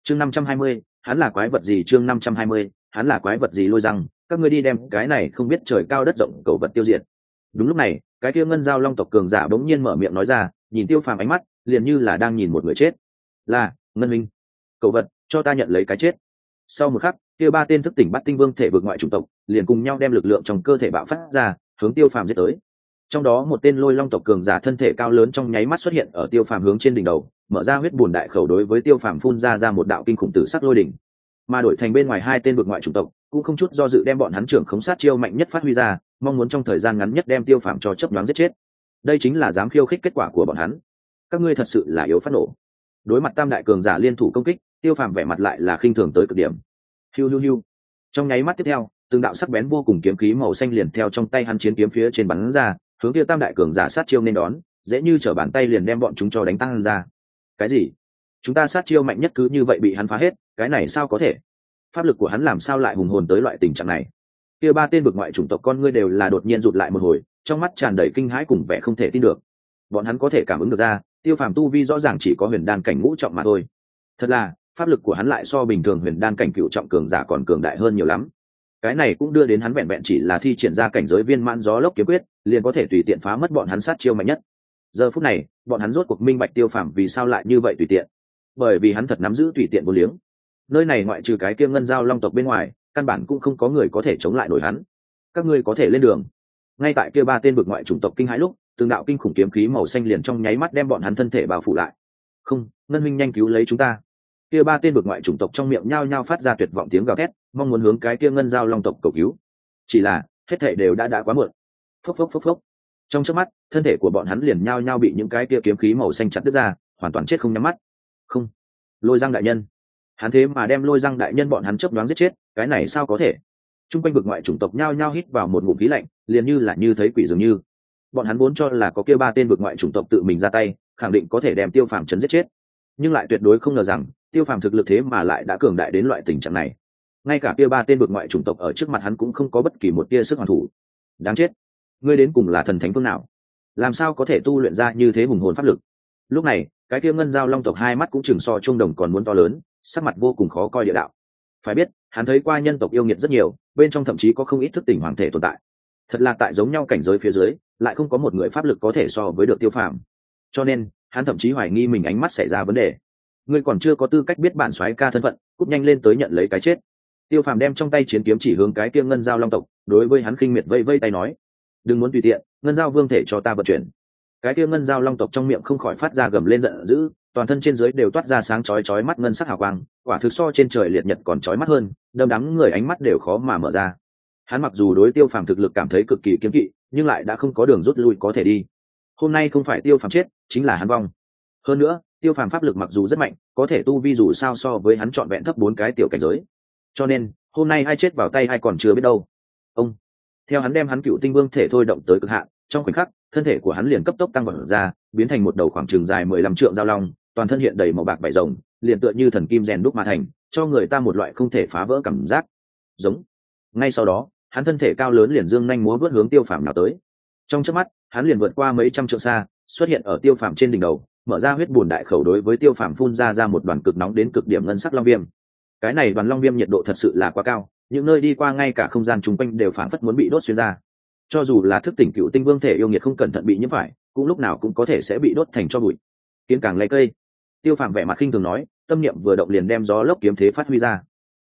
chương 520, hắn là quái vật gì? Chương 520, hắn là quái vật gì? Lôi răng, các ngươi đi đem cái này không biết trời cao đất rộng cầu vật tiêu diệt. Đúng lúc này, cái kia ngân giao long tộc cường giả bỗng nhiên mở miệng nói ra, nhìn Tiêu Phàm ánh mắt liền như là đang nhìn một người chết. Là ngân minh, cầu vật, cho ta nhận lấy cái chết. Sau một khắc, kia ba tên thức tỉnh bắt tinh vương thể vực ngoại chủng tộc liền cùng nhau đem lực lượng trong cơ thể bạo phát ra, hướng Tiêu Phàm giết tới. Trong đó một tên lôi long tộc cường giả thân thể cao lớn trong nháy mắt xuất hiện ở Tiêu Phàm hướng trên đỉnh đầu, mở ra huyết bùn đại khẩu đối với Tiêu Phàm phun ra một đạo kinh khủng tử sắc lôi đỉnh. Mà đổi thành bên ngoài hai tên vực ngoại chủng tộc cũng không chút do dự đem bọn hắn trưởng khống sát chiêu mạnh nhất phát huy ra, mong muốn trong thời gian ngắn nhất đem Tiêu Phàm cho chớp nhoáng giết chết. Đây chính là dám khiêu khích kết quả của bọn hắn. Các ngươi thật sự là yếu phát nổ. Đối mặt tam đại cường giả liên thủ công kích, Tiêu Phàm vẻ mặt lại là khinh thường tới cực điểm. Hiu hiu hiu. Trong nháy mắt tiếp theo, từng đạo sắc bén vô cùng kiếm khí màu xanh liền theo trong tay hắn chiến kiếm phía trên bắn ra, hướng kia tam đại cường giả sát chiêu nên đón, dễ như trở bàn tay liền đem bọn chúng cho đánh tăng ra. Cái gì? Chúng ta sát chiêu mạnh nhất cứ như vậy bị hắn phá hết, cái này sao có thể? Pháp lực của hắn làm sao lại hùng hồn tới loại tình trạng này? Kia ba tên vực ngoại chủng tộc con ngươi đều là đột nhiên rụt lại một hồi, trong mắt tràn đầy kinh hãi cùng vẻ không thể tin được. Bọn hắn có thể cảm ứng được ra, Tiêu Phàm tu vi rõ ràng chỉ có huyền đan cảnh ngũ trọng mà thôi. Thật là, pháp lực của hắn lại so bình thường huyền đan cảnh cựu trọng cường giả còn cường đại hơn nhiều lắm. Cái này cũng đưa đến hắn vẹn vẹn chỉ là thi triển ra cảnh giới viên mãn gió lốc kiếm quyết, liền có thể tùy tiện phá mất bọn hắn sát chiêu mạnh nhất. Giờ phút này, bọn hắn rốt cuộc minh bạch Tiêu Phàm vì sao lại như vậy tùy tiện. Bởi vì hắn thật nắm giữ tùy tiện vô liếng. Nơi này ngoại trừ cái kia ngân giao long tộc bên ngoài, căn bản cũng không có người có thể chống lại nổi hắn. Các ngươi có thể lên đường. Ngay tại kia ba tên vực ngoại chủng tộc kinh hãi lúc, từng đạo kinh khủng kiếm khí màu xanh liền trong nháy mắt đem bọn hắn thân thể bao phủ lại. Không, ngân minh nhanh cứu lấy chúng ta. Kia ba tên vực ngoại chủng tộc trong miệng nhao nhao phát ra tuyệt vọng tiếng gào thét, mong muốn hướng cái kia ngân giao long tộc cầu cứu. Chỉ là hết thảy đều đã quá muộn. Phốc phốc phốc phốc. Trong chớp mắt, thân thể của bọn hắn liền nhao nhao bị những cái kia kiếm khí màu xanh chặt đứt ra, hoàn toàn chết không nhắm mắt. Không, Lôi Giang đại nhân, hắn thế mà đem Lôi Giang đại nhân bọn hắn chớp nhoáng giết chết, cái này sao có thể? Trung quanh vực ngoại chủng tộc nhao nhao hít vào một ngụm khí lạnh, liền như là như thấy quỷ dường như. Bọn hắn vốn cho là có kia ba tên vực ngoại chủng tộc tự mình ra tay, khẳng định có thể đem Tiêu Phàm chấn giết chết, nhưng lại tuyệt đối không ngờ rằng Tiêu Phàm thực lực thế mà lại đã cường đại đến loại tình trạng này. Ngay cả kia ba tên vực ngoại chủng tộc ở trước mặt hắn cũng không có bất kỳ một tia sức hoàn thủ. Đáng chết, ngươi đến cùng là thần thánh phương nào? Làm sao có thể tu luyện ra như thế hùng hồn pháp lực? Lúc này, cái kia ngân giao long tộc hai mắt cũng chừng so trung đồng còn muốn to lớn, sắc mặt vô cùng khó coi địa đạo. Phải biết, hắn thấy qua nhân tộc yêu nghiệt rất nhiều, bên trong thậm chí có không ít thức tỉnh hoàng thể tồn tại. Thật là tại giống nhau cảnh giới phía dưới, lại không có một người pháp lực có thể so với được Tiêu Phàm. Cho nên, hắn thậm chí hoài nghi mình ánh mắt xảy ra vấn đề. Ngươi còn chưa có tư cách biết bản soái ca thân phận, cút nhanh lên tới nhận lấy cái chết. Tiêu Phàm đem trong tay chiến kiếm chỉ hướng cái kia ngân giao long tộc, đối với hắn khinh miệt vây vây tay nói: đừng muốn tùy tiện, ngân giao vương thể cho ta vận chuyển. Cái kia ngân giao long tộc trong miệng không khỏi phát ra gầm lên giận dữ, toàn thân trên dưới đều toát ra sáng chói chói mắt ngân sắc hào quang, quả thực so trên trời liệt nhật còn chói mắt hơn, đâm đắng người ánh mắt đều khó mà mở ra. Hắn mặc dù đối Tiêu Phàm thực lực cảm thấy cực kỳ kiêng kỵ, nhưng lại đã không có đường rút lui có thể đi. Hôm nay không phải Tiêu Phàm chết, chính là hắn vong. Hơn nữa, Tiêu Phàm pháp lực mặc dù rất mạnh, có thể tu vi dù sao so với hắn trọn vẹn thấp 4 cái tiểu cảnh giới. Cho nên, hôm nay ai chết vào tay ai còn chưa biết đâu. Ông, theo hắn đem hắn cựu tinh vương thể thôi động tới cực hạn, trong khoảnh khắc, thân thể của hắn liền cấp tốc tăng vọt ra, biến thành một đầu khoảng chừng dài 15 trượng giao long, toàn thân hiện đầy màu bạc vảy rồng, liền tựa như thần kim rèn đúc mà thành, cho người ta một loại không thể phá vỡ cảm giác. Giống. Ngay sau đó, hắn thân thể cao lớn liền dương nhanh múa vớt hướng Tiêu Phàm nào tới. Trong chớp mắt, hắn liền vượt qua mấy trăm trượng xa, xuất hiện ở Tiêu Phàm trên đỉnh đầu, mở ra huyết bùn đại khẩu đối với Tiêu Phàm phun ra một đoàn cực nóng đến cực điểm ngân sắc long viêm. Cái này đoàn long viêm nhiệt độ thật sự là quá cao, những nơi đi qua ngay cả không gian chung quanh đều phảng phất muốn bị đốt xuyên ra. Cho dù là thức tỉnh cựu tinh vương thể yêu nghiệt không cẩn thận bị nhiễm phải, cũng lúc nào cũng có thể sẽ bị đốt thành tro bụi. Kiến càng lấy cây. Tiêu Phàm vẻ mặt khinh thường nói, tâm niệm vừa động liền đem gió lốc kiếm thế phát huy ra.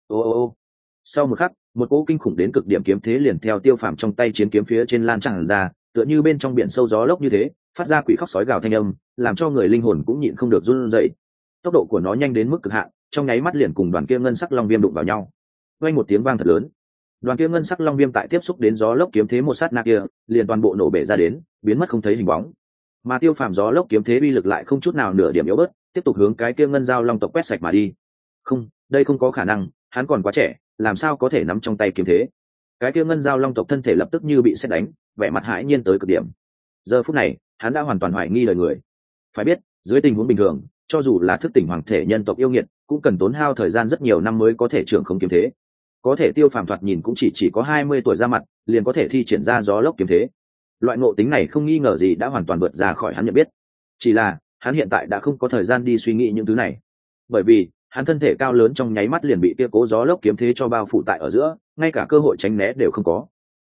Ô. Sau một khắc, một cỗ kinh khủng đến cực điểm kiếm thế liền theo Tiêu Phàm trong tay chiến kiếm phía trên lan tràn ra, tựa như bên trong biển sâu gió lốc như thế, phát ra quỷ khóc sói gào thanh âm, làm cho người linh hồn cũng nhịn không được run rẩy. Tốc độ của nó nhanh đến mức cực hạn, trong nháy mắt liền cùng đoàn kia ngân sắc long viêm đụng vào nhau. Vang một tiếng vang thật lớn. Đoàn kia ngân sắc long viêm tại tiếp xúc đến gió lốc kiếm thế một sát na kia, liền toàn bộ nổ bể ra đến, biến mất không thấy hình bóng. Mà Tiêu Phàm gió lốc kiếm thế uy lực lại không chút nào nửa điểm yếu bớt, tiếp tục hướng cái kia ngân giao long tộc quét sạch mà đi. Không, đây không có khả năng, hắn còn quá trẻ, làm sao có thể nắm trong tay kiếm thế? Cái kia ngân giao long tộc thân thể lập tức như bị sét đánh, vẻ mặt hãi nhiên tới cực điểm. Giờ phút này, hắn đã hoàn toàn hoài nghi lời người. Phải biết, dưới tình huống bình thường, cho dù là thức tỉnh hoàng thể nhân tộc yêu nghiệt, cũng cần tốn hao thời gian rất nhiều năm mới có thể trưởng không kiếm thế. Có thể Tiêu Phàm thoạt nhìn cũng chỉ có 20 tuổi ra mặt, liền có thể thi triển ra gió lốc kiếm thế. Loại ngộ tính này không nghi ngờ gì đã hoàn toàn vượt ra khỏi hắn nhận biết. Chỉ là, hắn hiện tại đã không có thời gian đi suy nghĩ những thứ này. Bởi vì, hắn thân thể cao lớn trong nháy mắt liền bị kia cố gió lốc kiếm thế cho bao phủ tại ở giữa, ngay cả cơ hội tránh né đều không có.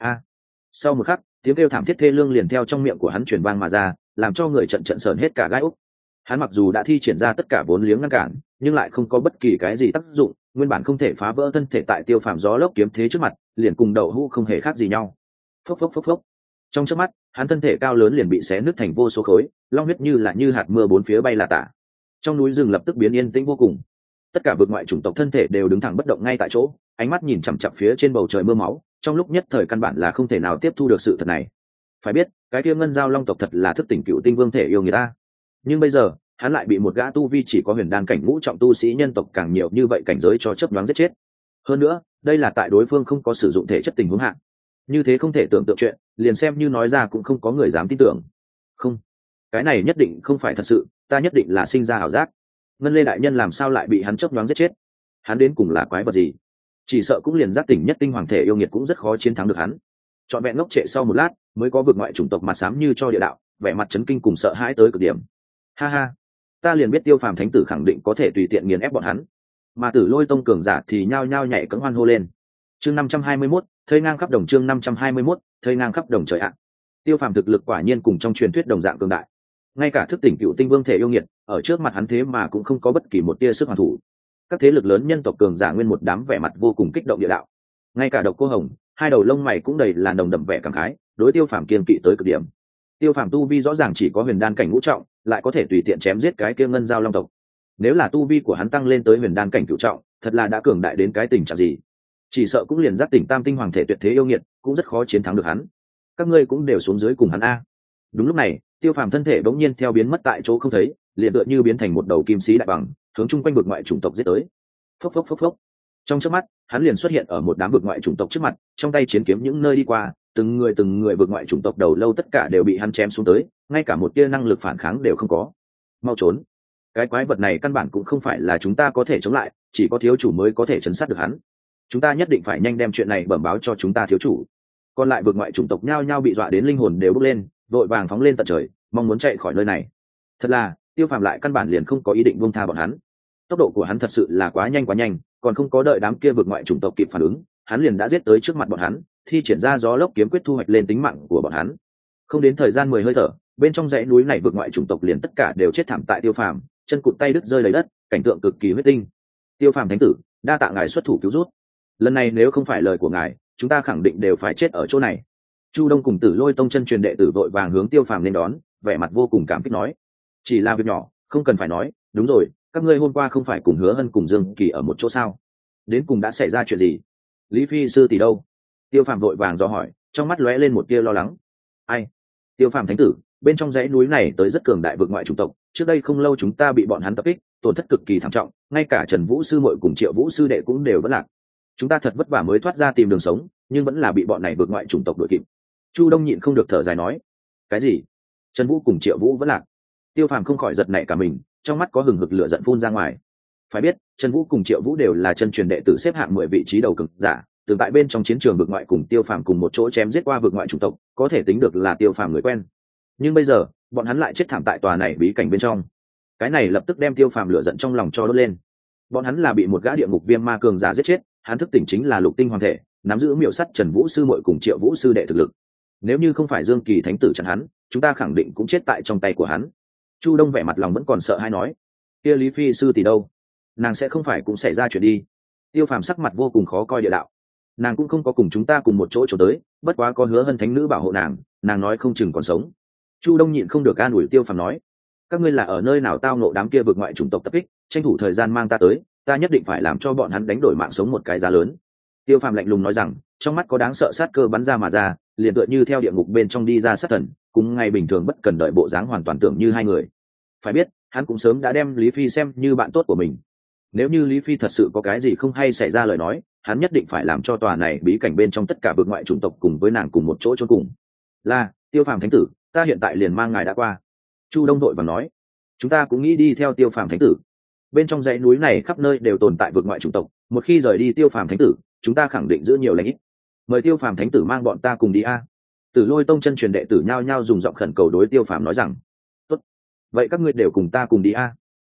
Sau một khắc, tiếng kêu thảm thiết thê lương liền theo trong miệng của hắn truyền vang mà ra, làm cho người trận trận sởn hết cả gai ốc. Hắn mặc dù đã thi triển ra tất cả vốn liếng ngăn cản, nhưng lại không có bất kỳ cái gì tác dụng, nguyên bản không thể phá vỡ thân thể tại Tiêu Phàm gió lốc kiếm thế trước mặt, liền cùng đậu hũ không hề khác gì nhau. Phốc phốc phốc phốc. Trong chớp mắt, hắn thân thể cao lớn liền bị xé nứt thành vô số khối, long huyết như hạt mưa bốn phía bay là tả. Trong núi rừng lập tức biến yên tĩnh vô cùng. Tất cả vực ngoại chủng tộc thân thể đều đứng thẳng bất động ngay tại chỗ, ánh mắt nhìn chằm chằm phía trên bầu trời mưa máu, trong lúc nhất thời căn bản là không thể nào tiếp thu được sự thật này. Phải biết, cái kia ngân giao long tộc thật là thức tỉnh cựu tinh vương thể yêu người ta, nhưng bây giờ hắn lại bị một gã tu vi chỉ có huyền đan cảnh ngũ trọng tu sĩ nhân tộc càng nhiều như vậy cảnh giới cho chớp nhoáng giết chết. Hơn nữa, đây là tại đối phương không có sử dụng thể chất tình huống hạn, như thế không thể tưởng tượng chuyện, liền xem như nói ra cũng không có người dám tin tưởng. Không, cái này nhất định không phải thật sự, ta nhất định là sinh ra ảo giác. Ngân Lê đại nhân làm sao lại bị hắn chớp nhoáng giết chết? Hắn đến cùng là quái vật gì? Chỉ sợ cũng liền giác tỉnh nhất tinh hoàng thể yêu nghiệt cũng rất khó chiến thắng được hắn. Trọn vẹn ngốc trệ sau một lát, mới có vực ngoại chủng tộc mặt xám như cho địa đạo, vẻ mặt chấn kinh cùng sợ hãi tới cực điểm. Ha ha, ta liền biết Tiêu Phàm thánh tử khẳng định có thể tùy tiện nghiền ép bọn hắn. Mà Tử Lôi tông cường giả thì nhao nhao nhảy cẫng hoan hô lên. Chương 521, thơi ngang khắp đồng, chương 521, thơi ngang khắp đồng trời ạ. Tiêu Phàm thực lực quả nhiên cùng trong truyền thuyết đồng dạng cường đại. Ngay cả thức tỉnh cựu tinh vương thể yêu nghiệt, ở trước mặt hắn thế mà cũng không có bất kỳ một tia sức hoàn thủ. Các thế lực lớn nhân tộc cường giả nguyên một đám vẻ mặt vô cùng kích động địa đạo. Ngay cả Độc Cô Hồng, hai đầu lông mày cũng đầy là nồng đậm vẻ cảm khái, đối Tiêu Phàm kiên kỵ tới cực điểm. Tiêu Phàm tu vi rõ ràng chỉ có huyền đan cảnh ngũ trọng, lại có thể tùy tiện chém giết cái kia ngân giao long tộc. Nếu là tu vi của hắn tăng lên tới huyền đan cảnh cửu trọng, thật là đã cường đại đến cái tình trạng gì. Chỉ sợ cũng liền giác tỉnh tam tinh hoàng thể tuyệt thế yêu nghiệt, cũng rất khó chiến thắng được hắn. Các ngươi cũng đều xuống dưới cùng hắn a. Đúng lúc này, Tiêu Phàm thân thể bỗng nhiên theo biến mất tại chỗ không thấy, liền tựa như biến thành một đầu kim sĩ đại bằng, hướng chung quanh vực ngoại chủng tộc giết tới. Phốc phốc phốc phốc. Trong chớp mắt, hắn liền xuất hiện ở một đám vực ngoại chủng tộc trước mặt, trong tay chiến kiếm những nơi đi qua, từng người vực ngoại chủng tộc đầu lâu tất cả đều bị hắn chém xuống tới, ngay cả một tia năng lực phản kháng đều không có. Mau trốn! Cái quái vật này căn bản cũng không phải là chúng ta có thể chống lại, chỉ có thiếu chủ mới có thể trấn sát được hắn. Chúng ta nhất định phải nhanh đem chuyện này bẩm báo cho chúng ta thiếu chủ. Còn lại vực ngoại chủng tộc nhao nhao bị dọa đến linh hồn đều bốc lên, vội vàng phóng lên tận trời, mong muốn chạy khỏi nơi này. Thật là, Tiêu Phàm lại căn bản liền không có ý định buông tha bọn hắn. Tốc độ của hắn thật sự là quá nhanh, còn không có đợi đám kia vực ngoại chủng tộc kịp phản ứng, hắn liền đã giết tới trước mặt bọn hắn, thi triển ra gió lốc kiếm quyết thu hoạch lên tính mạng của bọn hắn. Không đến thời gian 10 hơi thở, bên trong dãy núi này vực ngoại chủng tộc liền tất cả đều chết thảm tại Tiêu Phàm, chân cụt tay đứt rơi lấy đất, cảnh tượng cực kỳ huyết tinh. Tiêu Phàm thánh tử, đa tạ ngài xuất thủ cứu rút. Lần này nếu không phải lời của ngài, chúng ta khẳng định đều phải chết ở chỗ này. Chu Đông cùng Tử Lôi tông chân truyền đệ tử vội vàng hướng Tiêu Phàm lên đón, vẻ mặt vô cùng cảm kích nói: chỉ là việc nhỏ, không cần phải nói. Đúng rồi, các ngươi hôm qua không phải cùng Hứa Hân cùng Dương Kỳ ở một chỗ sao? Đến cùng đã xảy ra chuyện gì? Lý phi sư tỷ đâu? Tiêu Phàm vội vàng dò hỏi, trong mắt lóe lên một tia lo lắng. Ai? Tiêu Phàm thánh tử, bên trong dãy núi này tới rất cường đại vực ngoại chủng tộc, trước đây không lâu chúng ta bị bọn hắn tập kích, tổn thất cực kỳ thảm trọng, ngay cả Trần Vũ sư muội cùng Triệu Vũ sư đệ cũng đều vẫn lạc. Chúng ta thật vất vả mới thoát ra tìm đường sống, nhưng vẫn là bị bọn này vực ngoại chủng tộc đuổi kịp. Chu Đông nhịn không được thở dài nói: cái gì? Trần Vũ cùng Triệu Vũ vẫn lạc? Tiêu Phàm không khỏi giật nảy cả mình, trong mắt có hừng hực lửa giận phun ra ngoài. Phải biết, Trần Vũ cùng Triệu Vũ đều là chân truyền đệ tử xếp hạng 10 vị trí đầu cường giả, từng tại bên trong chiến trường vực ngoại cùng Tiêu Phàm cùng một chỗ chém giết qua vực ngoại chủng tộc, có thể tính được là Tiêu Phàm người quen. Nhưng bây giờ, bọn hắn lại chết thảm tại tòa này bí cảnh bên trong. Cái này lập tức đem Tiêu Phàm lửa giận trong lòng cho đốt lên. Bọn hắn là bị một gã địa ngục viêm ma cường giả giết chết, hắn thức tỉnh chính là lục tinh hoàng thể, nắm giữ miểu sắt Trần Vũ sư muội cùng Triệu Vũ sư đệ thực lực. Nếu như không phải Dương Kỳ thánh tử chặn hắn, chúng ta khẳng định cũng chết tại trong tay của hắn. Chu Đông vẻ mặt lòng vẫn còn sợ hãi nói: kia Lý phi sư tỷ đâu? Nàng sẽ không phải cũng xảy ra chuyện đi? Tiêu Phàm sắc mặt vô cùng khó coi địa đạo: nàng cũng không có cùng chúng ta cùng một chỗ tới, bất quá có Hứa Hân thánh nữ bảo hộ nàng, nàng nói không chừng còn sống. Chu Đông nhịn không được an ủi Tiêu Phàm nói: các ngươi là ở nơi nào tao ngộ đám kia vực ngoại chủng tộc tập kích, tranh thủ thời gian mang ta tới, ta nhất định phải làm cho bọn hắn đánh đổi mạng sống một cái giá lớn. Tiêu Phàm lạnh lùng nói rằng, trong mắt có đáng sợ sát cơ bắn ra mà ra, liền tựa như theo địa ngục bên trong đi ra sát thần, cùng ngày bình thường bất cần đợi bộ dáng hoàn toàn tưởng như hai người. Phải biết, hắn cũng sớm đã đem Lý Phi xem như bạn tốt của mình. Nếu như Lý Phi thật sự có cái gì không hay xảy ra lời nói, hắn nhất định phải làm cho tòa này bí cảnh bên trong tất cả vực ngoại chủng tộc cùng với nàng cùng một chỗ chôn cùng. Là, Tiêu Phàm thánh tử, ta hiện tại liền mang ngài đã qua. Chu Đông đội và nói, chúng ta cũng nghĩ đi theo Tiêu Phàm thánh tử. Bên trong dãy núi này khắp nơi đều tồn tại vực ngoại chủng tộc, một khi rời đi Tiêu Phàm thánh tử, chúng ta khẳng định giữ nhiều lãnh ít. Mời Tiêu Phàm thánh tử mang bọn ta cùng đi a. Tử Lôi tông chân truyền đệ tử nhao nhao dùng giọng khẩn cầu đối Tiêu Phàm nói rằng, tốt, vậy các ngươi đều cùng ta cùng đi a.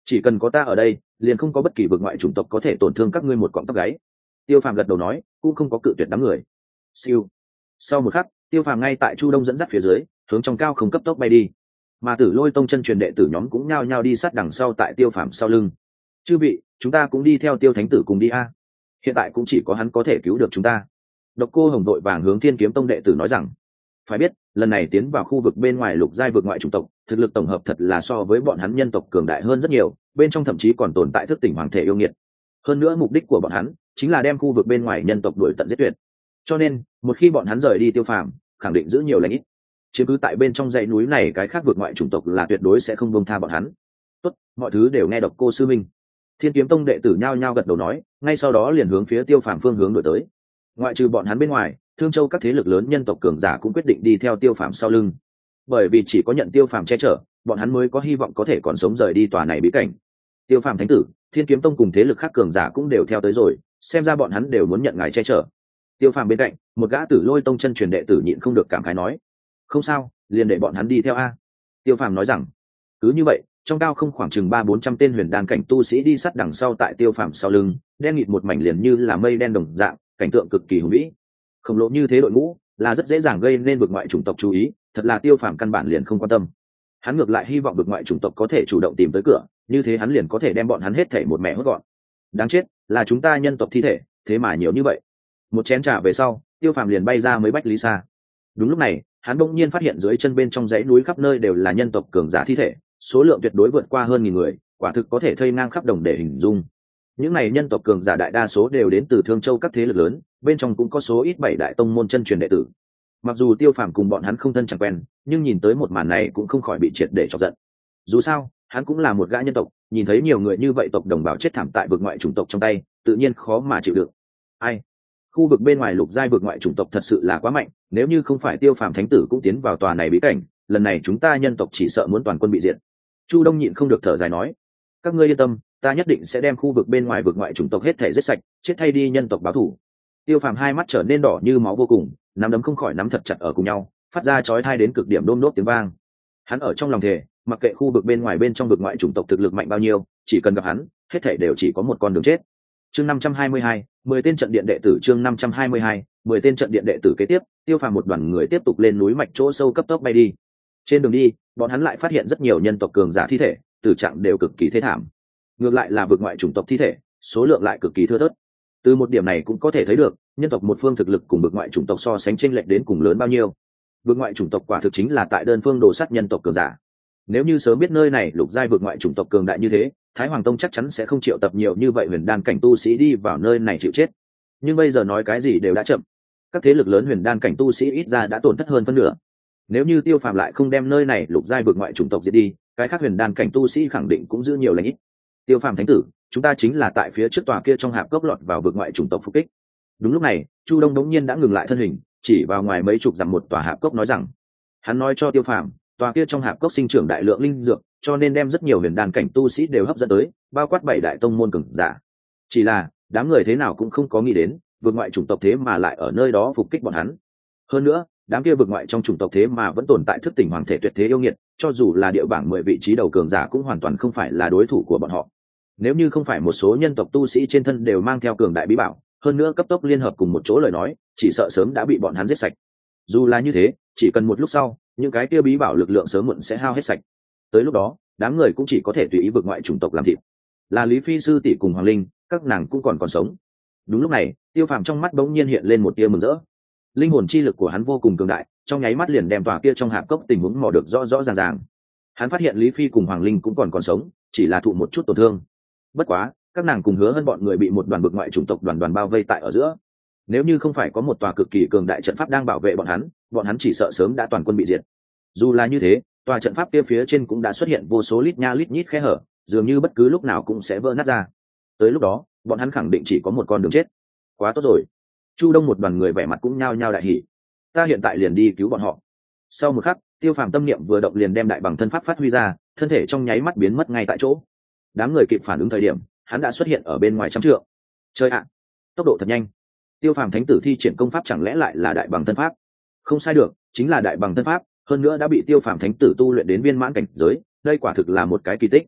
chỉ cần có ta ở đây liền không có bất kỳ vực ngoại chủng tộc có thể tổn thương các ngươi một cọng tóc gáy. Tiêu Phàm gật đầu nói, cũng không có cự tuyệt đám người. Siêu. Sau một khắc, Tiêu Phàm ngay tại Chu Đông dẫn dắt phía dưới hướng trong cao không cấp tốc bay đi, mà Tử Lôi Tông chân truyền đệ tử nhóm cũng nhao nhao đi sát đằng sau tại Tiêu Phàm sau lưng. Chư vị, chúng ta cũng đi theo Tiêu Thánh Tử cùng đi a, hiện tại cũng chỉ có hắn có thể cứu được chúng ta. Độc Cô Hồng đội vàng hướng Thiên Kiếm Tông đệ tử nói rằng, phải biết lần này tiến vào khu vực bên ngoài lục giai vực ngoại chủng tộc, thực lực tổng hợp thật là so với bọn hắn nhân tộc cường đại hơn rất nhiều, bên trong thậm chí còn tồn tại thức tỉnh hoàng thể yêu nghiệt. Hơn nữa mục đích của bọn hắn chính là đem khu vực bên ngoài nhân tộc đuổi tận giết tuyệt, cho nên một khi bọn hắn rời đi Tiêu Phàm, khẳng định giữ nhiều lãnh ít, chiếm cứ tại bên trong dãy núi này cái khác vực ngoại chủng tộc là tuyệt đối sẽ không buông tha bọn hắn. Tốt, mọi thứ đều nghe Độc Cô sư minh. Thiên Kiếm Tông đệ tử nhao nhao gật đầu nói, ngay sau đó liền hướng phía Tiêu Phàm phương hướng đổi tới. Ngoại trừ bọn hắn bên ngoài, Thương Châu các thế lực lớn nhân tộc cường giả cũng quyết định đi theo Tiêu Phàm sau lưng, bởi vì chỉ có nhận Tiêu Phàm che chở, bọn hắn mới có hy vọng có thể còn sống rời đi tòa này bí cảnh. Tiêu Phàm thánh tử, Thiên Kiếm Tông cùng thế lực khác cường giả cũng đều theo tới rồi, xem ra bọn hắn đều muốn nhận ngài che chở. Tiêu Phàm bên cạnh, một gã Tử Lôi Tông chân truyền đệ tử nhịn không được cảm khái nói, không sao, liền để bọn hắn đi theo a. Tiêu Phàm nói rằng, cứ như vậy, trong cao không khoảng chừng 300-400 tên huyền đan cảnh tu sĩ đi sát đằng sau tại Tiêu Phàm sau lưng, đen nghịt một mảnh liền như là mây đen đồng dạng, cảnh tượng cực kỳ hùng vĩ. Khổng lồ như thế đội ngũ, là rất dễ dàng gây nên vực ngoại chủng tộc chú ý, thật là Tiêu Phàm căn bản liền không quan tâm. Hắn ngược lại hy vọng vực ngoại chủng tộc có thể chủ động tìm tới cửa, như thế hắn liền có thể đem bọn hắn hết thảy một mẹ hốt gọn. Đáng chết, là chúng ta nhân tộc thi thể, thế mà nhiều như vậy. Một chén trà về sau, Tiêu Phàm liền bay ra mấy bách lý xa. Đúng lúc này, hắn bỗng nhiên phát hiện dưới chân bên trong dãy núi khắp nơi đều là nhân tộc cường giả thi thể, số lượng tuyệt đối vượt qua hơn 1000 người, quả thực có thể thây ngang khắp đồng để hình dung. Những này nhân tộc cường giả đại đa số đều đến từ Thương Châu các thế lực lớn, bên trong cũng có số ít 7 đại tông môn chân truyền đệ tử. Mặc dù Tiêu Phàm cùng bọn hắn không thân chẳng quen, nhưng nhìn tới một màn này cũng không khỏi bị triệt để chọc giận. Dù sao, hắn cũng là một gã nhân tộc, nhìn thấy nhiều người như vậy tộc đồng bào chết thảm tại vực ngoại chủng tộc trong tay, tự nhiên khó mà chịu được. Ai? Khu vực bên ngoài lục giai vực ngoại chủng tộc thật sự là quá mạnh, nếu như không phải Tiêu Phàm thánh tử cũng tiến vào tòa này bí cảnh, lần này chúng ta nhân tộc chỉ sợ muốn toàn quân bị diệt. Chu Đông nhịn không được thở dài nói, các ngươi yên tâm, ta nhất định sẽ đem khu vực bên ngoài vực ngoại chủng tộc hết thể giết sạch, chết thay đi nhân tộc báo thù. Tiêu Phàm hai mắt trở nên đỏ như máu vô cùng, nắm đấm không khỏi nắm thật chặt ở cùng nhau, phát ra chói tai đến cực điểm đôm đốt tiếng vang. Hắn ở trong lòng thề, mặc kệ khu vực bên ngoài bên trong vực ngoại chủng tộc thực lực mạnh bao nhiêu, chỉ cần gặp hắn, hết thảy đều chỉ có một con đường chết. Chương 522, 10 tên trận điện đệ tử. Chương 522, 10 tên trận điện đệ tử. Kế tiếp, Tiêu Phàm một đoàn người tiếp tục lên núi mạch chỗ sâu cấp tốc bay đi. Trên đường đi, bọn hắn lại phát hiện rất nhiều nhân tộc cường giả thi thể, tử trạng đều cực kỳ thê thảm. Ngược lại là vực ngoại chủng tộc thi thể, số lượng lại cực kỳ thưa thớt. Từ một điểm này cũng có thể thấy được, nhân tộc một phương thực lực cùng vực ngoại chủng tộc so sánh chênh lệch đến cùng lớn bao nhiêu. Vực ngoại chủng tộc quả thực chính là tại đơn phương đồ sắt nhân tộc cường giả. Nếu như sớm biết nơi này lục giai vực ngoại chủng tộc cường đại như thế, Thái Hoàng Tông chắc chắn sẽ không triệu tập nhiều như vậy huyền đan cảnh tu sĩ đi vào nơi này chịu chết. Nhưng bây giờ nói cái gì đều đã chậm. Các thế lực lớn huyền đan cảnh tu sĩ ít ra đã tổn thất hơn phân nửa. Nếu như Tiêu Phàm lại không đem nơi này lục giai vực ngoại chủng tộc diệt đi, cái khác huyền đan cảnh tu sĩ khẳng định cũng giữ nhiều lãnh ít. Tiêu Phàm thánh tử, chúng ta chính là tại phía trước tòa kia trong hạp cốc lọt vào vực ngoại chủng tộc phục kích. Đúng lúc này, Chu Đông đống nhiên đã ngừng lại thân hình, chỉ vào ngoài mấy chục dặm một tòa hạp cốc nói rằng, hắn nói cho Tiêu Phàm, tòa kia trong hạp cốc sinh trưởng đại lượng linh dược, cho nên đem rất nhiều huyền đan cảnh tu sĩ đều hấp dẫn tới, bao quát 7 đại tông môn cường giả. Chỉ là, đám người thế nào cũng không có nghĩ đến, vực ngoại chủng tộc thế mà lại ở nơi đó phục kích bọn hắn. Hơn nữa, đám kia vực ngoại trong chủng tộc thế mà vẫn tồn tại thức tỉnh hoàng thể tuyệt thế yêu nghiệt, cho dù là địa bảng 10 vị trí đầu cường giả cũng hoàn toàn không phải là đối thủ của bọn họ. Nếu như không phải một số nhân tộc tu sĩ trên thân đều mang theo cường đại bí bảo, hơn nữa cấp tốc liên hợp cùng một chỗ lời nói, chỉ sợ sớm đã bị bọn hắn giết sạch. Dù là như thế, chỉ cần một lúc sau, những cái kia bí bảo lực lượng sớm muộn sẽ hao hết sạch. Tới lúc đó, đám người cũng chỉ có thể tùy ý vực ngoại chủng tộc làm thịt. Là Lý Phi sư tỷ cùng Hoàng Linh, các nàng cũng còn sống. Đúng lúc này, Tiêu Phàm trong mắt bỗng nhiên hiện lên một tia mừng rỡ. Linh hồn chi lực của hắn vô cùng cường đại, trong nháy mắt liền đem tòa kia trong hạp cốc tình huống mò được rõ rõ ràng ràng. Hắn phát hiện Lý Phi cùng Hoàng Linh cũng còn sống, chỉ là thụ một chút tổn thương. Bất quá, các nàng cùng Hứa Hân bọn người bị một đoàn vực ngoại chủng tộc đoàn bao vây tại ở giữa. Nếu như không phải có một tòa cực kỳ cường đại trận pháp đang bảo vệ bọn hắn chỉ sợ sớm đã toàn quân bị diệt. Dù là như thế, tòa trận pháp kia phía trên cũng đã xuất hiện vô số lít nha lít nhít khe hở, dường như bất cứ lúc nào cũng sẽ vỡ nát ra. Tới lúc đó, bọn hắn khẳng định chỉ có một con đường chết. Quá tốt rồi. Chu Đông một đoàn người vẻ mặt cũng nhao nhao đại hỉ. Ta hiện tại liền đi cứu bọn họ. Sau một khắc, Tiêu Phàm tâm niệm vừa động liền đem đại bằng thân pháp phát huy ra, thân thể trong nháy mắt biến mất ngay tại chỗ. Đám người kịp phản ứng thời điểm, hắn đã xuất hiện ở bên ngoài trăm trượng. Chơi ạ, tốc độ thật nhanh. Tiêu Phàm thánh tử thi triển công pháp chẳng lẽ lại là đại bằng thân pháp? Không sai được, chính là đại bằng thân pháp, hơn nữa đã bị Tiêu Phàm thánh tử tu luyện đến viên mãn cảnh giới, đây quả thực là một cái kỳ tích.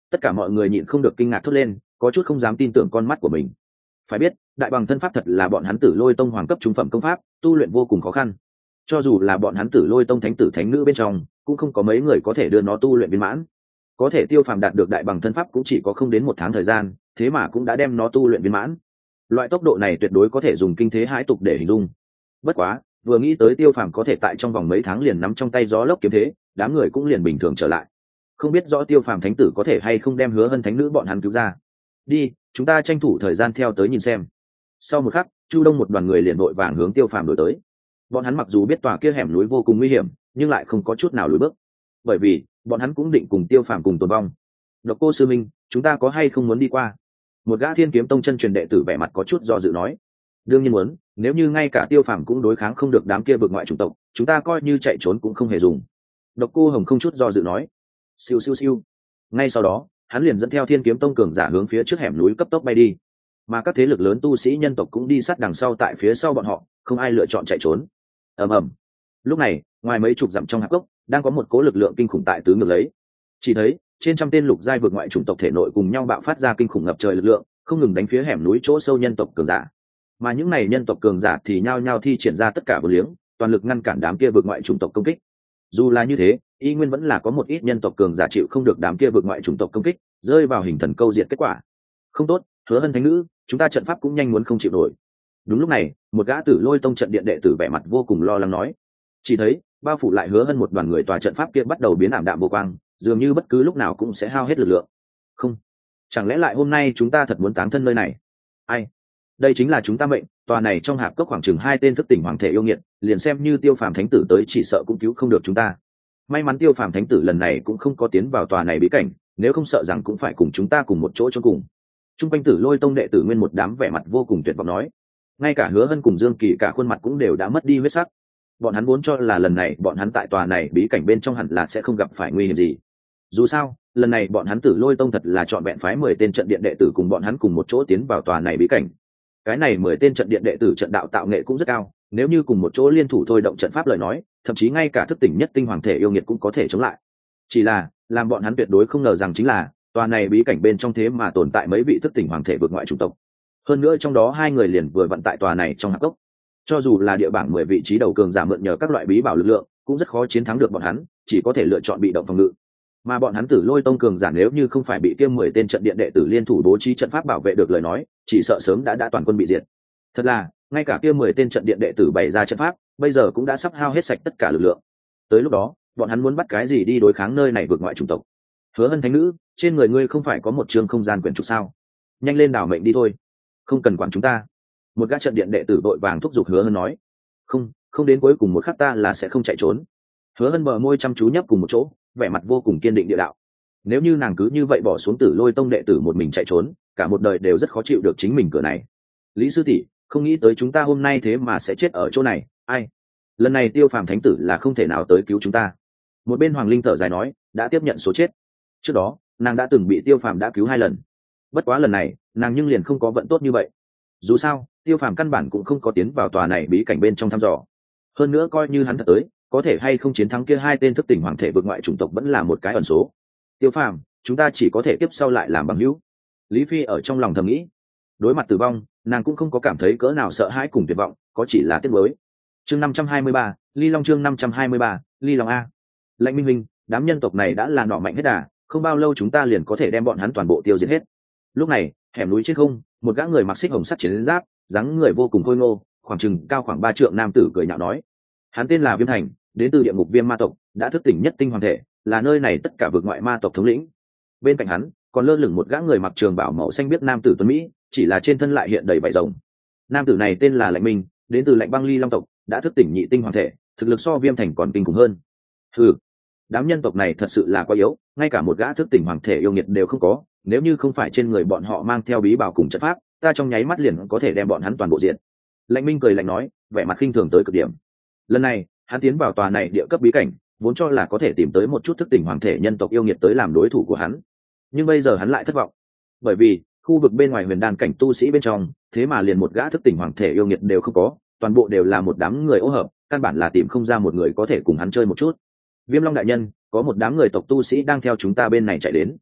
Tất cả mọi người nhịn không được kinh ngạc thốt lên, có chút không dám tin tưởng con mắt của mình. Phải biết đại bằng thân pháp thật là bọn hắn Tử Lôi Tông hoàng cấp trung phẩm công pháp, tu luyện vô cùng khó khăn. Cho dù là bọn hắn Tử Lôi Tông thánh tử thánh nữ bên trong cũng không có mấy người có thể đưa nó tu luyện viên mãn. Có thể Tiêu Phàm đạt được đại bằng thân pháp cũng chỉ có không đến 1 tháng thời gian, thế mà cũng đã đem nó tu luyện viên mãn. Loại tốc độ này tuyệt đối có thể dùng kinh thế hãi tục để hình dung. Bất quá vừa nghĩ tới Tiêu Phàm có thể tại trong vòng mấy tháng liền nắm trong tay gió lốc kiếm thế, đám người cũng liền bình thường trở lại. Không biết rõ Tiêu Phàm thánh tử có thể hay không đem Hứa Hân thánh nữ bọn hắn cứu ra. Đi, chúng ta tranh thủ thời gian theo tới nhìn xem. Sau một khắc, Chu Đông một đoàn người liền vội vàng hướng Tiêu Phàm đuổi tới. Bọn hắn mặc dù biết tòa kia hẻm núi vô cùng nguy hiểm, nhưng lại không có chút nào lùi bước, bởi vì bọn hắn cũng định cùng Tiêu Phàm cùng tồn vong. Độc Cô sư minh, chúng ta có hay không muốn đi qua? Một gã Thiên Kiếm Tông chân truyền đệ tử vẻ mặt có chút do dự nói. Đương nhiên muốn, nếu như ngay cả Tiêu Phàm cũng đối kháng không được đám kia vực ngoại chủng tộc, chúng ta coi như chạy trốn cũng không hề dùng. Độc Cô Hồng không chút do dự nói. Siêu siêu siêu. Ngay sau đó, hắn liền dẫn theo Thiên Kiếm Tông cường giả hướng phía trước hẻm núi cấp tốc bay đi, mà các thế lực lớn tu sĩ nhân tộc cũng đi sát đằng sau tại phía sau bọn họ, không ai lựa chọn chạy trốn. Ầm ầm. Lúc này, ngoài mấy chục dặm trong hạp cốc, đang có một cố lực lượng kinh khủng tại tứ ngược lấy. Chỉ thấy trên trăm tên lục giai vượt ngoại chủng tộc thể nội cùng nhau bạo phát ra kinh khủng ngập trời lực lượng, không ngừng đánh phía hẻm núi chỗ sâu nhân tộc cường giả. Mà những này nhân tộc cường giả thì nhao nhao thi triển ra tất cả vô liếng, toàn lực ngăn cản đám kia vượt ngoại chủng tộc công kích. Dù là như thế, y nguyên vẫn là có một ít nhân tộc cường giả chịu không được đám kia vượt ngoại chủng tộc công kích, rơi vào hình thần câu diệt kết quả. Không tốt, Hứa Hân thánh nữ, chúng ta trận pháp cũng nhanh muốn không chịu nổi. Đúng lúc này, một gã Tử Lôi Tông trận điện đệ tử vẻ mặt vô cùng lo lắng nói. Chỉ thấy bao phủ lại Hứa Hân một đoàn người tòa trận pháp kia bắt đầu biến ảm đạm vô quang, dường như bất cứ lúc nào cũng sẽ hao hết lực lượng. Không, chẳng lẽ lại hôm nay chúng ta thật muốn táng thân nơi này? Ai? Đây chính là chúng ta mệnh, tòa này trong hạp cốc khoảng chừng 2 tên thức tỉnh hoàng thể yêu nghiệt, liền xem như Tiêu Phàm thánh tử tới chỉ sợ cũng cứu không được chúng ta. May mắn Tiêu Phàm thánh tử lần này cũng không có tiến vào tòa này bí cảnh, nếu không sợ rằng cũng phải cùng chúng ta cùng một chỗ chôn cùng. Trung quanh Tử Lôi Tông đệ tử nguyên một đám vẻ mặt vô cùng tuyệt vọng nói. Ngay cả Hứa Hân cùng Dương Kỳ cả khuôn mặt cũng đều đã mất đi huyết sắc. Bọn hắn vốn cho là lần này bọn hắn tại tòa này bí cảnh bên trong hẳn là sẽ không gặp phải nguy hiểm gì. Dù sao, lần này bọn hắn Tử Lôi Tông thật là chọn vẹn phái 10 tên trận điện đệ tử cùng bọn hắn cùng một chỗ tiến vào tòa này bí cảnh. Cái này 10 tên trận điện đệ tử trận đạo tạo nghệ cũng rất cao, nếu như cùng một chỗ liên thủ thôi động trận pháp lời nói, thậm chí ngay cả thức tỉnh nhất tinh hoàng thể yêu nghiệt cũng có thể chống lại. Chỉ là, làm bọn hắn tuyệt đối không ngờ rằng chính là, tòa này bí cảnh bên trong thế mà tồn tại mấy vị thức tỉnh hoàng thể vượt ngoại chủng tộc. Hơn nữa trong đó 2 người liền vừa vận tại tòa này trong hạp cốc. Cho dù là địa bảng 10 vị trí đầu cường giả mượn nhờ các loại bí bảo lực lượng, cũng rất khó chiến thắng được bọn hắn, chỉ có thể lựa chọn bị động phòng ngự. Mà bọn hắn Tử Lôi Tông cường giả nếu như không phải bị kia 10 tên trận điện đệ tử liên thủ bố trí trận pháp bảo vệ được lời nói, chỉ sợ sớm đã toàn quân bị diệt. Thật là, ngay cả kia 10 tên trận điện đệ tử bày ra trận pháp, bây giờ cũng đã sắp hao hết sạch tất cả lực lượng. Tới lúc đó, bọn hắn muốn bắt cái gì đi đối kháng nơi này vượt ngoại chủng tộc? Hứa Hân thánh nữ, trên người ngươi không phải có một trường không gian quyển trục sao? Nhanh lên đảo mệnh đi thôi, không cần quản chúng ta. Một gã trận điện đệ tử vội vàng thúc giục Hứa Hân nói. Không đến cuối cùng một khắc ta là sẽ không chạy trốn. Hứa Hân bờ môi chăm chú nhấp cùng một chỗ, vẻ mặt vô cùng kiên định địa đạo. Nếu như nàng cứ như vậy bỏ xuống Tử Lôi Tông đệ tử một mình chạy trốn, cả một đời đều rất khó chịu được chính mình cửa này. Lý sư tỷ, không nghĩ tới chúng ta hôm nay thế mà sẽ chết ở chỗ này, ai? Lần này Tiêu Phàm thánh tử là không thể nào tới cứu chúng ta. Một bên Hoàng Linh thở dài nói, đã tiếp nhận số chết. Trước đó, nàng đã từng bị Tiêu Phàm đã cứu 2 lần. Bất quá lần này, nàng nhưng liền không có vận tốt như vậy. Dù sao, Tiêu Phàm căn bản cũng không có tiến vào tòa này bí cảnh bên trong thăm dò. Hơn nữa coi như hắn thật tới, có thể hay không chiến thắng kia 2 tên thức tỉnh hoàng thể vượt ngoại chủng tộc vẫn là một cái ẩn số. Tiêu Phàm, chúng ta chỉ có thể tiếp sau lại làm bằng hữu. Lý Phi ở trong lòng thầm nghĩ. Đối mặt tử vong, nàng cũng không có cảm thấy cỡ nào sợ hãi cùng tuyệt vọng, có chỉ là tiếc nuối. Chương 523, Ly Long chương 523, Ly Long a. Lạnh Minh Minh, đám nhân tộc này đã là nọ mạnh hết đà, không bao lâu chúng ta liền có thể đem bọn hắn toàn bộ tiêu diệt hết. Lúc này, hẻm núi trên không, một gã người mặc xích hồng sắt chiến giáp, dáng người vô cùng khôi ngô, khoảng chừng cao khoảng 3 trượng nam tử cười nhạo nói. Hắn tên là Viêm Thành, đến từ địa ngục Viêm ma tộc, đã thức tỉnh nhất tinh hoàng thể, là nơi này tất cả vực ngoại ma tộc thống lĩnh. Bên cạnh hắn, còn lơ lửng một gã người mặc trường bào màu xanh biếc nam tử tuấn mỹ, chỉ là trên thân lại hiện đầy vảy rồng. Nam tử này tên là Lạnh Minh, đến từ Lạnh Băng Ly Long tộc, đã thức tỉnh nhị tinh hoàng thể, thực lực so Viêm Thành còn kinh khủng hơn. Hừ, đám nhân tộc này thật sự là quá yếu, ngay cả một gã thức tỉnh hoàng thể yêu nghiệt đều không có, nếu như không phải trên người bọn họ mang theo bí bảo cùng trận pháp, ta trong nháy mắt liền có thể đem bọn hắn toàn bộ diện. Lạnh Minh cười lạnh nói, vẻ mặt khinh thường tới cực điểm. Lần này, hắn tiến vào tòa này địa cấp bí cảnh, vốn cho là có thể tìm tới một chút thức tỉnh hoàng thể nhân tộc yêu nghiệt tới làm đối thủ của hắn, nhưng bây giờ hắn lại thất vọng, bởi vì khu vực bên ngoài huyền đan cảnh tu sĩ bên trong, thế mà liền một gã thức tỉnh hoàng thể yêu nghiệt đều không có, toàn bộ đều là một đám người ô hợp, căn bản là tìm không ra một người có thể cùng hắn chơi một chút. Viêm Long đại nhân, có một đám người tộc tu sĩ đang theo chúng ta bên này chạy đến.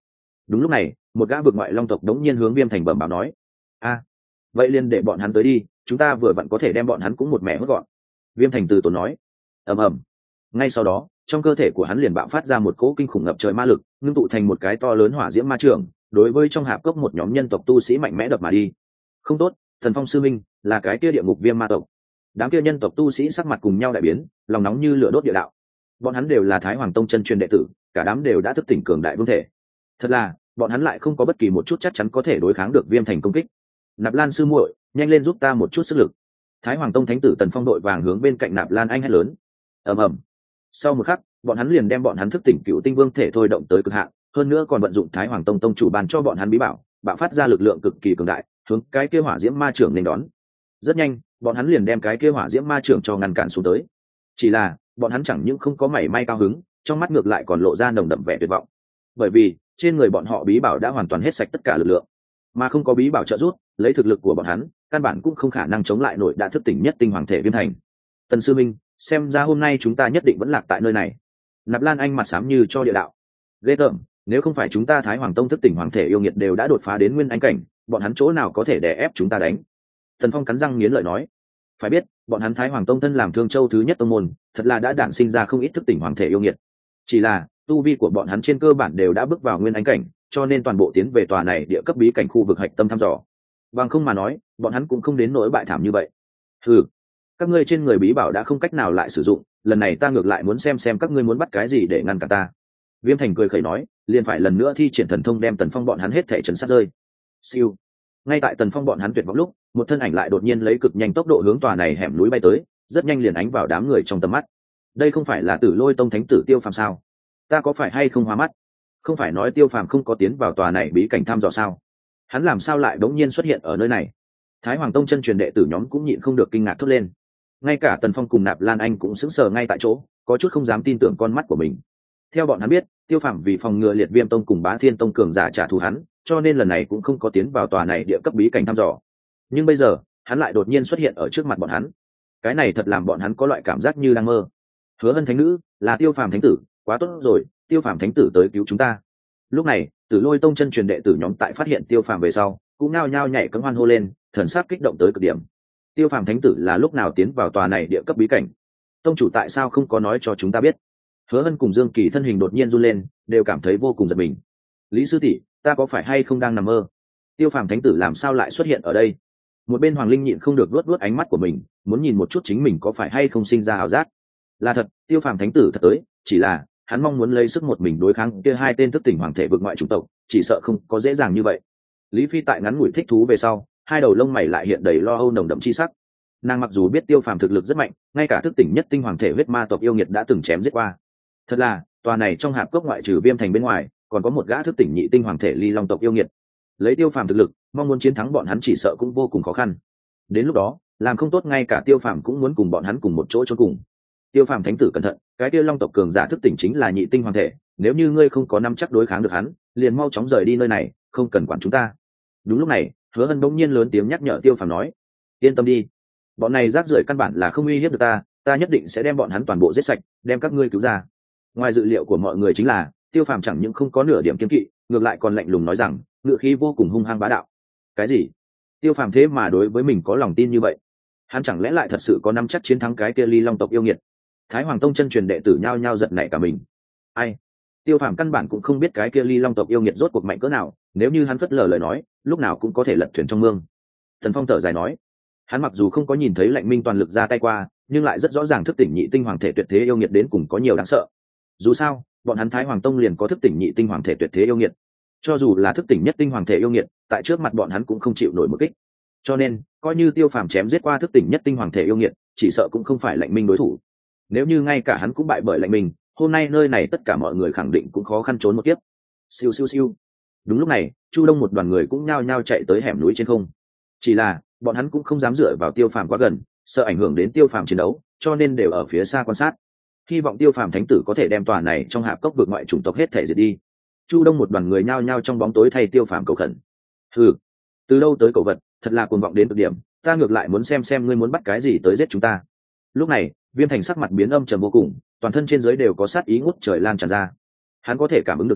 Đúng lúc này một gã vực ngoại long tộc đống nhiên hướng Viêm Thành bẩm báo nói: a vậy liền để bọn hắn tới đi, chúng ta vừa vặn có thể đem bọn hắn cũng một mẻ hốt gọn. Viêm Thành từ tốn nói. Ầm ầm. Ngay sau đó trong cơ thể của hắn liền bạo phát ra một cỗ kinh khủng ngập trời ma lực, ngưng tụ thành một cái to lớn hỏa diễm ma trường, đối với trong hạp cốc một nhóm nhân tộc tu sĩ mạnh mẽ đập mà đi. Không tốt, Thần Phong sư minh, là cái kia địa ngục viêm ma tộc. Đám kia nhân tộc tu sĩ sắc mặt cùng nhau đại biến, lòng nóng như lửa đốt địa đạo. Bọn hắn đều là Thái Hoàng Tông chân truyền đệ tử, cả đám đều đã thức tỉnh cường đại vương thể. Thật là, bọn hắn lại không có bất kỳ một chút chắc chắn có thể đối kháng được Viêm Thành công kích. Nạp Lan sư muội, nhanh lên giúp ta một chút sức lực. Thái Hoàng Tông thánh tử Tần Phong đội vàng hướng bên cạnh Nạp Lan anh hét lớn. Ầm ầm. Sau một khắc, bọn hắn liền đem bọn hắn thức tỉnh cựu tinh vương thể thôi động tới cực hạn, hơn nữa còn vận dụng Thái Hoàng Tông tông chủ ban cho bọn hắn bí bảo, bạo phát ra lực lượng cực kỳ cường đại, hướng cái kia hỏa diễm ma trưởng nên đón. Rất nhanh, bọn hắn liền đem cái kia hỏa diễm ma trưởng cho ngăn cản xuống tới. Chỉ là, bọn hắn chẳng những không có mảy may cao hứng, trong mắt ngược lại còn lộ ra nồng đậm vẻ tuyệt vọng. Bởi vì, trên người bọn họ bí bảo đã hoàn toàn hết sạch tất cả lực lượng, mà không có bí bảo trợ giúp, lấy thực lực của bọn hắn, căn bản cũng không khả năng chống lại nổi đã thức tỉnh nhất tinh hoàng thể Viêm Thành. Tần sư minh, xem ra hôm nay chúng ta nhất định vẫn lạc tại nơi này. Nạp Lan anh mặt xám như cho địa đạo. Ghê tởm, nếu không phải chúng ta Thái Hoàng Tông thức tỉnh hoàng thể yêu nghiệt đều đã đột phá đến nguyên anh cảnh, bọn hắn chỗ nào có thể đè ép chúng ta đánh. Tần Phong cắn răng nghiến lợi nói. Phải biết, bọn hắn Thái Hoàng Tông thân làm Thương Châu thứ nhất tông môn, thật là đã đản sinh ra không ít thức tỉnh hoàng thể yêu nghiệt. Chỉ là, tu vi của bọn hắn trên cơ bản đều đã bước vào nguyên anh cảnh, cho nên toàn bộ tiến về tòa này địa cấp bí cảnh khu vực hạch tâm thăm dò. Bằng không mà nói, bọn hắn cũng không đến nỗi bại thảm như vậy. Ừ, các ngươi trên người bí bảo đã không cách nào lại sử dụng, lần này ta ngược lại muốn xem các ngươi muốn bắt cái gì để ngăn cản ta. Viêm Thành cười khẩy nói, liền phải lần nữa thi triển thần thông đem Tần Phong bọn hắn hết thể chấn sát rơi. Siêu. Ngay tại Tần Phong bọn hắn tuyệt vọng lúc, một thân ảnh lại đột nhiên lấy cực nhanh tốc độ hướng tòa này hẻm núi bay tới, rất nhanh liền ánh vào đám người trong tầm mắt. Đây không phải là Tử Lôi Tông thánh tử Tiêu Phàm sao? Ta có phải hay không hoa mắt? Không phải nói Tiêu Phàm không có tiến vào tòa này bí cảnh thăm dò sao? Hắn làm sao lại đột nhiên xuất hiện ở nơi này? Thái Hoàng Tông chân truyền đệ tử nhóm cũng nhịn không được kinh ngạc thốt lên. Ngay cả Tần Phong cùng Nạp Lan anh cũng sững sờ ngay tại chỗ, có chút không dám tin tưởng con mắt của mình. Theo bọn hắn biết, Tiêu Phàm vì phòng ngừa Liệt Viêm Tông cùng Bá Thiên Tông cường giả trả thù hắn, cho nên lần này cũng không có tiến vào tòa này địa cấp bí cảnh thăm dò. Nhưng bây giờ, hắn lại đột nhiên xuất hiện ở trước mặt bọn hắn. Cái này thật làm bọn hắn có loại cảm giác như đang mơ. Hứa Hân thánh nữ, là Tiêu Phàm thánh tử, quá tốt rồi, Tiêu Phàm thánh tử tới cứu chúng ta. Lúc này, Tử Lôi Tông chân truyền đệ tử nhóm tại phát hiện Tiêu Phàm về sau, cũng nao nhao nhảy cẫng hoan hô lên, thần sắc kích động tới cực điểm. Tiêu Phàm thánh tử là lúc nào tiến vào tòa này địa cấp bí cảnh? Tông chủ tại sao không có nói cho chúng ta biết? Hứa Hân cùng Dương Kỳ thân hình đột nhiên run lên, đều cảm thấy vô cùng giật mình. Lý sư tỷ, ta có phải hay không đang nằm mơ? Tiêu Phàm thánh tử làm sao lại xuất hiện ở đây? Một bên Hoàng Linh nhịn không được luốt ánh mắt của mình, muốn nhìn một chút chính mình có phải hay không sinh ra ảo giác. Là thật, Tiêu Phàm thánh tử thật tới, chỉ là hắn mong muốn lấy sức một mình đối kháng kia hai tên thức tỉnh hoàng thể vực ngoại chủng tộc, chỉ sợ không có dễ dàng như vậy. Lý Phi tại ngắn ngủi thích thú về sau, hai đầu lông mày lại hiện đầy lo âu nồng đậm chi sắc. Nàng mặc dù biết Tiêu Phàm thực lực rất mạnh, ngay cả thức tỉnh nhất tinh hoàng thể huyết ma tộc yêu nghiệt đã từng chém giết qua. Thật là, tòa này trong hạp cốc ngoại trừ Viêm Thành bên ngoài, còn có một gã thức tỉnh nhị tinh hoàng thể ly long tộc yêu nghiệt. Lấy Tiêu Phàm thực lực, mong muốn chiến thắng bọn hắn chỉ sợ cũng vô cùng khó khăn. Đến lúc đó, làm không tốt ngay cả Tiêu Phàm cũng muốn cùng bọn hắn cùng một chỗ chôn cùng. Tiêu Phàm thánh tử cẩn thận, cái kia long tộc cường giả thức tỉnh chính là nhị tinh hoàng thể, nếu như ngươi không có nắm chắc đối kháng được hắn, liền mau chóng rời đi nơi này, không cần quản chúng ta. Đúng lúc này, Hứa Hân bỗng nhiên lớn tiếng nhắc nhở Tiêu Phàm nói: yên tâm đi, bọn này rác rưởi căn bản là không uy hiếp được ta, ta nhất định sẽ đem bọn hắn toàn bộ giết sạch, đem các ngươi cứu ra. Ngoài dự liệu của mọi người chính là, Tiêu Phàm chẳng những không có nửa điểm kiêng kỵ, ngược lại còn lạnh lùng nói rằng, ngựa khí vô cùng hung hăng bá đạo. Cái gì? Tiêu Phàm thế mà đối với mình có lòng tin như vậy? Hắn chẳng lẽ lại thật sự có nắm chắc chiến thắng cái kia ly long tộc yêu nghiệt? Thái Hoàng Tông chân truyền đệ tử nhao nhao giật nảy cả mình. Ai? Tiêu Phàm căn bản cũng không biết cái kia ly long tộc yêu nghiệt rốt cuộc mạnh cỡ nào, nếu như hắn phất lờ lời nói, lúc nào cũng có thể lật thuyền trong mương. Thần Phong thở dài nói, hắn mặc dù không có nhìn thấy Lạnh Minh toàn lực ra tay qua, nhưng lại rất rõ ràng thức tỉnh nhị tinh hoàng thể tuyệt thế yêu nghiệt đến cùng có nhiều đáng sợ. Dù sao, bọn hắn Thái Hoàng Tông liền có thức tỉnh nhị tinh hoàng thể tuyệt thế yêu nghiệt. Cho dù là thức tỉnh nhất tinh hoàng thể yêu nghiệt, tại trước mặt bọn hắn cũng không chịu nổi một kích. Cho nên, coi như Tiêu Phàm chém giết qua thức tỉnh nhất tinh hoàng thể yêu nghiệt, chỉ sợ cũng không phải Lạnh Minh đối thủ. Nếu như ngay cả hắn cũng bại bởi Lạnh Minh, hôm nay nơi này tất cả mọi người khẳng định cũng khó khăn trốn một kiếp. Siêu siêu siêu. Đúng lúc này, Chu Đông một đoàn người cũng nhao nhao chạy tới hẻm núi trên không. Chỉ là, bọn hắn cũng không dám dựa vào Tiêu Phàm quá gần, sợ ảnh hưởng đến Tiêu Phàm chiến đấu, cho nên đều ở phía xa quan sát. Hy vọng Tiêu Phàm thánh tử có thể đem tòa này trong hạp cốc vượt ngoại chủng tộc hết thể diệt đi. Chu Đông một đoàn người nhao nhao trong bóng tối thay Tiêu Phàm cầu khẩn. Hừ, từ đâu tới cầu vật, thật là cuồng vọng đến cực điểm, ta ngược lại muốn xem ngươi muốn bắt cái gì tới giết chúng ta. Lúc này, Viêm Thành sắc mặt biến âm trầm vô cùng, toàn thân trên dưới đều có sát ý ngút trời lan tràn ra. Hắn có thể cảm ứng được ra,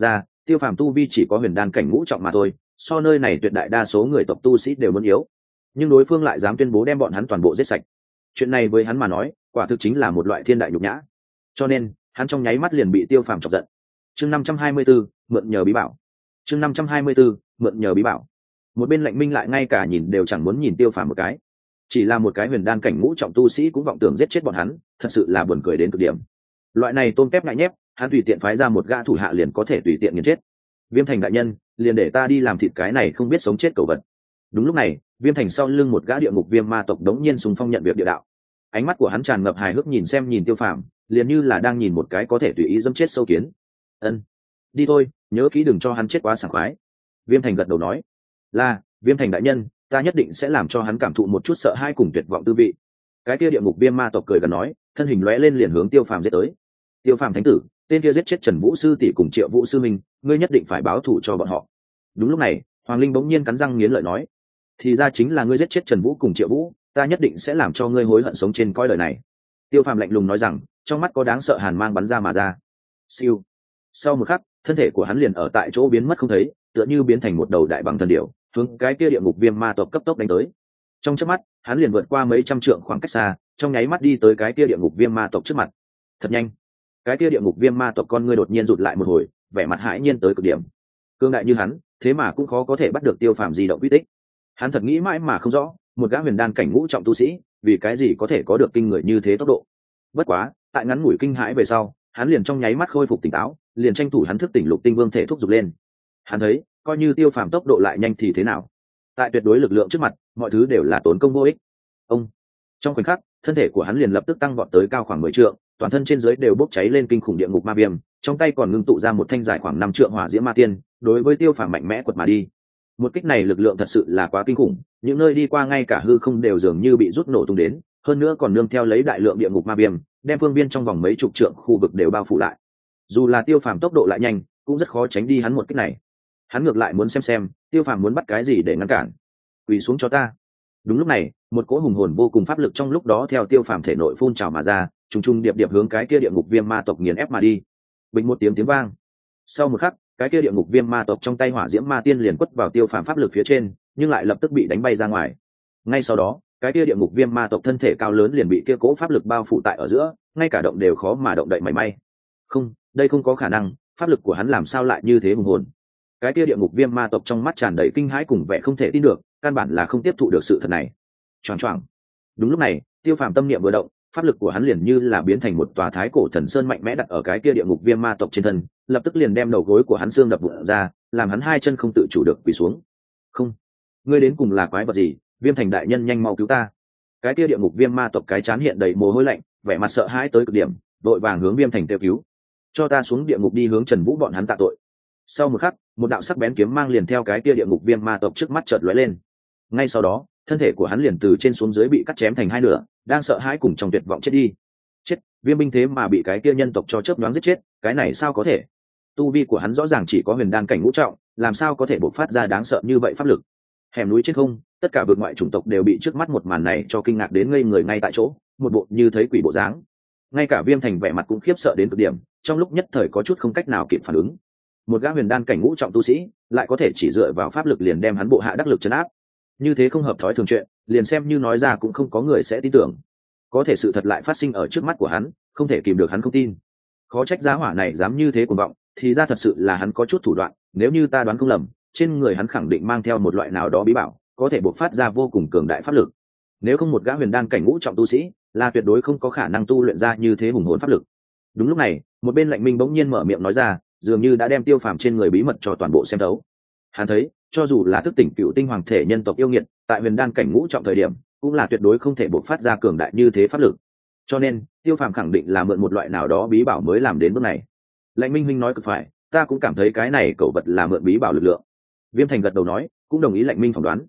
tiêu phàm tu vi chỉ có huyền đan cảnh ngũ trọng mà thôi, so nơi này tuyệt đại đa số người tộc tu sĩ đều muốn yếu, nhưng đối phương lại dám tuyên bố đem bọn hắn toàn bộ giết sạch. Chuyện này với hắn mà nói quả thực chính là một loại thiên đại nhục nhã, cho nên hắn trong nháy mắt liền bị tiêu phàm chọc giận. Chương 524, mượn nhờ bí bảo. Chương 524, mượn nhờ bí bảo. Một bên Lạnh Minh lại ngay cả nhìn đều chẳng muốn nhìn tiêu phàm một cái, chỉ là một cái huyền đan cảnh ngũ trọng tu sĩ cũng vọng tưởng giết chết bọn hắn, thật sự là buồn cười đến cực điểm. Loại này tôm tép ngại nhép, hắn tùy tiện phái ra một gã thủ hạ liền có thể tùy tiện nghiền chết. Viêm Thành đại nhân, liền để ta đi làm thịt cái này không biết sống chết cẩu vật. Đúng lúc này, Viêm Thành sau lưng một gã địa ngục viêm ma tộc đống nhiên xung phong nhận việc địa đạo. Ánh mắt của hắn tràn ngập hài hước nhìn tiêu phàm, liền như là đang nhìn một cái có thể tùy ý dẫm chết sâu kiến. Ân, đi thôi, nhớ kỹ đừng cho hắn chết quá sảng khoái. Viêm Thành gật đầu nói, là Viêm Thành đại nhân, ta nhất định sẽ làm cho hắn cảm thụ một chút sợ hãi cùng tuyệt vọng tư vị. Cái kia địa ngục viêm ma tộc cười gần nói, thân hình lóe lên liền hướng tiêu phàm giết tới. Tiêu phàm thánh tử, tên kia giết chết Trần Vũ sư tỷ cùng Triệu Vũ sư minh, ngươi nhất định phải báo thù cho bọn họ. Đúng lúc này, Hoàng Linh bỗng nhiên cắn răng nghiến lợi nói, thì ra chính là ngươi giết chết Trần Vũ cùng Triệu Vũ, ta nhất định sẽ làm cho ngươi hối hận sống trên cõi đời này. Tiêu phàm lạnh lùng nói rằng, trong mắt có đáng sợ hàn mang bắn ra mà ra. Siêu. Sau một khắc, thân thể của hắn liền ở tại chỗ biến mất không thấy, tựa như biến thành một đầu đại bằng thần điểu, hướng cái kia địa ngục viêm ma tộc cấp tốc đánh tới. Trong chớp mắt, hắn liền vượt qua mấy trăm trượng khoảng cách xa, trong nháy mắt đi tới cái kia địa ngục viêm ma tộc trước mặt. Thật nhanh, cái kia địa ngục viêm ma tộc con ngươi đột nhiên rụt lại một hồi, vẻ mặt hãi nhiên tới cực điểm. Cương đại như hắn, thế mà cũng khó có thể bắt được tiêu phàm di động quy tích. Hắn thật nghĩ mãi mà không rõ, một gã huyền đan cảnh ngũ trọng tu sĩ, vì cái gì có thể có được kinh người như thế tốc độ. Bất quá, tại ngắn ngủi kinh hãi về sau, hắn liền trong nháy mắt khôi phục tỉnh táo, liền tranh thủ hắn thức tỉnh lục tinh vương thể thúc giục lên. Hắn thấy, coi như tiêu phàm tốc độ lại nhanh thì thế nào, tại tuyệt đối lực lượng trước mặt, mọi thứ đều là tốn công vô ích. Ông, trong khoảnh khắc, thân thể của hắn liền lập tức tăng vọt tới cao khoảng 10 trượng, toàn thân trên dưới đều bốc cháy lên kinh khủng địa ngục ma viêm, trong tay còn ngưng tụ ra một thanh dài khoảng 5 trượng hỏa diễm ma tiên, đối với tiêu phàm mạnh mẽ quật mà đi. Một kích này lực lượng thật sự là quá kinh khủng, những nơi đi qua ngay cả hư không đều dường như bị rút nổ tung đến, hơn nữa còn nương theo lấy đại lượng địa ngục ma viêm, đem phương viên trong vòng mấy chục trượng khu vực đều bao phủ lại. Dù là tiêu phàm tốc độ lại nhanh, cũng rất khó tránh đi hắn một kích này. Hắn ngược lại muốn xem tiêu phàm muốn bắt cái gì để ngăn cản. Quỳ xuống cho ta. Đúng lúc này, một cỗ hùng hồn vô cùng pháp lực trong lúc đó theo tiêu phàm thể nội phun trào mà ra, trùng trùng điệp điệp hướng cái kia địa ngục viêm ma tộc nghiền ép mà đi. Bình một tiếng vang. Sau một khắc, cái kia địa ngục viêm ma tộc trong tay hỏa diễm ma tiên liền quất vào tiêu phàm pháp lực phía trên, nhưng lại lập tức bị đánh bay ra ngoài. Ngay sau đó, cái kia địa ngục viêm ma tộc thân thể cao lớn liền bị kia cỗ pháp lực bao phủ tại ở giữa, ngay cả động đều khó mà động đậy mảy may. Không, đây không có khả năng, pháp lực của hắn làm sao lại như thế hùng hồn. Cái kia địa ngục viêm ma tộc trong mắt tràn đầy kinh hãi cùng vẻ không thể tin được, căn bản là không tiếp thụ được sự thật này. Choảng choảng. Đúng lúc này, tiêu phàm tâm niệm vừa động, pháp lực của hắn liền như là biến thành một tòa thái cổ thần sơn mạnh mẽ đặt ở cái kia địa ngục viêm ma tộc trên thân, lập tức liền đem đầu gối của hắn xương đập vụn ra, làm hắn hai chân không tự chủ được quỳ xuống. Không, ngươi đến cùng là quái vật gì? Viêm Thành đại nhân nhanh mau cứu ta. Cái kia địa ngục viêm ma tộc cái chán hiện đầy mồ hôi lạnh, vẻ mặt sợ hãi tới cực điểm, đội vàng hướng Viêm Thành kêu cứu. Cho ta xuống địa ngục đi hướng Trần Vũ bọn hắn tạ tội. Sau một khắc, một đạo sắc bén kiếm mang liền theo cái kia địa ngục viêm ma tộc trước mắt chợt lóe lên. Ngay sau đó, thân thể của hắn liền từ trên xuống dưới bị cắt chém thành hai nửa, đang sợ hãi cùng trong tuyệt vọng chết đi. Chết, Viêm binh thế mà bị cái kia nhân tộc cho chớp nhoáng giết chết, cái này sao có thể? Tu vi của hắn rõ ràng chỉ có huyền đan cảnh ngũ trọng, làm sao có thể bộc phát ra đáng sợ như vậy pháp lực? Hẻm núi trên không, tất cả vực ngoại chủng tộc đều bị trước mắt một màn này cho kinh ngạc đến ngây người ngay tại chỗ, một bộ như thấy quỷ bộ dáng. Ngay cả Viêm Thành vẻ mặt cũng khiếp sợ đến cực điểm, trong lúc nhất thời có chút không cách nào kịp phản ứng. Một gã huyền đan cảnh ngũ trọng tu sĩ, lại có thể chỉ dựa vào pháp lực liền đem hắn bộ hạ đắc lực trấn áp. Như thế không hợp thói thường chuyện, liền xem như nói ra cũng không có người sẽ tin tưởng. Có thể sự thật lại phát sinh ở trước mắt của hắn, không thể kìm được hắn không tin. Khó trách giá hỏa này dám như thế cuồng vọng, thì ra thật sự là hắn có chút thủ đoạn, nếu như ta đoán không lầm, trên người hắn khẳng định mang theo một loại nào đó bí bảo, có thể bộc phát ra vô cùng cường đại pháp lực. Nếu không một gã huyền đan cảnh ngũ trọng tu sĩ, là tuyệt đối không có khả năng tu luyện ra như thế hùng hồn pháp lực. Đúng lúc này, một bên Lạnh Minh bỗng nhiên mở miệng nói ra, dường như đã đem tiêu phàm trên người bí mật cho toàn bộ xem thấu. Hắn thấy, cho dù là thức tỉnh cựu tinh hoàng thể nhân tộc yêu nghiệt, tại huyền đan cảnh ngũ trọng thời điểm, cũng là tuyệt đối không thể bộc phát ra cường đại như thế pháp lực. Cho nên, tiêu phàm khẳng định là mượn một loại nào đó bí bảo mới làm đến bước này. Lạnh Minh huynh nói cực phải, ta cũng cảm thấy cái này cẩu vật là mượn bí bảo lực lượng. Viêm Thành gật đầu nói, cũng đồng ý Lạnh Minh phỏng đoán.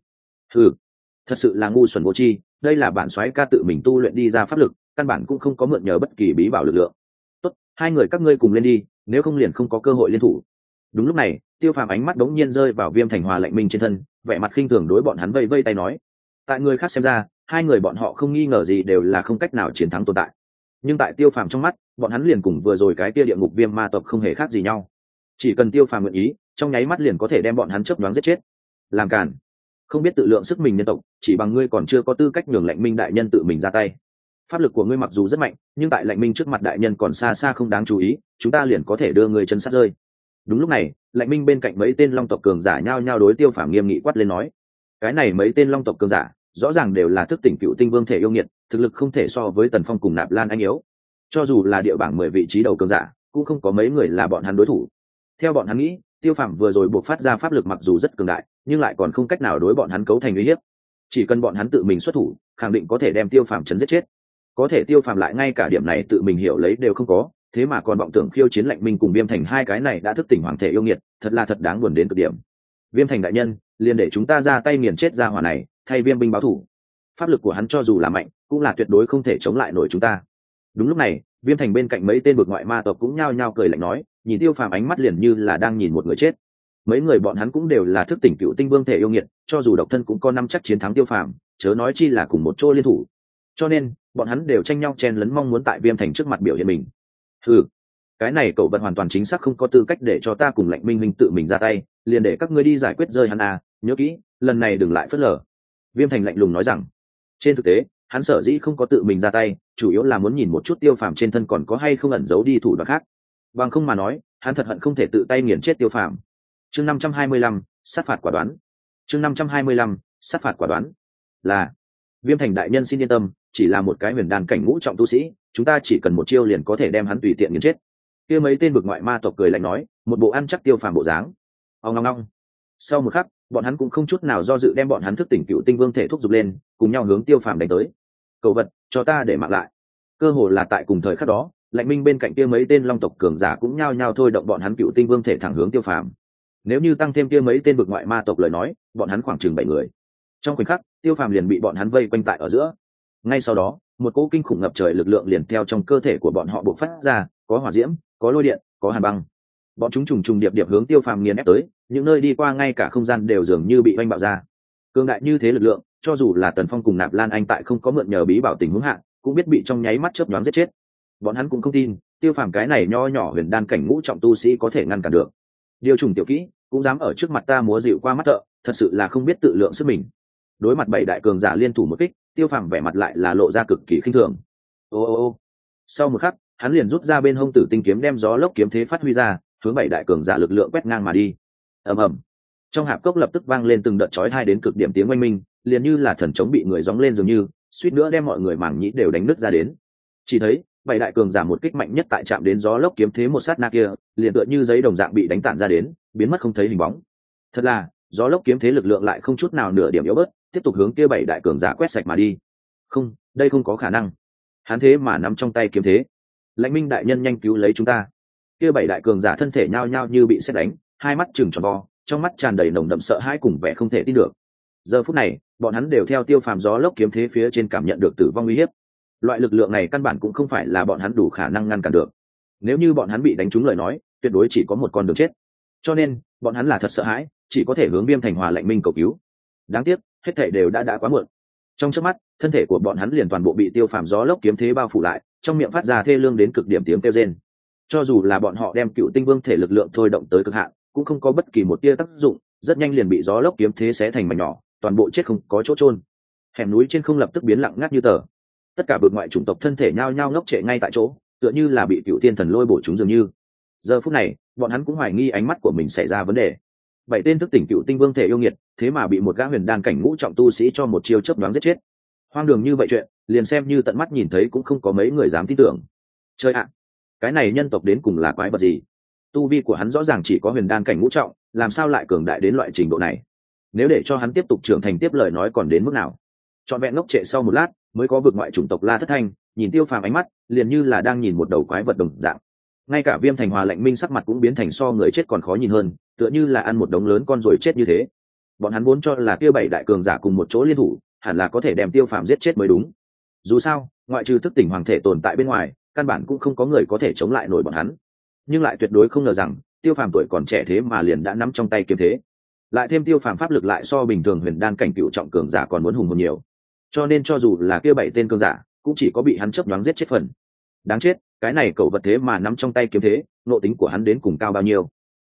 Thật sự là ngu xuẩn vô tri, đây là bản soái ca tự mình tu luyện đi ra pháp lực, căn bản cũng không có mượn nhờ bất kỳ bí bảo lực lượng. Tốt, hai người các ngươi cùng lên đi, nếu không liền không có cơ hội liên thủ. Đúng lúc này, tiêu phàm ánh mắt đống nhiên rơi vào Viêm Thành hòa Lạnh Minh trên thân, vẻ mặt khinh thường đối bọn hắn vây vây tay nói. Tại người khác xem ra, hai người bọn họ không nghi ngờ gì đều là không cách nào chiến thắng tồn tại, nhưng tại tiêu phàm trong mắt, bọn hắn liền cùng vừa rồi cái kia địa ngục viêm ma tộc không hề khác gì nhau. chỉ cần tiêu phàm nguyện ý, trong nháy mắt liền có thể đem bọn hắn chớp nhoáng giết chết. Làm cản, không biết tự lượng sức mình nhân tộc, chỉ bằng ngươi còn chưa có tư cách nhường Lạnh Minh đại nhân tự mình ra tay. Pháp lực của ngươi mặc dù rất mạnh, nhưng tại Lạnh Minh trước mặt đại nhân còn xa xa không đáng chú ý, chúng ta liền có thể đưa ngươi chân sát rơi. Đúng lúc này, Lạnh Minh bên cạnh mấy tên long tộc cường giả nhao nhao đối tiêu phàm nghiêm nghị quát lên nói. Cái này mấy tên long tộc cường giả rõ ràng đều là thức tỉnh cựu tinh vương thể yêu nghiệt, thực lực không thể so với Tần Phong cùng Nạp Lan anh yếu. Cho dù là địa bảng 10 vị trí đầu cường giả, cũng không có mấy người là bọn hắn đối thủ. Theo bọn hắn nghĩ, tiêu phàm vừa rồi buộc phát ra pháp lực mặc dù rất cường đại, nhưng lại còn không cách nào đối bọn hắn cấu thành uy hiếp. Chỉ cần bọn hắn tự mình xuất thủ, khẳng định có thể đem tiêu phàm chấn giết chết. Có thể tiêu phàm lại ngay cả điểm này tự mình hiểu lấy đều không có, thế mà còn vọng tưởng khiêu chiến Lạnh Minh cùng Viêm Thành hai cái này đã thức tỉnh hoàng thể yêu nghiệt, thật là thật đáng buồn đến cực điểm. Viêm Thành đại nhân, liền để chúng ta ra tay nghiền chết ra hỏa này, thay Viêm binh báo thù. Pháp lực của hắn cho dù là mạnh, cũng là tuyệt đối không thể chống lại nổi chúng ta. Đúng lúc này, Viêm Thành bên cạnh mấy tên vực ngoại ma tộc cũng nhao nhao cười lạnh nói, nhìn tiêu phàm ánh mắt liền như là đang nhìn một người chết. Mấy người bọn hắn cũng đều là thức tỉnh cựu tinh vương thể yêu nghiệt, cho dù độc thân cũng có năm chắc chiến thắng tiêu phàm, chớ nói chi là cùng một chỗ liên thủ. Cho nên bọn hắn đều tranh nhau chen lấn mong muốn tại Viêm Thành trước mặt biểu hiện mình. Cái này cậu vật hoàn toàn chính xác không có tư cách để cho ta cùng Lạnh Minh minh tự mình ra tay, liền để các ngươi đi giải quyết rơi hắn à, nhớ kỹ, lần này đừng lại phớt lờ. Viêm Thành lạnh lùng nói rằng, trên thực tế hắn sở dĩ không có tự mình ra tay, chủ yếu là muốn nhìn một chút tiêu phàm trên thân còn có hay không ẩn giấu đi thủ đoạn khác. Bằng không mà nói, hắn thật hận không thể tự tay nghiền chết tiêu phàm. Chương 525, sát phạt quả đoán. Chương 525, sát phạt quả đoán. Là, Viêm Thành đại nhân xin yên tâm, chỉ là một cái huyền đan cảnh ngũ trọng tu sĩ, chúng ta chỉ cần một chiêu liền có thể đem hắn tùy tiện nghiền chết. Kia mấy tên vực ngoại ma tộc cười lạnh nói, một bộ ăn chắc tiêu phàm bộ dáng. Ong ong ong. Sau một khắc, bọn hắn cũng không chút nào do dự đem bọn hắn thức tỉnh cựu tinh vương thể thúc giục lên, cùng nhau hướng tiêu phàm đánh tới. Cầu vật, cho ta để mạng lại. Cơ hồ là tại cùng thời khắc đó, Lạnh Minh bên cạnh kia mấy tên long tộc cường giả cũng nhao nhao thôi động bọn hắn cựu tinh vương thể thẳng hướng tiêu phàm. Nếu như tăng thêm kia mấy tên vực ngoại ma tộc lời nói, bọn hắn khoảng chừng 7 người. Trong khoảnh khắc, tiêu phàm liền bị bọn hắn vây quanh tại ở giữa. Ngay sau đó, một cỗ kinh khủng ngập trời lực lượng liền theo trong cơ thể của bọn họ bộc phát ra, có hỏa diễm, có lôi điện, có hàn băng. Bọn chúng trùng trùng điệp điệp hướng tiêu phàm nghiền ép tới, những nơi đi qua ngay cả không gian đều dường như bị oanh bạo ra. Cường đại như thế lực lượng, cho dù là Tần Phong cùng Nạp Lan anh tại không có mượn nhờ bí bảo tình huống hạ, cũng biết bị trong nháy mắt chớp nhoáng giết chết. Bọn hắn cũng không tin tiêu phàm cái này nho nhỏ huyền đan cảnh ngũ trọng tu sĩ có thể ngăn cản được. Điều trùng tiểu kỹ cũng dám ở trước mặt ta múa dịu qua mắt thợ, thật sự là không biết tự lượng sức mình. Đối mặt 7 đại cường giả liên thủ một kích, tiêu phàm vẻ mặt lại là lộ ra cực kỳ khinh thường. Ô. Sau một khắc, hắn liền rút ra bên hông tử tinh kiếm, đem gió lốc kiếm thế phát huy ra, hướng 7 đại cường giả lực lượng quét ngang mà đi. Ầm ầm. Trong hạp cốc lập tức vang lên từng đợt chói tai đến cực điểm tiếng oanh minh, liền như là thần trống bị người gióng lên dường như, suýt nữa đem mọi người màng nhĩ đều đánh nứt ra đến. Chỉ thấy 7 đại cường giả một kích mạnh nhất tại chạm đến gió lốc kiếm thế một sát na kia, liền tựa như giấy đồng dạng bị đánh tản ra đến, biến mất không thấy hình bóng. Thật là, gió lốc kiếm thế lực lượng lại không chút nào nửa điểm yếu bớt, tiếp tục hướng kia 7 đại cường giả quét sạch mà đi. Không, đây không có khả năng. Hắn thế mà nắm trong tay kiếm thế. Lãnh Minh đại nhân nhanh cứu lấy chúng ta. Kia 7 đại cường giả thân thể nhao nhao như bị sét đánh, hai mắt trừng tròn vo, trong mắt tràn đầy nồng đậm sợ hãi cùng vẻ không thể tin được. Giờ phút này, bọn hắn đều theo tiêu phàm gió lốc kiếm thế phía trên cảm nhận được tử vong uy hiếp. Loại lực lượng này căn bản cũng không phải là bọn hắn đủ khả năng ngăn cản được. Nếu như bọn hắn bị đánh trúng lời nói, tuyệt đối chỉ có một con đường chết. Cho nên, bọn hắn là thật sợ hãi, chỉ có thể hướng Viêm Thành Hòa Lạnh Minh cầu cứu. Đáng tiếc, hết thảy đều đã quá muộn. Trong chớp mắt, thân thể của bọn hắn liền toàn bộ bị tiêu phàm gió lốc kiếm thế bao phủ lại, trong miệng phát ra thê lương đến cực điểm tiếng kêu rên. Cho dù là bọn họ đem cựu tinh vương thể lực lượng thôi động tới cực hạn, cũng không có bất kỳ một tia tác dụng, rất nhanh liền bị gió lốc kiếm thế xé thành mảnh nhỏ, toàn bộ chết không có chỗ chôn. Hẻm núi trên không lập tức biến lặng ngắt như tờ. Tất cả vực ngoại chủng tộc thân thể nhao nhao ngốc trệ ngay tại chỗ, tựa như là bị cựu thiên thần lôi bổ chúng dường như. Giờ phút này, bọn hắn cũng hoài nghi ánh mắt của mình xảy ra vấn đề. 7 tên thức tỉnh cựu tinh vương thể yêu nghiệt, thế mà bị một gã huyền đan cảnh ngũ trọng tu sĩ cho một chiêu chớp nhoáng giết chết. Hoang đường như vậy chuyện, liền xem như tận mắt nhìn thấy cũng không có mấy người dám tin tưởng. Chơi ạ, cái này nhân tộc đến cùng là quái vật gì? Tu vi của hắn rõ ràng chỉ có huyền đan cảnh ngũ trọng, làm sao lại cường đại đến loại trình độ này? Nếu để cho hắn tiếp tục trưởng thành tiếp lời nói còn đến mức nào? Trọn vẹn ngốc trệ sau một lát, mới có vực ngoại chủng tộc La Thất Thanh nhìn tiêu phàm ánh mắt liền như là đang nhìn một đầu quái vật đồng dạng. Ngay cả Viêm Thành Hòa Lạnh Minh sắc mặt cũng biến thành so người chết còn khó nhìn hơn, tựa như là ăn một đống lớn con ruồi chết như thế. Bọn hắn vốn cho là kia 7 đại cường giả cùng một chỗ liên thủ, hẳn là có thể đem tiêu phàm giết chết mới đúng. Dù sao, ngoại trừ thức tỉnh hoàng thể tồn tại bên ngoài, căn bản cũng không có người có thể chống lại nổi bọn hắn. Nhưng lại tuyệt đối không ngờ rằng, tiêu phàm tuổi còn trẻ thế mà liền đã nắm trong tay kiếm thế. Lại thêm tiêu phàm pháp lực lại so bình thường huyền đan cảnh cựu trọng cường giả còn muốn hùng hồn nhiều. Cho nên cho dù là kia 7 tên cường giả, cũng chỉ có bị hắn chớp nhoáng giết chết phần. Đáng chết, cái này cậu vật thế mà nắm trong tay kiếm thế, nộ tính của hắn đến cùng cao bao nhiêu?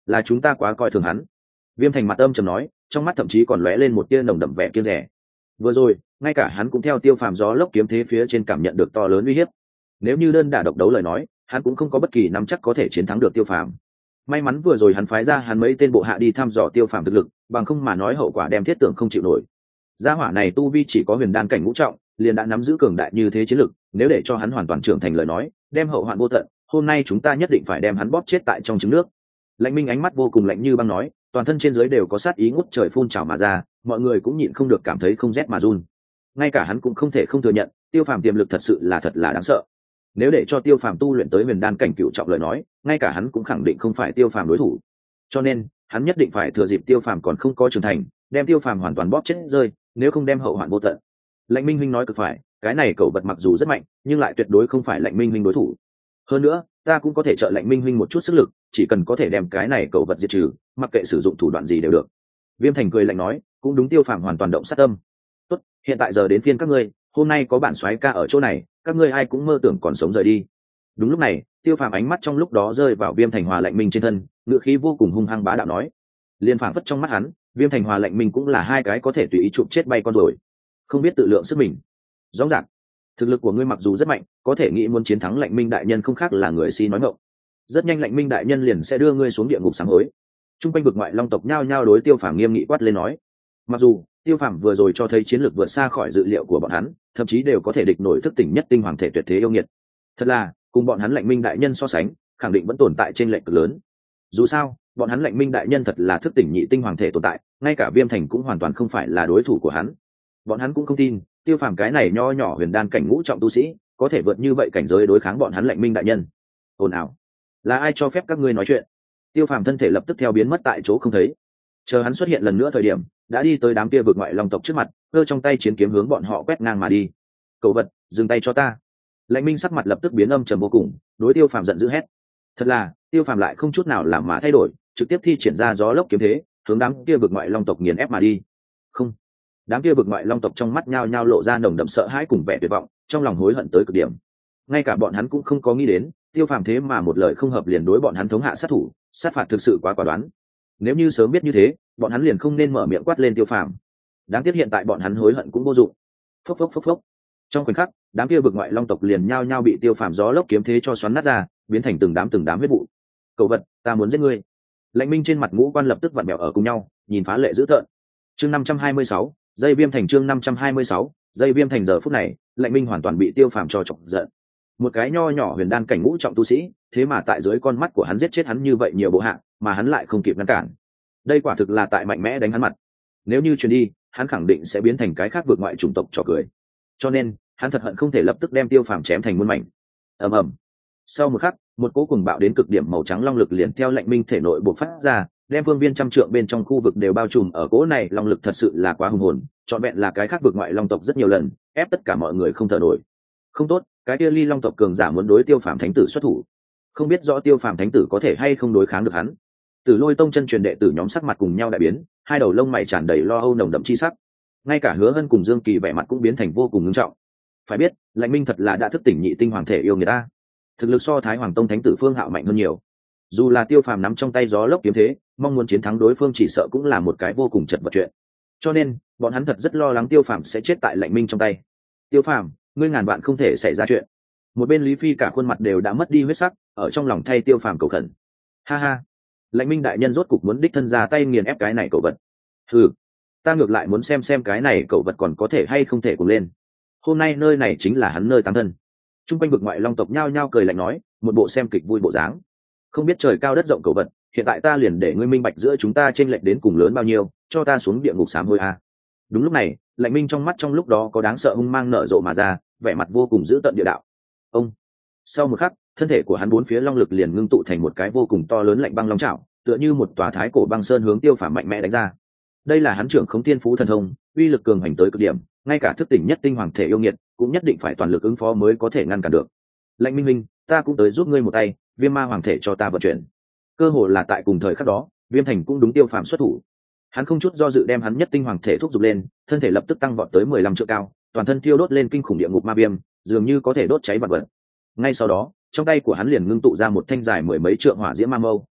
là chúng ta quá coi thường hắn. Viêm Thành mặt âm trầm nói, trong mắt thậm chí còn lóe lên một tia nồng đậm vẻ kiêng dè. Vừa rồi ngay cả hắn cũng theo Tiêu Phàm gió lốc kiếm thế phía trên cảm nhận được to lớn uy hiếp. Nếu như đơn đả độc đấu lời nói, hắn cũng không có bất kỳ nắm chắc có thể chiến thắng được Tiêu Phàm. May mắn vừa rồi hắn phái ra hắn mấy tên bộ hạ đi thăm dò Tiêu Phàm thực lực, bằng không mà nói hậu quả đem thiết tưởng không chịu nổi. Gia hỏa này tu vi chỉ có huyền đan cảnh ngũ trọng, liền đã nắm giữ cường đại như thế chiến lực, nếu để cho hắn hoàn toàn trưởng thành lời nói, đem hậu hoạn vô tận, hôm nay chúng ta nhất định phải đem hắn bóp chết tại trong trứng nước. Lãnh Minh ánh mắt vô cùng lạnh như băng nói, toàn thân trên dưới đều có sát ý ngút trời phun trào mà ra, mọi người cũng nhịn không được cảm thấy không rét mà run. Ngay cả hắn cũng không thể không thừa nhận, Tiêu Phàm tiềm lực thật sự là thật là đáng sợ. Nếu để cho Tiêu Phàm tu luyện tới huyền đan cảnh cửu trọng lời nói, ngay cả hắn cũng khẳng định không phải Tiêu Phàm đối thủ. Cho nên, hắn nhất định phải thừa dịp Tiêu Phàm còn không có trưởng thành, đem Tiêu Phàm hoàn toàn bóp chết rơi, nếu không đem hậu hoạn vô tận. Lãnh Minh huynh nói cực phải, cái này cẩu vật mặc dù rất mạnh, nhưng lại tuyệt đối không phải Lãnh Minh huynh đối thủ. Hơn nữa, ta cũng có thể trợ Lãnh Minh huynh một chút sức lực, chỉ cần có thể đem cái này cẩu vật diệt trừ, mặc kệ sử dụng thủ đoạn gì đều được. Viêm Thành cười lạnh nói, cũng đúng, Tiêu Phàm hoàn toàn động sát tâm. Tốt, hiện tại giờ đến phiên các ngươi, hôm nay có bản soái ca ở chỗ này, các ngươi ai cũng mơ tưởng còn sống rời đi. Đúng lúc này, Tiêu Phàm ánh mắt trong lúc đó rơi vào Viêm Thành Hòa Lạnh Minh trên thân, ngữ khí vô cùng hung hăng bá đạo nói. Liên phảng phất trong mắt hắn, Viêm Thành Hòa Lạnh Minh cũng là hai cái có thể tùy ý chụp chết bay con rồi, không biết tự lượng sức mình. Rõ ràng, thực lực của ngươi mặc dù rất mạnh, có thể nghĩ muốn chiến thắng Lạnh Minh đại nhân không khác là người si nói ngọng. Rất nhanh Lạnh Minh đại nhân liền sẽ đưa ngươi xuống địa ngục sám hối. Trung quanh vực ngoại long tộc nhao nhao đối Tiêu Phàm nghiêm nghị quát lên nói. Mặc dù Tiêu Phàm vừa rồi cho thấy chiến lược vượt xa khỏi dự liệu của bọn hắn, thậm chí đều có thể địch nổi thức tỉnh nhất tinh hoàng thể tuyệt thế yêu nghiệt. Thật là, cùng bọn hắn Lạnh Minh đại nhân so sánh, khẳng định vẫn tồn tại trên lệch cực lớn. Dù sao, bọn hắn Lạnh Minh đại nhân thật là thức tỉnh nhị tinh hoàng thể tồn tại, ngay cả Viêm Thành cũng hoàn toàn không phải là đối thủ của hắn. Bọn hắn cũng không tin, Tiêu Phàm cái này nho nhỏ huyền đan cảnh ngũ trọng tu sĩ, có thể vượt như vậy cảnh giới đối kháng bọn hắn Lạnh Minh đại nhân. Ồn ào, là ai cho phép các ngươi nói chuyện? Tiêu Phàm thân thể lập tức theo biến mất tại chỗ không thấy. Chờ hắn xuất hiện lần nữa thời điểm, đã đi tới đám kia vực ngoại long tộc trước mặt, cơ trong tay chiến kiếm hướng bọn họ quét ngang mà đi. Cẩu vật, dừng tay cho ta! Lãnh Minh sắc mặt lập tức biến âm trầm vô cùng, đối Tiêu Phàm giận dữ hét. Thật là, Tiêu Phàm lại không chút nào làm mã thay đổi, trực tiếp thi triển ra gió lốc kiếm thế, hướng đám kia vực ngoại long tộc nghiền ép mà đi. Không, đám kia vực ngoại long tộc trong mắt nhao nhao lộ ra nồng đậm sợ hãi cùng vẻ tuyệt vọng, trong lòng hối hận tới cực điểm. Ngay cả bọn hắn cũng không có nghĩ đến, Tiêu Phàm thế mà một lời không hợp liền đối bọn hắn thống hạ sát thủ, sát phạt thực sự quá quả đoán. Nếu như sớm biết như thế, bọn hắn liền không nên mở miệng quát lên Tiêu Phàm. Đáng tiếc hiện tại bọn hắn hối hận cũng vô dụng. Phốc phốc phốc phốc. Trong khoảnh khắc, đám kia vực ngoại long tộc liền nhao nhao bị Tiêu Phàm gió lốc kiếm thế cho xoắn nát ra, biến thành từng đám huyết vụ. Cẩu vật, ta muốn giết ngươi! Lãnh Minh trên mặt ngũ quan lập tức vặn bẹo ở cùng nhau, nhìn phá lệ dữ tợn. Chương 526, dây Viêm Thành. Chương 526, dây Viêm Thành. Giờ phút này, Lãnh Minh hoàn toàn bị Tiêu Phàm cho chọc giận. Một cái nho nhỏ huyền đan cảnh ngũ trọng tu sĩ, thế mà tại dưới con mắt của hắn giết chết hắn như vậy nhiều bộ hạ, mà hắn lại không kịp ngăn cản. Đây quả thực là tại mạnh mẽ đánh hắn mặt. Nếu như truyền đi, hắn khẳng định sẽ biến thành cái khác vượt ngoại chủng tộc trò cười. Cho nên, hắn thật hận không thể lập tức đem Tiêu Phàm chém thành muôn mảnh. Ầm ầm. Sau một khắc, một cỗ cuồng bạo đến cực điểm màu trắng long lực liền theo Lãnh Minh thể nội bộc phát ra, đem phương viên trăm trượng bên trong khu vực đều bao trùm ở cỗ này, long lực thật sự là quá hùng hồn, trọn vẹn là cái khác vượt ngoại long tộc rất nhiều lần, ép tất cả mọi người không thở nổi. Không tốt, cái kia Ly Long tộc cường giả muốn đối Tiêu Phàm thánh tử xuất thủ. Không biết rõ Tiêu Phàm thánh tử có thể hay không đối kháng được hắn. Tử Lôi tông chân truyền đệ tử nhóm sắc mặt cùng nhau đại biến, hai đầu lông mày tràn đầy lo âu nồng đậm chi sắc. Ngay cả Hứa Hân cùng Dương Kỳ vẻ mặt cũng biến thành vô cùng nghiêm trọng. Phải biết, Lãnh Minh thật là đã thức tỉnh nhị tinh hoàng thể yêu người ta, thực lực so Thái Hoàng tông thánh tử Phương Hạo mạnh hơn nhiều. Dù là Tiêu Phàm nắm trong tay gió lốc kiếm thế, mong muốn chiến thắng đối phương chỉ sợ cũng là một cái vô cùng chật vật chuyện. Cho nên, bọn hắn thật rất lo lắng Tiêu Phàm sẽ chết tại Lãnh Minh trong tay. Tiêu Phàm, ngươi ngàn vạn không thể xảy ra chuyện. Một bên Lý Phi cả khuôn mặt đều đã mất đi huyết sắc, ở trong lòng thay Tiêu Phàm cầu khẩn. Ha ha, Lãnh Minh đại nhân rốt cục muốn đích thân ra tay nghiền ép cái này cẩu vật. Hừ, ta ngược lại muốn xem cái này cẩu vật còn có thể hay không thể cùng lên. Hôm nay nơi này chính là hắn nơi táng thân. Trung quanh vực ngoại long tộc nhao nhao cười lạnh nói, một bộ xem kịch vui bộ dáng. Không biết trời cao đất rộng cẩu vật, hiện tại ta liền để ngươi minh bạch giữa chúng ta chênh lệch đến cùng lớn bao nhiêu, cho ta xuống địa ngục sám hối a. Đúng lúc này, Lãnh Minh trong mắt trong lúc đó có đáng sợ hung mang nở rộ mà ra, vẻ mặt vô cùng dữ tợn địa đạo. Ông. Sau một khắc, thân thể của hắn bốn phía long lực liền ngưng tụ thành một cái vô cùng to lớn lạnh băng long trảo, tựa như một tòa thái cổ băng sơn hướng Tiêu Phàm mạnh mẽ đánh ra. Đây là hắn trưởng khống thiên phú thần thông, uy lực cường hành tới cực điểm, ngay cả thức tỉnh nhất tinh hoàng thể yêu nghiệt cũng nhất định phải toàn lực ứng phó mới có thể ngăn cản được. Lãnh Minh Minh, ta cũng tới giúp ngươi một tay, Viêm Ma hoàng thể cho ta vận chuyển. Cơ hồ là tại cùng thời khắc đó, Viêm Thành cũng đúng Tiêu Phàm xuất thủ. Hắn không chút do dự đem hắn nhất tinh hoàng thể thúc giục lên, thân thể lập tức tăng vọt tới 15 trượng cao, toàn thân thiêu đốt lên kinh khủng địa ngục ma viêm, dường như có thể đốt cháy vật vật. Ngay sau đó, trong tay của hắn liền ngưng tụ ra một thanh dài mười mấy trượng hỏa diễm ma mâu,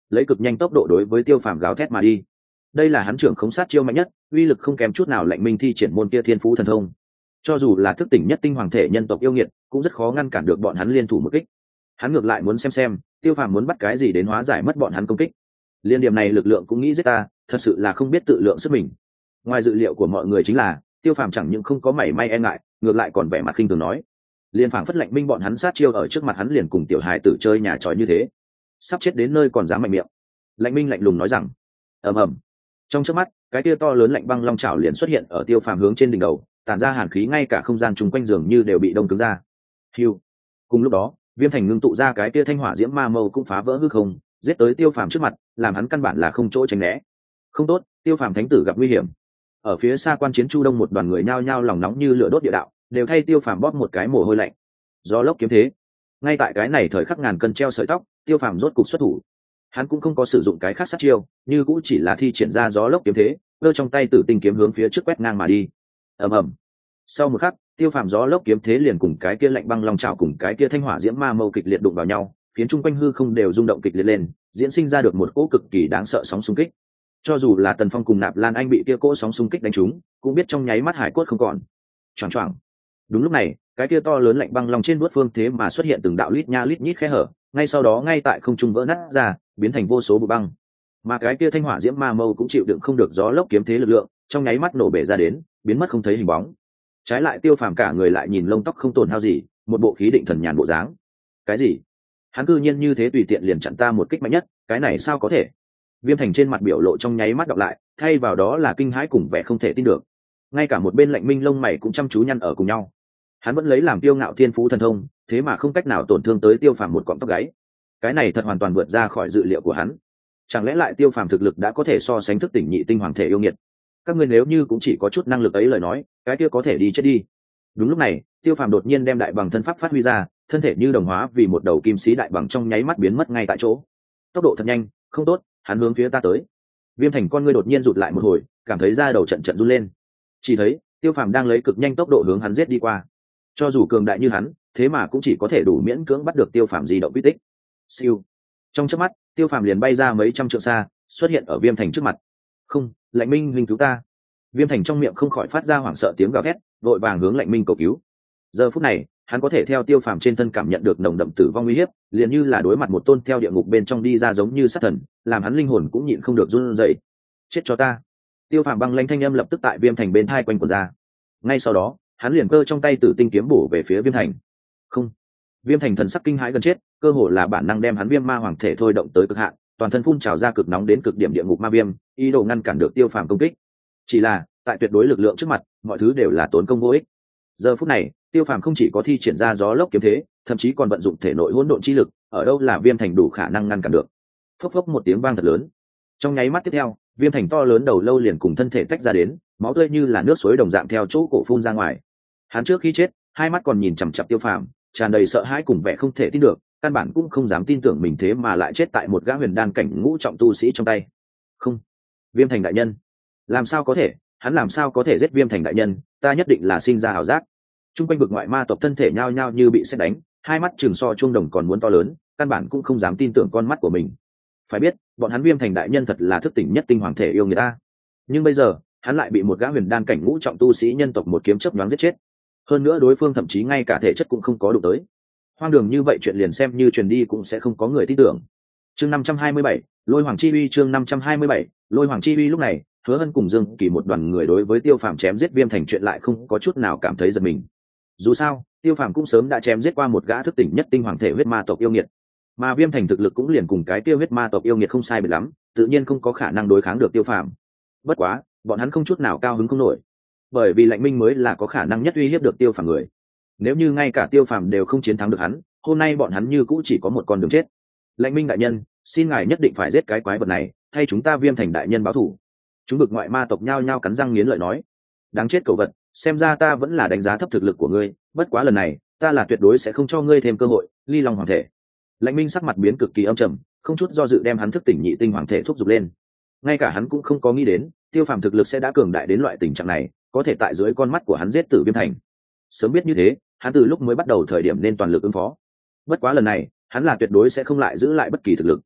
lấy cực nhanh tốc độ đối với tiêu phàm gào thét mà đi. Đây là hắn trưởng khống sát chiêu mạnh nhất, uy lực không kém chút nào Lạnh Minh thi triển môn kia thiên phú thần thông. Cho dù là thức tỉnh nhất tinh hoàng thể nhân tộc yêu nghiệt cũng rất khó ngăn cản được bọn hắn liên thủ một kích. Hắn ngược lại muốn xem tiêu phàm muốn bắt cái gì đến hóa giải mất bọn hắn công kích. Liên điểm này lực lượng cũng nghĩ giết ta, thật sự là không biết tự lượng sức mình. Ngoài dự liệu của mọi người chính là tiêu phàm chẳng những không có mảy may e ngại, ngược lại còn vẻ mặt khinh thường nói, liên phảng phất Lạnh Minh bọn hắn sát chiêu ở trước mặt hắn liền cùng tiểu hài tử chơi nhà tròi như thế, sắp chết đến nơi còn dám mạnh miệng. Lạnh Minh lạnh lùng nói rằng, ầm ầm. Trong chớp mắt, cái kia to lớn lạnh băng long chảo liền xuất hiện ở tiêu phàm hướng trên đỉnh đầu, tản ra hàn khí, ngay cả không gian chung quanh giường như đều bị đông cứng ra. Hưu. Cùng lúc đó, Viêm Thành ngưng tụ ra cái kia thanh hỏa diễm ma mâu cũng phá vỡ hư không, giết tới tiêu phàm trước mặt, làm hắn căn bản là không chỗ tránh né. Không tốt, tiêu phàm thánh tử gặp nguy hiểm. Ở phía xa quan chiến Chu Đông một đoàn người nhao nhao lòng nóng như lửa đốt địa đạo, đều thay tiêu phàm bóp một cái mồ hôi lạnh. Gió lốc kiếm thế. Ngay tại cái này thời khắc ngàn cân treo sợi tóc, tiêu phàm rốt cục xuất thủ. Hắn cũng không có sử dụng cái khác sát chiêu, như cũng chỉ là thi triển ra gió lốc kiếm thế, giơ trong tay tử tinh kiếm hướng phía trước quét ngang mà đi. Ầm ầm. Sau một khắc, tiêu phàm gió lốc kiếm thế liền cùng cái kia lạnh băng long trào cùng cái kia thanh hỏa diễm ma mâu kịch liệt đụng vào nhau, khiến chung quanh hư không đều rung động kịch liệt lên, diễn sinh ra được một cỗ cực kỳ đáng sợ sóng xung kích. Cho dù là Tần Phong cùng Nạp Lan Anh bị kia cỗ sóng xung kích đánh trúng, cũng biết trong nháy mắt hải cốt không còn. Choảng choảng. Đúng lúc này, cái kia to lớn lạnh băng long trên vuốt phương thế mà xuất hiện từng đạo lít nha lít nhít khe hở, ngay sau đó ngay tại không trung vỡ nát ra, biến thành vô số bụi băng. Mà cái kia thanh hỏa diễm ma mâu cũng chịu đựng không được gió lốc kiếm thế lực lượng, trong nháy mắt nổ bể ra đến, biến mất không thấy hình bóng. Trái lại tiêu phàm cả người lại nhìn lông tóc không tổn hao gì, một bộ khí định thần nhàn bộ dáng. Cái gì? Hắn cư nhiên như thế tùy tiện liền chặn ta một kích mạnh nhất, cái này sao có thể? Viêm Thành trên mặt biểu lộ trong nháy mắt đọc lại, thay vào đó là kinh hãi cùng vẻ không thể tin được. Ngay cả một bên Lạnh Minh lông mày cũng chăm chú nhăn ở cùng nhau. Hắn vẫn lấy làm tiêu ngạo thiên phú thần thông, thế mà không cách nào tổn thương tới tiêu phàm một cọng tóc gáy. Cái này thật hoàn toàn vượt ra khỏi dự liệu của hắn. Chẳng lẽ lại tiêu phàm thực lực đã có thể so sánh thức tỉnh nhị tinh hoàng thể yêu nghiệt? Các ngươi nếu như cũng chỉ có chút năng lực ấy lời nói, cái kia có thể đi chết đi. Đúng lúc này, tiêu phàm đột nhiên đem đại bằng thân pháp phát huy ra, thân thể như đồng hóa vì một đầu kim sĩ đại bằng trong nháy mắt biến mất ngay tại chỗ. Tốc độ thật nhanh, không tốt, hắn hướng phía ta tới. Viêm Thành con ngươi đột nhiên rụt lại một hồi, cảm thấy da đầu trận trận run lên. Chỉ thấy tiêu phàm đang lấy cực nhanh tốc độ hướng hắn giết đi qua. Cho dù cường đại như hắn, thế mà cũng chỉ có thể đủ miễn cưỡng bắt được tiêu phàm di động quy tích. Siêu. Trong chớp mắt, tiêu phàm liền bay ra mấy trăm trượng xa, xuất hiện ở Viêm Thành trước mặt. Không, Lạnh Minh huynh cứu ta. Viêm Thành trong miệng không khỏi phát ra hoảng sợ tiếng gào thét, vội vàng hướng Lạnh Minh cầu cứu. Giờ phút này, hắn có thể theo tiêu phàm trên thân cảm nhận được nồng đậm tử vong uy hiếp, liền như là đối mặt một tôn theo địa ngục bên trong đi ra giống như sát thần, làm hắn linh hồn cũng nhịn không được run rẩy. Chết cho ta. Tiêu phàm băng lãnh thanh âm lập tức tại Viêm Thành bên thai quanh quẩn ra. Ngay sau đó, hắn liền cơ trong tay tử tinh kiếm bổ về phía Viêm Thành. Không. Viêm Thành thần sắc kinh hãi gần chết, cơ hồ là bản năng đem hắn viêm ma hoàng thể thôi động tới cực hạn, toàn thân phun trào ra cực nóng đến cực điểm địa ngục ma viêm, ý đồ ngăn cản được tiêu phàm công kích. Chỉ là tại tuyệt đối lực lượng trước mặt, mọi thứ đều là tốn công vô ích. Giờ phút này, tiêu phàm không chỉ có thi triển ra gió lốc kiếm thế, thậm chí còn vận dụng thể nội hỗn độn chi lực, ở đâu là Viêm Thành đủ khả năng ngăn cản được. Phốc phốc một tiếng vang thật lớn. Trong nháy mắt tiếp theo, Viêm Thành to lớn đầu lâu liền cùng thân thể tách ra đến, máu tươi như là nước suối đồng dạng theo chỗ cổ phun ra ngoài. Hắn trước khi chết, hai mắt còn nhìn chằm chằm tiêu phàm, tràn đầy sợ hãi cùng vẻ không thể tin được, căn bản cũng không dám tin tưởng mình thế mà lại chết tại một gã huyền đan cảnh ngũ trọng tu sĩ trong tay. Không, Viêm Thành đại nhân, làm sao có thể? Hắn làm sao có thể giết Viêm Thành đại nhân? Ta nhất định là sinh ra ảo giác. Trung quanh vực ngoại ma tộc thân thể nhao nhao như bị sét đánh, hai mắt chừng so chuông đồng còn muốn to lớn, căn bản cũng không dám tin tưởng con mắt của mình. Phải biết, bọn hắn Viêm Thành đại nhân thật là thức tỉnh nhất tinh hoàng thể yêu người ta. Nhưng bây giờ, hắn lại bị một gã huyền đan cảnh ngũ trọng tu sĩ nhân tộc một kiếm chớp nhoáng giết chết. Hơn nữa đối phương thậm chí ngay cả thể chất cũng không có đụng tới. Hoang đường như vậy chuyện liền xem như truyền đi cũng sẽ không có người tin tưởng. Chương 527, Lôi Hoàng chi uy. Chương 527, Lôi Hoàng chi uy. Lúc này, Hứa Hân cùng Dương Kỳ một đoàn người đối với Tiêu Phàm chém giết Viêm Thành chuyện lại không có chút nào cảm thấy giật mình. Dù sao, Tiêu Phàm cũng sớm đã chém giết qua một gã thức tỉnh nhất tinh hoàng thể huyết ma tộc yêu nghiệt, mà Viêm Thành thực lực cũng liền cùng cái tiêu huyết ma tộc yêu nghiệt không sai biệt lắm, tự nhiên không có khả năng đối kháng được Tiêu Phàm. Bất quá, bọn hắn không chút nào cao hứng không nổi, bởi vì Lạnh Minh mới là có khả năng nhất uy hiếp được Tiêu Phàm người. Nếu như ngay cả Tiêu Phàm đều không chiến thắng được hắn, hôm nay bọn hắn như cũ chỉ có một con đường chết. Lạnh Minh đại nhân, xin ngài nhất định phải giết cái quái vật này, thay chúng ta Viêm Thành đại nhân báo thù. Chúng vực ngoại ma tộc nhao nhao cắn răng nghiến lợi nói. Đáng chết cẩu vật, xem ra ta vẫn là đánh giá thấp thực lực của ngươi, bất quá lần này ta là tuyệt đối sẽ không cho ngươi thêm cơ hội. Ly Long hoàng thể. Lạnh Minh sắc mặt biến cực kỳ âm trầm, không chút do dự đem hắn thức tỉnh nhị tinh hoàng thể thúc giục lên. Ngay cả hắn cũng không có nghĩ đến Tiêu Phàm thực lực sẽ đã cường đại đến loại tình trạng này, có thể tại dưới con mắt của hắn giết tử Viêm Thành. Sớm biết như thế, hắn từ lúc mới bắt đầu thời điểm nên toàn lực ứng phó. Bất quá lần này, hắn là tuyệt đối sẽ không lại giữ lại bất kỳ thực lực.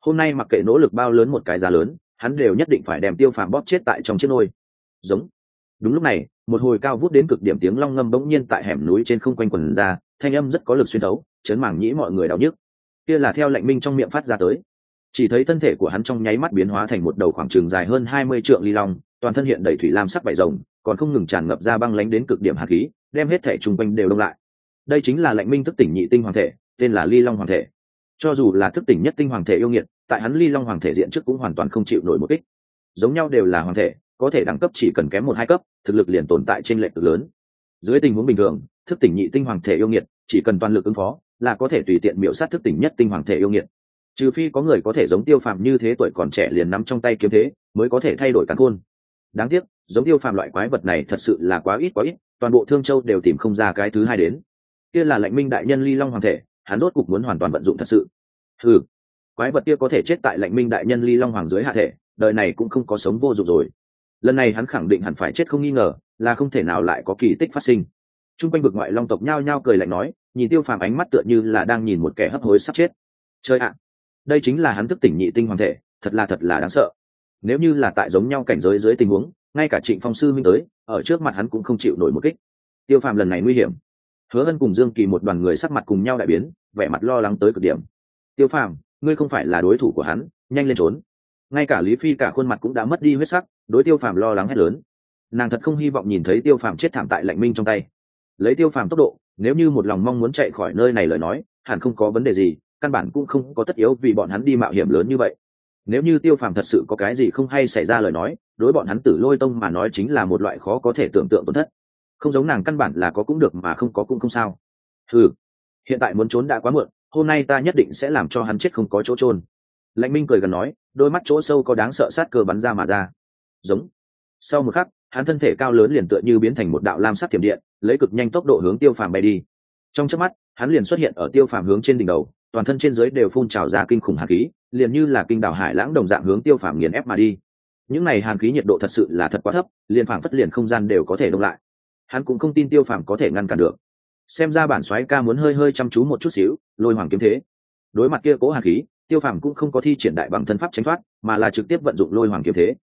hôm nay mặc kệ nỗ lực bao lớn một cái giá lớn, hắn đều nhất định phải đem Tiêu Phàm bóp chết tại trong chiếc nôi. Giống. Đúng lúc này, một hồi cao vút đến cực điểm tiếng long ngâm bỗng nhiên tại hẻm núi trên không quanh quần ra, thanh âm rất có lực xuyên thấu, chấn màng nhĩ mọi người đau nhức. Kia là theo Lạnh Minh trong miệng phát ra tới. Chỉ thấy thân thể của hắn trong nháy mắt biến hóa thành một đầu khoảng trường dài hơn 20 trượng ly long, toàn thân hiện đầy thủy lam sắc vảy rồng, còn không ngừng tràn ngập ra băng lánh đến cực điểm hàn khí, đem hết thể trung quanh đều đông lại. Đây chính là Lạnh Minh thức tỉnh nhị tinh hoàng thể, tên là Ly Long hoàng thể. Cho dù là thức tỉnh nhất tinh hoàng thể yêu nghiệt, tại hắn Ly Long hoàng thể diện trước cũng hoàn toàn không chịu nổi một kích. Giống nhau đều là hoàng thể, có thể đẳng cấp chỉ cần kém 1-2 cấp, thực lực liền tồn tại trên lệch cực lớn. Dưới tình huống bình thường, thức tỉnh nhị tinh hoàng thể yêu nghiệt, chỉ cần toàn lực ứng phó, là có thể tùy tiện miểu sát thức tỉnh nhất tinh hoàng thể yêu nghiệt. Trừ phi có người có thể giống Tiêu Phàm như thế tuổi còn trẻ liền nắm trong tay kiếm thế, mới có thể thay đổi càn khôn. Đáng tiếc, giống Tiêu Phàm loại quái vật này thật sự là quá ít, toàn bộ Thương Châu đều tìm không ra cái thứ hai đến. Kia là Lạnh Minh đại nhân Ly Long hoàng thể, hắn rốt cục muốn hoàn toàn vận dụng thật sự. Ừ, quái vật kia có thể chết tại Lạnh Minh đại nhân Ly Long hoàng dưới hạ thể, đời này cũng không có sống vô dụng rồi. Lần này hắn khẳng định hẳn phải chết không nghi ngờ, là không thể nào lại có kỳ tích phát sinh. Trung quanh vực ngoại long tộc nhao nhao cười lạnh nói, nhìn Tiêu Phàm ánh mắt tựa như là đang nhìn một kẻ hấp hối sắp chết. Chơi ạ, đây chính là hắn thức tỉnh nhị tinh hoàng thể, thật là đáng sợ. Nếu như là tại giống nhau cảnh giới dưới tình huống, ngay cả Trịnh Phong sư minh tới, ở trước mặt hắn cũng không chịu nổi một kích. Tiêu Phàm lần này nguy hiểm. Hứa Hân cùng Dương Kỳ một đoàn người sắc mặt cùng nhau đại biến, vẻ mặt lo lắng tới cực điểm. Tiêu Phàm, ngươi không phải là đối thủ của hắn, nhanh lên trốn. Ngay cả Lý Phi cả khuôn mặt cũng đã mất đi huyết sắc, đối Tiêu Phàm lo lắng hét lớn. Nàng thật không hy vọng nhìn thấy Tiêu Phàm chết thảm tại Lạnh Minh trong tay. Lấy Tiêu Phàm tốc độ, nếu như một lòng mong muốn chạy khỏi nơi này lời nói, hẳn không có vấn đề gì, căn bản cũng không có tất yếu vì bọn hắn đi mạo hiểm lớn như vậy. Nếu như Tiêu Phàm thật sự có cái gì không hay xảy ra lời nói, đối bọn hắn Tử Lôi Tông mà nói chính là một loại khó có thể tưởng tượng tổn thất. Không giống nàng căn bản là có cũng được mà không có cũng không sao. Ừ, hiện tại muốn trốn đã quá muộn, hôm nay ta nhất định sẽ làm cho hắn chết không có chỗ trôn. Lãnh Minh cười gần nói, đôi mắt chỗ sâu có đáng sợ sát cơ bắn ra mà ra. Giống. Sau một khắc, hắn thân thể cao lớn liền tựa như biến thành một đạo lam sắc thiểm điện, lấy cực nhanh tốc độ hướng Tiêu Phàm bay đi. Trong chớp mắt, hắn liền xuất hiện ở Tiêu Phàm hướng trên đỉnh đầu, toàn thân trên dưới đều phun trào ra kinh khủng hàn khí, liền như là kinh đảo hải lãng đồng dạng hướng Tiêu Phàm nghiền ép mà đi. Những này hàn khí nhiệt độ thật sự là thật quá thấp, liền phảng phất liền không gian đều có thể đông lại. Hắn cũng không tin Tiêu Phàm có thể ngăn cản được. Xem ra bản soái ca muốn hơi chăm chú một chút xíu, Lôi Hoàng kiếm thế. Đối mặt kia cố hàn khí, Tiêu Phàm cũng không có thi triển đại bằng thân pháp tránh thoát, mà là trực tiếp vận dụng Lôi Hoàng kiếm thế.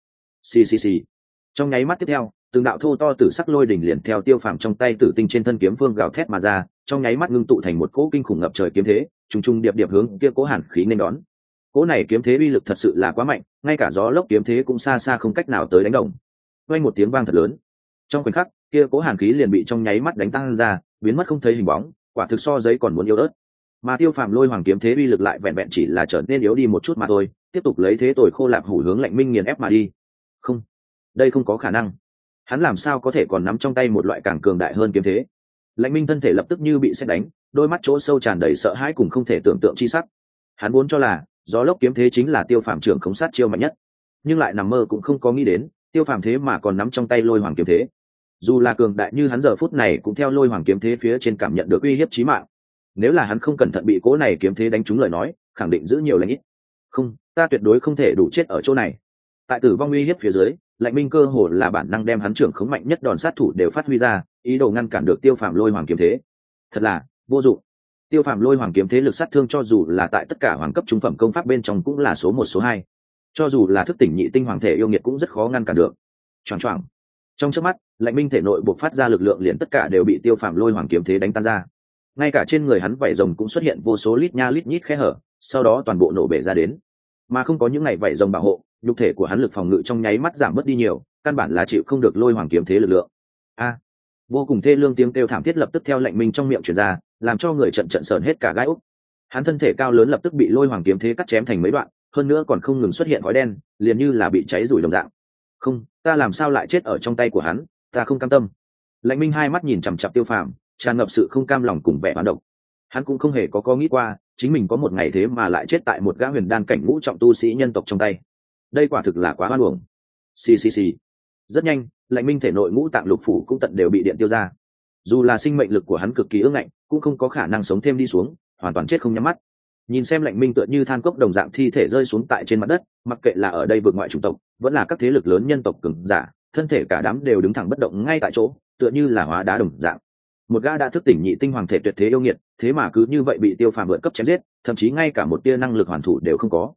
Xì. Trong nháy mắt tiếp theo, từng đạo thô to tử sắc lôi đỉnh liền theo Tiêu Phàm trong tay tử tinh trên thân kiếm phương gào thét mà ra, trong nháy mắt ngưng tụ thành một cỗ kinh khủng ngập trời kiếm thế, trùng điệp hướng kia cố hàn khí nên đón. Cỗ này kiếm thế uy lực thật sự là quá mạnh, ngay cả gió lốc kiếm thế cũng xa không cách nào tới đánh đồng. Vang một tiếng vang thật lớn. Trong khoảnh khắc, kia cố hàn khí liền bị trong nháy mắt đánh tan ra, biến mất không thấy hình bóng, quả thực so giấy còn muốn yếu ớt. Mà Tiêu Phàm Lôi Hoàng kiếm thế uy lực lại vẹn vẹn chỉ là trở nên yếu đi một chút mà thôi, tiếp tục lấy thế tồi khô lạp hủ hướng Lạnh Minh nghiền ép mà đi. Không, đây không có khả năng. Hắn làm sao có thể còn nắm trong tay một loại càng cường đại hơn kiếm thế? Lạnh Minh thân thể lập tức như bị sét đánh, đôi mắt chỗ sâu tràn đầy sợ hãi cùng không thể tưởng tượng chi sắc. Hắn vốn cho là gió lốc kiếm thế chính là Tiêu Phàm trưởng khống sát chiêu mạnh nhất, nhưng lại nằm mơ cũng không có nghĩ đến, Tiêu Phàm thế mà còn nắm trong tay Lôi Hoàng kiếm thế. Dù là cường đại như hắn giờ phút này cũng theo Lôi Hoàng kiếm thế phía trên cảm nhận được uy hiếp chí mạng. Nếu là hắn không cẩn thận bị cố này kiếm thế đánh trúng lời nói, khẳng định giữ nhiều lãnh ít. Không, ta tuyệt đối không thể đủ chết ở chỗ này. Tại tử vong uy hiếp phía dưới, Lạnh Minh cơ hồ là bản năng đem hắn trưởng khống mạnh nhất đòn sát thủ đều phát huy ra, ý đồ ngăn cản được Tiêu Phàm Lôi Hoàng kiếm thế. Thật là vô dụng. Tiêu Phàm Lôi Hoàng kiếm thế lực sát thương cho dù là tại tất cả hoàng cấp trung phẩm công pháp bên trong cũng là số 1 số 2. Cho dù là thức tỉnh nhị tinh hoàng thể yêu nghiệt cũng rất khó ngăn cản được. Choảng. Trong chớp mắt, Lạnh Minh thể nội bộc phát ra lực lượng liền tất cả đều bị Tiêu Phàm Lôi Hoàng kiếm thế đánh tan ra. Ngay cả trên người hắn vảy rồng cũng xuất hiện vô số lít nha lít nhít khe hở, sau đó toàn bộ nổ bể ra đến. Mà không có những ngày vảy rồng bảo hộ, nhục thể của hắn lực phòng ngự trong nháy mắt giảm mất đi nhiều, căn bản là chịu không được Lôi Hoàng kiếm thế lực lượng. Vô cùng thê lương tiếng kêu thảm thiết lập tức theo Lạnh Minh trong miệng truyền ra, làm cho người trận sờn hết cả gai ốc. Hắn thân thể cao lớn lập tức bị Lôi Hoàng kiếm thế cắt chém thành mấy đoạn, hơn nữa còn không ngừng xuất hiện khói đen, liền như là bị cháy rủi đồng dạng. Không, ta làm sao lại chết ở trong tay của hắn, ta không cam tâm. Lạnh Minh hai mắt nhìn chằm chằm Tiêu Phàm, tràn ngập sự không cam lòng cùng vẻ oán độc. Hắn cũng không hề có nghĩ qua, chính mình có một ngày thế mà lại chết tại một gã huyền đan cảnh ngũ trọng tu sĩ nhân tộc trong tay. Đây quả thực là quá oan uổng. Xì. Rất nhanh, Lạnh Minh thể nội ngũ tạng lục phủ cũng tận đều bị điện tiêu ra. Dù là sinh mệnh lực của hắn cực kỳ ương ngạnh, cũng không có khả năng sống thêm đi xuống, hoàn toàn chết không nhắm mắt. Nhìn xem Lạnh Minh tựa như than cốc đồng dạng thi thể rơi xuống tại trên mặt đất, mặc kệ là ở đây vượt ngoại chủng tộc, vẫn là các thế lực lớn nhân tộc cường giả, thân thể cả đám đều đứng thẳng bất động ngay tại chỗ, tựa như là hóa đá đồng dạng. Một gã đã thức tỉnh nhị tinh hoàng thể tuyệt thế yêu nghiệt, thế mà cứ như vậy bị Tiêu Phàm vượt cấp chém giết, thậm chí ngay cả một tia năng lực hoàn thủ đều không có.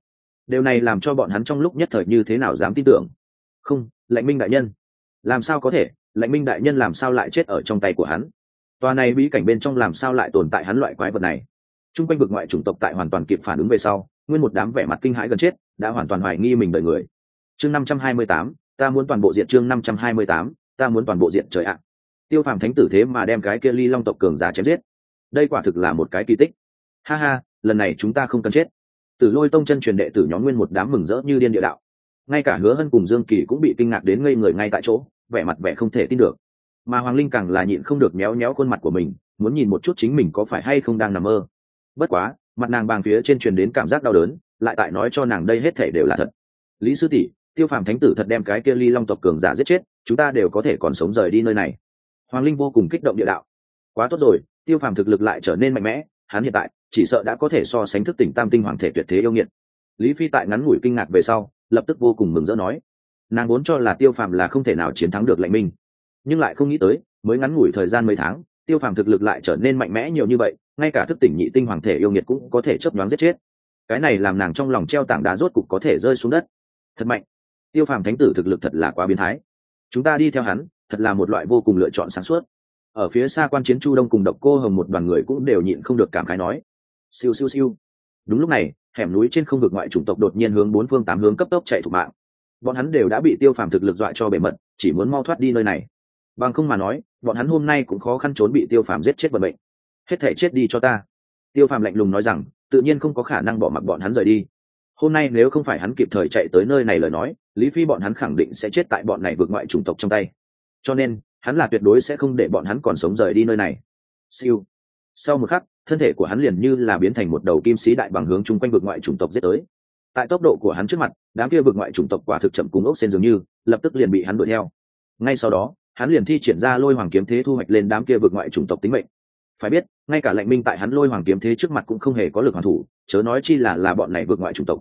Điều này làm cho bọn hắn trong lúc nhất thời như thế nào dám tin tưởng. Không, Lạnh Minh đại nhân, làm sao có thể, Lạnh Minh đại nhân làm sao lại chết ở trong tay của hắn? Tòa này bí cảnh bên trong làm sao lại tồn tại hắn loại quái vật này? Trung quanh vực ngoại chủng tộc tại hoàn toàn kịp phản ứng về sau, nguyên một đám vẻ mặt kinh hãi gần chết, đã hoàn toàn hoài nghi mình đời người. Chương 528, ta muốn toàn bộ diện. Chương 528, ta muốn toàn bộ diện. Trời ạ, Tiêu Phàm thánh tử thế mà đem cái kia Ly Long tộc cường giả chém giết, đây quả thực là một cái kỳ tích. Ha ha, lần này chúng ta không cần chết. Tử Lôi tông chân truyền đệ tử nhóm nguyên một đám mừng rỡ như điên địa đạo. Ngay cả Hứa Hân cùng Dương Kỳ cũng bị kinh ngạc đến ngây người ngay tại chỗ, vẻ mặt vẻ không thể tin được. Mà Hoàng Linh càng là nhịn không được méo méo khuôn mặt của mình, muốn nhìn một chút chính mình có phải hay không đang nằm mơ. Bất quá, mặt nàng bàng phía trên truyền đến cảm giác đau đớn, lại tại nói cho nàng đây hết thảy đều là thật. Lý sư tỷ, Tiêu Phàm thánh tử thật đem cái kia Ly Long tộc cường giả giết chết, chúng ta đều có thể còn sống rời đi nơi này. Hoàng Linh vô cùng kích động địa đạo. Quá tốt rồi, Tiêu Phàm thực lực lại trở nên mạnh mẽ, hắn hiện tại chỉ sợ đã có thể so sánh thức tỉnh tam tinh hoàng thể tuyệt thế yêu nghiệt. Lý Phi tại ngắn ngủi kinh ngạc về sau, lập tức vô cùng mừng rỡ nói, nàng vốn cho là Tiêu Phàm là không thể nào chiến thắng được Lạnh Minh, nhưng lại không nghĩ tới, mới ngắn ngủi thời gian mấy tháng, Tiêu Phàm thực lực lại trở nên mạnh mẽ nhiều như vậy, ngay cả thức tỉnh nhị tinh hoàng thể yêu nghiệt cũng có thể chớp nhoáng giết chết. Cái này làm nàng trong lòng treo tảng đá rốt cục có thể rơi xuống đất. Thật mạnh, Tiêu Phàm thánh tử thực lực thật là quá biến thái. Chúng ta đi theo hắn, thật là một loại vô cùng lựa chọn sáng suốt. Ở phía xa quan chiến Chu Đông cùng Độc Cô Hồng một đoàn người cũng đều nhịn không được cảm khái nói. Siêu siêu siêu. Đúng lúc này, hẻm núi trên không vực ngoại chủng tộc đột nhiên hướng bốn phương tám hướng cấp tốc chạy thục mạng. Bọn hắn đều đã bị Tiêu Phàm thực lực dọa cho bể mật, chỉ muốn mau thoát đi nơi này. Bằng không mà nói, bọn hắn hôm nay cũng khó khăn trốn bị Tiêu Phàm giết chết vận mệnh. Hết thể chết đi cho ta. Tiêu Phàm lạnh lùng nói rằng, tự nhiên không có khả năng bỏ mặc bọn hắn rời đi. Hôm nay nếu không phải hắn kịp thời chạy tới nơi này lời nói, Lý Phi bọn hắn khẳng định sẽ chết tại bọn này vượt ngoại chủng tộc trong tay. Cho nên, hắn là tuyệt đối sẽ không để bọn hắn còn sống rời đi nơi này. Siêu. Sau một khắc, thân thể của hắn liền như là biến thành một đầu kim sĩ đại bằng hướng chung quanh vượt ngoại chủng tộc giết tới. Tại tốc độ của hắn trước mặt, đám kia vượt ngoại chủng tộc quả thực chậm cùng ốc sen dường như, lập tức liền bị hắn đuổi theo. Ngay sau đó, hắn liền thi triển ra Lôi Hoàng kiếm thế thu hoạch lên đám kia vượt ngoại chủng tộc tính mệnh. Phải biết, ngay cả Lạnh Minh tại hắn Lôi Hoàng kiếm thế trước mặt cũng không hề có lực hoàn thủ, chớ nói chi là bọn này vượt ngoại chủng tộc.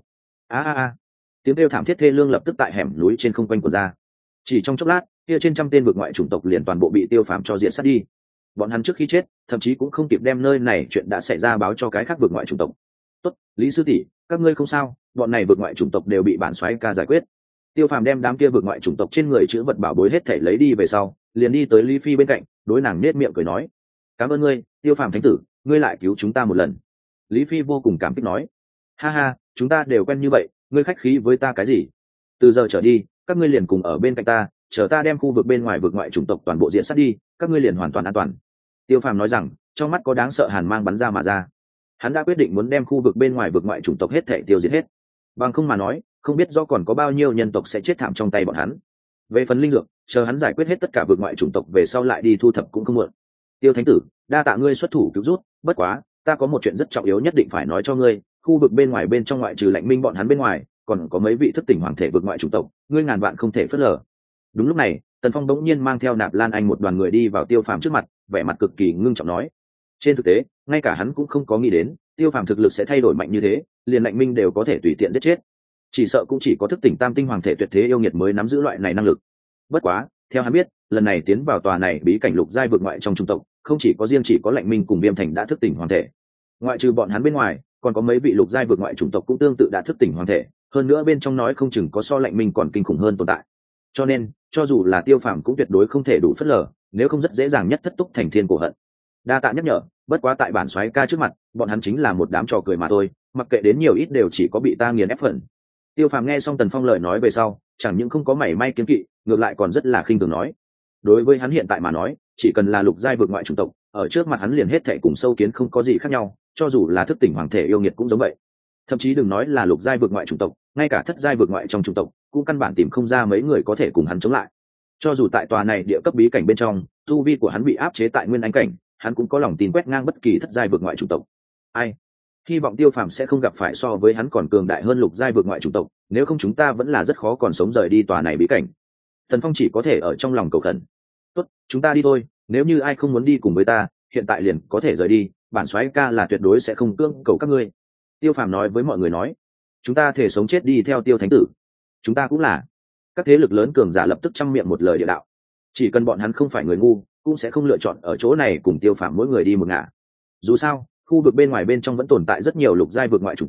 A. Tiếng kêu thảm thiết thê lương lập tức tại hẻm núi trên không quanh của ra. Chỉ trong chốc lát, kia trên trăm tên vượt ngoại chủng tộc liền toàn bộ bị Tiêu Phàm cho diện sát đi. Bọn hắn trước khi chết, thậm chí cũng không kịp đem nơi này chuyện đã xảy ra báo cho cái khác vượt ngoại chủng tộc. Tốt, Lý sư tỷ, các ngươi không sao, bọn này vượt ngoại chủng tộc đều bị bản soái ca giải quyết. Tiêu Phàm đem đám kia vượt ngoại chủng tộc trên người chữ vật bảo bối hết thảy lấy đi về sau, liền đi tới Lý Phi bên cạnh, đối nàng nết miệng cười nói: "Cảm ơn ngươi, Tiêu Phàm thánh tử, ngươi lại cứu chúng ta một lần." Lý Phi vô cùng cảm kích nói: "Ha ha, chúng ta đều quen như vậy, ngươi khách khí với ta cái gì? Từ giờ trở đi, các ngươi liền cùng ở bên cạnh ta, chờ ta đem khu vực bên ngoài vượt ngoại chủng tộc toàn bộ diện sát đi, các ngươi liền hoàn toàn an toàn." Tiêu Phàm nói rằng, trong mắt có đáng sợ hàn mang bắn ra mà ra. Hắn đã quyết định muốn đem khu vực bên ngoài vượt ngoại chủng tộc hết thảy tiêu diệt hết. Bằng không mà nói, không biết do còn có bao nhiêu nhân tộc sẽ chết thảm trong tay bọn hắn. Về phần linh dược, chờ hắn giải quyết hết tất cả vượt ngoại chủng tộc về sau lại đi thu thập cũng không muộn. Tiêu thánh tử, đa tạ ngươi xuất thủ cứu rút, bất quá, ta có một chuyện rất trọng yếu nhất định phải nói cho ngươi, khu vực bên ngoài bên trong ngoại trừ Lạnh Minh bọn hắn bên ngoài, còn có mấy vị thức tỉnh hoàng thể vượt ngoại chủng tộc, ngươi ngàn vạn không thể phớt lờ. Đúng lúc này, Tần Phong bỗng nhiên mang theo Nạp Lan Anh một đoàn người đi vào Tiêu Phàm trước mặt, vẻ mặt cực kỳ ngưng trọng nói: trên thực tế, ngay cả hắn cũng không có nghĩ đến, Tiêu Phàm thực lực sẽ thay đổi mạnh như thế, liền Lạnh Minh đều có thể tùy tiện giết chết. Chỉ sợ cũng chỉ có thức tỉnh tam tinh hoàng thể tuyệt thế yêu nghiệt mới nắm giữ loại này năng lực. Bất quá, theo hắn biết, lần này tiến vào tòa này bí cảnh lục giai vượt ngoại trong trung tộc, không chỉ có Lạnh Minh cùng Viêm Thành đã thức tỉnh hoàng thể. Ngoại trừ bọn hắn bên ngoài, còn có mấy vị lục giai vượt ngoại chủng tộc cũng tương tự đã thức tỉnh hoàng thể, hơn nữa bên trong nói không chừng có so Lạnh Minh còn kinh khủng hơn tồn tại. Cho nên, cho dù là Tiêu Phàm cũng tuyệt đối không thể đủ phớt lờ, nếu không rất dễ dàng nhất thất túc thành thiên cổ hận. Đa tạ nhắc nhở, bất quá tại bản soái ca trước mặt, bọn hắn chính là một đám trò cười mà thôi, mặc kệ đến nhiều ít đều chỉ có bị ta nghiền ép phần. Tiêu Phàm nghe xong Tần Phong lời nói về sau, chẳng những không có mảy may kiêng kỵ, ngược lại còn rất là khinh thường nói. Đối với hắn hiện tại mà nói, chỉ cần là lục giai vượt ngoại chủng tộc, ở trước mặt hắn liền hết thảy cùng sâu kiến không có gì khác nhau, cho dù là thức tỉnh hoàng thể yêu nghiệt cũng giống vậy. Thậm chí đừng nói là lục giai vượt ngoại chủng tộc, ngay cả thất giai vượt ngoại trong chủng tộc, cũng căn bản tìm không ra mấy người có thể cùng hắn chống lại. Cho dù tại tòa này địa cấp bí cảnh bên trong, tu vi của hắn bị áp chế tại nguyên anh cảnh, hắn cũng có lòng tin quét ngang bất kỳ thất giai vượt ngoại chủng tộc. Ai? Hy vọng Tiêu Phàm sẽ không gặp phải so với hắn còn cường đại hơn lục giai vượt ngoại chủng tộc, nếu không chúng ta vẫn là rất khó còn sống rời đi tòa này bí cảnh. Tần Phong chỉ có thể ở trong lòng cầu khẩn. Tốt, chúng ta đi thôi, nếu như ai không muốn đi cùng với ta, hiện tại liền có thể rời đi, bản soái ca là tuyệt đối sẽ không cưỡng cầu các ngươi. Tiêu Phàm nói với mọi người nói, chúng ta thể sống chết đi theo Tiêu thánh tử. Chúng ta cũng là. Các thế lực lớn cường giả lập tức trăm miệng một lời địa đạo. Chỉ cần bọn hắn không phải người ngu, cũng sẽ không lựa chọn ở chỗ này cùng Tiêu Phàm mỗi người đi một ngả. Dù sao, khu vực bên ngoài bên trong vẫn tồn tại rất nhiều lục giai vượt ngoại chủng tộc,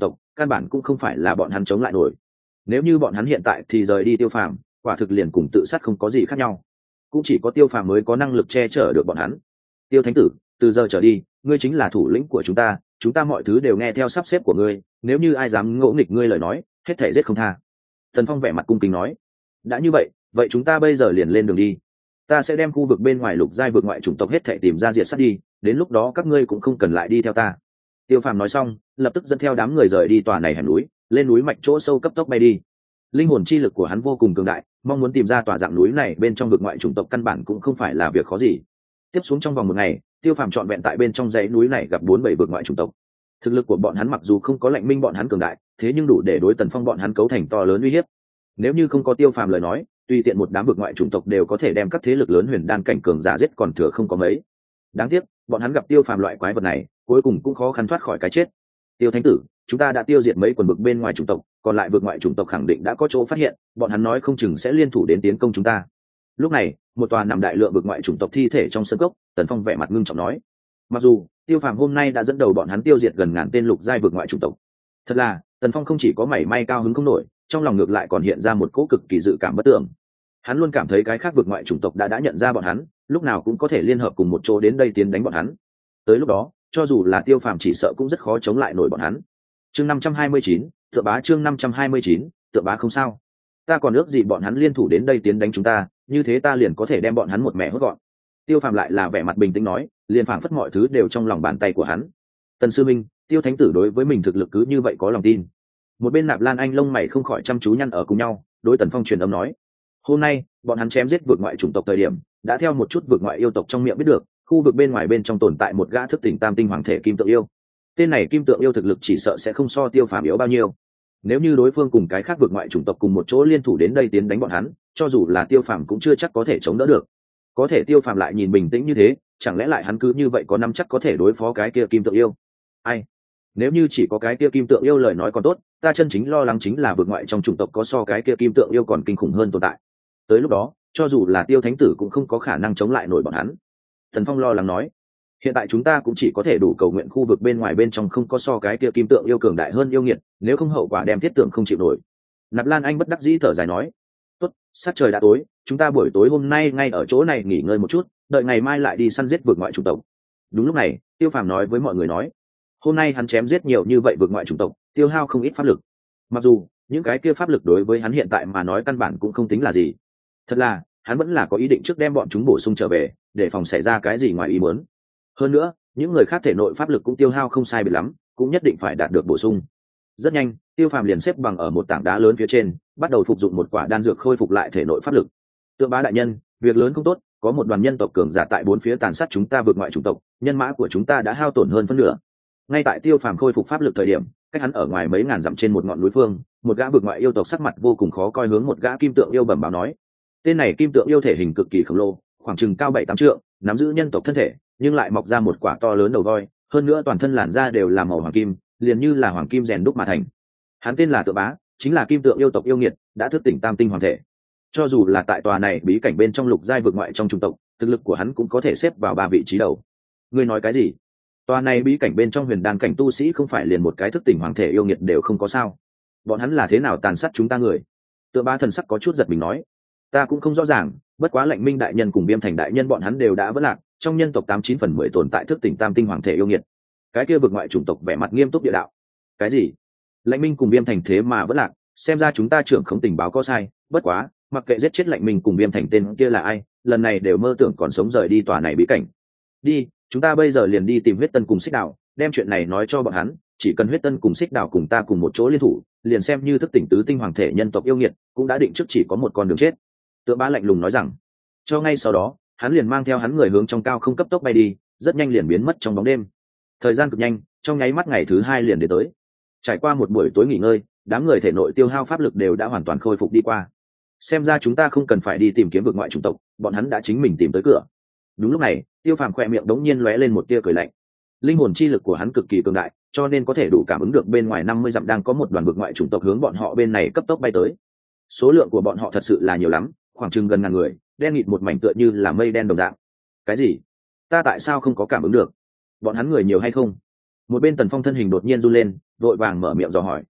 căn bản cũng không phải là bọn hắn chống lại nổi. Nếu như bọn hắn hiện tại thì rời đi Tiêu Phàm, quả thực liền cùng tự sát không có gì khác nhau, cũng chỉ có Tiêu Phàm mới có năng lực che chở được bọn hắn. Tiêu Thánh Tử, từ giờ trở đi ngươi chính là thủ lĩnh của chúng ta mọi thứ đều nghe theo sắp xếp của ngươi, nếu như ai dám ngỗ nghịch ngươi lời nói, hết thảy giết không tha. Tần Phong vẻ mặt cung kính nói. Đã như vậy, vậy chúng ta bây giờ liền lên đường đi. Ta sẽ đem khu vực bên ngoài lục giai vực ngoại chủng tộc hết thảy tìm ra diệt sát đi, đến lúc đó các ngươi cũng không cần lại đi theo ta. Tiêu Phàm nói xong, lập tức dẫn theo đám người rời đi tòa này hẻm núi, lên núi mạch chỗ sâu cấp tốc bay đi. Linh hồn chi lực của hắn vô cùng cường đại, mong muốn tìm ra tòa dạng núi này bên trong vực ngoại chủng tộc căn bản cũng không phải là việc khó gì. Tiếp xuống trong vòng một ngày, Tiêu Phàm trọn vẹn tại bên trong dãy núi này gặp 4-7 vực ngoại chủng tộc. Thực lực của bọn hắn mặc dù không có Lạnh Minh bọn hắn cường đại, thế nhưng đủ để đối Tần Phong bọn hắn cấu thành to lớn uy hiếp. Nếu như không có Tiêu Phàm lời nói, tùy tiện một đám vực ngoại chủng tộc đều có thể đem các thế lực lớn huyền đan cảnh cường giả giết còn thừa không có mấy. Đáng tiếc, bọn hắn gặp Tiêu Phàm loại quái vật này, cuối cùng cũng khó khăn thoát khỏi cái chết. Tiêu Thánh Tử, chúng ta đã tiêu diệt mấy quần vực bên ngoài chủng tộc, còn lại vực ngoại chủng tộc khẳng định đã có chỗ phát hiện, bọn hắn nói không chừng sẽ liên thủ đến tiến công chúng ta. Lúc này, một tòa nằm đại lượng vực ngoại chủng tộc thi thể trong sân cốc, Tần Phong vẻ mặt ngưng trọng nói. Mặc dù Tiêu Phàm hôm nay đã dẫn đầu bọn hắn tiêu diệt gần ngàn tên lục giai vực ngoại chủng tộc, thật là Tần Phong không chỉ có mảy may cao hứng không nổi, trong lòng ngược lại còn hiện ra một cỗ cực kỳ dự cảm bất tưởng. Hắn luôn cảm thấy cái khác vực ngoại chủng tộc đã nhận ra bọn hắn, lúc nào cũng có thể liên hợp cùng một chỗ đến đây tiến đánh bọn hắn. Tới lúc đó, cho dù là Tiêu Phàm chỉ sợ cũng rất khó chống lại nổi bọn hắn. Chương 529, Tượng Bá chương 529, Tượng Bá không sao. Ta còn ước gì bọn hắn liên thủ đến đây tiến đánh chúng ta, như thế ta liền có thể đem bọn hắn một mẻ hốt gọn. Tiêu Phàm lại là vẻ mặt bình tĩnh nói, liền phảng phất mọi thứ đều trong lòng bàn tay của hắn. Tần sư minh, Tiêu Thánh Tử đối với mình thực lực cứ như vậy có lòng tin. Một bên Nạp Lan Anh lông mày không khỏi chăm chú nhăn ở cùng nhau, đối Tần Phong truyền âm nói. Hôm nay, bọn hắn chém giết vượt ngoại chủng tộc thời điểm, đã theo một chút vượt ngoại yêu tộc trong miệng biết được, khu vực bên ngoài bên trong tồn tại một gã thức tỉnh tam tinh hoàng thể kim tượng yêu. Tên này kim tượng yêu thực lực chỉ sợ sẽ không so Tiêu Phàm yếu bao nhiêu. Nếu như đối phương cùng cái khác vượt ngoại chủng tộc cùng một chỗ liên thủ đến đây tiến đánh bọn hắn, cho dù là Tiêu Phàm cũng chưa chắc có thể chống đỡ được. Có thể Tiêu Phàm lại nhìn bình tĩnh như thế, chẳng lẽ lại hắn cứ như vậy có nắm chắc có thể đối phó cái kia kim tượng yêu? Ai? Nếu như chỉ có cái kia kim tượng yêu lời nói còn tốt, ta chân chính lo lắng chính là vượt ngoại trong chủng tộc có so cái kia kim tượng yêu còn kinh khủng hơn tồn tại. Tới lúc đó, cho dù là Tiêu Thánh Tử cũng không có khả năng chống lại nổi bọn hắn. Thần Phong lo lắng nói. Hiện tại chúng ta cũng chỉ có thể đủ cầu nguyện khu vực bên ngoài bên trong không có so cái kia kim tượng yêu cường đại hơn yêu nghiệt, nếu không hậu quả đem thiết tượng không chịu nổi. Nạp Lan Anh bất đắc dĩ thở dài nói. Tốt, sát trời đã tối, chúng ta buổi tối hôm nay ngay ở chỗ này nghỉ ngơi một chút, đợi ngày mai lại đi săn giết vượt ngoại chủng tộc. Đúng lúc này, Tiêu Phàm nói với mọi người nói. Hôm nay hắn chém giết nhiều như vậy vượt ngoại chủng tộc, tiêu hao không ít pháp lực. Mặc dù những cái kia pháp lực đối với hắn hiện tại mà nói căn bản cũng không tính là gì. Thật là, hắn vẫn là có ý định trước đem bọn chúng bổ sung trở về, để phòng xảy ra cái gì ngoài ý muốn. Hơn nữa, những người khác thể nội pháp lực cũng tiêu hao không sai biệt lắm, cũng nhất định phải đạt được bổ sung. Rất nhanh, Tiêu Phàm liền xếp bằng ở một tảng đá lớn phía trên, bắt đầu phục dụng một quả đan dược khôi phục lại thể nội pháp lực. Tượng Bá đại nhân, việc lớn không tốt, có một đoàn nhân tộc cường giả tại bốn phía tàn sát chúng ta vượt ngoại chủng tộc, nhân mã của chúng ta đã hao tổn hơn phân nửa. Ngay tại Tiêu Phàm khôi phục pháp lực thời điểm, cách hắn ở ngoài mấy ngàn dặm trên một ngọn núi phương, một gã vượt ngoại yêu tộc sắc mặt vô cùng khó coi hướng một gã kim tượng yêu bẩm báo nói. Tên này kim tượng yêu thể hình cực kỳ khổng lồ, khoảng chừng cao 7-8 trượng, nắm giữ nhân tộc thân thể, nhưng lại mọc ra một quả to lớn đầu voi, hơn nữa toàn thân làn da đều là màu hoàng kim, liền như là hoàng kim rèn đúc mà thành. Hắn tên là Tượng Bá, chính là kim tượng yêu tộc yêu nghiệt, đã thức tỉnh tam tinh hoàng thể. Cho dù là tại tòa này bí cảnh bên trong lục giai vượt ngoại trong chủng tộc, thực lực của hắn cũng có thể xếp vào 3 vị trí đầu. Ngươi nói cái gì? Tòa này bí cảnh bên trong huyền đan cảnh tu sĩ không phải liền một cái thức tỉnh hoàng thể yêu nghiệt đều không có sao? Bọn hắn là thế nào tàn sát chúng ta người? Tượng Bá thần sắc có chút giật mình nói. Ta cũng không rõ ràng, bất quá Lạnh Minh đại nhân cùng Viêm Thành đại nhân bọn hắn đều đã vỡ lạc, trong nhân tộc 89/10 tồn tại thức tỉnh tam tinh hoàng thể yêu nghiệt. Cái kia vực ngoại chủng tộc vẻ mặt nghiêm túc địa đạo. Cái gì? Lạnh Minh cùng Viêm Thành thế mà vỡ lạc, xem ra chúng ta trưởng không tình báo có sai, bất quá, mặc kệ giết chết Lạnh Minh cùng Viêm Thành tên kia là ai, lần này đều mơ tưởng còn sống rời đi tòa này bí cảnh. Đi, chúng ta bây giờ liền đi tìm Huyết Tân cùng Xích Đạo, đem chuyện này nói cho bọn hắn, chỉ cần Huyết Tân cùng Xích Đạo cùng ta cùng một chỗ liên thủ, liền xem như thức tỉnh tứ tinh hoàng thể nhân tộc yêu nghiệt, cũng đã định trước chỉ có một con đường chết. Tượng Bá lạnh lùng nói rằng. Cho ngay sau đó, hắn liền mang theo hắn người hướng trong cao không cấp tốc bay đi, rất nhanh liền biến mất trong bóng đêm. Thời gian cực nhanh, trong nháy mắt ngày thứ 2 liền đến tới. Trải qua một buổi tối nghỉ ngơi, đám người thể nội tiêu hao pháp lực đều đã hoàn toàn khôi phục đi qua. Xem ra chúng ta không cần phải đi tìm kiếm vực ngoại chủng tộc, bọn hắn đã chính mình tìm tới cửa. Đúng lúc này, Tiêu Phàm khỏe miệng đống nhiên lóe lên một tia cười lạnh. Linh hồn chi lực của hắn cực kỳ cường đại, cho nên có thể đủ cảm ứng được bên ngoài 50 dặm đang có một đoàn vực ngoại chủng tộc hướng bọn họ bên này cấp tốc bay tới. Số lượng của bọn họ thật sự là nhiều lắm, khoảng chừng gần ngàn người, đen nghịt một mảnh tựa như là mây đen đồng dạng. Cái gì? Ta tại sao không có cảm ứng được? Bọn hắn người nhiều hay không? Một bên Tần Phong thân hình đột nhiên run lên, vội vàng mở miệng dò hỏi.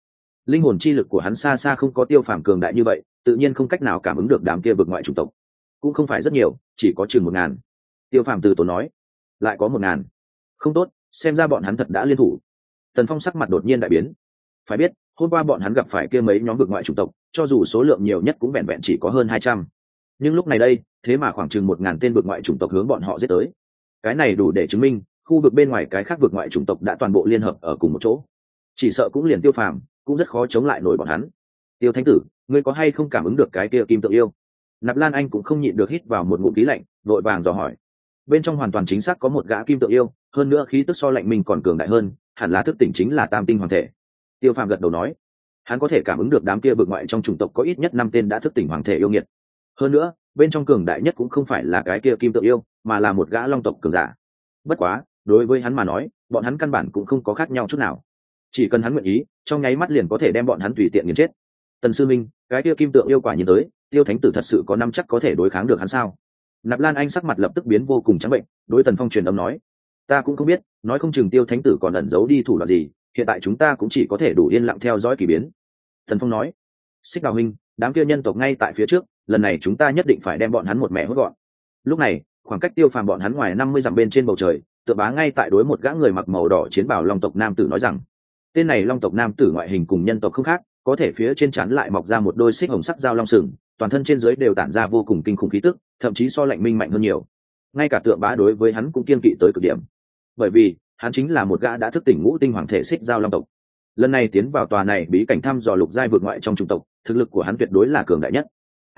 linh hồn chi lực của hắn xa xa không có tiêu phàm cường đại như vậy, tự nhiên không cách nào cảm ứng được đám kia vực ngoại chủng tộc. Cũng không phải rất nhiều, chỉ có chừng 1000. Tiêu phàm từ tốn nói. Lại có 1000. Không tốt, xem ra bọn hắn thật đã liên thủ. Tần Phong sắc mặt đột nhiên đại biến. Phải biết, hôm qua bọn hắn gặp phải kia mấy nhóm vực ngoại chủng tộc, cho dù số lượng nhiều nhất cũng vẹn vẹn chỉ có hơn 200. Nhưng lúc này đây, thế mà khoảng chừng 1000 tên vực ngoại chủng tộc hướng bọn họ giết tới. Cái này đủ để chứng minh, khu vực bên ngoài cái khác vực ngoại chủng tộc đã toàn bộ liên hợp ở cùng một chỗ. Chỉ sợ cũng liền Tiêu Phàm, cũng rất khó chống lại nổi bọn hắn. Tiêu Thánh tử, ngươi có hay không cảm ứng được cái kia kim tự yêu? Nạp Lan Anh cũng không nhịn được hít vào một ngụm khí lạnh, vội vàng dò hỏi. Bên trong hoàn toàn chính xác có một gã kim tự yêu, hơn nữa khí tức so lạnh mình còn cường đại hơn, hẳn là thức tỉnh chính là Tam Tinh Hoàng thể. Tiêu Phàm gật đầu nói, hắn có thể cảm ứng được đám kia vực ngoại trong chủng tộc có ít nhất 5 tên đã thức tỉnh hoàng thể yêu nghiệt. Hơn nữa, bên trong cường đại nhất cũng không phải là cái kia kim tự yêu, mà là một gã long tộc cường giả. Bất quá, đối với hắn mà nói, bọn hắn căn bản cũng không có khác nhau chút nào. Chỉ cần hắn nguyện ý, trong nháy mắt liền có thể đem bọn hắn tùy tiện nghiền chết. Tần sư minh, cái kia kim tượng yêu quả nhìn tới, Tiêu Thánh tử thật sự có năm chắc có thể đối kháng được hắn sao? Nạp Lan Anh sắc mặt lập tức biến vô cùng trắng bệnh, đối Tần Phong truyền âm nói, ta cũng không biết, nói không chừng Tiêu Thánh tử còn ẩn giấu đi thủ đoạn gì, hiện tại chúng ta cũng chỉ có thể đủ yên lặng theo dõi kỳ biến. Tần Phong nói, Xích Đào huynh, đám kia nhân tộc ngay tại phía trước, lần này chúng ta nhất định phải đem bọn hắn một mẹ hốt gọn. Lúc này, khoảng cách Tiêu Phàm bọn hắn ngoài 50 dặm bên trên bầu trời, Tựa Bá ngay tại đối một gã người mặc màu đỏ chiến bào long tộc nam tử nói rằng, tên này long tộc nam tử ngoại hình cùng nhân tộc không khác, có thể phía trên trán lại mọc ra một đôi xích hồng sắc dao long sừng, toàn thân trên dưới đều tản ra vô cùng kinh khủng khí tức, thậm chí so lạnh minh mạnh hơn nhiều. Ngay cả Tựa Bá đối với hắn cũng kiên kỵ tới cực điểm, bởi vì hắn chính là một gã đã thức tỉnh ngũ tinh hoàng thể xích dao long tộc. Lần này tiến vào tòa này bí cảnh thăm dò lục giai vượt ngoại trong chủng tộc, thực lực của hắn tuyệt đối là cường đại nhất.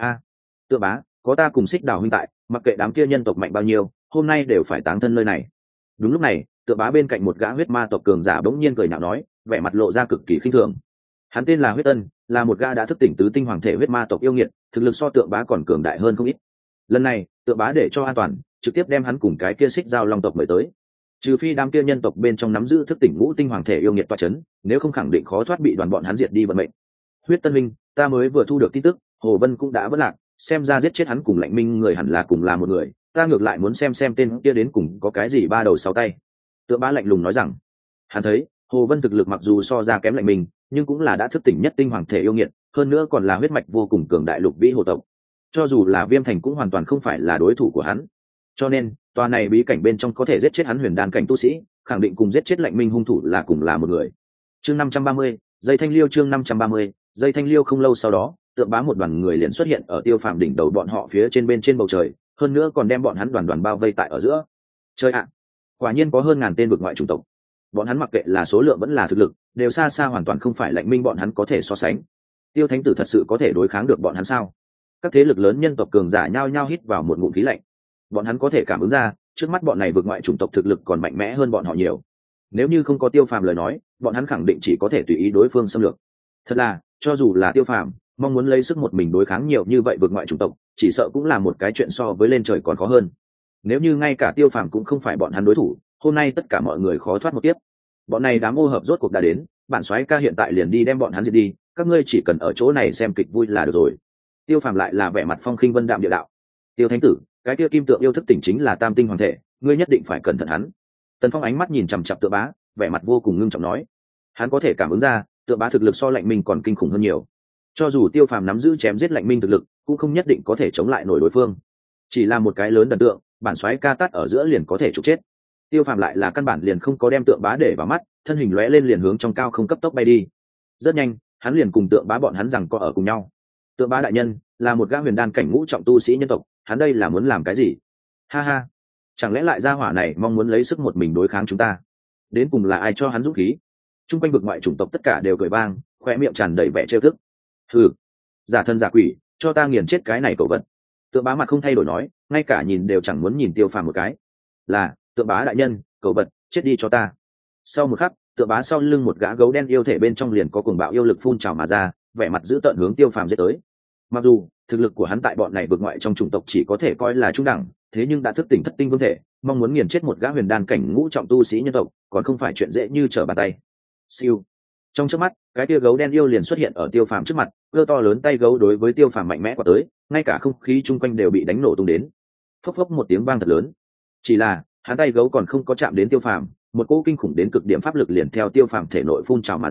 Tựa Bá, có ta cùng Xích Đào huynh tại, mặc kệ đám kia nhân tộc mạnh bao nhiêu, hôm nay đều phải táng thân nơi này. Đúng lúc này, Tựa Bá bên cạnh một gã huyết ma tộc cường giả bỗng nhiên cười nhạo nói, vẻ mặt lộ ra cực kỳ khinh thường. Hắn tên là Huyết Ân, là một gã đã thức tỉnh tứ tinh hoàng thể huyết ma tộc yêu nghiệt, thực lực so Tựa Bá còn cường đại hơn không ít. Lần này, Tựa Bá để cho an toàn, trực tiếp đem hắn cùng cái kia xích giao long tộc mời tới. Trừ phi đám kia nhân tộc bên trong nắm giữ thức tỉnh ngũ tinh hoàng thể yêu nghiệt toa chấn, nếu không khẳng định khó thoát bị đoàn bọn hắn diệt đi vận mệnh. Huyết Tân Minh, ta mới vừa thu được tin tức, Hồ Vân cũng đã vỡ lạc, xem ra giết chết hắn cùng Lạnh Minh người hẳn là cùng là một người, ta ngược lại muốn xem tên kia đến cùng có cái gì ba đầu sáu tay. Tựa Bá lạnh lùng nói rằng, hắn thấy Hồ Vân thực lực mặc dù so ra kém Lạnh Minh, nhưng cũng là đã thức tỉnh nhất tinh hoàng thể yêu nghiệt, hơn nữa còn là huyết mạch vô cùng cường đại lục vĩ hồ tộc. Cho dù là Viêm Thành cũng hoàn toàn không phải là đối thủ của hắn. Cho nên, tòa này bí cảnh bên trong có thể giết chết hắn huyền đan cảnh tu sĩ, khẳng định cùng giết chết Lạnh Minh hung thủ là cùng là một người. Chương 530, dây thanh liêu chương 530, dây thanh liêu. Không lâu sau đó, Tựa Bá một đoàn người liền xuất hiện ở Tiêu Phàm đỉnh đầu bọn họ phía trên bên trên bầu trời, hơn nữa còn đem bọn hắn đoàn đoàn bao vây tại ở giữa. Trời ạ, quả nhiên có hơn 1000 tên vực ngoại chủng tộc. Bọn hắn mặc kệ là số lượng vẫn là thực lực, đều xa xa hoàn toàn không phải Lạnh Minh bọn hắn có thể so sánh. Tiêu Thánh tử thật sự có thể đối kháng được bọn hắn sao? Các thế lực lớn nhân tộc cường giả nhao nhao hít vào một ngụm khí lạnh. Bọn hắn có thể cảm ứng ra, trước mắt bọn này vực ngoại chủng tộc thực lực còn mạnh mẽ hơn bọn họ nhiều. Nếu như không có Tiêu Phàm lời nói, bọn hắn khẳng định chỉ có thể tùy ý đối phương xâm lược. Thật là, cho dù là Tiêu Phàm mong muốn lấy sức một mình đối kháng nhiều như vậy vực ngoại chủng tộc, chỉ sợ cũng là một cái chuyện so với lên trời còn khó hơn. Nếu như ngay cả Tiêu Phàm cũng không phải bọn hắn đối thủ, hôm nay tất cả mọi người khó thoát một kiếp. Bọn này đám ô hợp rốt cuộc đã đến, bản soái ca hiện tại liền đi đem bọn hắn diệt đi, các ngươi chỉ cần ở chỗ này xem kịch vui là được rồi. Tiêu Phàm lại là vẻ mặt phong khinh vân đạm địa đạo. Tiêu Thánh tử, cái kia kim tượng yêu thức tỉnh chính là tam tinh hoàng thể, ngươi nhất định phải cẩn thận hắn. Tần Phong ánh mắt nhìn chằm chằm Tựa Bá, vẻ mặt vô cùng ngưng trọng nói. Hắn có thể cảm ứng ra, Tựa Bá thực lực so Lạnh Minh còn kinh khủng hơn nhiều. Cho dù Tiêu Phàm nắm giữ chém giết Lạnh Minh thực lực, cũng không nhất định có thể chống lại nổi đối phương. Chỉ là một cái lớn đần tượng, bản soái ca tát ở giữa liền có thể trục chết. Tiêu Phàm lại là căn bản liền không có đem Tựa Bá để vào mắt, thân hình lóe lên liền hướng trong cao không cấp tốc bay đi. Rất nhanh, hắn liền cùng Tựa Bá bọn hắn rằng co ở cùng nhau. Tựa Bá đại nhân là một gã huyền đan cảnh ngũ trọng tu sĩ nhân tộc, hắn đây là muốn làm cái gì? Ha ha, chẳng lẽ lại gia hỏa này mong muốn lấy sức một mình đối kháng chúng ta? Đến cùng là ai cho hắn dũng khí? Trung quanh vực ngoại chủng tộc tất cả đều cười vang, khoe miệng tràn đầy vẻ trêu tức. Hừ, giả thân giả quỷ, cho ta nghiền chết cái này cẩu vật. Tựa Bá mặt không thay đổi nói, ngay cả nhìn đều chẳng muốn nhìn Tiêu Phàm một cái. Là, Tựa Bá đại nhân, cẩu vật, chết đi cho ta. Sau một khắc, Tựa Bá sau lưng một gã gấu đen yêu thể bên trong liền có cuồng bạo yêu lực phun trào mà ra, vẻ mặt dữ tợn hướng Tiêu Phàm giết tới. Mặc dù thực lực của hắn tại bọn này vượt ngoại trong chủng tộc chỉ có thể coi là trung đẳng, thế nhưng đã thức tỉnh thất tinh vương thể, mong muốn nghiền chết một gã huyền đan cảnh ngũ trọng tu sĩ nhân tộc, còn không phải chuyện dễ như trở bàn tay. Siêu. Trong chớp mắt, cái tia gấu đen yêu liền xuất hiện ở Tiêu Phàm trước mặt, cơ to lớn tay gấu đối với Tiêu Phàm mạnh mẽ quả tới, ngay cả không khí chung quanh đều bị đánh nổ tung đến. Phốc phốc một tiếng vang thật lớn. Chỉ là, hắn tay gấu còn không có chạm đến Tiêu Phàm, một cỗ kinh khủng đến cực điểm pháp lực liền theo Tiêu Phàm thể nội phun trào mà ra,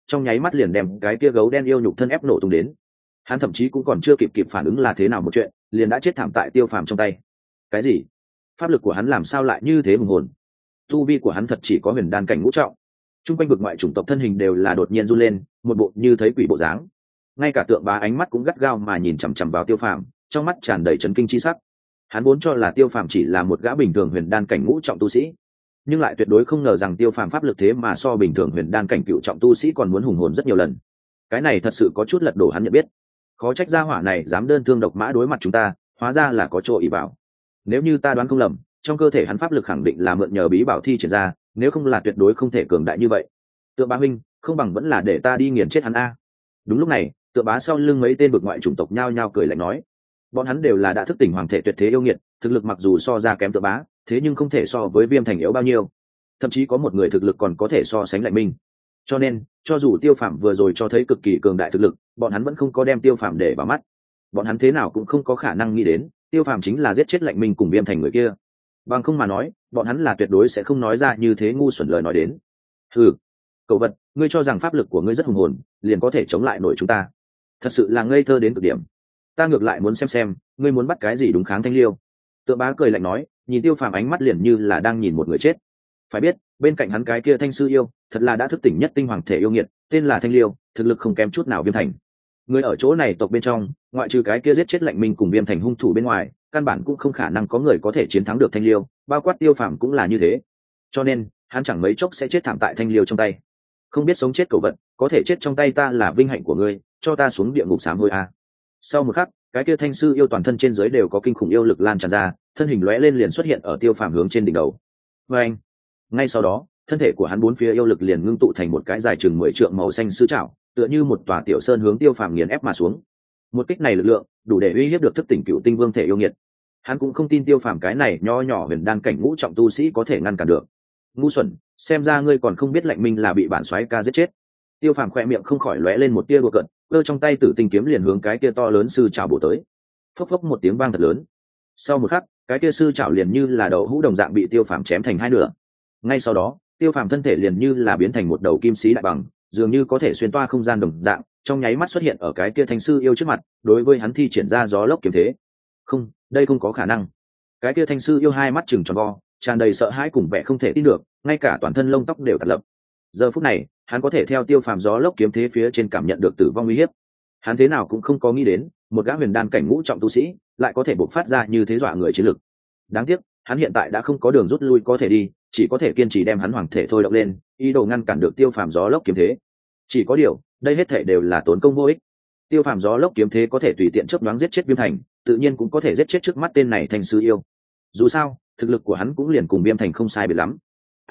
trong nháy mắt liền đem cái kia gấu đen yêu nhục thân ép nổ tung đến. Hắn thậm chí cũng còn chưa kịp phản ứng là thế nào một chuyện, liền đã chết thảm tại Tiêu Phàm trong tay. Cái gì? Pháp lực của hắn làm sao lại như thế hùng hồn? Tu vi của hắn thật chỉ có huyền đan cảnh ngũ trọng. Trung quanh vực ngoại chủng tộc thân hình đều là đột nhiên run lên, một bộ như thấy quỷ bộ dáng. Ngay cả Tượng Bá ánh mắt cũng gắt gao mà nhìn chằm chằm vào Tiêu Phàm, trong mắt tràn đầy chấn kinh chi sắc. Hắn vốn cho là Tiêu Phàm chỉ là một gã bình thường huyền đan cảnh ngũ trọng tu sĩ, nhưng lại tuyệt đối không ngờ rằng Tiêu Phàm pháp lực thế mà so bình thường huyền đan cảnh cựu trọng tu sĩ còn muốn hùng hồn rất nhiều lần. Cái này thật sự có chút lật đổ hắn nhận biết. Khó trách gia hỏa này dám đơn thương độc mã đối mặt chúng ta, hóa ra là có chỗ ỷ bảo. Nếu như ta đoán không lầm, trong cơ thể hắn pháp lực khẳng định là mượn nhờ bí bảo thi triển ra, nếu không là tuyệt đối không thể cường đại như vậy. Tượng Bá huynh, không bằng vẫn là để ta đi nghiền chết hắn a. Đúng lúc này, Tượng Bá sau lưng mấy tên vực ngoại chủng tộc nhao nhao cười lạnh nói, bọn hắn đều là đã thức tỉnh hoàng thể tuyệt thế yêu nghiệt, thực lực mặc dù so ra kém Tượng Bá, thế nhưng không thể so với Viêm Thành yếu bao nhiêu. Thậm chí có một người thực lực còn có thể so sánh Lạnh Minh. Cho nên, cho dù Tiêu Phàm vừa rồi cho thấy cực kỳ cường đại thực lực, bọn hắn vẫn không có đem Tiêu Phàm để vào mắt. Bọn hắn thế nào cũng không có khả năng nghĩ đến, Tiêu Phàm chính là giết chết Lạnh Minh cùng Viêm Thành người kia. Bằng không mà nói, bọn hắn là tuyệt đối sẽ không nói ra như thế ngu xuẩn lời nói đến. Hừ, cậu vật, ngươi cho rằng pháp lực của ngươi rất hùng hồn, liền có thể chống lại nổi chúng ta? Thật sự là ngây thơ đến cực điểm. Ta ngược lại muốn xem, ngươi muốn bắt cái gì đúng kháng Thanh Liêu? Tượng Bá cười lạnh nói, nhìn Tiêu Phàm ánh mắt liền như là đang nhìn một người chết. Phải biết, bên cạnh hắn cái kia Thanh sư yêu, thật là đã thức tỉnh nhất tinh hoàng thể yêu nghiệt, tên là Thanh Liêu, thực lực không kém chút nào Viêm Thành. Người ở chỗ này tộc bên trong, ngoại trừ cái kia giết chết Lạnh Minh cùng Viêm Thành hung thủ bên ngoài, căn bản cũng không khả năng có người có thể chiến thắng được Thanh Liêu, bao quát Tiêu Phàm cũng là như thế. Cho nên, hắn chẳng mấy chốc sẽ chết thảm tại Thanh Liêu trong tay. Không biết sống chết cẩu vật, có thể chết trong tay ta là vinh hạnh của ngươi, cho ta xuống địa ngục sám hối a. Sau một khắc, cái kia Thanh sư yêu toàn thân trên dưới đều có kinh khủng yêu lực lan tràn ra, thân hình lóe lên liền xuất hiện ở Tiêu Phàm hướng trên đỉnh đầu. Và anh, ngay sau đó, thân thể của hắn bốn phía yêu lực liền ngưng tụ thành một cái dài chừng 10 trượng màu xanh sư trảo, tựa như một tòa tiểu sơn hướng Tiêu Phàm nghiền ép mà xuống. Một kích này lực lượng đủ để uy hiếp được thức tỉnh cựu tinh vương thể yêu nghiệt. Hắn cũng không tin Tiêu Phàm cái này nho nhỏ huyền đan cảnh ngũ trọng tu sĩ có thể ngăn cản được. Ngu xuẩn, xem ra ngươi còn không biết Lạnh Minh là bị bản soái ca giết chết. Tiêu Phàm khỏe miệng không khỏi lóe lên một tia đùa cợt, cơ trong tay Tử Tinh kiếm liền hướng cái kia to lớn sư trảo bổ tới. Phốc phốc một tiếng vang thật lớn. Sau một khắc, cái kia sư trảo liền như là đậu hũ đồng dạng bị Tiêu Phàm chém thành hai nửa. Ngay sau đó, Tiêu Phàm thân thể liền như là biến thành một đầu kim sĩ đại bằng, dường như có thể xuyên toa không gian đồng dạng, trong nháy mắt xuất hiện ở cái kia Thanh sư yêu trước mặt, đối với hắn thi triển ra gió lốc kiếm thế. Không, đây không có khả năng. Cái kia Thanh sư yêu hai mắt trừng tròn vo, tràn đầy sợ hãi cùng vẻ không thể tin được, ngay cả toàn thân lông tóc đều tạt lập. Giờ phút này, hắn có thể theo Tiêu Phàm gió lốc kiếm thế phía trên cảm nhận được tử vong uy hiếp. Hắn thế nào cũng không có nghĩ đến, một gã huyền đan cảnh ngũ trọng tu sĩ lại có thể bộc phát ra như thế dọa người chiến lực. Đáng tiếc, hắn hiện tại đã không có đường rút lui có thể đi, chỉ có thể kiên trì đem hắn hoàng thể thôi động lên, ý đồ ngăn cản được Tiêu Phàm gió lốc kiếm thế. Chỉ có điều, đây hết thể đều là tốn công vô ích. Tiêu Phàm gió lốc kiếm thế có thể tùy tiện chớp nhoáng giết chết Viêm Thành, tự nhiên cũng có thể giết chết trước mắt tên này Thanh sư yêu. Dù sao, thực lực của hắn cũng liền cùng Viêm Thành không sai biệt lắm.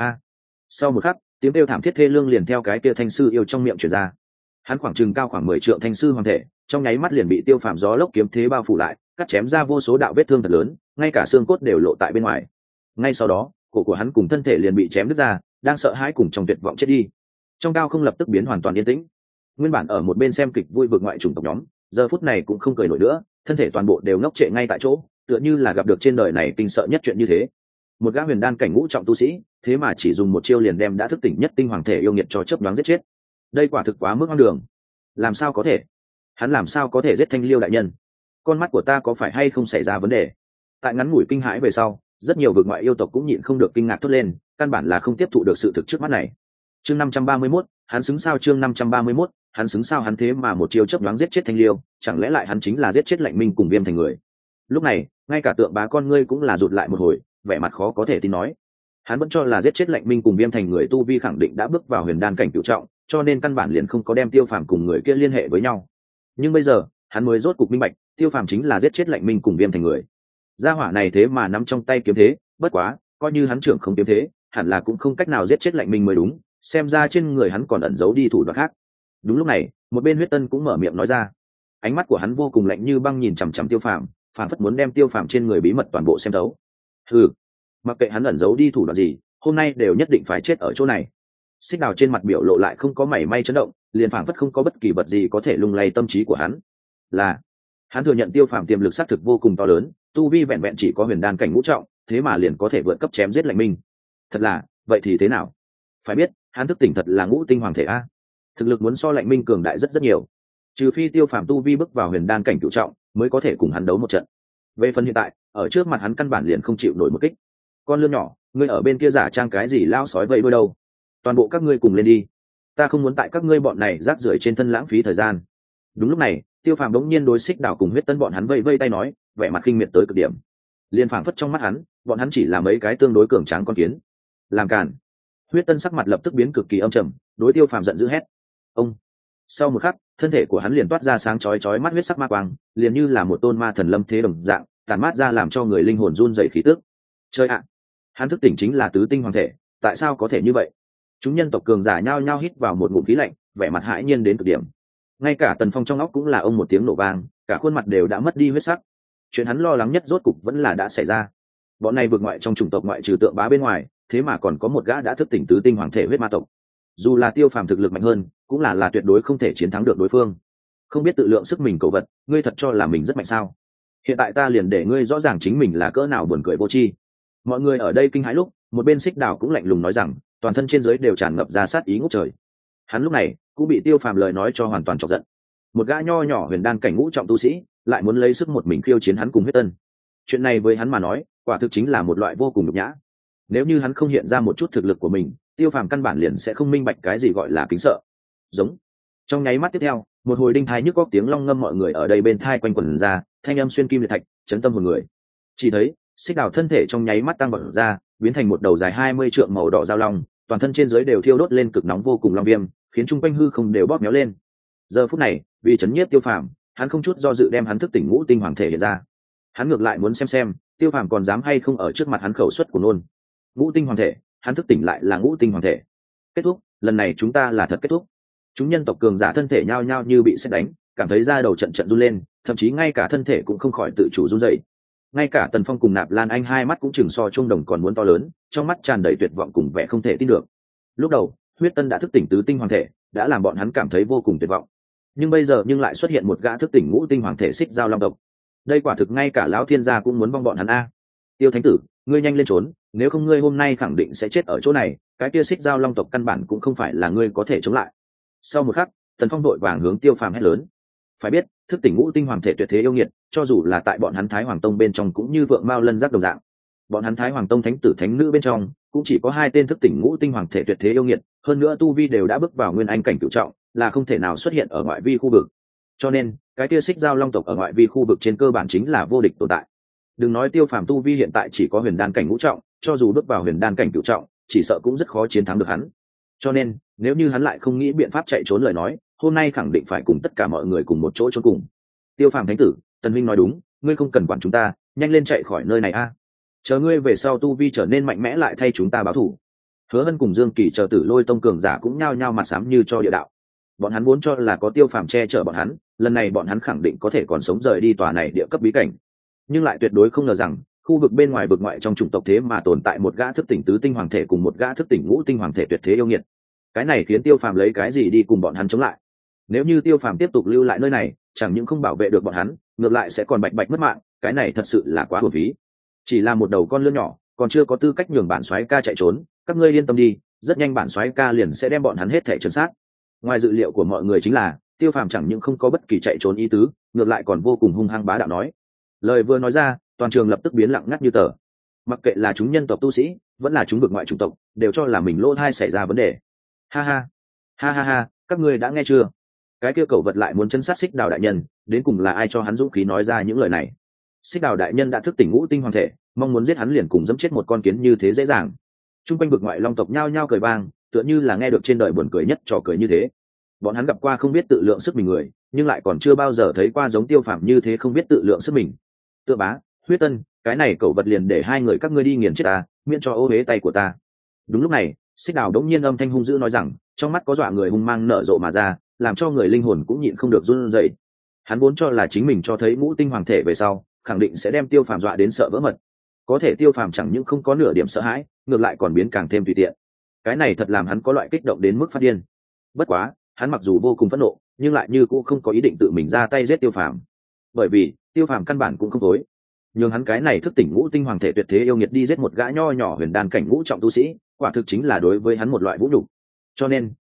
Sau một khắc, tiếng kêu thảm thiết thê lương liền theo cái kia Thanh sư yêu trong miệng truyền ra. Hắn khoảng chừng cao khoảng 10 trượng Thanh sư hoàng thể, trong nháy mắt liền bị Tiêu Phàm gió lốc kiếm thế bao phủ lại, cắt chém ra vô số đạo vết thương thật lớn, ngay cả xương cốt đều lộ tại bên ngoài. Ngay sau đó, cổ của hắn cùng thân thể liền bị chém đứt ra, đang sợ hãi cùng trong tuyệt vọng chết đi. Trong cao không lập tức biến hoàn toàn yên tĩnh. Nguyên bản ở một bên xem kịch vui vực ngoại chủng tộc nhóm, giờ phút này cũng không cười nổi nữa, thân thể toàn bộ đều ngốc trệ ngay tại chỗ, tựa như là gặp được trên đời này kinh sợ nhất chuyện như thế. Một gã huyền đan cảnh ngũ trọng tu sĩ, thế mà chỉ dùng một chiêu liền đem đã thức tỉnh nhất tinh hoàng thể yêu nghiệt cho chớp nhoáng giết chết. Đây quả thực quá mức hoang đường. Làm sao có thể? Hắn làm sao có thể giết Thanh Liêu đại nhân? Con mắt của ta có phải hay không xảy ra vấn đề? Tại ngắn ngủi kinh hãi về sau, rất nhiều vực ngoại yêu tộc cũng nhịn không được kinh ngạc thốt lên, căn bản là không tiếp thụ được sự thực trước mắt này. Chương 531, hắn xứng sao? Chương 531, hắn xứng sao? Hắn thế mà một chiêu chớp nhoáng giết chết Thanh Liêu, chẳng lẽ lại hắn chính là giết chết Lạnh Minh cùng Viêm Thành người? Lúc này, ngay cả Tượng Bá con ngươi cũng là rụt lại một hồi, vẻ mặt khó có thể tin nói. Hắn vẫn cho là giết chết Lạnh Minh cùng Viêm Thành người tu vi khẳng định đã bước vào huyền đan cảnh cửu trọng, cho nên căn bản liền không có đem Tiêu Phàm cùng người kia liên hệ với nhau. Nhưng bây giờ, hắn mới rốt cục minh bạch, Tiêu Phàm chính là giết chết Lạnh Minh cùng Viêm Thành người. Gia hỏa này thế mà nắm trong tay kiếm thế, bất quá, coi như hắn trưởng không kiếm thế, hẳn là cũng không cách nào giết chết Lạnh Minh mới đúng, xem ra trên người hắn còn ẩn giấu đi thủ đoạn khác. Đúng lúc này, một bên Huyết Tân cũng mở miệng nói ra. Ánh mắt của hắn vô cùng lạnh như băng nhìn chằm chằm Tiêu Phàm, phản phất muốn đem Tiêu Phàm trên người bí mật toàn bộ xem thấu. Hừ, mặc kệ hắn ẩn giấu đi thủ đoạn gì, hôm nay đều nhất định phải chết ở chỗ này. Xích Đào trên mặt biểu lộ lại không có mảy may chấn động, liền phản phất không có bất kỳ vật gì có thể lung lay tâm trí của hắn. Là, hắn thừa nhận Tiêu Phàm tiềm lực xác thực vô cùng to lớn, tu vi vẹn vẹn chỉ có huyền đan cảnh ngũ trọng, thế mà liền có thể vượt cấp chém giết Lạnh Minh. Thật là, vậy thì thế nào? Phải biết, hắn thức tỉnh thật là ngũ tinh hoàng thể a. thực lực muốn so Lạnh Minh cường đại rất rất nhiều, trừ phi Tiêu Phàm tu vi bước vào huyền đan cảnh cửu trọng mới có thể cùng hắn đấu một trận. Về phần hiện tại, ở trước mặt hắn căn bản liền không chịu nổi một kích. Con lươn nhỏ, ngươi ở bên kia giả trang cái gì lao sói vậy đuôi đâu? Toàn bộ các ngươi cùng lên đi, ta không muốn tại các ngươi bọn này rác rưởi trên thân lãng phí thời gian. Đúng lúc này, Tiêu Phàm đống nhiên đối Xích Đào cùng Huyết Tân bọn hắn vây vây tay nói, vẻ mặt khinh miệt tới cực điểm. Liên phảng phất trong mắt hắn, bọn hắn chỉ là mấy cái tương đối cường tráng con kiến. Làm cản. Huyết Tân sắc mặt lập tức biến cực kỳ âm trầm, đối Tiêu Phàm giận dữ hét. Ông. Sau một khắc, thân thể của hắn liền toát ra sáng chói chói mắt huyết sắc ma quang, liền như là một tôn ma thần lâm thế đồng dạng, tàn mát ra làm cho người linh hồn run rẩy khí tức. Chơi ạ, hắn thức tỉnh chính là tứ tinh hoàng thể, tại sao có thể như vậy? Chúng nhân tộc cường giả nhao nhao hít vào một ngụm khí lạnh, vẻ mặt hãi nhiên đến cực điểm. Ngay cả Tần Phong trong óc cũng là ông một tiếng nổ vang, cả khuôn mặt đều đã mất đi huyết sắc. Chuyện hắn lo lắng nhất rốt cục vẫn là đã xảy ra. Bọn này vượt ngoại trong chủng tộc ngoại trừ tượng bá bên ngoài, thế mà còn có một gã đã thức tỉnh tứ tinh hoàng thể huyết ma tộc. Dù là Tiêu Phàm thực lực mạnh hơn, cũng là tuyệt đối không thể chiến thắng được đối phương. Không biết tự lượng sức mình cầu vật, ngươi thật cho là mình rất mạnh sao? Hiện tại ta liền để ngươi rõ ràng chính mình là cỡ nào buồn cười vô tri. Mọi người ở đây kinh hãi lúc, một bên Xích Đào cũng lạnh lùng nói rằng, toàn thân trên dưới đều tràn ngập ra sát ý ngút trời. Hắn lúc này cũng bị Tiêu Phàm lời nói cho hoàn toàn chọc giận. Một gã nho nhỏ huyền đan cảnh ngũ trọng tu sĩ, lại muốn lấy sức một mình khiêu chiến hắn cùng Huyết Tân. Chuyện này với hắn mà nói, quả thực chính là một loại vô cùng nhục nhã. Nếu như hắn không hiện ra một chút thực lực của mình, Tiêu Phàm căn bản liền sẽ không minh bạch cái gì gọi là kính sợ. Giống. Trong nháy mắt tiếp theo, một hồi đinh thai nhức góc tiếng long ngâm mọi người ở đây bên thai quanh quẩn ra, thanh âm xuyên kim liệt thạch, chấn tâm hồn người. Chỉ thấy, Xích Đào thân thể trong nháy mắt tăng vọt ra, biến thành một đầu dài 20 trượng màu đỏ giao long, toàn thân trên dưới đều thiêu đốt lên cực nóng vô cùng long viêm, khiến trung quanh hư không đều bóp méo lên. Giờ phút này, vì chấn nhiếp Tiêu Phàm, hắn không chút do dự đem hắn thức tỉnh ngũ tinh hoàng thể hiện ra. Hắn ngược lại muốn xem Tiêu Phàm còn dám hay không ở trước mặt hắn khẩu xuất của nôn. Ngũ tinh hoàng thể, hắn thức tỉnh lại là ngũ tinh hoàng thể. Kết thúc, lần này chúng ta là thật kết thúc. Chúng nhân tộc cường giả thân thể nhao nhao như bị sét đánh, cảm thấy da đầu trận trận run lên, thậm chí ngay cả thân thể cũng không khỏi tự chủ run rẩy. Ngay cả Tần Phong cùng Nạp Lan Anh hai mắt cũng chừng so trung đồng còn muốn to lớn, trong mắt tràn đầy tuyệt vọng cùng vẻ không thể tin được. Lúc đầu, Huyết Tân đã thức tỉnh tứ tinh hoàng thể, đã làm bọn hắn cảm thấy vô cùng tuyệt vọng. Nhưng bây giờ lại xuất hiện một gã thức tỉnh ngũ tinh hoàng thể Xích Giao Long tộc. Đây quả thực ngay cả lão thiên gia cũng muốn vong bọn hắn a. Tiêu Thánh tử, ngươi nhanh lên trốn, nếu không ngươi hôm nay khẳng định sẽ chết ở chỗ này, cái kia Xích Giao Long tộc căn bản cũng không phải là ngươi có thể chống lại. Sau một khắc, Tần Phong đội vàng hướng Tiêu Phàm hét lớn. Phải biết, thức tỉnh ngũ tinh hoàng thể tuyệt thế yêu nghiệt, cho dù là tại bọn hắn Thái Hoàng Tông bên trong cũng như vượng mao lân giác đồng dạng. Bọn hắn Thái Hoàng Tông thánh tử thánh nữ bên trong cũng chỉ có 2 tên thức tỉnh ngũ tinh hoàng thể tuyệt thế yêu nghiệt, hơn nữa tu vi đều đã bước vào nguyên anh cảnh cửu trọng, là không thể nào xuất hiện ở ngoại vi khu vực. Cho nên, cái kia Xích Giao Long tộc ở ngoại vi khu vực trên cơ bản chính là vô địch tồn tại. Đừng nói Tiêu Phàm tu vi hiện tại chỉ có huyền đan cảnh ngũ trọng, cho dù bước vào huyền đan cảnh cửu trọng, chỉ sợ cũng rất khó chiến thắng được hắn. Cho nên, nếu như hắn lại không nghĩ biện pháp chạy trốn lời nói, hôm nay khẳng định phải cùng tất cả mọi người cùng một chỗ trốn cùng. Tiêu Phàm thánh tử, Tần Minh nói đúng, ngươi không cần quản chúng ta, nhanh lên chạy khỏi nơi này a. Chờ ngươi về sau tu vi trở nên mạnh mẽ lại thay chúng ta báo thù. Hứa Hân cùng Dương Kỳ chờ Tử Lôi Tông cường giả cũng nhao nhao mặt xám như cho địa đạo. Bọn hắn vốn cho là có Tiêu Phàm che chở bọn hắn, lần này bọn hắn khẳng định có thể còn sống rời đi tòa này địa cấp bí cảnh. Nhưng lại tuyệt đối không ngờ rằng, khu vực bên ngoài vực ngoại trong chủng tộc thế mà tồn tại một gã thức tỉnh tứ tinh hoàng thể cùng một gã thức tỉnh ngũ tinh hoàng thể tuyệt thế yêu nghiệt. Cái này khiến Tiêu Phàm lấy cái gì đi cùng bọn hắn chống lại? Nếu như Tiêu Phàm tiếp tục lưu lại nơi này, chẳng những không bảo vệ được bọn hắn, ngược lại sẽ còn bạch bạch mất mạng, cái này thật sự là quá uổng phí. Chỉ là một đầu con lươn nhỏ, còn chưa có tư cách nhường bản soái ca chạy trốn, các ngươi yên tâm đi, rất nhanh bản soái ca liền sẽ đem bọn hắn hết thảy trấn sát. Ngoài dự liệu của mọi người chính là, Tiêu Phàm chẳng những không có bất kỳ chạy trốn ý tứ, ngược lại còn vô cùng hung hăng bá đạo nói. Lời vừa nói ra, toàn trường lập tức biến lặng ngắt như tờ. Mặc kệ là chúng nhân tộc tu sĩ, vẫn là chúng vực ngoại chủng tộc, đều cho là mình lỗ thai xảy ra vấn đề. Ha ha, ha ha ha, các ngươi đã nghe chưa? Cái kia cẩu vật lại muốn chân sát Xích Đào đại nhân, đến cùng là ai cho hắn dũng khí nói ra những lời này? Xích Đào đại nhân đã thức tỉnh ngũ tinh hoàng thể, mong muốn giết hắn liền cùng dẫm chết một con kiến như thế dễ dàng. Trung quanh vực ngoại long tộc nhao nhao cười vang, tựa như là nghe được trên đời buồn cười nhất trò cười như thế. Bọn hắn gặp qua không biết tự lượng sức mình người, nhưng lại còn chưa bao giờ thấy qua giống Tiêu Phàm như thế không biết tự lượng sức mình. Tựa bá, Huyết Tân, cái này cẩu vật liền để hai người các ngươi đi nghiền chết ta, miễn cho ô uế tay của ta. Đúng lúc này, Xích Đào đống nhiên âm thanh hung dữ nói rằng, trong mắt có dọa người hung mang nở rộ mà ra, làm cho người linh hồn cũng nhịn không được run rẩy. Hắn vốn cho là chính mình cho thấy ngũ tinh hoàng thể về sau, khẳng định sẽ đem Tiêu Phàm dọa đến sợ vỡ mật. Có thể Tiêu Phàm chẳng những không có nửa điểm sợ hãi, ngược lại còn biến càng thêm tùy tiện. Cái này thật làm hắn có loại kích động đến mức phát điên. Bất quá, hắn mặc dù vô cùng phẫn nộ, nhưng lại như cũng không có ý định tự mình ra tay giết Tiêu Phàm. Bởi vì, Tiêu Phàm căn bản cũng không tối. Nhưng hắn cái này thức tỉnh ngũ tinh hoàng thể tuyệt thế yêu nghiệt đi giết một gã nho nhỏ huyền đan cảnh ngũ trọng tu sĩ, quả thực chính là đối với hắn một loại vũ nhục. Cho nên,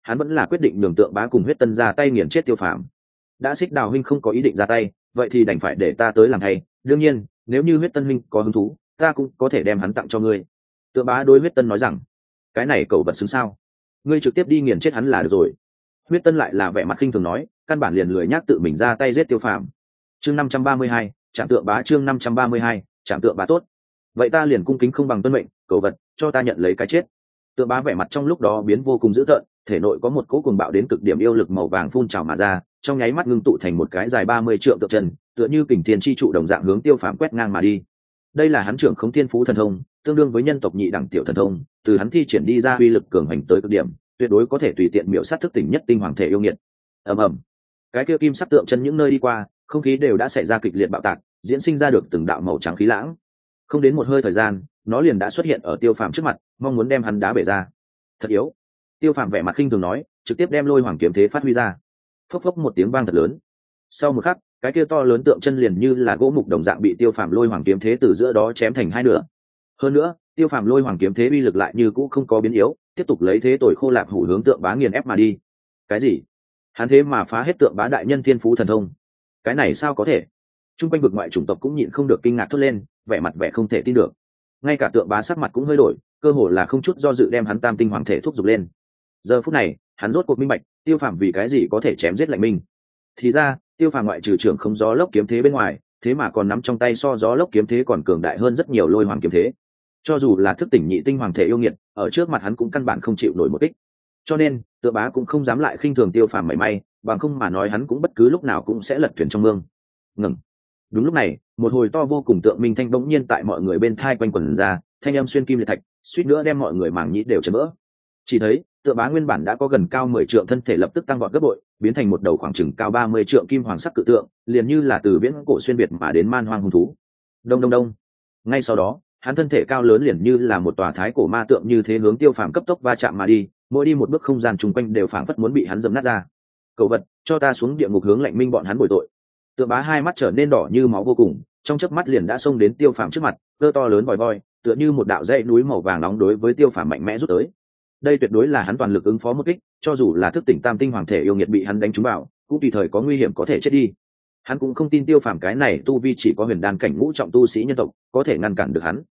hắn vẫn là quyết định nhường Tượng Bá cùng Huyết Tân ra tay nghiền chết Tiêu Phàm. Đã Xích Đào huynh không có ý định ra tay, vậy thì đành phải để ta tới làm thay. Đương nhiên, nếu như Huyết Tân huynh có hứng thú, ta cũng có thể đem hắn tặng cho ngươi. Tượng Bá đối Huyết Tân nói rằng, cái này cậu vật xứng sao? Ngươi trực tiếp đi nghiền chết hắn là được rồi. Huyết Tân lại là vẻ mặt khinh thường nói, căn bản liền lười nhác tự mình ra tay giết Tiêu Phàm. Chương 532, Trảm Tượng Bá. Chương 532, Trảm Tượng Bá. Tốt, vậy ta liền cung kính không bằng tuân mệnh, cậu vật, cho ta nhận lấy cái chết. Tượng Bá vẻ mặt trong lúc đó biến vô cùng dữ tợn, thể nội có một cỗ cuồng bạo đến cực điểm yêu lực màu vàng phun trào mà ra, trong nháy mắt ngưng tụ thành một cái dài 30 trượng tượng trần, tựa như kình thiên chi trụ đồng dạng hướng Tiêu Phàm quét ngang mà đi. Đây là hắn trưởng Khống Thiên Phú thần thông, tương đương với nhân tộc nhị đẳng tiểu thần thông, từ hắn thi triển đi ra uy lực cường hành tới cực điểm, tuyệt đối có thể tùy tiện miểu sát thức tỉnh nhất tinh hoàng thể yêu nghiệt. Ầm ầm, cái kia kim sắc tượng chân những nơi đi qua, không khí đều đã xảy ra kịch liệt bạo tạc, diễn sinh ra được từng đạo màu trắng khí lãng. Không đến một hơi thời gian, nó liền đã xuất hiện ở Tiêu Phàm trước mặt, mong muốn đem hắn đá bể ra. Thật yếu. Tiêu Phàm vẻ mặt khinh thường nói, trực tiếp đem Lôi Hoàng kiếm thế phát huy ra. Phốc phốc một tiếng vang thật lớn. Sau một khắc, cái kia to lớn tượng chân liền như là gỗ mục đồng dạng bị Tiêu Phàm Lôi Hoàng kiếm thế từ giữa đó chém thành hai nửa. Hơn nữa, Tiêu Phàm Lôi Hoàng kiếm thế uy lực lại như cũ không có biến yếu, tiếp tục lấy thế tồi khô lạp hủ hướng Tượng Bá nghiền ép mà đi. Cái gì? Hắn thế mà phá hết Tượng Bá đại nhân thiên phú thần thông? Cái này sao có thể? Trung quanh vực ngoại chủng tộc cũng nhịn không được kinh ngạc thốt lên, vẻ mặt vẻ không thể tin được. Ngay cả Tượng Bá sắc mặt cũng hơi đổi, cơ hồ là không chút do dự đem hắn tam tinh hoàng thể thúc giục lên. Giờ phút này, hắn rốt cuộc minh bạch, Tiêu Phàm vì cái gì có thể chém giết Lạnh Minh. Thì ra, Tiêu Phàm ngoại trừ trưởng không gió lốc kiếm thế bên ngoài, thế mà còn nắm trong tay so gió lốc kiếm thế còn cường đại hơn rất nhiều Lôi Hoàng kiếm thế. Cho dù là thức tỉnh nhị tinh hoàng thể yêu nghiệt, ở trước mặt hắn cũng căn bản không chịu nổi một kích. Cho nên, Tượng Bá cũng không dám lại khinh thường Tiêu Phàm mảy may, bằng không mà nói hắn cũng bất cứ lúc nào cũng sẽ lật thuyền trong mương. Ngừng. Đúng lúc này, một hồi to vô cùng tượng minh thanh bỗng nhiên tại mọi người bên thai quanh quẩn ra, thanh âm xuyên kim liệt thạch, suýt nữa đem mọi người màng nhĩ đều chấn vỡ. Chỉ thấy, Tượng Bá nguyên bản đã có gần cao 10 trượng thân thể lập tức tăng vọt gấp bội, biến thành một đầu khoảng chừng cao 30 trượng kim hoàng sắc cự tượng, liền như là từ viễn cổ xuyên việt mà đến man hoang hung thú. Đông đông đông. Ngay sau đó, hắn thân thể cao lớn liền như là một tòa thái cổ ma tượng như thế hướng Tiêu Phàm cấp tốc va chạm mà đi, mỗi đi một bước không gian chung quanh đều phảng phất muốn bị hắn dẫm nát ra. Cậu vật, cho ta xuống địa ngục hướng Lạnh Minh bọn hắn bồi tội. Tượng Bá hai mắt trở nên đỏ như máu vô cùng, trong chớp mắt liền đã xông đến Tiêu Phàm trước mặt, cơ to lớn vòi voi, tựa như một đạo dãy núi màu vàng nóng đối với Tiêu Phàm mạnh mẽ rút tới. Đây tuyệt đối là hắn toàn lực ứng phó một kích, cho dù là thức tỉnh tam tinh hoàng thể yêu nghiệt bị hắn đánh trúng vào, cũng tùy thời có nguy hiểm có thể chết đi. Hắn cũng không tin Tiêu Phàm cái này tu vi chỉ có huyền đan cảnh ngũ trọng tu sĩ nhân tộc có thể ngăn cản được hắn.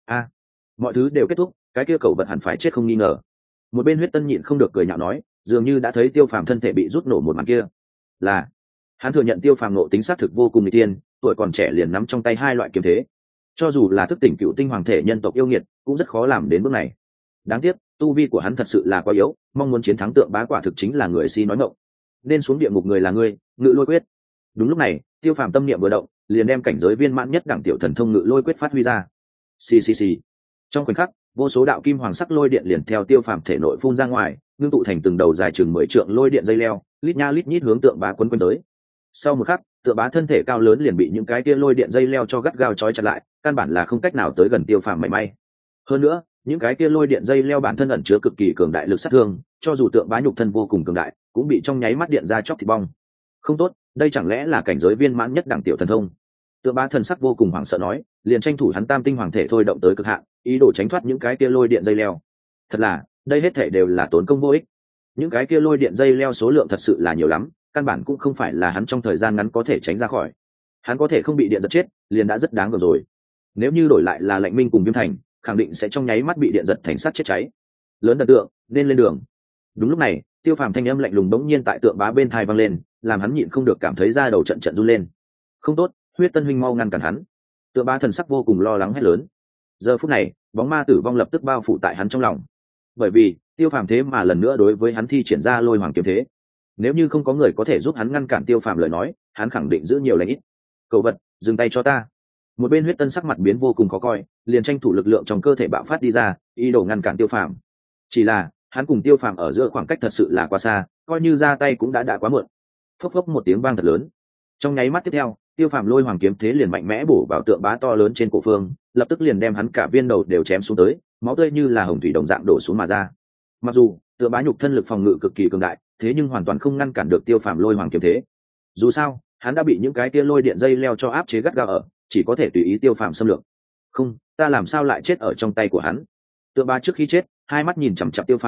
Mọi thứ đều kết thúc, cái kia cẩu vật hẳn phải chết không nghi ngờ. Một bên Huyết Tân nhịn không được cười nhạo nói, dường như đã thấy Tiêu Phàm thân thể bị rút nổ một màn kia. Là, hắn thừa nhận Tiêu Phàm nộ tính xác thực vô cùng nguy tiên, tuổi còn trẻ liền nắm trong tay hai loại kiếm thế, cho dù là thức tỉnh cựu tinh hoàng thể nhân tộc yêu nghiệt cũng rất khó làm đến bước này. Đáng tiếc, tu vi của hắn thật sự là quá yếu, mong muốn chiến thắng Tượng Bá quả thực chính là người si nói ngọng. Nên xuống địa ngục người là ngươi, Ngự Lôi Quyết. Đúng lúc này, Tiêu Phàm tâm niệm vừa động, liền đem cảnh giới viên mãn nhất đẳng tiểu thần thông Ngự Lôi Quyết phát huy ra. Xì xì xì. Trong khoảnh khắc, vô số đạo kim hoàng sắc lôi điện liền theo Tiêu Phàm thể nội phun ra ngoài, ngưng tụ thành từng đầu dài chừng 10 trượng lôi điện dây leo, lít nha lít nhít hướng Tượng Bá quấn quanh tới. Sau một khắc, Tượng Bá thân thể cao lớn liền bị những cái kia lôi điện dây leo cho gắt gao trói chặt lại, căn bản là không cách nào tới gần Tiêu Phàm mảy may. Hơn nữa, những cái kia lôi điện dây leo bản thân ẩn chứa cực kỳ cường đại lực sát thương, cho dù Tượng Bá nhục thân vô cùng cường đại, cũng bị trong nháy mắt điện ra chóc thịt bong. Không tốt, đây chẳng lẽ là cảnh giới viên mãn nhất đẳng tiểu thần thông? Tượng Bá thần sắc vô cùng hoảng sợ nói, liền tranh thủ hắn tam tinh hoàng thể thôi động tới cực hạn, ý đồ tránh thoát những cái kia lôi điện dây leo. Thật là, đây hết thể đều là tốn công vô ích. Những cái kia lôi điện dây leo số lượng thật sự là nhiều lắm, căn bản cũng không phải là hắn trong thời gian ngắn có thể tránh ra khỏi. Hắn có thể không bị điện giật chết, liền đã rất đáng gờm rồi. Nếu như đổi lại là Lạnh Minh cùng Viêm Thành, khẳng định sẽ trong nháy mắt bị điện giật thành sát chết cháy. Lớn Thần Tượng, nên lên đường. Đúng lúc này, Tiêu Phàm thanh âm lạnh lùng bỗng nhiên tại Tượng Bá bên tai vang lên, làm hắn nhịn không được cảm thấy da đầu trận trận run lên. Không tốt, Huyết Tân huynh mau ngăn cản hắn. Tượng Bá thần sắc vô cùng lo lắng hét lớn. Giờ phút này, bóng ma tử vong lập tức bao phủ tại hắn trong lòng. Bởi vì, Tiêu Phàm thế mà lần nữa đối với hắn thi triển ra Lôi Hoàng kiếm thế. Nếu như không có người có thể giúp hắn ngăn cản Tiêu Phàm lời nói, hắn khẳng định giữ nhiều lành ít. Cậu vật, dừng tay cho ta. Một bên Huyết Tân sắc mặt biến vô cùng khó coi, liền tranh thủ lực lượng trong cơ thể bạo phát đi ra, ý đồ ngăn cản Tiêu Phàm. Chỉ là, hắn cùng Tiêu Phàm ở giữa khoảng cách thật sự là quá xa, coi như ra tay cũng đã quá muộn. Phốc phốc một tiếng vang thật lớn. Trong nháy mắt tiếp theo, Tiêu Phàm Lôi Hoàng kiếm thế liền mạnh mẽ bổ vào Tượng Bá to lớn trên cổ phương, lập tức liền đem hắn cả viên đầu đều chém xuống tới, máu tươi như là hồng thủy đồng dạng đổ xuống mà ra. Mặc dù Tượng Bá nhục thân lực phòng ngự cực kỳ cường đại, thế nhưng hoàn toàn không ngăn cản được Tiêu Phàm Lôi Hoàng kiếm thế. Dù sao, hắn đã bị những cái kia lôi điện dây leo cho áp chế gắt gao ở, chỉ có thể tùy ý Tiêu Phàm xâm lược. Không, ta làm sao lại chết ở trong tay của hắn? Tượng Bá trước khi chết, hai mắt nhìn chằm chằm Tiêu Phàm,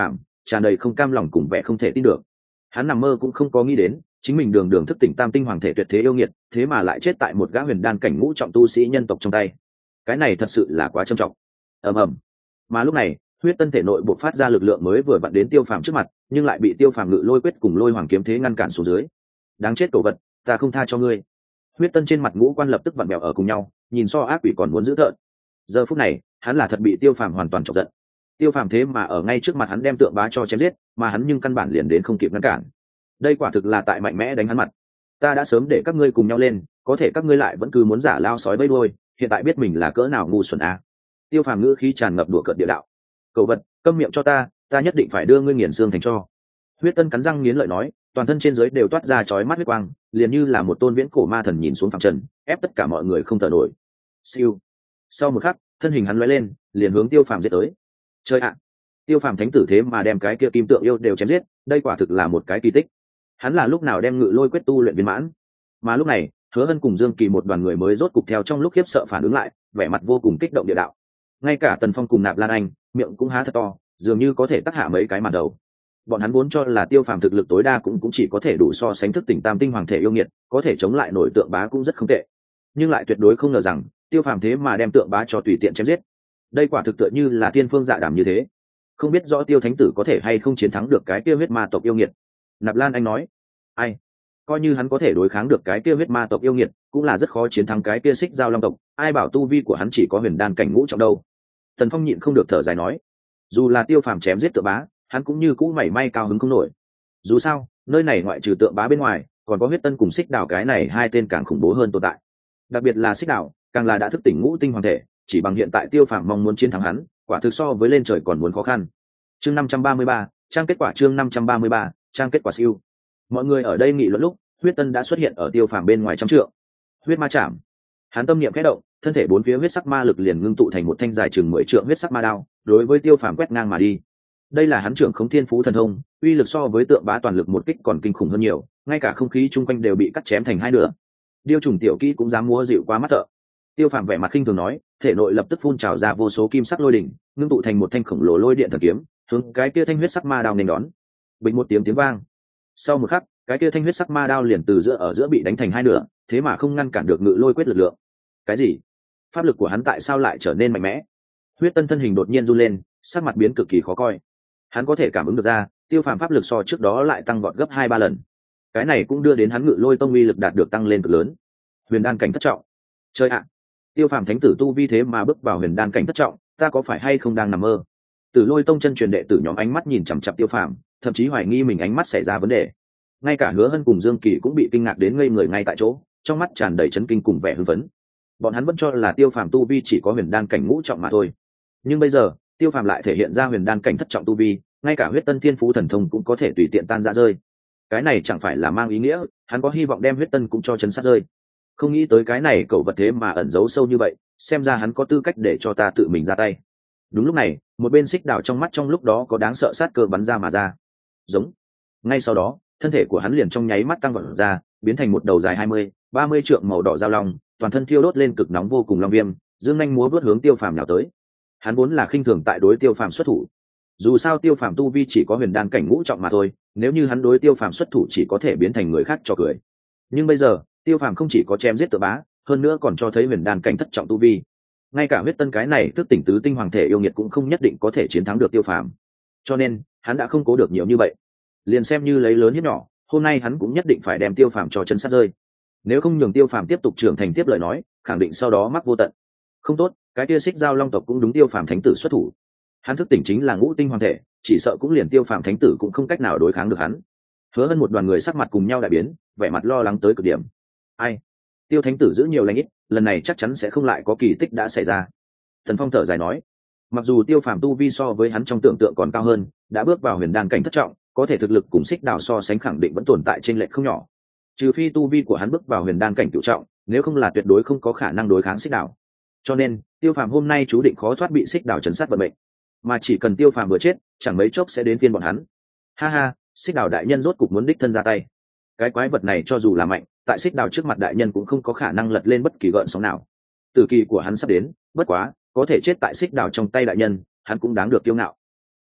tràn đầy không cam lòng cùng vẻ không thể tin được. Hắn nằm mơ cũng không có nghĩ đến chính mình đường đường thức tỉnh tam tinh hoàng thể tuyệt thế yêu nghiệt, thế mà lại chết tại một gã huyền đan cảnh ngũ trọng tu sĩ nhân tộc trong tay. Cái này thật sự là quá trầm trọng. Ầm ầm. Mà lúc này huyết tân thể nội bộc phát ra lực lượng mới vừa vặn đến tiêu phàm trước mặt, nhưng lại bị tiêu phàm ngự lôi quyết cùng lôi hoàng kiếm thế ngăn cản xuống dưới. Đáng chết cẩu vật, ta không tha cho ngươi. Huyết tân trên mặt ngũ quan lập tức vặn vẹo ở cùng nhau, nhìn so ác quỷ còn muốn dữ tợn. Giờ phút này hắn là thật bị tiêu phàm hoàn toàn chọc giận. Tiêu phàm thế mà ở ngay trước mặt hắn đem tượng bá cho chém giết, mà hắn nhưng căn bản liền đến không kịp ngăn cản. Đây quả thực là tại mạnh mẽ đánh hắn mặt. Ta đã sớm để các ngươi cùng nhau lên, có thể các ngươi lại vẫn cứ muốn giả lao sói bấy đuôi, hiện tại biết mình là cỡ nào ngu xuẩn à. Tiêu phàm ngữ khí tràn ngập đùa cợt địa đạo. Cẩu vật, câm miệng cho ta nhất định phải đưa ngươi nghiền xương thành tro. Huyết tân cắn răng nghiến lợi nói, toàn thân trên dưới đều toát ra chói mắt huyết quang, liền như là một tôn viễn cổ ma thần nhìn xuống phàm trần, ép tất cả mọi người không thở nổi. Siêu. Sau một khắc thân hình hắn lóe lên, liền hướng tiêu phàm giết tới. Chơi ạ. Tiêu phàm thánh tử thế mà đem cái kia kim tượng yêu đều chém giết, đây quả thực là một cái kỳ tích. Hắn là lúc nào đem ngự lôi quyết tu luyện viên mãn? Mà lúc này Hứa Hân cùng Dương Kỳ một đoàn người mới rốt cục theo trong lúc khiếp sợ phản ứng lại, vẻ mặt vô cùng kích động địa đạo. Ngay cả Tần Phong cùng Nạp Lan Anh miệng cũng há thật to, dường như có thể tắc hạ mấy cái màn đầu. Bọn hắn vốn cho là tiêu phàm thực lực tối đa cũng chỉ có thể đủ so sánh thức tỉnh tam tinh hoàng thể yêu nghiệt, có thể chống lại nổi tượng bá cũng rất không tệ, nhưng lại tuyệt đối không ngờ rằng tiêu phàm thế mà đem tượng bá cho tùy tiện chém giết. Đây quả thực tựa như là thiên phương dạ đàm như thế. Không biết rõ tiêu thánh tử có thể hay không chiến thắng được cái kia huyết ma tộc yêu nghiệt. Nạp Lan Anh nói, ai, coi như hắn có thể đối kháng được cái kia huyết ma tộc yêu nghiệt, cũng là rất khó chiến thắng cái kia xích giao long tộc, ai bảo tu vi của hắn chỉ có huyền đan cảnh ngũ trọng đâu. Tần Phong nhịn không được thở dài nói, dù là tiêu phàm chém giết tượng bá, hắn cũng như cũ mảy may cao hứng không nổi. Dù sao nơi này ngoại trừ tượng bá bên ngoài còn có huyết tân cùng xích đảo, cái này hai tên càng khủng bố hơn tồn tại. Đặc biệt là xích đảo càng là đã thức tỉnh ngũ tinh hoàng thể, chỉ bằng hiện tại tiêu phàm mong muốn chiến thắng hắn, quả thực so với lên trời còn muốn khó khăn. Chương 533, trang kết quả. Chương 533, trang kết quả siêu. Mọi người ở đây nghị luận lúc huyết tân đã xuất hiện ở tiêu phàm bên ngoài trăm trượng. Huyết ma chạm. Hắn tâm niệm khẽ động, thân thể bốn phía huyết sắc ma lực liền ngưng tụ thành một thanh dài chừng 10 trượng huyết sắc ma đao, đối với tiêu phàm quét ngang mà đi. Đây là hắn trưởng khống thiên phú thần thông, uy lực so với tượng bá toàn lực một kích còn kinh khủng hơn nhiều, ngay cả không khí chung quanh đều bị cắt chém thành hai nửa. Điêu trùng tiểu kỹ cũng dám múa dịu quá mắt thợ. Tiêu phàm vẻ mặt khinh thường nói, thể nội lập tức phun trào ra vô số kim sắc lôi đỉnh, ngưng tụ thành một thanh khổng lồ lôi điện thần kiếm, hướng cái kia thanh huyết sắc ma đao nên đón. Bình một tiếng vang. Sau một khắc, cái kia thanh huyết sắc ma đao liền từ ở giữa bị đánh thành hai nửa, thế mà không ngăn cản được ngự lôi quyết lực lượng. Cái gì? Pháp lực của hắn tại sao lại trở nên mạnh mẽ? Huyết tân thân hình đột nhiên run lên, sắc mặt biến cực kỳ khó coi. Hắn có thể cảm ứng được ra tiêu phàm pháp lực so trước đó lại tăng vọt gấp 2-3 lần. Cái này cũng đưa đến hắn ngự lôi tông uy lực đạt được tăng lên cực lớn. Huyền đan cảnh thất trọng. Chơi ạ. Tiêu phàm thánh tử tu vi thế mà bước vào huyền đan cảnh thất trọng, ta có phải hay không đang nằm mơ? Tử Lôi tông chân truyền đệ tử nhóm ánh mắt nhìn chằm chằm tiêu phàm, thậm chí hoài nghi mình ánh mắt xảy ra vấn đề. Ngay cả Hứa Hân cùng Dương Kỳ cũng bị kinh ngạc đến ngây người ngay tại chỗ, trong mắt tràn đầy chấn kinh cùng vẻ hưng phấn. Bọn hắn vẫn cho là tiêu phàm tu vi chỉ có huyền đan cảnh ngũ trọng mà thôi, nhưng bây giờ tiêu phàm lại thể hiện ra huyền đan cảnh thất trọng tu vi, ngay cả huyết tân thiên phú thần thông cũng có thể tùy tiện tan ra rơi. Cái này chẳng phải là mang ý nghĩa hắn có hy vọng đem huyết tân cũng cho chấn sát rơi? Không nghĩ tới cái này cẩu vật thế mà ẩn giấu sâu như vậy, xem ra hắn có tư cách để cho ta tự mình ra tay. Đúng lúc này một bên xích đảo trong mắt trong lúc đó có đáng sợ sát cơ bắn ra mà ra. Giống. Ngay sau đó thân thể của hắn liền trong nháy mắt tăng vọt ra, biến thành một đầu dài 20-30 trượng màu đỏ dao long, toàn thân thiêu đốt lên cực nóng vô cùng long viêm, dương nhanh múa vớt hướng tiêu phàm nhào tới. Hắn vốn là khinh thường tại đối tiêu phàm xuất thủ, dù sao tiêu phàm tu vi chỉ có huyền đan cảnh ngũ trọng mà thôi, nếu như hắn đối tiêu phàm xuất thủ chỉ có thể biến thành người khác cho cười. Nhưng bây giờ tiêu phàm không chỉ có chém giết tự bá, hơn nữa còn cho thấy huyền đan cảnh thất trọng tu vi, ngay cả huyết tân cái này thức tỉnh tứ tinh hoàng thể yêu nghiệt cũng không nhất định có thể chiến thắng được tiêu phàm, cho nên hắn đã không cố được nhiều như vậy. Liền xem như lấy lớn hiếp nhỏ, hôm nay hắn cũng nhất định phải đem tiêu phàm cho chân sát rơi. Nếu không nhường tiêu phàm tiếp tục trưởng thành tiếp lời nói, khẳng định sau đó mắc vô tận. Không tốt, cái kia xích giao long tộc cũng đúng tiêu phàm thánh tử xuất thủ. Hắn thức tỉnh chính là ngũ tinh hoàng thể, chỉ sợ cũng liền tiêu phàm thánh tử cũng không cách nào đối kháng được hắn. Hứa Hân một đoàn người sắc mặt cùng nhau đại biến, vẻ mặt lo lắng tới cực điểm. Ai? Tiêu thánh tử giữ nhiều lành ít, lần này chắc chắn sẽ không lại có kỳ tích đã xảy ra. Thần Phong thở dài nói, mặc dù tiêu phàm tu vi so với hắn trong tưởng tượng còn cao hơn, đã bước vào huyền đan cảnh thất trọng, có thể thực lực cùng xích đào so sánh khẳng định vẫn tồn tại chênh lệch không nhỏ. Trừ phi tu vi của hắn bước vào huyền đan cảnh cửu trọng, nếu không là tuyệt đối không có khả năng đối kháng xích đào. Cho nên tiêu phàm hôm nay chú định khó thoát bị xích đào trấn sát vận mệnh, mà chỉ cần tiêu phàm vừa chết, chẳng mấy chốc sẽ đến phiên bọn hắn. Ha ha, xích đào đại nhân rốt cục muốn đích thân ra tay. Cái quái vật này cho dù là mạnh, tại xích đào trước mặt đại nhân cũng không có khả năng lật lên bất kỳ gợn sóng nào. Tử kỳ của hắn sắp đến, bất quá có thể chết tại xích đào trong tay đại nhân, hắn cũng đáng được kiêu ngạo.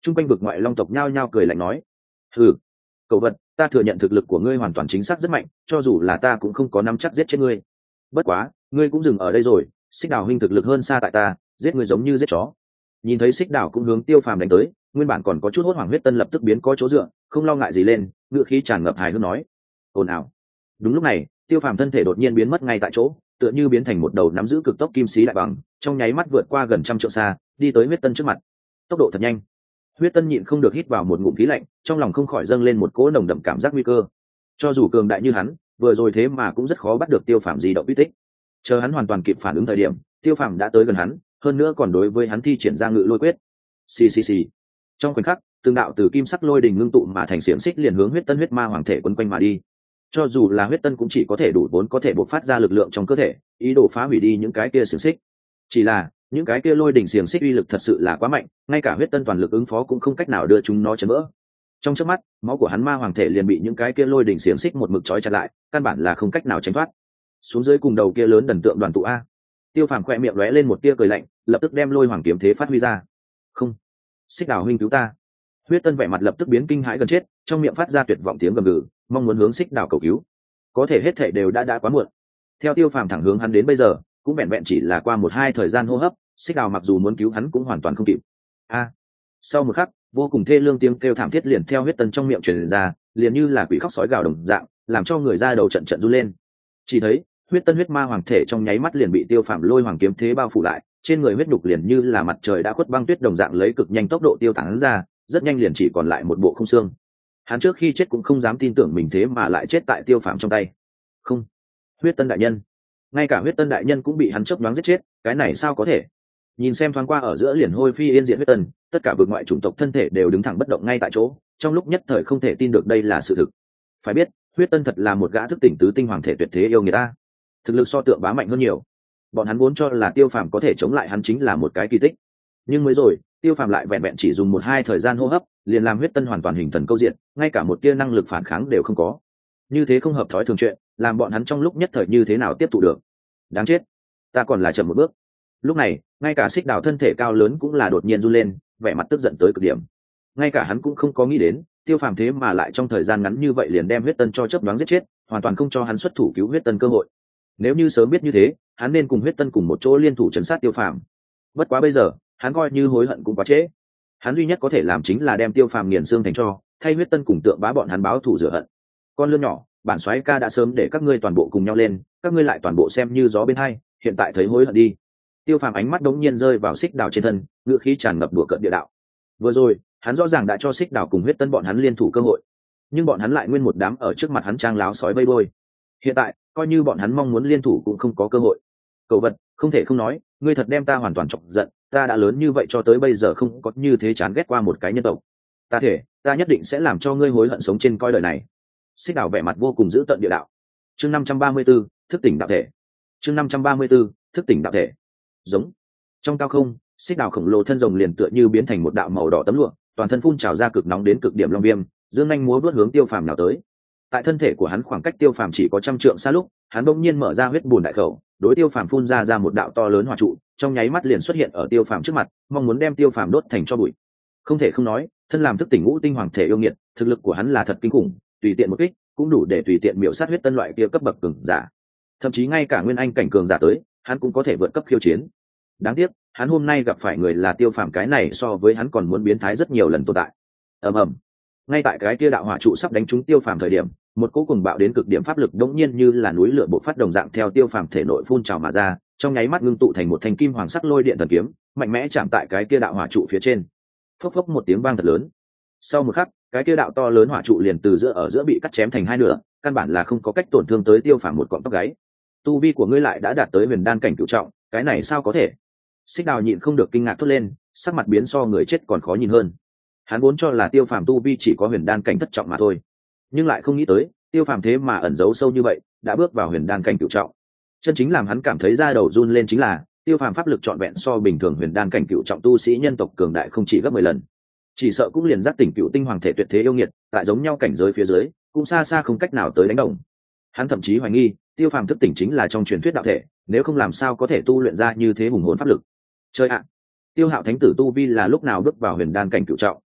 Trung quanh vực ngoại long tộc nhao nhao cười lạnh nói: "Hừ, cậu vật, ta thừa nhận thực lực của ngươi hoàn toàn chính xác rất mạnh, cho dù là ta cũng không có nắm chắc giết chết ngươi. Bất quá, ngươi cũng dừng ở đây rồi, Xích Đào huynh thực lực hơn xa tại ta, giết ngươi giống như giết chó." Nhìn thấy Xích Đào cũng hướng Tiêu Phàm đánh tới, nguyên bản còn có chút hốt hoảng Huyết Tân lập tức biến có chỗ dựa, không lo ngại gì lên, ngựa khí tràn ngập hài hước nói: "Ồn ào." Đúng lúc này, Tiêu Phàm thân thể đột nhiên biến mất ngay tại chỗ, tựa như biến thành một đầu nắm giữ cực tốc kim sĩ đại bằng, trong nháy mắt vượt qua gần trăm trượng xa, đi tới Huyết Tân trước mặt. Tốc độ thật nhanh. Huyết Tân nhịn không được hít vào một ngụm khí lạnh, trong lòng không khỏi dâng lên một cỗ nồng đậm cảm giác nguy cơ. Cho dù cường đại như hắn, vừa rồi thế mà cũng rất khó bắt được Tiêu Phàm di động uy tích. Chờ hắn hoàn toàn kịp phản ứng thời điểm, Tiêu Phàm đã tới gần hắn, hơn nữa còn đối với hắn thi triển ra ngự lôi quyết. Xì xì xì. Trong khoảnh khắc, từng đạo từ kim sắc lôi đình ngưng tụ mà thành xiềng xích liền hướng Huyết Tân huyết ma hoàng thể quấn quanh mà đi. Cho dù là Huyết Tân cũng chỉ có thể đủ vốn có thể bộc phát ra lực lượng trong cơ thể, ý đồ phá hủy đi những cái kia xiềng xích. Chỉ là những cái kia lôi đỉnh xiềng xích uy lực thật sự là quá mạnh, ngay cả Huyết Tân toàn lực ứng phó cũng không cách nào đưa chúng nó chấn vỡ. Trong chớp mắt, máu của hắn ma hoàng thể liền bị những cái kia lôi đỉnh xiềng xích một mực trói chặt lại, căn bản là không cách nào tránh thoát. Xuống dưới cùng đầu kia lớn đần tượng đoàn tụ a. Tiêu Phàm khẽ miệng lóe lên một tia cười lạnh, lập tức đem lôi hoàng kiếm thế phát huy ra. Không, Xích Đào huynh cứu ta. Huyết Tân vẻ mặt lập tức biến kinh hãi gần chết, trong miệng phát ra tuyệt vọng tiếng gầm gừ, mong muốn hướng Xích Đào cầu cứu. Có thể hết thảy đều đã quá muộn. Theo Tiêu Phàm thẳng hướng hắn đến bây giờ, cũng vẹn vẹn chỉ là qua một hai thời gian hô hấp, Xích Đào mặc dù muốn cứu hắn cũng hoàn toàn không kịp. A. Sau một khắc, vô cùng thê lương tiếng kêu thảm thiết liền theo Huyết Tân trong miệng truyền ra, liền như là quỷ khóc sói gào đồng dạng, làm cho người ra đầu trận trận run lên. Chỉ thấy, Huyết Tân huyết ma hoàng thể trong nháy mắt liền bị Tiêu Phàm lôi hoàng kiếm thế bao phủ lại, trên người huyết nhục liền như là mặt trời đã khuất băng tuyết đồng dạng lấy cực nhanh tốc độ tiêu tán ra, rất nhanh liền chỉ còn lại một bộ không xương. Hắn trước khi chết cũng không dám tin tưởng mình thế mà lại chết tại Tiêu Phàm trong tay. Không, Huyết Tân đại nhân, ngay cả Huyết Tân đại nhân cũng bị hắn chớp nhoáng giết chết, cái này sao có thể? Nhìn xem thoáng qua ở giữa liền hôi phi yên diệt Huyết Tân, tất cả vực ngoại chủng tộc thân thể đều đứng thẳng bất động ngay tại chỗ, trong lúc nhất thời không thể tin được đây là sự thực. Phải biết, Huyết Tân thật là một gã thức tỉnh tứ tinh hoàng thể tuyệt thế yêu người ta, thực lực so tượng bá mạnh hơn nhiều. Bọn hắn vốn cho là Tiêu Phàm có thể chống lại hắn chính là một cái kỳ tích, nhưng mới rồi, Tiêu Phàm lại vẹn vẹn chỉ dùng một hai thời gian hô hấp, liền làm Huyết Tân hoàn toàn hình thần câu diện, ngay cả một tia năng lực phản kháng đều không có. Như thế không hợp thói thường chuyện, làm bọn hắn trong lúc nhất thời như thế nào tiếp thụ được? Đáng chết, ta còn là chậm một bước. Lúc này, ngay cả Xích Đào thân thể cao lớn cũng là đột nhiên run lên, vẻ mặt tức giận tới cực điểm. Ngay cả hắn cũng không có nghĩ đến, Tiêu Phàm thế mà lại trong thời gian ngắn như vậy liền đem Huyết Tân cho chớp nhoáng giết chết, hoàn toàn không cho hắn xuất thủ cứu Huyết Tân cơ hội. Nếu như sớm biết như thế, hắn nên cùng Huyết Tân cùng một chỗ liên thủ trấn sát Tiêu Phàm. Bất quá bây giờ, hắn coi như hối hận cũng quá trễ. Hắn duy nhất có thể làm chính là đem Tiêu Phàm nghiền xương thành tro, thay Huyết Tân cùng tượng bá bọn hắn báo thù rửa hận. Con lươn nhỏ, bản soái ca đã sớm để các ngươi toàn bộ cùng nhau lên, các ngươi lại toàn bộ xem như gió bên hai, hiện tại thấy hối hận đi. Tiêu Phàm ánh mắt đống nhiên rơi vào Xích Đào trên thân, ngữ khí tràn ngập đùa cợt địa đạo. Vừa rồi, hắn rõ ràng đã cho Xích Đào cùng Huyết Tân bọn hắn liên thủ cơ hội, nhưng bọn hắn lại nguyên một đám ở trước mặt hắn trang láo sói vây đôi. Hiện tại, coi như bọn hắn mong muốn liên thủ cũng không có cơ hội. Cậu vật, không thể không nói, ngươi thật đem ta hoàn toàn chọc giận, ta đã lớn như vậy cho tới bây giờ không có như thế chán ghét qua một cái nhân tộc. Ta thể, ta nhất định sẽ làm cho ngươi hối hận sống trên coi đời này. Xích Đào vẻ mặt vô cùng dữ tợn địa đạo. Chương 534, thức tỉnh đạo thể. Chương 534, thức tỉnh đạo thể. Giống. Trong cao không, Xích Đào khổng lồ thân rồng liền tựa như biến thành một đạo màu đỏ tấm lụa, toàn thân phun trào ra cực nóng đến cực điểm long viêm, dương nhanh múa vuốt hướng Tiêu Phàm nào tới. Tại thân thể của hắn khoảng cách Tiêu Phàm chỉ có trăm trượng xa lúc, hắn bỗng nhiên mở ra huyết bùn đại khẩu, đối Tiêu Phàm phun ra một đạo to lớn hỏa trụ, trong nháy mắt liền xuất hiện ở Tiêu Phàm trước mặt, mong muốn đem Tiêu Phàm đốt thành tro bụi. Không thể không nói, thân làm thức tỉnh ngũ tinh hoàng thể yêu nghiệt, thực lực của hắn là thật kinh khủng, tùy tiện một kích cũng đủ để tùy tiện miểu sát Huyết Tân loại kia cấp bậc cường giả. Thậm chí ngay cả nguyên anh cảnh cường giả tới, hắn cũng có thể vượt cấp khiêu chiến. Đáng tiếc, hắn hôm nay gặp phải người là Tiêu Phàm, cái này so với hắn còn muốn biến thái rất nhiều lần tồn tại. Ầm ầm. Ngay tại cái kia đạo hỏa trụ sắp đánh trúng Tiêu Phàm thời điểm, một cỗ cuồng bạo đến cực điểm pháp lực đống nhiên như là núi lửa bộc phát đồng dạng theo Tiêu Phàm thể nội phun trào mà ra, trong nháy mắt ngưng tụ thành một thanh kim hoàng sắc lôi điện thần kiếm, mạnh mẽ chạm tại cái kia đạo hỏa trụ phía trên. Phốc phốc một tiếng vang thật lớn. Sau một khắc, cái kia đạo to lớn hỏa trụ liền từ giữa ở giữa bị cắt chém thành hai nửa, căn bản là không có cách tổn thương tới Tiêu Phàm một cọng tóc gáy. Tu vi của ngươi lại đã đạt tới huyền đan cảnh cửu trọng, cái này sao có thể? Xích Đào nhịn không được kinh ngạc thốt lên, sắc mặt biến so người chết còn khó nhìn hơn. Hắn vốn cho là Tiêu Phàm tu vi chỉ có huyền đan cảnh thất trọng mà thôi, nhưng lại không nghĩ tới Tiêu Phàm thế mà ẩn giấu sâu như vậy, đã bước vào huyền đan cảnh cửu trọng. Chân chính làm hắn cảm thấy da đầu run lên chính là Tiêu Phàm pháp lực trọn vẹn so bình thường huyền đan cảnh cửu trọng tu sĩ nhân tộc cường đại không chỉ gấp 10 lần. Chỉ sợ cũng liền giác tỉnh cửu tinh hoàng thể tuyệt thế yêu nghiệt, tại giống nhau cảnh giới phía dưới, cũng xa xa không cách nào tới đánh đồng. Hắn thậm chí hoài nghi, Tiêu Phàm thức tỉnh chính là trong truyền thuyết đạo thể, nếu không làm sao có thể tu luyện ra như thế hùng hồn pháp lực. Chơi ạ, Tiêu Hạo thánh tử tu vi là lúc nào bước vào huyền đan cảnh cửu trọng?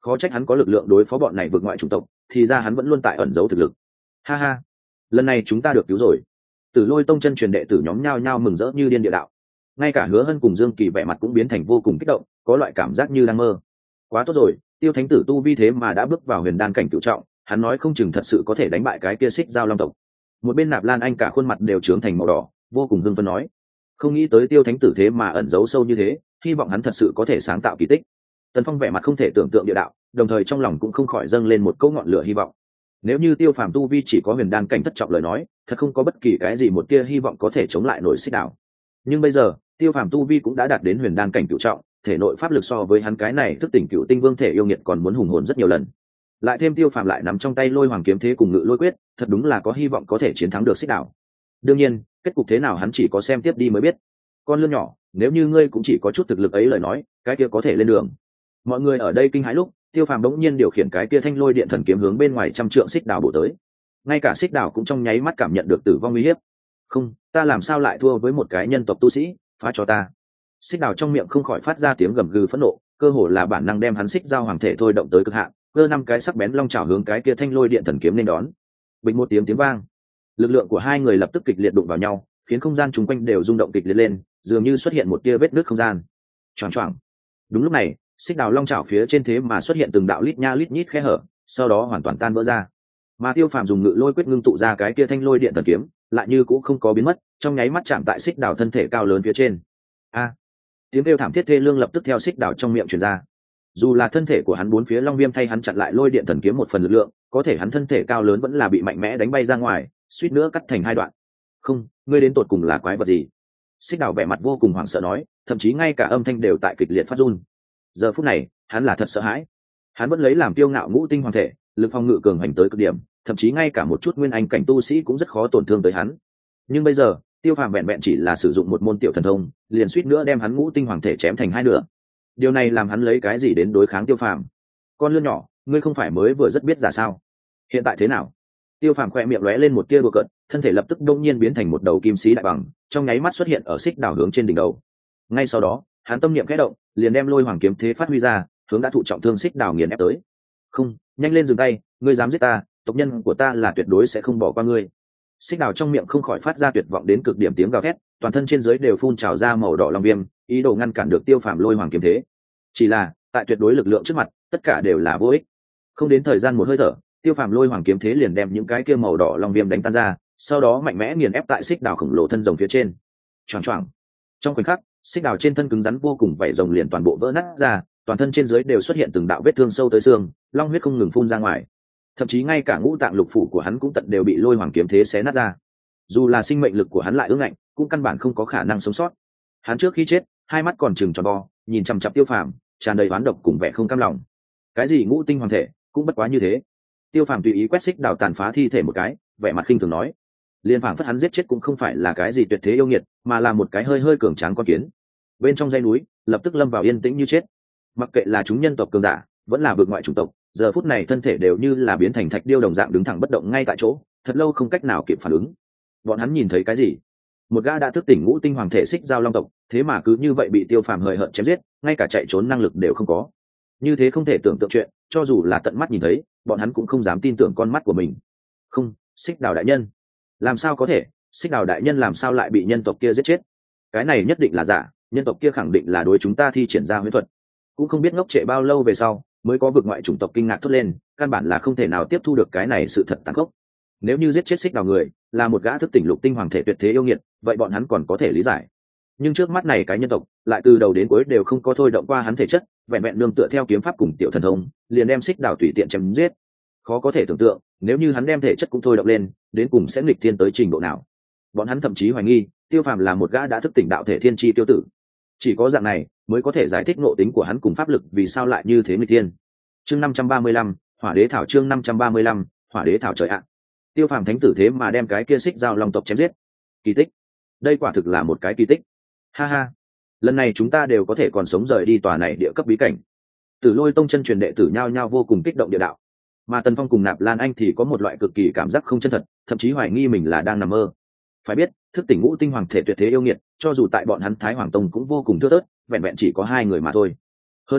khó trách hắn có lực lượng đối phó bọn này vượt ngoại chủng tộc, thì ra hắn vẫn luôn tại ẩn giấu thực lực. Ha ha, lần này chúng ta được cứu rồi. Tử Lôi tông chân truyền đệ tử nhóm nhao nhao mừng rỡ như điên địa đạo. Ngay cả Hứa Hân cùng Dương Kỳ vẻ mặt cũng biến thành vô cùng kích động, có loại cảm giác như đang mơ. Quá tốt rồi, Tiêu Thánh tử tu vi thế mà đã bước vào huyền đan cảnh cửu trọng, hắn nói không chừng thật sự có thể đánh bại cái kia Xích Giao Long tộc. Một bên Nạp Lan Anh cả khuôn mặt đều trướng thành màu đỏ, vô cùng hưng phấn nói, không nghĩ tới Tiêu Thánh tử thế mà ẩn giấu sâu như thế, hy vọng hắn thật sự có thể sáng tạo kỳ tích. Tần Phong vẻ mặt không thể tưởng tượng địa đạo, đồng thời trong lòng cũng không khỏi dâng lên một câu ngọn lửa hy vọng. Nếu như Tiêu Phàm tu vi chỉ có huyền đan cảnh thất trọng lời nói, thật không có bất kỳ cái gì một tia hy vọng có thể chống lại nổi Xích Đảo. Nhưng bây giờ, Tiêu Phàm tu vi cũng đã đạt đến huyền đan cảnh cửu trọng, thể nội pháp lực so với hắn cái này thức tỉnh cửu tinh vương thể yêu nghiệt còn muốn hùng hồn rất nhiều lần. Lại thêm Tiêu Phàm lại nắm trong tay Lôi Hoàng kiếm thế cùng Ngự Lôi quyết, thật đúng là có hy vọng có thể chiến thắng được Xích Đảo. Đương nhiên, kết cục thế nào hắn chỉ có xem tiếp đi mới biết. Con lươn nhỏ, nếu như ngươi cũng chỉ có chút thực lực ấy lời nói, cái kia có thể lên đường. Mọi người ở đây kinh hãi lúc, Tiêu Phàm đống nhiên điều khiển cái kia thanh lôi điện thần kiếm hướng bên ngoài trăm trượng Xích Đảo bổ tới. Ngay cả Xích Đảo cũng trong nháy mắt cảm nhận được tử vong uy hiếp. Không, ta làm sao lại thua với một cái nhân tộc tu sĩ, phá cho ta. Xích Đảo trong miệng không khỏi phát ra tiếng gầm gừ phẫn nộ, cơ hồ là bản năng đem hắn Xích Giao hoàng thể thôi động tới cực hạn, cơ năm cái sắc bén long chảo hướng cái kia thanh lôi điện thần kiếm nên đón. Bình một tiếng tiếng vang, lực lượng của hai người lập tức kịch liệt đụng vào nhau, khiến không gian chung quanh đều rung động kịch liệt lên, dường như xuất hiện một tia vết nứt không gian. Choảng choảng. Đúng lúc này, Xích Đào long chảo phía trên thế mà xuất hiện từng đạo lít nha lít nhít khe hở, sau đó hoàn toàn tan vỡ ra. Mà Tiêu Phàm dùng Ngự Lôi quyết ngưng tụ ra cái kia thanh lôi điện thần kiếm, lại như cũng không có biến mất, trong nháy mắt chạm tại Xích Đào thân thể cao lớn phía trên. A! Tiếng kêu thảm thiết thê lương lập tức theo Xích Đào trong miệng truyền ra. Dù là thân thể của hắn bốn phía long viêm thay hắn chặn lại lôi điện thần kiếm một phần lực lượng, có thể hắn thân thể cao lớn vẫn là bị mạnh mẽ đánh bay ra ngoài, suýt nữa cắt thành hai đoạn. Không, ngươi đến tột cùng là quái vật gì? Xích Đào vẻ mặt vô cùng hoảng sợ nói, thậm chí ngay cả âm thanh đều tại kịch liệt phát run. Giờ phút này, hắn là thật sợ hãi. Hắn vẫn lấy làm kiêu ngạo ngũ tinh hoàng thể, lực phòng ngự cường hành tới cực điểm, thậm chí ngay cả một chút nguyên anh cảnh tu sĩ cũng rất khó tổn thương tới hắn. Nhưng bây giờ, Tiêu Phàm vẹn vẹn chỉ là sử dụng một môn tiểu thần thông, liền suýt nữa đem hắn ngũ tinh hoàng thể chém thành hai nửa. Điều này làm hắn lấy cái gì đến đối kháng Tiêu Phàm? Con lươn nhỏ, ngươi không phải mới vừa rất biết giả sao? Hiện tại thế nào? Tiêu Phàm khẽ miệng lóe lên một tia đùa cợt, thân thể lập tức đông nhiên biến thành một đầu kim sĩ đại bằng, trong nháy mắt xuất hiện ở Xích Đào hướng trên đỉnh đầu. Ngay sau đó, hắn tâm niệm khẽ động, liền đem Lôi Hoàng kiếm thế phát huy ra, hướng đã thụ trọng thương Xích Đào nghiền ép tới. Không, nhanh lên dừng tay, ngươi dám giết ta, tộc nhân của ta là tuyệt đối sẽ không bỏ qua ngươi. Xích Đào trong miệng không khỏi phát ra tuyệt vọng đến cực điểm tiếng gào thét, toàn thân trên dưới đều phun trào ra màu đỏ long viêm, ý đồ ngăn cản được Tiêu Phàm Lôi Hoàng kiếm thế. Chỉ là, tại tuyệt đối lực lượng trước mặt, tất cả đều là vô ích. Không đến thời gian một hơi thở, Tiêu Phàm Lôi Hoàng kiếm thế liền đem những cái kia màu đỏ long viêm đánh tan ra, sau đó mạnh mẽ nghiền ép tại Xích Đào khổng lồ thân rồng phía trên. Choảng choảng. Trong khoảnh khắc, Xích Đào trên thân cứng rắn vô cùng vảy rồng liền toàn bộ vỡ nát ra, toàn thân trên dưới đều xuất hiện từng đạo vết thương sâu tới xương, long huyết không ngừng phun ra ngoài. Thậm chí ngay cả ngũ tạng lục phủ của hắn cũng tận đều bị Lôi Hoàng kiếm thế xé nát ra. Dù là sinh mệnh lực của hắn lại ương ngạnh, cũng căn bản không có khả năng sống sót. Hắn trước khi chết, hai mắt còn trừng tròn vo, nhìn chằm chằm Tiêu Phàm, tràn đầy oán độc cùng vẻ không cam lòng. Cái gì ngũ tinh hoàng thể, cũng bất quá như thế. Tiêu Phàm tùy ý quét Xích Đào tàn phá thi thể một cái, vẻ mặt khinh thường nói, liên phảng phất hắn giết chết cũng không phải là cái gì tuyệt thế yêu nghiệt, mà là một cái hơi hơi cường tráng con kiến. Bên trong dãy núi, lập tức lâm vào yên tĩnh như chết. Mặc kệ là chúng nhân tộc cường giả, vẫn là vượt ngoại chủng tộc, giờ phút này thân thể đều như là biến thành thạch điêu đồng dạng đứng thẳng bất động ngay tại chỗ, thật lâu không cách nào kịp phản ứng. Bọn hắn nhìn thấy cái gì? Một gã đã thức tỉnh ngũ tinh hoàng thể Xích Giao Long tộc, thế mà cứ như vậy bị Tiêu Phàm hời hợt chém giết, ngay cả chạy trốn năng lực đều không có. Như thế không thể tưởng tượng chuyện, cho dù là tận mắt nhìn thấy, bọn hắn cũng không dám tin tưởng con mắt của mình. Không, Xích Đào đại nhân, làm sao có thể? Xích Đào đại nhân làm sao lại bị nhân tộc kia giết chết? Cái này nhất định là giả, nhân tộc kia khẳng định là đối chúng ta thi triển ra huyễn thuật. Cũng không biết ngốc trệ bao lâu về sau mới có vực ngoại chủng tộc kinh ngạc thốt lên, căn bản là không thể nào tiếp thu được cái này sự thật tàn khốc. Nếu như giết chết Xích Đào người là một gã thức tỉnh lục tinh hoàng thể tuyệt thế yêu nghiệt, vậy bọn hắn còn có thể lý giải. Nhưng trước mắt này cái nhân tộc lại từ đầu đến cuối đều không có thôi động qua hắn thể chất, vẹn vẹn nương tựa theo kiếm pháp cùng tiểu thần thông, liền đem Xích Đào tùy tiện chém giết. Khó có thể tưởng tượng, nếu như hắn đem thể chất cũng thôi động lên, đến cùng sẽ nghịch thiên tới trình độ nào. Bọn hắn thậm chí hoài nghi, Tiêu Phàm là một gã đã thức tỉnh đạo thể thiên chi tiêu tử. Chỉ có dạng này mới có thể giải thích ngộ tính của hắn cùng pháp lực vì sao lại như thế nghịch thiên. Chương 535, Hỏa Đế thảo. Chương 535, Hỏa Đế thảo. Trời ạ. Tiêu Phàm thánh tử thế mà đem cái kia Xích Giao Long tộc chém giết. Kỳ tích. Đây quả thực là một cái kỳ tích. Ha ha. Lần này chúng ta đều có thể còn sống rời đi tòa này địa cấp bí cảnh. Tử Lôi tông chân truyền đệ tử nhao nhao vô cùng kích động địa đạo. Mà Tần Phong cùng Nạp Lan Anh thì có một loại cực kỳ cảm giác không chân thật, thậm chí hoài nghi mình là đang nằm mơ. Phải biết, thức tỉnh ngũ tinh hoàng thể tuyệt thế yêu nghiệt, cho dù tại bọn hắn Thái Hoàng tông cũng vô cùng thưa thớt, vẹn vẹn chỉ có 2 người mà thôi. Hơn nữa,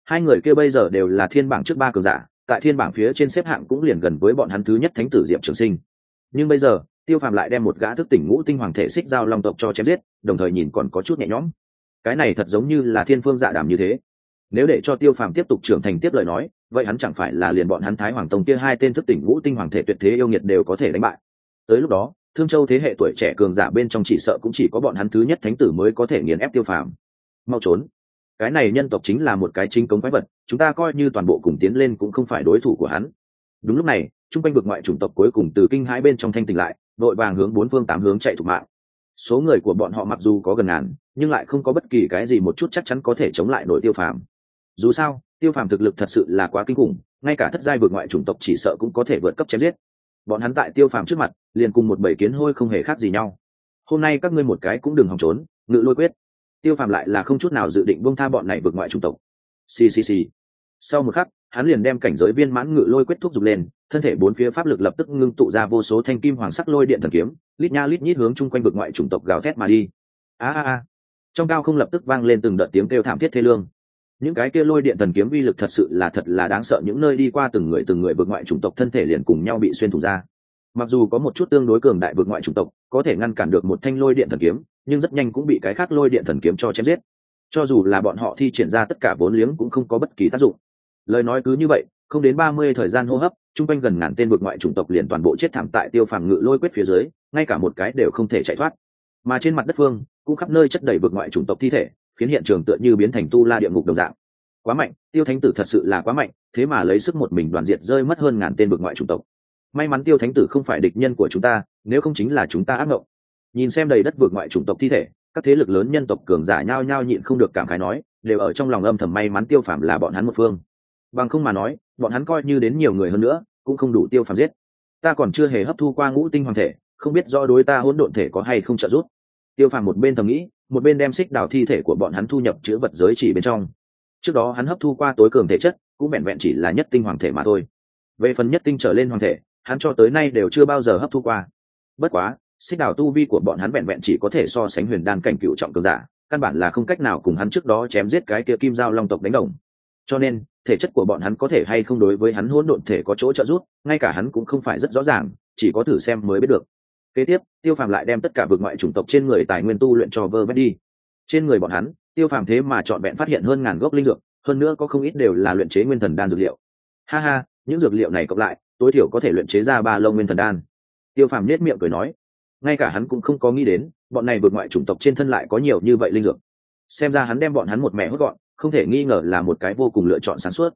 Hai người kia bây giờ đều là thiên bảng trước ba cường giả, tại thiên bảng phía trên xếp hạng cũng liền gần với bọn hắn thứ nhất thánh tử Diệp Trường Sinh. Nhưng bây giờ Tiêu Phàm lại đem một gã thức tỉnh ngũ tinh hoàng thể xích giao long tộc cho chém giết, đồng thời nhìn còn có chút nhẹ nhõm. Cái này thật giống như là thiên phương dạ đàm như thế. Nếu để cho Tiêu Phàm tiếp tục trưởng thành tiếp lời nói, vậy hắn chẳng phải là liền bọn hắn Thái Hoàng Tông kia hai tên thức tỉnh ngũ tinh hoàng thể tuyệt thế yêu nghiệt đều có thể đánh bại. Tới lúc đó, Thương Châu thế hệ tuổi trẻ cường giả bên trong chỉ sợ cũng chỉ có bọn hắn thứ nhất thánh tử mới có thể nghiền ép Tiêu Phàm. Mau trốn! Cái này nhân tộc chính là một cái chính cống quái vật, chúng ta coi như toàn bộ cùng tiến lên cũng không phải đối thủ của hắn. Đúng lúc này, trung quanh vực ngoại chủng tộc cuối cùng từ kinh hãi bên trong thanh tỉnh lại, vội vàng hướng bốn phương tám hướng chạy thục mạng. Số người của bọn họ mặc dù có gần ngàn, nhưng lại không có bất kỳ cái gì một chút chắc chắn có thể chống lại nổi Tiêu Phàm. Dù sao, Tiêu Phàm thực lực thật sự là quá kinh khủng, ngay cả thất giai vực ngoại chủng tộc chỉ sợ cũng có thể vượt cấp chém giết. Bọn hắn tại Tiêu Phàm trước mặt, liền cùng một bầy kiến hôi không hề khác gì nhau. Hôm nay các ngươi một cái cũng đừng hòng trốn, Ngự Lôi quyết. Tiêu Phàm lại là không chút nào dự định buông tha bọn này vực ngoại chủng tộc. Xì xì xì. Sau một khắc, hắn liền đem cảnh giới viên mãn Ngự Lôi quyết thúc giục lên, thân thể bốn phía pháp lực lập tức ngưng tụ ra vô số thanh kim hoàng sắc lôi điện thần kiếm, lít nha lít nhít hướng chung quanh vực ngoại chủng tộc gào thét mà đi. A a a. Trong cao không lập tức vang lên từng đợt tiếng kêu thảm thiết thê lương. Những cái kia lôi điện thần kiếm uy lực thật sự là đáng sợ, những nơi đi qua từng người vực ngoại chủng tộc thân thể liền cùng nhau bị xuyên thủng ra. Mặc dù có một chút tương đối cường đại vực ngoại chủng tộc có thể ngăn cản được một thanh lôi điện thần kiếm, nhưng rất nhanh cũng bị cái khác lôi điện thần kiếm cho chém giết. Cho dù là bọn họ thi triển ra tất cả vốn liếng cũng không có bất kỳ tác dụng. Lời nói cứ như vậy, không đến 30 thời gian hô hấp, trung quanh gần ngàn tên vực ngoại chủng tộc liền toàn bộ chết thảm tại Tiêu Phàm Ngự Lôi quyết phía dưới, ngay cả một cái đều không thể chạy thoát. Mà trên mặt đất phương cũng khắp nơi chất đầy vực ngoại chủng tộc thi thể, khiến hiện trường tựa như biến thành tu la địa ngục đồng dạng. Quá mạnh, Tiêu Thánh tử thật sự là quá mạnh, thế mà lấy sức một mình đoàn diệt rơi mất hơn ngàn tên vực ngoại chủng tộc. May mắn Tiêu Thánh tử không phải địch nhân của chúng ta, nếu không chính là chúng ta ác mộng. Nhìn xem đầy đất vực ngoại chủng tộc thi thể, các thế lực lớn nhân tộc cường giả nhao nhao nhịn không được cảm khái nói, đều ở trong lòng âm thầm may mắn Tiêu Phàm là bọn hắn một phương. Bằng không mà nói, bọn hắn coi như đến nhiều người hơn nữa, cũng không đủ Tiêu Phàm giết. Ta còn chưa hề hấp thu qua ngũ tinh hoàng thể, không biết do đối ta hỗn độn thể có hay không trợ giúp. Tiêu Phàm một bên thầm nghĩ, một bên đem xích đào thi thể của bọn hắn thu nhập chữ vật giới chỉ bên trong. Trước đó hắn hấp thu qua tối cường thể chất, cũng vẹn vẹn chỉ là nhất tinh hoàng thể mà thôi. Về phần nhất tinh trở lên hoàng thể, hắn cho tới nay đều chưa bao giờ hấp thu qua. Bất quá, xích đào tu vi của bọn hắn vẹn vẹn chỉ có thể so sánh huyền đan cảnh cựu trọng cường giả, căn bản là không cách nào cùng hắn trước đó chém giết cái kia kim giao long tộc đánh đồng. Cho nên, thể chất của bọn hắn có thể hay không đối với hắn hỗn độn thể có chỗ trợ giúp, ngay cả hắn cũng không phải rất rõ ràng, chỉ có thử xem mới biết được. Kế tiếp, Tiêu Phàm lại đem tất cả vực ngoại chủng tộc trên người tài nguyên tu luyện cho vơ vét đi. Trên người bọn hắn, Tiêu Phàm thế mà chọn vẹn phát hiện hơn ngàn gốc linh dược, hơn nữa có không ít đều là luyện chế nguyên thần đan dược liệu. Ha ha, những dược liệu này cộng lại, tối thiểu có thể luyện chế ra 3 lông nguyên thần đan. Tiêu Phàm nhếch miệng cười nói, ngay cả hắn cũng không có nghĩ đến, bọn này vực ngoại chủng tộc trên thân lại có nhiều như vậy linh dược. Xem ra hắn đem bọn hắn một mẹ hốt gọn, không thể nghi ngờ là một cái vô cùng lựa chọn sáng suốt.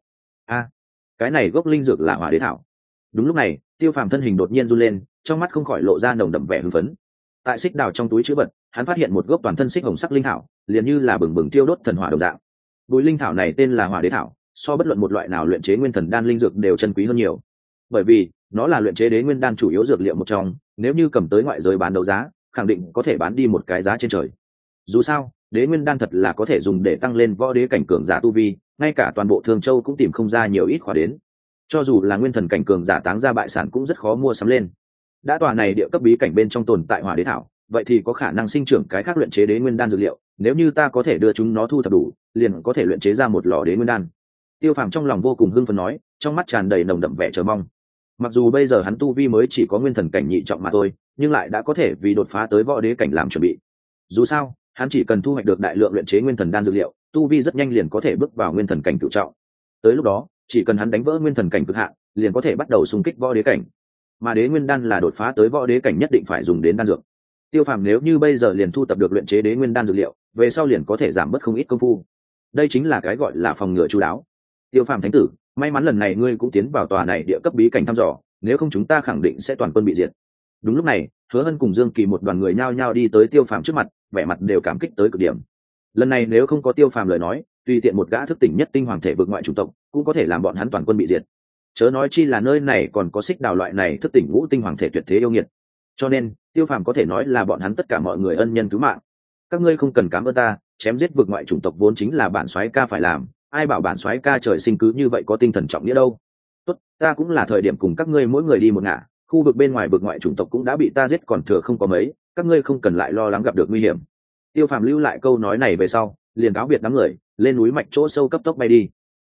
Cái này gốc linh dược là hỏa đế thảo. Đúng lúc này, Tiêu Phàm thân hình đột nhiên run lên, trong mắt không khỏi lộ ra nồng đậm vẻ hưng phấn. Tại xích đào trong túi trữ vật, hắn phát hiện một gốc toàn thân xích hồng sắc linh thảo, liền như là bừng bừng tiêu đốt thần hỏa đồng dạng. Bùi linh thảo này tên là hỏa đế thảo, so bất luận một loại nào luyện chế nguyên thần đan linh dược đều chân quý hơn nhiều. Bởi vì nó là luyện chế đế nguyên đan chủ yếu dược liệu một trong, nếu như cầm tới ngoại giới bán đấu giá, khẳng định có thể bán đi một cái giá trên trời. Dù sao, đế nguyên đan thật là có thể dùng để tăng lên võ đế cảnh cường giả tu vi, ngay cả toàn bộ Thương Châu cũng tìm không ra nhiều ít khóa đến. Cho dù là nguyên thần cảnh cường giả táng ra bại sản cũng rất khó mua sắm lên. Đã tòa này địa cấp bí cảnh bên trong tồn tại hỏa đế thảo, vậy thì có khả năng sinh trưởng cái khác luyện chế đế nguyên đan dược liệu, nếu như ta có thể đưa chúng nó thu thập đủ, liền có thể luyện chế ra một lò đế nguyên đan. Tiêu Phàm trong lòng vô cùng hưng phấn nói, trong mắt tràn đầy nồng đậm vẻ chờ mong. Mặc dù bây giờ hắn tu vi mới chỉ có nguyên thần cảnh nhị trọng mà thôi, nhưng lại đã có thể vì đột phá tới võ đế cảnh làm chuẩn bị. Dù sao, hắn chỉ cần thu hoạch được đại lượng luyện chế nguyên thần đan dược liệu, tu vi rất nhanh liền có thể bước vào nguyên thần cảnh cửu trọng. Tới lúc đó, chỉ cần hắn đánh vỡ nguyên thần cảnh cực hạn, liền có thể bắt đầu xung kích võ đế cảnh. Mà đế nguyên đan là đột phá tới võ đế cảnh nhất định phải dùng đến đan dược. Tiêu Phàm nếu như bây giờ liền thu tập được luyện chế đế nguyên đan dược liệu, về sau liền có thể giảm bớt không ít công phu. Đây chính là cái gọi là phòng ngừa chu đáo. Tiêu Phàm thánh tử, may mắn lần này ngươi cũng tiến vào tòa này địa cấp bí cảnh thăm dò, nếu không chúng ta khẳng định sẽ toàn quân bị diệt. Đúng lúc này, Hứa Hân cùng Dương Kỳ một đoàn người nhao nhao đi tới Tiêu Phàm trước mặt, vẻ mặt đều cảm kích tới cực điểm. Lần này nếu không có Tiêu Phàm lời nói, tùy tiện một gã thức tỉnh nhất tinh hoàng thể vực ngoại chủng tộc, cũng có thể làm bọn hắn toàn quân bị diệt. Chớ nói chi là nơi này còn có xích đào loại này thức tỉnh ngũ tinh hoàng thể tuyệt thế yêu nghiệt. Cho nên, Tiêu Phàm có thể nói là bọn hắn tất cả mọi người ân nhân cứu mạng. Các ngươi không cần cảm ơn ta, chém giết vực ngoại chủng tộc vốn chính là bản soái ca phải làm, ai bảo bản soái ca trời sinh cứ như vậy có tinh thần trọng nghĩa đâu. Tốt, ta cũng là thời điểm cùng các ngươi mỗi người đi một ngả, khu vực bên ngoài vực ngoại chủng tộc cũng đã bị ta giết còn thừa không có mấy, các ngươi không cần lại lo lắng gặp được nguy hiểm. Tiêu Phàm lưu lại câu nói này về sau, liền cáo biệt đám người, lên núi mạch chỗ sâu cấp tốc bay đi.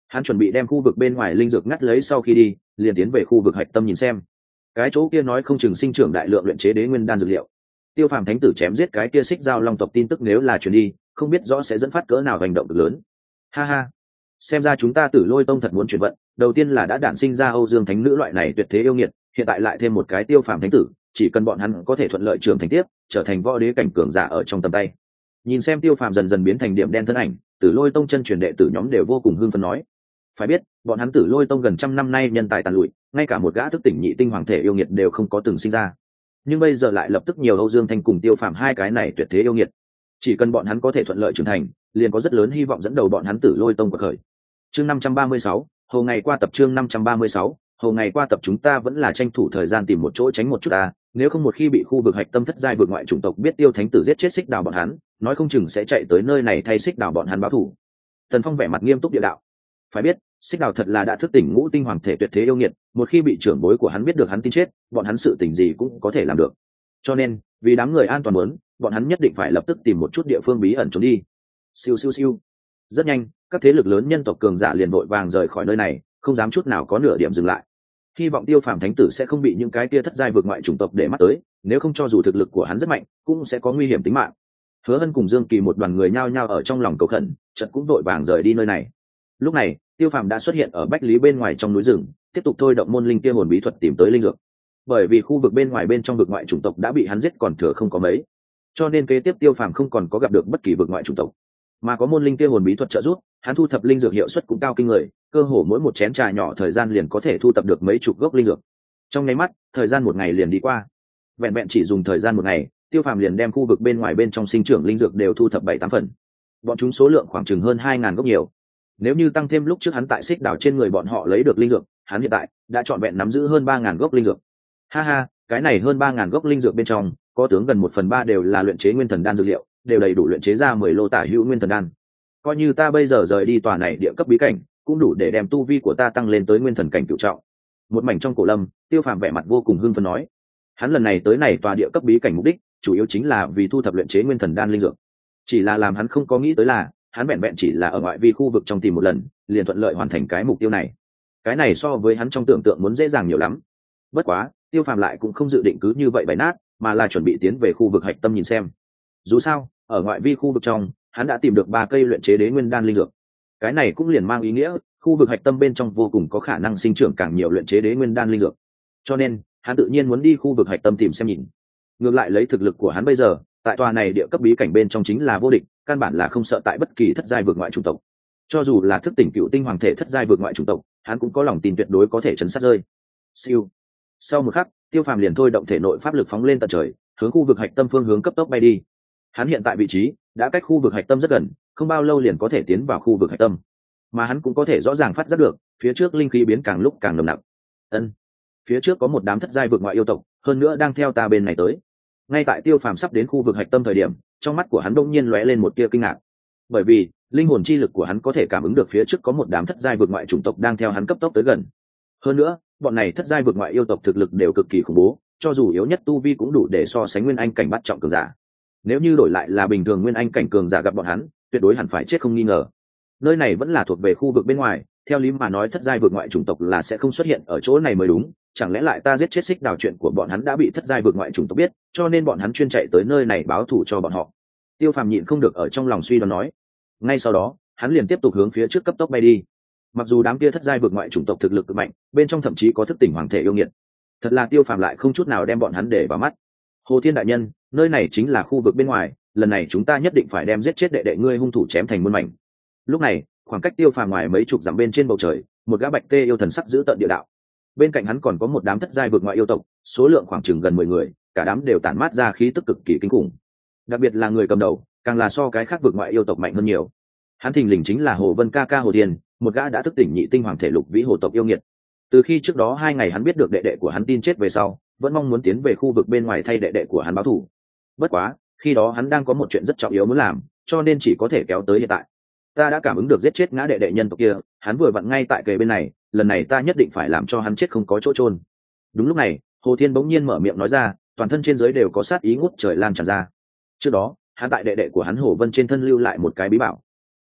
Hắn chuẩn bị đem khu vực bên ngoài linh dược ngắt lấy sau khi đi, liền tiến về khu vực hạch tâm nhìn xem. Cái chỗ kia nói không chừng sinh trưởng đại lượng luyện chế đế nguyên đan dược liệu. Tiêu Phàm thánh tử chém giết cái kia xích giao long tộc tin tức nếu là truyền đi, không biết rõ sẽ dẫn phát cỡ nào hành động cực lớn. Ha ha, xem ra chúng ta Tử Lôi Tông thật muốn chuyển vận, đầu tiên là đã đản sinh ra Âu Dương Thánh nữ loại này tuyệt thế yêu nghiệt, hiện tại lại thêm một cái Tiêu Phàm thánh tử, chỉ cần bọn hắn có thể thuận lợi trưởng thành tiếp, trở thành võ đế cảnh cường giả ở trong tầm tay. Nhìn xem Tiêu Phàm dần dần biến thành điểm đen thân ảnh, Tử Lôi Tông chân truyền đệ tử nhóm đều vô cùng hưng phấn nói. Phải biết, bọn hắn Tử Lôi Tông gần trăm năm nay nhân tài tàn lụi, ngay cả một gã thức tỉnh nhị tinh hoàng thể yêu nghiệt đều không có từng sinh ra. Nhưng bây giờ lại lập tức nhiều Âu Dương Thanh cùng Tiêu Phàm hai cái này tuyệt thế yêu nghiệt. Chỉ cần bọn hắn có thể thuận lợi trưởng thành, liền có rất lớn hy vọng dẫn đầu bọn hắn Tử Lôi Tông quật khởi. Chương 536, Hồ ngày qua tập chương 536, Hồ ngày qua tập chúng ta vẫn là tranh thủ thời gian tìm một chỗ tránh một chút à, nếu không một khi bị khu vực hạch tâm thất giai vượt ngoại chủng tộc biết Tiêu Thánh tử giết chết Xích Đào bọn hắn, nói không chừng sẽ chạy tới nơi này thay Xích Đào bọn hắn báo thù. Tần Phong vẻ mặt nghiêm túc địa đạo. Phải biết, Xích Đào thật là đã thức tỉnh ngũ tinh hoàng thể tuyệt thế yêu nghiệt, một khi bị trưởng bối của hắn biết được hắn tin chết, bọn hắn sự tình gì cũng có thể làm được. Cho nên, vì đám người an toàn muốn, bọn hắn nhất định phải lập tức tìm một chút địa phương bí ẩn trốn đi. Siêu siêu siêu. Rất nhanh, các thế lực lớn nhân tộc cường giả liền vội vàng rời khỏi nơi này, không dám chút nào có nửa điểm dừng lại. Hy vọng Tiêu Phàm thánh tử sẽ không bị những cái kia thất giai vượt ngoại chủng tộc để mắt tới, nếu không cho dù thực lực của hắn rất mạnh, cũng sẽ có nguy hiểm tính mạng. Hứa Hân cùng Dương Kỳ một đoàn người nhao nhao ở trong lòng cầu khẩn, chợt cũng vội vàng rời đi nơi này. Lúc này, Tiêu Phàm đã xuất hiện ở Bách Lý bên ngoài trong núi rừng, tiếp tục thôi động môn linh kia hồn bí thuật tìm tới linh dược. Bởi vì khu vực bên ngoài bên trong vực ngoại chủng tộc đã bị hắn giết còn thừa không có mấy, cho nên kế tiếp Tiêu Phàm không còn có gặp được bất kỳ vực ngoại chủng tộc, mà có môn linh kia hồn bí thuật trợ giúp, hắn thu thập linh dược hiệu suất cũng cao kinh người, cơ hồ mỗi một chén trà nhỏ thời gian liền có thể thu thập được mấy chục gốc linh dược. Trong nháy mắt, thời gian một ngày liền đi qua. Vẹn vẹn chỉ dùng thời gian một ngày, Tiêu Phàm liền đem khu vực bên ngoài bên trong sinh trưởng linh dược đều thu thập 7-8 phần. Bọn chúng số lượng khoảng chừng hơn 2000 gốc nhiều. Nếu như tăng thêm lúc trước hắn tại Xích Đảo trên người bọn họ lấy được linh dược, hắn hiện tại đã trọn vẹn nắm giữ hơn 3000 gốc linh dược. Ha ha, cái này hơn 3000 gốc linh dược bên trong, có tướng gần 1/3 đều là luyện chế nguyên thần đan dược liệu, đều đầy đủ luyện chế ra 10 lô tả hữu nguyên thần đan. Coi như ta bây giờ rời đi tòa này địa cấp bí cảnh, cũng đủ để đem tu vi của ta tăng lên tới nguyên thần cảnh cửu trọng. Một mảnh trong cổ lâm, Tiêu Phàm vẻ mặt vô cùng hưng phấn nói, hắn lần này tới này tòa địa cấp bí cảnh mục đích, chủ yếu chính là vì thu thập luyện chế nguyên thần đan linh dược. Chỉ là làm hắn không có nghĩ tới là, hắn vẹn vẹn chỉ là ở ngoại vi khu vực trong tìm một lần, liền thuận lợi hoàn thành cái mục tiêu này. Cái này so với hắn trong tưởng tượng muốn dễ dàng nhiều lắm. Bất quá, Tiêu Phàm lại cũng không dự định cứ như vậy bày nát, mà là chuẩn bị tiến về khu vực hạch tâm nhìn xem. Dù sao, ở ngoại vi khu vực trong, hắn đã tìm được 3 cây luyện chế đế nguyên đan linh dược. Cái này cũng liền mang ý nghĩa, khu vực hạch tâm bên trong vô cùng có khả năng sinh trưởng càng nhiều luyện chế đế nguyên đan linh dược. Cho nên, hắn tự nhiên muốn đi khu vực hạch tâm tìm xem nhìn. Ngược lại lấy thực lực của hắn bây giờ, tại tòa này địa cấp bí cảnh bên trong chính là vô địch, căn bản là không sợ tại bất kỳ thất giai vượt ngoại chủng tộc. Cho dù là thức tỉnh cựu tinh hoàng thể thất giai vượt ngoại chủng tộc, hắn cũng có lòng tin tuyệt đối có thể chấn sát rơi. Siêu. Sau một khắc, Tiêu Phàm liền thôi động thể nội pháp lực phóng lên tận trời, hướng khu vực hạch tâm phương hướng cấp tốc bay đi. Hắn hiện tại vị trí đã cách khu vực hạch tâm rất gần, không bao lâu liền có thể tiến vào khu vực hạch tâm. Mà hắn cũng có thể rõ ràng phát giác được, phía trước linh khí biến càng lúc càng nồng nặc. Ân, phía trước có một đám thất giai vượt ngoại yêu tộc, hơn nữa đang theo ta bên này tới. Ngay tại Tiêu Phàm sắp đến khu vực hạch tâm thời điểm, trong mắt của hắn đột nhiên lóe lên một tia kinh ngạc. Bởi vì, linh hồn chi lực của hắn có thể cảm ứng được phía trước có một đám thất giai vượt ngoại chủng tộc đang theo hắn cấp tốc tới gần. Hơn nữa, bọn này thất giai vượt ngoại yêu tộc thực lực đều cực kỳ khủng bố, cho dù yếu nhất tu vi cũng đủ để so sánh nguyên anh cảnh bắt trọng cường giả. Nếu như đổi lại là bình thường nguyên anh cảnh cường giả gặp bọn hắn, tuyệt đối hẳn phải chết không nghi ngờ. Nơi này vẫn là thuộc về khu vực bên ngoài, theo lý mà nói thất giai vượt ngoại chủng tộc là sẽ không xuất hiện ở chỗ này mới đúng, chẳng lẽ lại ta giết chết Xích Đào chuyện của bọn hắn đã bị thất giai vượt ngoại chủng tộc biết, cho nên bọn hắn chuyên chạy tới nơi này báo thù cho bọn họ. Tiêu Phàm nhịn không được ở trong lòng suy đoán nói. Ngay sau đó, hắn liền tiếp tục hướng phía trước cấp tốc bay đi. Mặc dù đám kia thất giai vượt ngoại chủng tộc thực lực cực mạnh, bên trong thậm chí có thức tỉnh hoàng thể yêu nghiệt, thật là Tiêu Phàm lại không chút nào đem bọn hắn để vào mắt. Hồ Thiên đại nhân, nơi này chính là khu vực bên ngoài, lần này chúng ta nhất định phải đem giết chết đệ đệ ngươi hung thủ chém thành muôn mảnh. Lúc này, khoảng cách Tiêu Phàm ngoài mấy chục dặm bên trên bầu trời, một gã bạch tê yêu thần sắc giữ tận địa đạo. Bên cạnh hắn còn có một đám thất giai vượt ngoại yêu tộc, số lượng khoảng chừng gần 10 người, cả đám đều tản mát ra khí tức cực kỳ kinh khủng. Đặc biệt là người cầm đầu, càng là so cái khác vượt ngoại yêu tộc mạnh hơn nhiều. Hắn thình lình chính là Hồ Vân ca ca Hồ Thiên, một gã đã thức tỉnh nhị tinh hoàng thể lục vĩ hồ tộc yêu nghiệt. Từ khi trước đó 2 ngày hắn biết được đệ đệ của hắn tin chết về sau, vẫn mong muốn tiến về khu vực bên ngoài thay đệ đệ của hắn báo thù. Bất quá, khi đó hắn đang có một chuyện rất trọng yếu muốn làm, cho nên chỉ có thể kéo tới hiện tại. Ta đã cảm ứng được giết chết ngã đệ đệ nhân tộc kia, hắn vừa vặn ngay tại kề bên này, lần này ta nhất định phải làm cho hắn chết không có chỗ chôn. Đúng lúc này, Hồ Thiên bỗng nhiên mở miệng nói ra, toàn thân trên dưới đều có sát ý ngút trời lan tràn ra. Trước đó, hắn tại đệ đệ của hắn Hồ Vân trên thân lưu lại một cái bí bảo.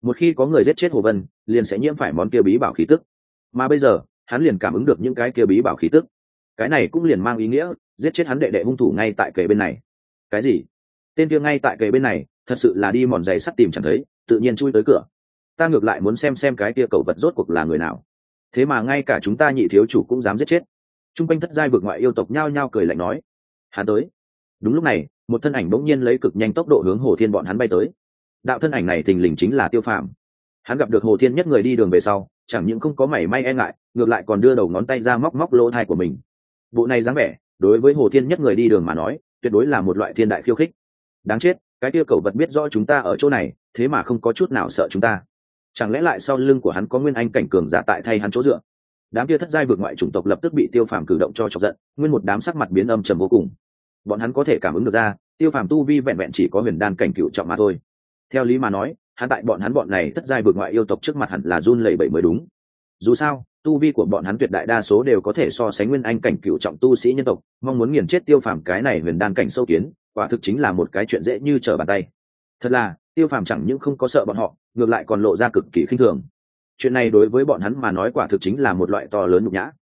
một khi có người giết chết Hồ Vân liền sẽ nhiễm phải món kia bí bảo khí tức, mà bây giờ hắn liền cảm ứng được những cái kia bí bảo khí tức. Cái này cũng liền mang ý nghĩa giết chết hắn đệ đệ hung thủ ngay tại kề bên này. Cái gì? Tên kia ngay tại kề bên này thật sự là đi mòn giày sắt tìm chẳng thấy, tự nhiên chui tới cửa. Ta ngược lại muốn xem cái kia cẩu vật rốt cuộc là người nào, thế mà ngay cả chúng ta nhị thiếu chủ cũng dám giết chết. Trung quanh thất giai vực ngoại yêu tộc nhao nhao cười lạnh nói. Hắn tới. Đúng lúc này một thân ảnh bỗng nhiên lấy cực nhanh tốc độ hướng Hồ Thiên bọn hắn bay tới. Đạo thân ảnh này thình lình chính là Tiêu Phàm. Hắn gặp được Hồ Thiên nhất người đi đường về sau, chẳng những không có mảy may e ngại, ngược lại còn đưa đầu ngón tay ra móc lỗ thai của mình. Bộ này dáng vẻ đối với Hồ Thiên nhất người đi đường mà nói tuyệt đối là một loại thiên đại khiêu khích. Đáng chết, cái kia cẩu vật biết rõ chúng ta ở chỗ này, thế mà không có chút nào sợ chúng ta. Chẳng lẽ lại sau lưng của hắn có nguyên anh cảnh cường giả tại thay hắn chỗ dựa? Đám kia thất giai vượt ngoại chủng tộc lập tức bị Tiêu Phàm cử động cho chọc giận, nguyên một đám sắc mặt biến âm trầm vô cùng. Bọn hắn có thể cảm ứng được ra, Tiêu Phàm tu vi vẹn vẹn chỉ có huyền đan cảnh cựu trọng mà thôi. Theo lý mà nói, hắn tại bọn này thất giai vượt ngoại yêu tộc trước mặt hẳn là run lẩy bẩy mới đúng. Dù sao, tu vi của bọn hắn tuyệt đại đa số đều có thể so sánh nguyên anh cảnh cựu trọng tu sĩ nhân tộc, mong muốn nghiền chết Tiêu Phàm cái này huyền đan cảnh sâu kiến, quả thực chính là một cái chuyện dễ như trở bàn tay. Thật là, Tiêu Phàm chẳng những không có sợ bọn họ, ngược lại còn lộ ra cực kỳ khinh thường. Chuyện này đối với bọn hắn mà nói quả thực chính là một loại to lớn nhục nhã.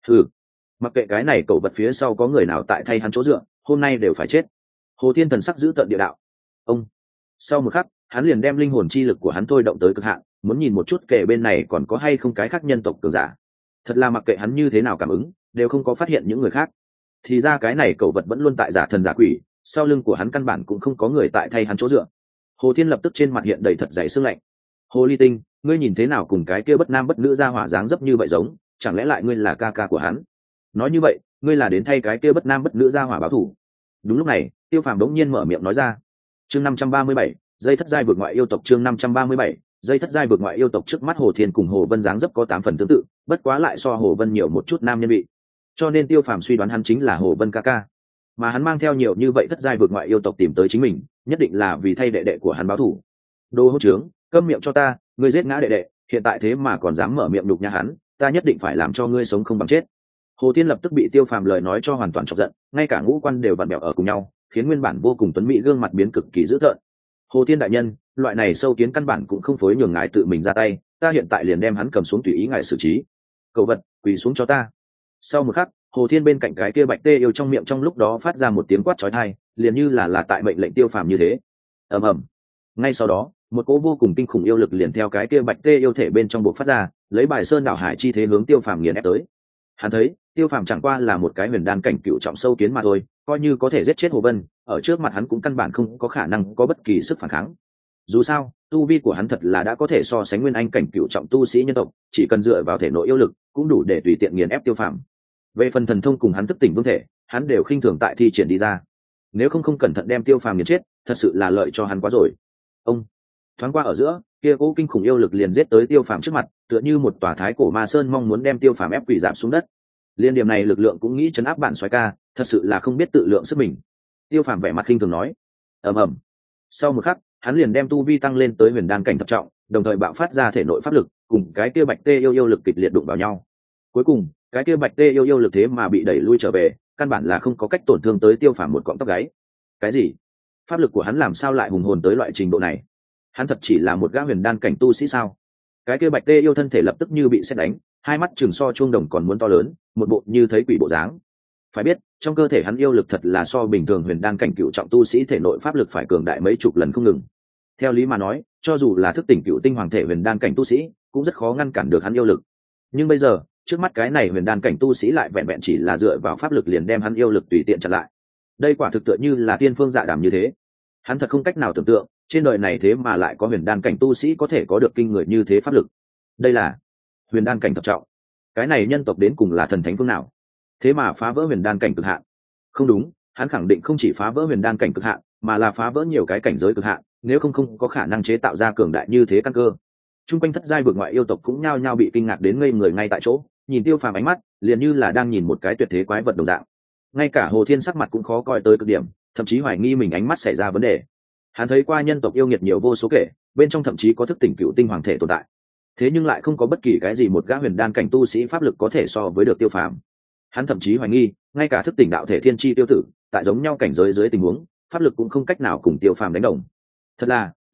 Mặc kệ cái này cẩu vật phía sau có người nào tại thay hắn chỗ dựa, hôm nay đều phải chết. Hồ Thiên thần sắc giữ tận địa đạo. Ông. Sau một khắc, hắn liền đem linh hồn chi lực của hắn thôi động tới cực hạn, muốn nhìn một chút kể bên này còn có hay không cái khác nhân tộc cường giả. Thật là mặc kệ hắn như thế nào cảm ứng, đều không có phát hiện những người khác. Thì ra cái này cẩu vật vẫn luôn tại giả thần giả quỷ, sau lưng của hắn căn bản cũng không có người tại thay hắn chỗ dựa. Hồ Thiên lập tức trên mặt hiện đầy thật dày sương lạnh. Hồ Ly Tinh, ngươi nhìn thế nào cùng cái kia bất nam bất nữ ra hỏa dáng dấp như vậy giống, chẳng lẽ lại ngươi là ca ca của hắn? Nói như vậy, ngươi là đến thay cái kia bất nam bất nữ ra hỏa báo thù? Đúng lúc này, Tiêu Phàm đống nhiên mở miệng nói ra. Chương 537, dây thất giai vượt ngoại yêu tộc. Chương 537, dây thất giai vượt ngoại yêu tộc. Trước mắt Hồ Thiên cùng Hồ Vân dáng dấp có 8 phần tương tự, bất quá lại so Hồ Vân nhiều một chút nam nhân vị, cho nên Tiêu Phàm suy đoán hắn chính là Hồ Vân ca ca. Mà hắn mang theo nhiều như vậy thất giai vượt ngoại yêu tộc tìm tới chính mình, nhất định là vì thay đệ đệ của hắn báo thù. Đồ hỗn trướng, câm miệng cho ta, ngươi giết ngã đệ đệ, hiện tại thế mà còn dám mở miệng đục nhã hắn, ta nhất định phải làm cho ngươi sống không bằng chết. Hồ Thiên lập tức bị Tiêu Phàm lời nói cho hoàn toàn chọc giận, ngay cả ngũ quan đều vặn bẹo ở cùng nhau, khiến nguyên bản vô cùng tuấn mỹ gương mặt biến cực kỳ dữ tợn. Hồ Thiên đại nhân, loại này sâu kiến căn bản cũng không phối nhường ngài tự mình ra tay, ta hiện tại liền đem hắn cầm xuống tùy ý ngài xử trí. Cầu vật, quỳ xuống cho ta. Sau một khắc, Hồ Thiên bên cạnh cái kia Bạch Tê yêu trong miệng trong lúc đó phát ra một tiếng quát chói tai, liền như là tại mệnh lệnh Tiêu Phàm như thế. Ầm ầm. Ngay sau đó, một cỗ vô cùng kinh khủng yêu lực liền theo cái kia Bạch Tê yêu thể bên trong bộc phát ra, lấy bài sơn đảo hải chi thế hướng Tiêu Phàm nghiền ép tới. Hắn thấy, Tiêu Phàm chẳng qua là một cái huyền đan cảnh cựu trọng sâu kiến mà thôi, coi như có thể giết chết Hồ Vân, ở trước mặt hắn cũng căn bản không có khả năng có bất kỳ sức phản kháng. Dù sao, tu vi của hắn thật là đã có thể so sánh nguyên anh cảnh cựu trọng tu sĩ nhân tộc, chỉ cần dựa vào thể nội yêu lực, cũng đủ để tùy tiện nghiền ép Tiêu Phàm. Về phần thần thông cùng hắn thức tỉnh vương thể, hắn đều khinh thường tại thi triển đi ra. Nếu không cẩn thận đem Tiêu Phàm nghiền chết, thật sự là lợi cho hắn quá rồi. Ông thoáng qua ở giữa, kia cỗ kinh khủng yêu lực liền giết tới Tiêu Phàm trước mặt, tựa như một tòa thái cổ ma sơn mong muốn đem Tiêu Phàm ép quỳ rạp xuống đất. Liên điểm này lực lượng cũng nghĩ chấn áp bạn soái ca, thật sự là không biết tự lượng sức mình. Tiêu Phàm vẻ mặt khinh thường nói. Ầm ầm. Sau một khắc, hắn liền đem tu vi tăng lên tới huyền đan cảnh thập trọng, đồng thời bạo phát ra thể nội pháp lực, cùng cái kia Bạch Tê yêu lực kịch liệt đụng vào nhau. Cuối cùng, cái kia Bạch Tê yêu lực thế mà bị đẩy lui trở về, căn bản là không có cách tổn thương tới Tiêu Phàm một cọng tóc gáy. Cái gì? Pháp lực của hắn làm sao lại hùng hồn tới loại trình độ này? Hắn thật chỉ là một gã huyền đan cảnh tu sĩ sao? Cái kia Bạch Tê yêu thân thể lập tức như bị sét đánh, hai mắt chừng so chuông đồng còn muốn to lớn, một bộ như thấy quỷ bộ dáng. Phải biết, trong cơ thể hắn yêu lực thật là so bình thường huyền đan cảnh cựu trọng tu sĩ thể nội pháp lực phải cường đại mấy chục lần không ngừng. Theo lý mà nói, cho dù là thức tỉnh cựu tinh hoàng thể huyền đan cảnh tu sĩ, cũng rất khó ngăn cản được hắn yêu lực. Nhưng bây giờ, trước mắt cái này huyền đan cảnh tu sĩ lại vẹn vẹn chỉ là dựa vào pháp lực liền đem hắn yêu lực tùy tiện chặn lại. Đây quả thực tựa như là tiên phương dạ đàm như thế. Hắn thật không cách nào tưởng tượng, trên đời này thế mà lại có huyền đan cảnh tu sĩ có thể có được kinh người như thế pháp lực. Đây là huyền đan cảnh thập trọng. Cái này nhân tộc đến cùng là thần thánh phương nào? Thế mà phá vỡ huyền đan cảnh cực hạn. Không đúng, hắn khẳng định không chỉ phá vỡ huyền đan cảnh cực hạn, mà là phá vỡ nhiều cái cảnh giới cực hạn, nếu không có khả năng chế tạo ra cường đại như thế căn cơ. Trung quanh thất giai vực ngoại yêu tộc cũng nhao nhao bị kinh ngạc đến ngây người ngay tại chỗ, nhìn Tiêu Phàm ánh mắt, liền như là đang nhìn một cái tuyệt thế quái vật đồng dạng. Ngay cả Hồ Thiên sắc mặt cũng khó coi tới cực điểm, thậm chí hoài nghi mình ánh mắt xảy ra vấn đề. Hắn thấy qua nhân tộc yêu nghiệt nhiều vô số kể, bên trong thậm chí có thức tỉnh cựu tinh hoàng thể tồn tại. Thế nhưng lại không có bất kỳ cái gì một gã huyền đan cảnh tu sĩ pháp lực có thể so với được Tiêu Phàm. Hắn thậm chí hoài nghi, ngay cả thức tỉnh đạo thể thiên chi tiêu tử, tại giống nhau cảnh giới dưới tình huống, pháp lực cũng không cách nào cùng Tiêu Phàm đánh đồng. Thật là,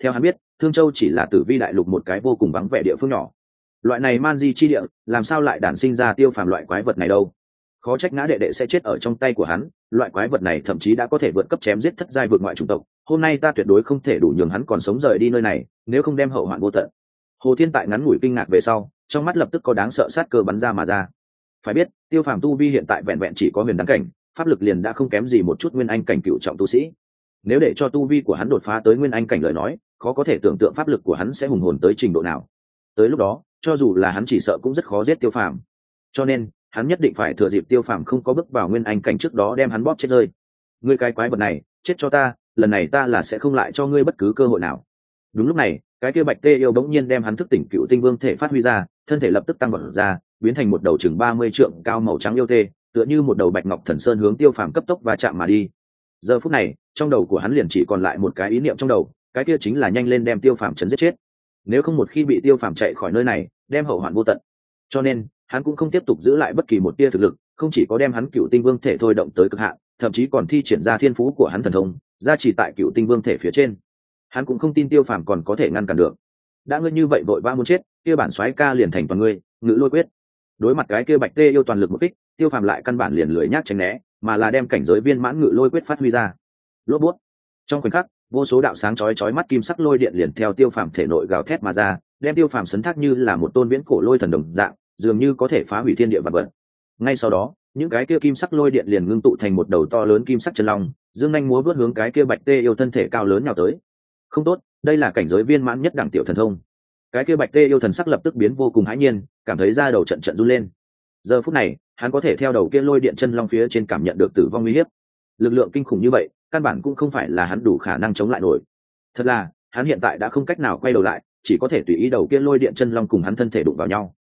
theo hắn biết Thương Châu chỉ là Tử Vi đại lục một cái vô cùng vắng vẻ địa phương nhỏ, loại này man di chi địa làm sao lại đản sinh ra Tiêu Phàm loại quái vật này đâu. Khó trách ngã đệ đệ sẽ chết ở trong tay của hắn, loại quái vật này thậm chí đã có thể vượt cấp chém giết thất giai vượt ngoại chủng tộc, hôm nay ta tuyệt đối không thể đủ nhường hắn còn sống rời đi nơi này, nếu không đem hậu hoạn vô tận. Hồ Thiên tại ngắn ngủi kinh ngạc về sau, trong mắt lập tức có đáng sợ sát cơ bắn ra mà ra. Phải biết Tiêu Phàm tu vi hiện tại vẹn vẹn chỉ có huyền đăng cảnh, pháp lực liền đã không kém gì một chút nguyên anh cảnh cựu trọng tu sĩ, nếu để cho tu vi của hắn đột phá tới nguyên anh cảnh lời nói, khó có thể tưởng tượng pháp lực của hắn sẽ hùng hồn tới trình độ nào. Tới lúc đó cho dù là hắn chỉ sợ cũng rất khó giết Tiêu Phàm, cho nên hắn nhất định phải thừa dịp Tiêu Phàm không có bước vào nguyên anh cảnh trước đó đem hắn bóp chết rơi. Ngươi cái quái vật này, chết cho ta, lần này ta là sẽ không lại cho ngươi bất cứ cơ hội nào. Đúng lúc này cái kia Bạch Tê yêu bỗng nhiên đem hắn thức tỉnh Cựu Tinh Vương thể phát huy ra, thân thể lập tức tăng vọt ra, biến thành một đầu chừng 30 trượng cao màu trắng yêu tê, tựa như một đầu bạch ngọc thần sơn hướng Tiêu Phàm cấp tốc và chạm mà đi. Giờ phút này trong đầu của hắn liền chỉ còn lại một cái ý niệm trong đầu, cái kia chính là nhanh lên đem Tiêu Phàm chấn giết chết, nếu không một khi bị Tiêu Phàm chạy khỏi nơi này đem hậu hoạn vô tận. Cho nên hắn cũng không tiếp tục giữ lại bất kỳ một tia thực lực, không chỉ có đem hắn Cựu Tinh Vương thể thôi động tới cực hạn, thậm chí còn thi triển ra thiên phú của hắn thần thông ra chỉ tại Cựu Tinh Vương thể phía trên. Hắn cũng không tin Tiêu Phàm còn có thể ngăn cản được. Đã ngươi như vậy vội vã muốn chết, kia bản soái ca liền thành toàn ngươi, Ngự Lôi quyết. Đối mặt cái kia Bạch Tê yêu toàn lực một kích, Tiêu Phàm lại căn bản liền lười nhác tránh né, mà là đem cảnh giới viên mãn Ngự Lôi quyết phát huy ra. Lốp bút. Trong khoảnh khắc vô số đạo sáng chói mắt kim sắc lôi điện liền theo Tiêu Phàm thể nội gào thét mà ra, đem Tiêu Phàm sấn thác như là một tôn viễn cổ lôi thần đồng dạng, dường như có thể phá hủy thiên địa vạn vật. Ngay sau đó những cái kia kim sắc lôi điện liền ngưng tụ thành một đầu to lớn kim sắc chân long, dương nhanh múa vớt hướng cái kia Bạch Tê yêu thân thể cao lớn nhào tới. Không tốt, đây là cảnh giới viên mãn nhất đẳng tiểu thần thông. Cái kia Bạch Tê yêu thần sắc lập tức biến vô cùng hãi nhiên, cảm thấy da đầu trận trận run lên. Giờ phút này hắn có thể theo đầu kia lôi điện chân long phía trên cảm nhận được tử vong nguy hiểm. Lực lượng kinh khủng như vậy căn bản cũng không phải là hắn đủ khả năng chống lại nổi. Thật là hắn hiện tại đã không cách nào quay đầu lại, chỉ có thể tùy ý đầu kia lôi điện chân long cùng hắn thân thể đụng vào nhau.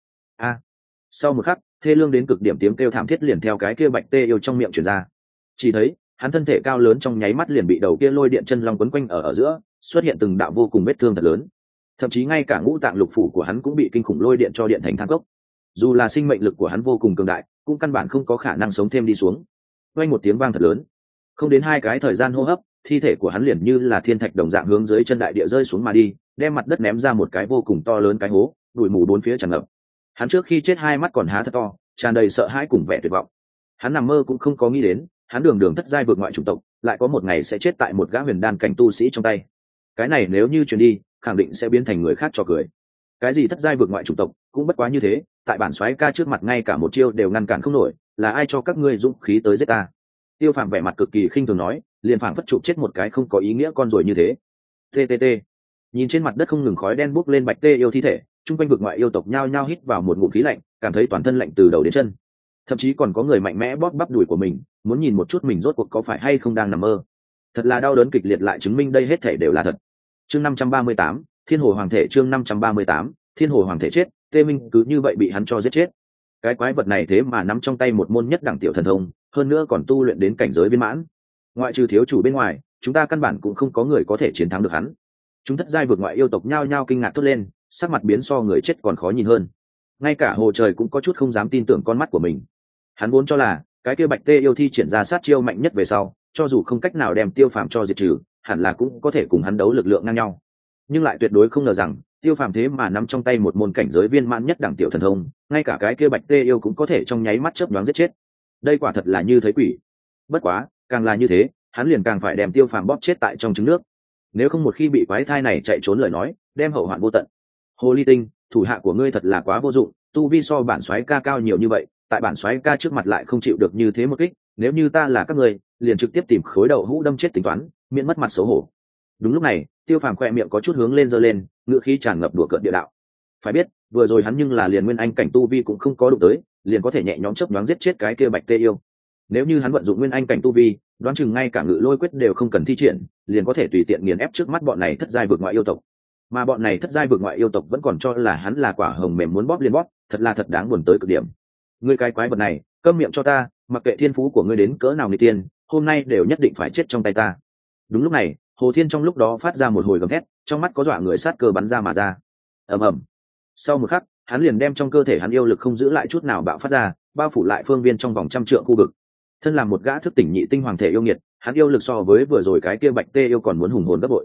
Sau một khắc thê lương đến cực điểm tiếng kêu thảm thiết liền theo cái kia Bạch Tê yêu trong miệng truyền ra. Chỉ thấy hắn thân thể cao lớn trong nháy mắt liền bị đầu kia lôi điện chân long quấn quanh ở giữa, xuất hiện từng đạo vô cùng vết thương thật lớn, thậm chí ngay cả ngũ tạng lục phủ của hắn cũng bị kinh khủng lôi điện cho điện thành than cốc. Dù là sinh mệnh lực của hắn vô cùng cường đại, cũng căn bản không có khả năng sống thêm đi xuống. Vang một tiếng vang thật lớn, không đến 2 cái thời gian hô hấp, thi thể của hắn liền như là thiên thạch đồng dạng hướng dưới chân đại địa rơi xuống mà đi, đem mặt đất ném ra một cái vô cùng to lớn cái hố, bụi mù bốn phía tràn ngập. Hắn trước khi chết 2 mắt còn há thật to, tràn đầy sợ hãi cùng vẻ tuyệt vọng. Hắn nằm mơ cũng không có nghĩ đến, hắn đường thất giai vượt ngoại chủng tộc, lại có một ngày sẽ chết tại một gã huyền đan cảnh tu sĩ trong tay. Cái này nếu như truyền đi, khẳng định sẽ biến thành người khác cho cười. Cái gì thất giai vượt ngoại chủng tộc, cũng bất quá như thế, tại bản soái ca trước mặt ngay cả một chiêu đều ngăn cản không nổi, là ai cho các ngươi dũng khí tới giết ta? Tiêu Phàm vẻ mặt cực kỳ khinh thường nói, liền phảng phất chụp chết một cái không có ý nghĩa con rồi như thế. TTT. Nhìn trên mặt đất không ngừng khói đen bốc lên Bạch Tê yêu thi thể, chung quanh vực ngoại yêu tộc nhao nhao hít vào một ngụm khí lạnh, cảm thấy toàn thân lạnh từ đầu đến chân. Thậm chí còn có người mạnh mẽ bóp bắp đùi của mình, muốn nhìn một chút mình rốt cuộc có phải hay không đang nằm mơ. Thật là đau đớn kịch liệt lại chứng minh đây hết thể đều là thật. Chương 538, Thiên Hồ Hoàng thể. Chương 538, Thiên Hồ Hoàng thể chết, Tê Minh cứ như vậy bị hắn cho giết chết. Cái quái vật này thế mà nắm trong tay một môn nhất đẳng tiểu thần thông, hơn nữa còn tu luyện đến cảnh giới viên mãn. Ngoại trừ thiếu chủ bên ngoài, chúng ta căn bản cũng không có người có thể chiến thắng được hắn. Chúng thất giai vượt ngoại yêu tộc nhao nhao kinh ngạc thốt lên, sắc mặt biến so người chết còn khó nhìn hơn. Ngay cả Hồ Trời cũng có chút không dám tin tưởng con mắt của mình. Hắn vốn cho là cái kia Bạch Tê yêu thi triển ra sát chiêu mạnh nhất về sau, cho dù không cách nào đem Tiêu Phàm cho diệt trừ, hẳn là cũng có thể cùng hắn đấu lực lượng ngang nhau. Nhưng lại tuyệt đối không ngờ rằng Tiêu Phàm thế mà nắm trong tay một môn cảnh giới viên mãn nhất đẳng tiểu thần thông, ngay cả cái kia Bạch Tê yêu cũng có thể trong nháy mắt chớp nhoáng giết chết. Đây quả thật là như thấy quỷ. Bất quá càng là như thế, hắn liền càng phải đem Tiêu Phàm bóp chết tại trong trứng nước. Nếu không một khi bị quái thai này chạy trốn lời nói, đem hậu hoạn vô tận. Hồ Ly Tinh, thủ hạ của ngươi thật là quá vô dụng, tu vi so bản soái ca cao nhiều như vậy, tại bản soái ca trước mặt lại không chịu được như thế một kích, nếu như ta là các ngươi, liền trực tiếp tìm khối đậu hũ đâm chết tính toán, miễn mất mặt xấu hổ. Đúng lúc này Tiêu Phàm khoe miệng có chút hướng lên giơ lên, ngữ khí tràn ngập đùa cợt địa đạo. Phải biết vừa rồi hắn nhưng là liền nguyên anh cảnh tu vi cũng không có đụng tới, liền có thể nhẹ nhõm chớp nhoáng giết chết cái kia Bạch Tê yêu. Nếu như hắn vận dụng nguyên anh cảnh tu vi, đoán chừng ngay cả Ngự Lôi quyết đều không cần thi triển, liền có thể tùy tiện nghiền ép trước mắt bọn này thất giai vượt ngoại yêu tộc. Mà bọn này thất giai vượt ngoại yêu tộc vẫn còn cho là hắn là quả hồng mềm muốn bóp liền bóp, thật là thật đáng buồn tới cực điểm. Ngươi cái quái vật này, câm miệng cho ta, mặc kệ thiên phú của ngươi đến cỡ nào nghịch tiên, hôm nay đều nhất định phải chết trong tay ta. Đúng lúc này Hồ Thiên trong lúc đó phát ra một hồi gầm thét, trong mắt có dọa người sát cơ bắn ra mà ra. Ầm ầm. Sau một khắc hắn liền đem trong cơ thể hắn yêu lực không giữ lại chút nào bạo phát ra, bao phủ lại phương viên trong vòng 100 trượng khu vực. Thân làm một gã thức tỉnh nhị tinh hoàng thể yêu nghiệt, hắn yêu lực so với vừa rồi cái kia Bạch Tê yêu còn muốn hùng hồn gấp bội.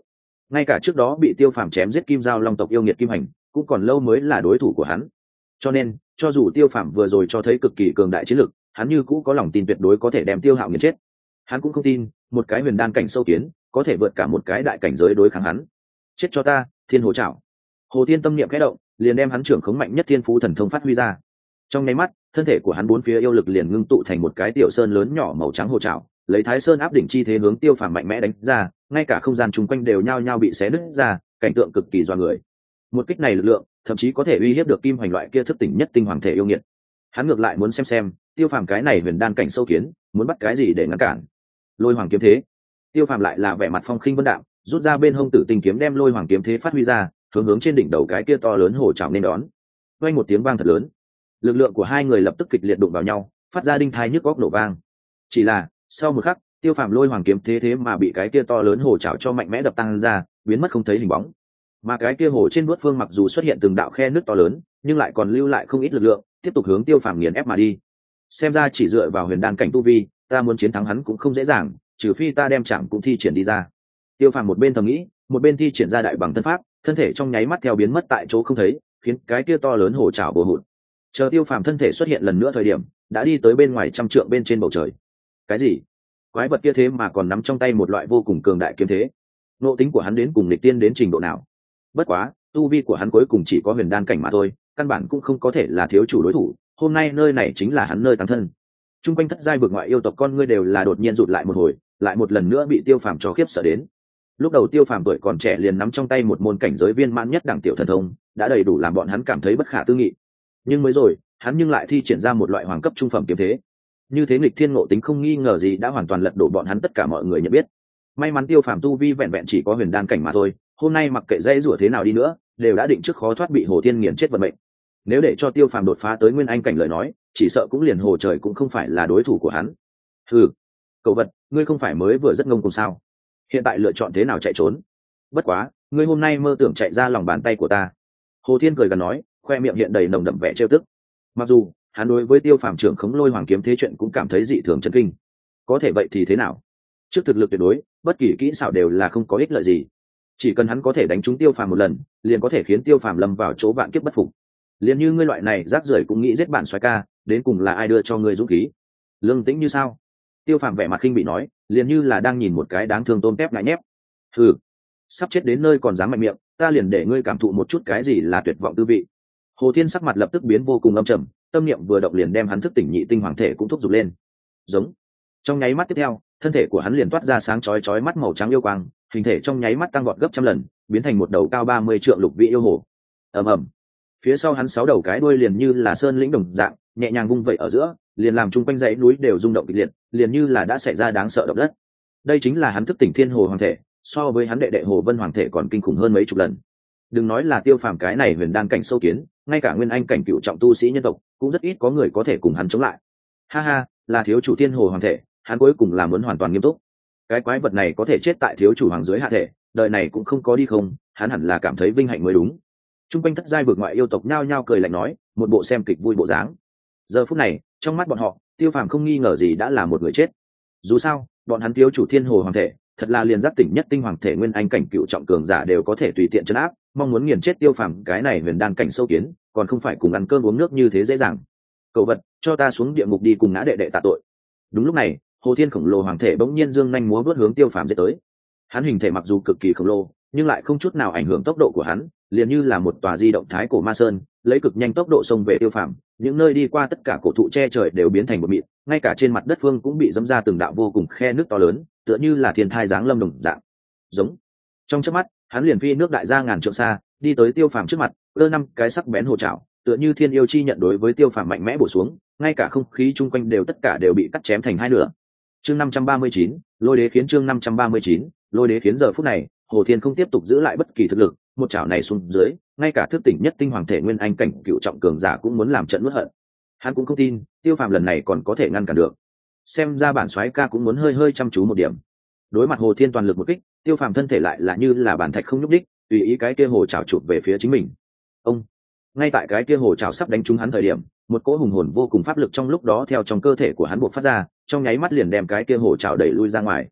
ngay cả trước đó bị tiêu phàm chém giết kim giao long tộc yêu nghiệt kim hành cũng còn lâu mới là đối thủ của hắn. Cho nên cho dù tiêu phàm vừa rồi cho thấy cực kỳ cường đại chiến lực, hắn như cũ có lòng tin tuyệt đối có thể đem Tiêu Hạo nghiền chết. Hắn cũng không tin một cái huyền đan cảnh sâu kiến có thể vượt cả một cái đại cảnh giới đối kháng hắn. Chết cho ta, Thiên Hồ Trảo! Hồ Thiên tâm niệm khẽ động, liền đem hắn trưởng khống mạnh nhất thiên phú thần thông phát huy ra. Trong nháy mắt, thân thể của hắn bốn phía yêu lực liền ngưng tụ thành một cái tiểu sơn lớn nhỏ màu trắng hồ trảo, lấy Thái Sơn áp đỉnh chi thế hướng Tiêu Phàm mạnh mẽ đánh ra, ngay cả không gian chung quanh đều nhao nhao bị xé nứt ra, cảnh tượng cực kỳ doa người. Một kích này lực lượng, thậm chí có thể uy hiếp được kim hoành loại kia thức tỉnh nhất tinh hoàng thể yêu nghiệt. Hắn ngược lại muốn xem Tiêu Phàm cái này huyền đan cảnh sâu kiến, muốn bắt cái gì để ngăn cản. Lôi Hoàng kiếm thế. Tiêu Phàm lại là vẻ mặt phong khinh vân đạm, rút ra bên hông Tử Tinh kiếm đem Lôi Hoàng kiếm thế phát huy ra, hướng trên đỉnh đầu cái kia to lớn hồ trảo nên đón. Vang một tiếng vang thật lớn, lực lượng của hai người lập tức kịch liệt đụng vào nhau, phát ra đinh thai nhức góc nổ vang. Chỉ là sau một khắc, Tiêu Phàm Lôi Hoàng kiếm thế mà bị cái kia to lớn hồ trảo cho mạnh mẽ đập tăng ra, biến mất không thấy hình bóng. Mà cái kia hồ trên vuốt phương mặc dù xuất hiện từng đạo khe nước to lớn, nhưng lại còn lưu lại không ít lực lượng, tiếp tục hướng Tiêu Phàm nghiền ép mà đi. Xem ra chỉ dựa vào huyền đan cảnh tu vi, ta muốn chiến thắng hắn cũng không dễ dàng, trừ phi ta đem chạm cũng thi triển đi ra. Tiêu Phàm một bên thầm nghĩ, một bên thi triển ra đại bằng thân pháp, thân thể trong nháy mắt theo biến mất tại chỗ không thấy, khiến cái kia to lớn hồ trảo bổ hụt. Chờ Tiêu Phàm thân thể xuất hiện lần nữa thời điểm, đã đi tới bên ngoài trăm trượng bên trên bầu trời. Cái gì? Quái vật kia thế mà còn nắm trong tay một loại vô cùng cường đại kiếm thế. Nộ tính của hắn đến cùng nghịch tiên đến trình độ nào? Bất quá, tu vi của hắn cuối cùng chỉ có huyền đan cảnh mà thôi, căn bản cũng không có thể là thiếu chủ đối thủ. Hôm nay nơi này chính là hắn nơi tăng thân. Trung quanh thất giai vực ngoại yêu tộc con ngươi đều là đột nhiên rụt lại một hồi, lại một lần nữa bị Tiêu Phàm cho khiếp sợ đến. Lúc đầu Tiêu Phàm tuổi còn trẻ liền nắm trong tay một môn cảnh giới viên mãn nhất đẳng tiểu thần thông, đã đầy đủ làm bọn hắn cảm thấy bất khả tư nghị. Nhưng mới rồi, hắn nhưng lại thi triển ra một loại hoàng cấp trung phẩm kiếm thế. Như thế nghịch thiên ngộ tính không nghi ngờ gì đã hoàn toàn lật đổ bọn hắn tất cả mọi người nhận biết. May mắn Tiêu Phàm tu vi vẹn vẹn chỉ có huyền đan cảnh mà thôi, hôm nay mặc kệ dây rủa thế nào đi nữa, đều đã định trước khó thoát bị Hồ Thiên nghiền chết vận mệnh. Nếu để cho Tiêu Phàm đột phá tới nguyên anh cảnh lời nói, chỉ sợ cũng liền hồ trời cũng không phải là đối thủ của hắn. Hừ, cậu vật, ngươi không phải mới vừa rất ngông cuồng sao? Hiện tại lựa chọn thế nào chạy trốn? Bất quá, ngươi hôm nay mơ tưởng chạy ra lòng bàn tay của ta. Hồ Thiên cười gần nói, khoe miệng hiện đầy nồng đậm vẻ trêu tức. Mặc dù hắn đối với Tiêu Phàm trưởng khống Lôi Hoàng kiếm thế chuyện cũng cảm thấy dị thường chấn kinh. Có thể vậy thì thế nào? Trước thực lực tuyệt đối, bất kỳ kỹ xảo đều là không có ích lợi gì. Chỉ cần hắn có thể đánh trúng Tiêu Phàm một lần, liền có thể khiến Tiêu Phàm lâm vào chỗ vạn kiếp bất phục. Liền như ngươi loại này rác rưởi cũng nghĩ giết bản soái ca, đến cùng là ai đưa cho ngươi dũng khí? Lương Tĩnh như sao? Tiêu Phàm vẻ mặt khinh bị nói, liền như là đang nhìn một cái đáng thương tôm tép ngại nhép. Hừ, sắp chết đến nơi còn dám mạnh miệng, ta liền để ngươi cảm thụ một chút cái gì là tuyệt vọng tư vị. Hồ Thiên sắc mặt lập tức biến vô cùng âm trầm, tâm niệm vừa động liền đem hắn thức tỉnh nhị tinh hoàng thể cũng thúc giục lên. Giống. Trong nháy mắt tiếp theo, thân thể của hắn liền toát ra sáng chói mắt màu trắng yêu quang, hình thể trong nháy mắt tăng vọt gấp trăm lần, biến thành một đầu cao 30 trượng lục vị yêu hồ. Ầm ầm. Phía sau hắn 6 đầu cái đuôi liền như là sơn lĩnh đồng dạng, nhẹ nhàng vung vẩy ở giữa, liền làm chung quanh dãy núi đều rung động kịch liệt, liền như là đã xảy ra đáng sợ động đất. Đây chính là hắn thức tỉnh thiên hồ hoàng thể, so với hắn đệ đệ Hồ Vân hoàng thể còn kinh khủng hơn mấy chục lần. Đừng nói là Tiêu Phàm cái này huyền đan cảnh sâu kiến, ngay cả nguyên anh cảnh cựu trọng tu sĩ nhân tộc cũng rất ít có người có thể cùng hắn chống lại. Ha ha, là thiếu chủ thiên hồ hoàng thể, hắn cuối cùng là muốn hoàn toàn nghiêm túc. Cái quái vật này có thể chết tại thiếu chủ hoàng dưới hạ thể, đời này cũng không có đi không, hắn hẳn là cảm thấy vinh hạnh mới đúng. Trung quanh thất giai vực ngoại yêu tộc nhao nhao cười lạnh nói, một bộ xem kịch vui bộ dáng. Giờ phút này, trong mắt bọn họ, Tiêu Phàm không nghi ngờ gì đã là một người chết. Dù sao, bọn hắn thiếu chủ thiên hồ hoàng thể, thật là liền giác tỉnh nhất tinh hoàng thể nguyên anh cảnh cựu trọng cường giả đều có thể tùy tiện trấn áp, mong muốn nghiền chết Tiêu Phàm cái này huyền đan cảnh sâu kiến, còn không phải cùng ăn cơm uống nước như thế dễ dàng. Cậu vật, cho ta xuống địa ngục đi cùng ngã đệ đệ tạ tội. Đúng lúc này, Hồ Thiên khổng lồ hoàng thể bỗng nhiên dương nhanh múa vớt hướng Tiêu Phàm giết tới. Hắn hình thể mặc dù cực kỳ khổng lồ, nhưng lại không chút nào ảnh hưởng tốc độ của hắn, liền như là một tòa di động thái cổ ma sơn, lấy cực nhanh tốc độ xông về Tiêu Phàm, những nơi đi qua tất cả cổ thụ che trời đều biến thành bột mịn, ngay cả trên mặt đất phương cũng bị dẫm ra từng đạo vô cùng khe nước to lớn, tựa như là thiên thai giáng lâm đồng dạng. Giống. Trong chớp mắt, hắn liền phi nước đại ra ngàn trượng xa, đi tới Tiêu Phàm trước mặt, giơ 5 cái sắc bén hồ trảo, tựa như thiên yêu chi nhận đối với Tiêu Phàm mạnh mẽ bổ xuống, ngay cả không khí chung quanh đều tất cả đều bị cắt chém thành hai nửa. Chương 539, Lôi Đế khiến chương 539, Lôi Đế khiến giờ phút này, Hồ Thiên không tiếp tục giữ lại bất kỳ thực lực, một chảo này xuống dưới, ngay cả thức tỉnh nhất tinh hoàng thể nguyên anh cảnh cựu trọng cường giả cũng muốn làm trận nuốt hận. Hắn cũng không tin, Tiêu Phàm lần này còn có thể ngăn cản được. Xem ra bản soái ca cũng muốn hơi hơi chăm chú một điểm. Đối mặt Hồ Thiên toàn lực một kích, Tiêu Phàm thân thể lại là như là bản thạch không nhúc đích, tùy ý cái kia hồ chảo chụp về phía chính mình. Ông, ngay tại cái kia hồ chảo sắp đánh trúng hắn thời điểm, một cỗ hùng hồn vô cùng pháp lực trong lúc đó theo trong cơ thể của hắn bộc phát ra, trong nháy mắt liền đem cái kia hồ chảo đẩy lui ra ngoài.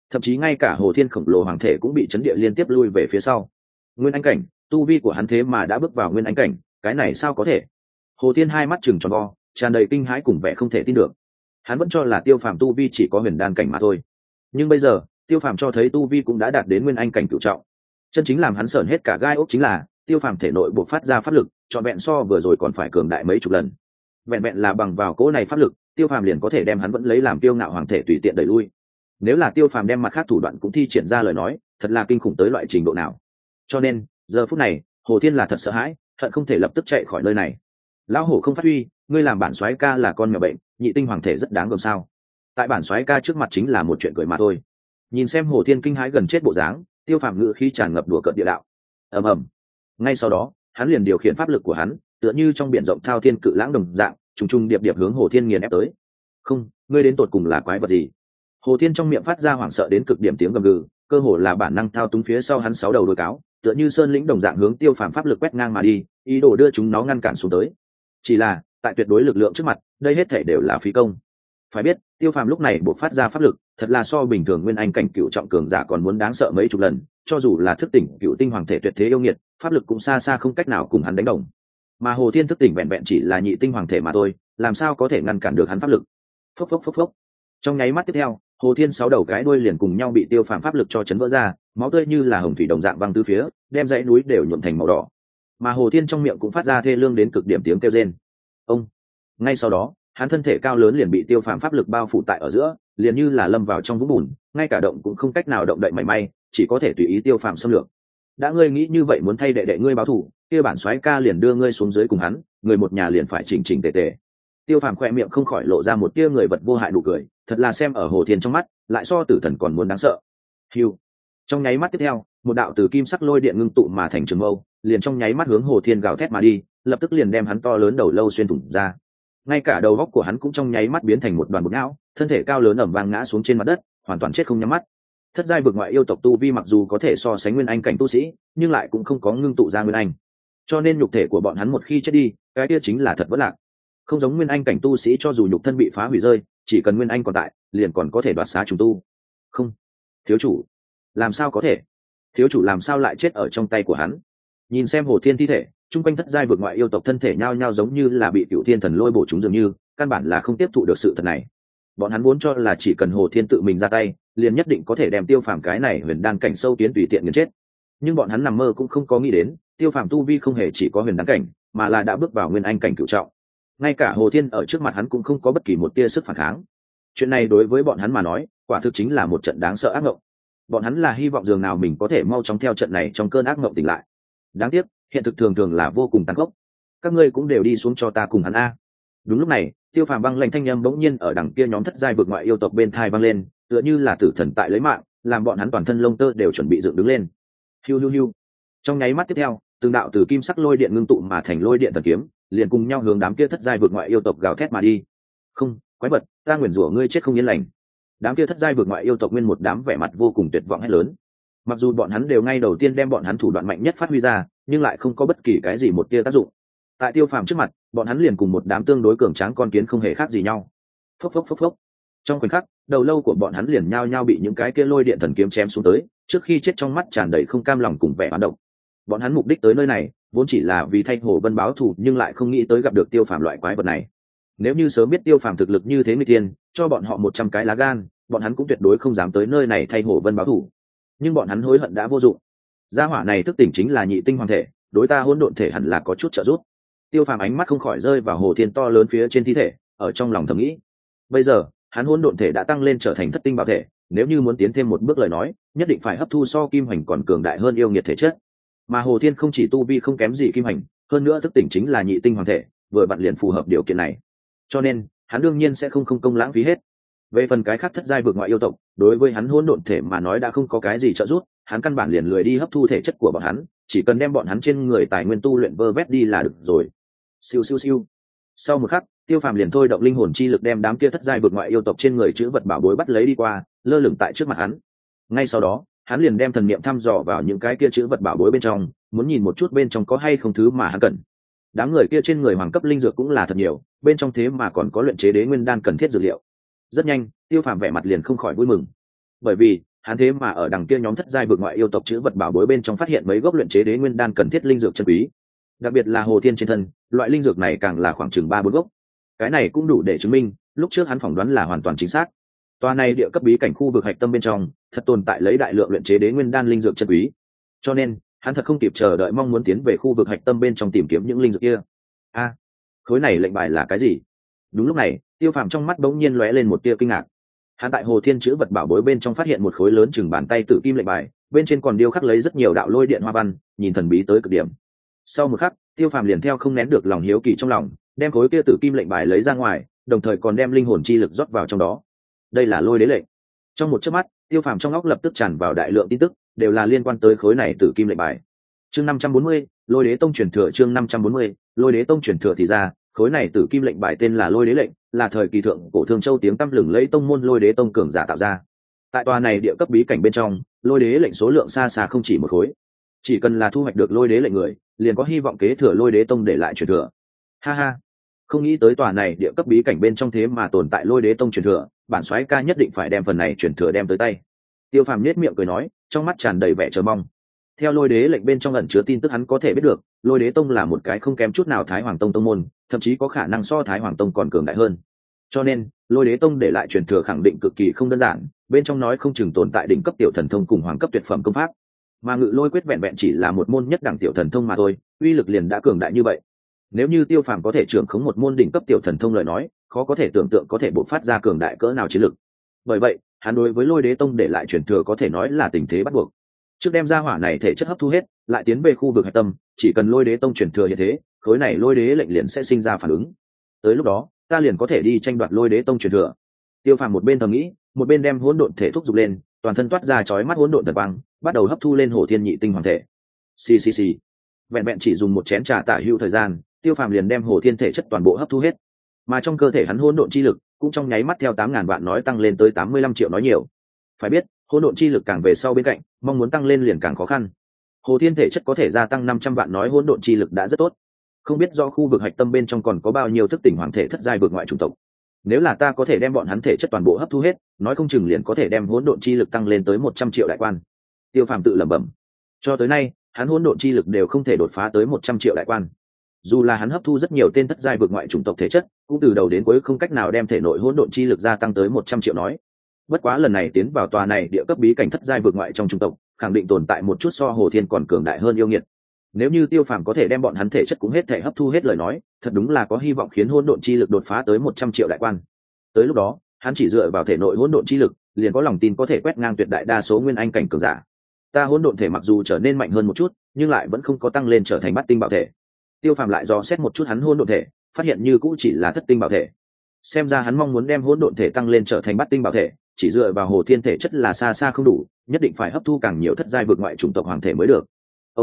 thậm chí ngay cả Hồ Thiên khổng lồ hoàng thể cũng bị chấn địa liên tiếp lui về phía sau. Nguyên anh cảnh, tu vi của hắn thế mà đã bước vào nguyên anh cảnh, cái này sao có thể? Hồ Thiên hai mắt trừng tròn vo, tràn đầy kinh hãi cùng vẻ không thể tin được. Hắn vẫn cho là Tiêu Phàm tu vi chỉ có huyền đan cảnh mà thôi, nhưng bây giờ Tiêu Phàm cho thấy tu vi cũng đã đạt đến nguyên anh cảnh cửu trọng. Chân chính làm hắn sởn hết cả gai ốc chính là Tiêu Phàm thể nội bộc phát ra pháp lực trọn vẹn so vừa rồi còn phải cường đại mấy chục lần. Vẹn vẹn là bằng vào cỗ này pháp lực, Tiêu Phàm liền có thể đem hắn vẫn lấy làm tiêu ngạo hoàng thể tùy tiện đẩy lui. Nếu là Tiêu Phàm đem mặt khác thủ đoạn cũng thi triển ra lời nói, thật là kinh khủng tới loại trình độ nào. Cho nên giờ phút này Hồ Thiên là thật sợ hãi, hận không thể lập tức chạy khỏi nơi này. Lão hổ không phát huy, ngươi làm bản soái ca là con mèo bệnh, nhị tinh hoàng thể rất đáng gờm sao? Tại bản soái ca trước mặt chính là một chuyện cười mà thôi. Nhìn xem Hồ Thiên kinh hãi gần chết bộ dáng, Tiêu Phàm ngữ khí tràn ngập đùa cợt địa đạo. Ầm ầm. Ngay sau đó, hắn liền điều khiển pháp lực của hắn, tựa như trong biển rộng thao thiên cự lãng đồng dạng, trùng trùng điệp điệp hướng Hồ Thiên nghiền ép tới. Không, ngươi đến tột cùng là quái vật gì? Hồ Thiên trong miệng phát ra hoảng sợ đến cực điểm tiếng gầm gừ, cơ hồ là bản năng thao túng phía sau hắn sáu đầu đuôi cáo, tựa như sơn lĩnh đồng dạng hướng Tiêu Phàm pháp lực quét ngang mà đi, ý đồ đưa chúng nó ngăn cản xuống tới. Chỉ là, tại tuyệt đối lực lượng trước mặt, đây hết thảy đều là phí công. Phải biết, Tiêu Phàm lúc này buộc phát ra pháp lực, thật là so bình thường nguyên anh cảnh cựu trọng cường giả còn muốn đáng sợ mấy chục lần, cho dù là thức tỉnh cựu tinh hoàng thể tuyệt thế yêu nghiệt, pháp lực cũng xa xa không cách nào cùng hắn đánh đồng. Mà Hồ Thiên thức tỉnh vẹn vẹn chỉ là nhị tinh hoàng thể mà thôi, làm sao có thể ngăn cản được hắn pháp lực? Phốc phốc phốc phốc. Trong nháy mắt tiếp theo, Hồ Thiên sáu đầu cái đuôi liền cùng nhau bị Tiêu Phàm pháp lực cho chấn vỡ ra, máu tươi như là hồng thủy đồng dạng văng tứ phía, đem dãy núi đều nhuộm thành màu đỏ. Mà Hồ Thiên trong miệng cũng phát ra thê lương đến cực điểm tiếng kêu rên. Ông. Ngay sau đó, hắn thân thể cao lớn liền bị Tiêu Phàm pháp lực bao phủ tại ở giữa, liền như là lâm vào trong vũng bùn, ngay cả động cũng không cách nào động đậy mảy may, chỉ có thể tùy ý Tiêu Phàm xâm lược. Đã ngươi nghĩ như vậy muốn thay đệ đệ ngươi báo thù, kia bản soái ca liền đưa ngươi xuống dưới cùng hắn, người một nhà liền phải chỉnh chỉnh tề tề. Tiêu Phàm khỏe miệng không khỏi lộ ra một tia người vật vô hại nụ cười, thật là xem ở Hồ Thiên trong mắt, lại so tử thần còn muốn đáng sợ. Hưu. Trong nháy mắt tiếp theo, một đạo từ kim sắc lôi điện ngưng tụ mà thành trường mâu, liền trong nháy mắt hướng Hồ Thiên gào thét mà đi, lập tức liền đem hắn to lớn đầu lâu xuyên thủng ra. Ngay cả đầu góc của hắn cũng trong nháy mắt biến thành một đoàn bột não, thân thể cao lớn ẩm vang ngã xuống trên mặt đất, hoàn toàn chết không nhắm mắt. Thất giai vực ngoại yêu tộc tu vi mặc dù có thể so sánh nguyên anh cảnh tu sĩ, nhưng lại cũng không có ngưng tụ ra nguyên anh, cho nên nhục thể của bọn hắn một khi chết đi, cái kia chính là thật vỡ lạc. Không giống nguyên anh cảnh tu sĩ, cho dù nhục thân bị phá hủy rơi, chỉ cần nguyên anh còn tại, liền còn có thể đoạt xá trùng tu. Không, thiếu chủ, làm sao có thể? Thiếu chủ làm sao lại chết ở trong tay của hắn? Nhìn xem Hồ Thiên thi thể, chung quanh thất giai vực ngoại yêu tộc thân thể nhao nhao giống như là bị Cựu Thiên Thần lôi bổ chúng dường như, căn bản là không tiếp thụ được sự thật này. Bọn hắn vốn cho là chỉ cần Hồ Thiên tự mình ra tay, liền nhất định có thể đem Tiêu Phàm cái này huyền đan cảnh sâu kiến tùy tiện nghiền chết. Nhưng bọn hắn nằm mơ cũng không có nghĩ đến, Tiêu Phàm tu vi không hề chỉ có huyền đan cảnh, mà là đã bước vào nguyên anh cảnh cửu trọng. Ngay cả Hồ Thiên ở trước mặt hắn cũng không có bất kỳ một tia sức phản kháng. Chuyện này đối với bọn hắn mà nói, quả thực chính là một trận đáng sợ ác mộng. Bọn hắn là hy vọng dường nào mình có thể mau chóng theo trận này trong cơn ác mộng tỉnh lại. Đáng tiếc, hiện thực thường thường là vô cùng tàn khốc. Các ngươi cũng đều đi xuống cho ta cùng hắn a. Đúng lúc này, Tiêu Phàm băng lạnh thanh âm bỗng nhiên ở đằng kia nhóm thất giai vực ngoại yêu tộc bên thai vang lên, tựa như là tử thần tại lấy mạng, làm bọn hắn toàn thân lông tơ đều chuẩn bị dựng đứng lên. Hiu hiu hiu. Trong nháy mắt tiếp theo, từng đạo từ kim sắc lôi điện ngưng tụ mà thành lôi điện thần kiếm, liền cùng nhau hướng đám kia thất giai vực ngoại yêu tộc gào thét mà đi. Không, quái vật, ta nguyền rủa ngươi chết không yên lành. Đám kia thất giai vực ngoại yêu tộc nguyên một đám vẻ mặt vô cùng tuyệt vọng hét lớn. Mặc dù bọn hắn đều ngay đầu tiên đem bọn hắn thủ đoạn mạnh nhất phát huy ra, nhưng lại không có bất kỳ cái gì một tia tác dụng. Tại Tiêu Phàm trước mặt, bọn hắn liền cùng một đám tương đối cường tráng con kiến không hề khác gì nhau. Phốc phốc phốc phốc. Trong khoảnh khắc, đầu lâu của bọn hắn liền nhao nhao bị những cái kia lôi điện thần kiếm chém xuống tới, trước khi chết trong mắt tràn đầy không cam lòng cùng vẻ oán độc. Bọn hắn mục đích tới nơi này, vốn chỉ là vì thay Hồ Vân báo thù, nhưng lại không nghĩ tới gặp được Tiêu Phàm loại quái vật này. Nếu như sớm biết Tiêu Phàm thực lực như thế người tiên, cho bọn họ 100 cái lá gan, bọn hắn cũng tuyệt đối không dám tới nơi này thay Hồ Vân báo thù. Nhưng bọn hắn hối hận đã vô dụng. Gia hỏa này thức tỉnh chính là nhị tinh hoàng thể, đối ta hỗn độn thể hẳn là có chút trợ giúp. Tiêu Phàm ánh mắt không khỏi rơi vào Hồ Thiên to lớn phía trên thi thể, ở trong lòng thầm nghĩ. Bây giờ, hắn hỗn độn thể đã tăng lên trở thành thất tinh bảo thể, nếu như muốn tiến thêm một bước lời nói, nhất định phải hấp thu so kim hành còn cường đại hơn yêu nghiệt thể chất. Mà Hồ Thiên không chỉ tu vi không kém gì kim hành, hơn nữa thức tỉnh chính là nhị tinh hoàng thể, vừa vặn liền phù hợp điều kiện này. Cho nên, hắn đương nhiên sẽ không công lãng phí hết. Về phần cái khác thất giai vượt ngoại yêu tộc, đối với hắn hỗn độn thể mà nói đã không có cái gì trợ giúp, hắn căn bản liền lười đi hấp thu thể chất của bọn hắn, chỉ cần đem bọn hắn trên người tài nguyên tu luyện vơ vét đi là được rồi. Siêu siêu siêu. Sau một khắc, Tiêu Phàm liền thôi động linh hồn chi lực đem đám kia thất giai vượt ngoại yêu tộc trên người chữ vật bảo bối bắt lấy đi qua, lơ lửng tại trước mặt hắn. Ngay sau đó, hắn liền đem thần niệm thăm dò vào những cái kia chữ vật bảo bối bên trong, muốn nhìn một chút bên trong có hay không thứ mà hắn cần. Đám người kia trên người hoàng cấp linh dược cũng là thật nhiều, bên trong thế mà còn có luyện chế đế nguyên đan cần thiết dược liệu. Rất nhanh, Tiêu Phàm vẻ mặt liền không khỏi vui mừng, bởi vì hắn thế mà ở đằng kia nhóm thất giai vượt ngoại yêu tộc chữ vật bảo bối bên trong phát hiện mấy gốc luyện chế đế nguyên đan cần thiết linh dược chân quý, đặc biệt là hồ thiên trên thân loại linh dược này càng là khoảng chừng 3-4 gốc. Cái này cũng đủ để chứng minh lúc trước hắn phỏng đoán là hoàn toàn chính xác. Tòa này địa cấp bí cảnh khu vực hạch tâm bên trong thật tồn tại lấy đại lượng luyện chế đế nguyên đan linh dược chân quý, cho nên hắn thật không kịp chờ đợi mong muốn tiến về khu vực hạch tâm bên trong tìm kiếm những linh dược kia. Khối này lệnh bài là cái gì? Đúng lúc này Tiêu Phàm trong mắt bỗng nhiên lóe lên một tia kinh ngạc. Hắn tại hồ thiên chữ vật bảo bối bên trong phát hiện một khối lớn chừng bàn tay tử kim lệnh bài, bên trên còn điêu khắc lấy rất nhiều đạo lôi điện hoa văn, nhìn thần bí tới cực điểm. Sau một khắc Tiêu Phàm liền theo không nén được lòng hiếu kỳ trong lòng, đem khối kia tử kim lệnh bài lấy ra ngoài, đồng thời còn đem linh hồn chi lực rót vào trong đó. Đây là lôi đế lệnh. Trong một chớp mắt Tiêu Phàm trong óc lập tức tràn vào đại lượng tin tức, đều là liên quan tới khối này tử kim lệnh bài. Chương 540, Lôi Đế Tông truyền thừa. Chương 540, Lôi Đế Tông truyền thừa. Thì ra khối này tử kim lệnh bài tên là Lôi Đế lệnh, là thời kỳ thượng cổ Thương Châu tiếng tăm lừng lẫy tông môn Lôi Đế Tông cường giả tạo ra. Tại tòa này địa cấp bí cảnh bên trong, Lôi Đế lệnh số lượng xa xa không chỉ một khối. Chỉ cần là thu hoạch được Lôi Đế lệnh người, liền có hy vọng kế thừa Lôi Đế Tông để lại truyền thừa. Ha ha, không nghĩ tới tòa này địa cấp bí cảnh bên trong thế mà tồn tại Lôi Đế Tông truyền thừa, bản soái ca nhất định phải đem phần này truyền thừa đem tới tay. Tiêu Phàm nhếch miệng cười nói, trong mắt tràn đầy vẻ chờ mong. Theo Lôi Đế lệnh bên trong ẩn chứa tin tức hắn có thể biết được, Lôi Đế Tông là một cái không kém chút nào Thái Hoàng Tông tông môn, thậm chí có khả năng so Thái Hoàng Tông còn cường đại hơn. Cho nên Lôi Đế Tông để lại truyền thừa khẳng định cực kỳ không đơn giản, bên trong nói không chừng tồn tại đỉnh cấp tiểu thần thông cùng hoàng cấp tuyệt phẩm công pháp. Mà Ngự Lôi quyết vẹn vẹn chỉ là một môn nhất đẳng tiểu thần thông mà thôi, uy lực liền đã cường đại như vậy. Nếu như Tiêu Phàm có thể trưởng khống một môn đỉnh cấp tiểu thần thông lời nói, khó có thể tưởng tượng có thể bộc phát ra cường đại cỡ nào chiến lực. Bởi vậy hắn đối với Lôi Đế Tông để lại truyền thừa có thể nói là tình thế bắt buộc. Trước đem ra hỏa này thể chất hấp thu hết, lại tiến về khu vực hạch tâm, chỉ cần Lôi Đế Tông truyền thừa như thế, khối này Lôi Đế lệnh liền sẽ sinh ra phản ứng. Tới lúc đó ta liền có thể đi tranh đoạt Lôi Đế Tông truyền thừa. Tiêu Phàm một bên thầm nghĩ, một bên đem hỗn độn thể thúc giục lên, toàn thân toát ra chói mắt hỗn độn thần quang, bắt đầu hấp thu lên Hồ Thiên Nhị Tinh Hoàng thể. Xì. Vẹn vẹn chỉ dùng một chén trà tả hữu thời gian, Tiêu Phàm liền đem Hồ Thiên thể chất toàn bộ hấp thu hết. Mà trong cơ thể hắn hỗn độn chi lực cũng trong nháy mắt theo 8.000 vạn nói tăng lên tới 85 triệu nói nhiều. Phải biết, hỗn độn chi lực càng về sau bên cạnh, mong muốn tăng lên liền càng khó khăn. Hồ Thiên thể chất có thể gia tăng 500 vạn nói hỗn độn chi lực đã rất tốt. Không biết do khu vực hạch tâm bên trong còn có bao nhiêu thức tỉnh hoàng thể thất giai vượt ngoại chủng tộc. Nếu là ta có thể đem bọn hắn thể chất toàn bộ hấp thu hết, nói không chừng liền có thể đem hỗn độn chi lực tăng lên tới 100 triệu đại quan. Tiêu Phàm tự lẩm bẩm. Cho tới nay, hắn hỗn độn chi lực đều không thể đột phá tới 100 triệu đại quan. Dù là hắn hấp thu rất nhiều tên thất giai vượt ngoại chủng tộc thể chất, cũng từ đầu đến cuối không cách nào đem thể nội hỗn độn chi lực gia tăng tới 100 triệu nói. Bất quá lần này tiến vào tòa này địa cấp bí cảnh thất giai vượt ngoại trong chủng tộc, khẳng định tồn tại một chút so Hồ Thiên còn cường đại hơn yêu nghiệt. Nếu như Tiêu Phàm có thể đem bọn hắn thể chất cũng hết thể hấp thu hết lời nói, thật đúng là có hy vọng khiến hỗn độn chi lực đột phá tới 100 triệu đại quan. Tới lúc đó, hắn chỉ dựa vào thể nội hỗn độn chi lực, liền có lòng tin có thể quét ngang tuyệt đại đa số nguyên anh cảnh cường giả. Ta hỗn độn thể mặc dù trở nên mạnh hơn một chút, nhưng lại vẫn không có tăng lên trở thành bát tinh bảo thể. Tiêu Phàm lại dò xét một chút hắn hỗn độn thể, phát hiện như cũ chỉ là thất tinh bảo thể. Xem ra hắn mong muốn đem hỗn độn thể tăng lên trở thành bát tinh bảo thể, chỉ dựa vào Hồ Thiên thể chất là xa xa không đủ, nhất định phải hấp thu càng nhiều thất giai vượt ngoại chủng tộc hoàng thể mới được.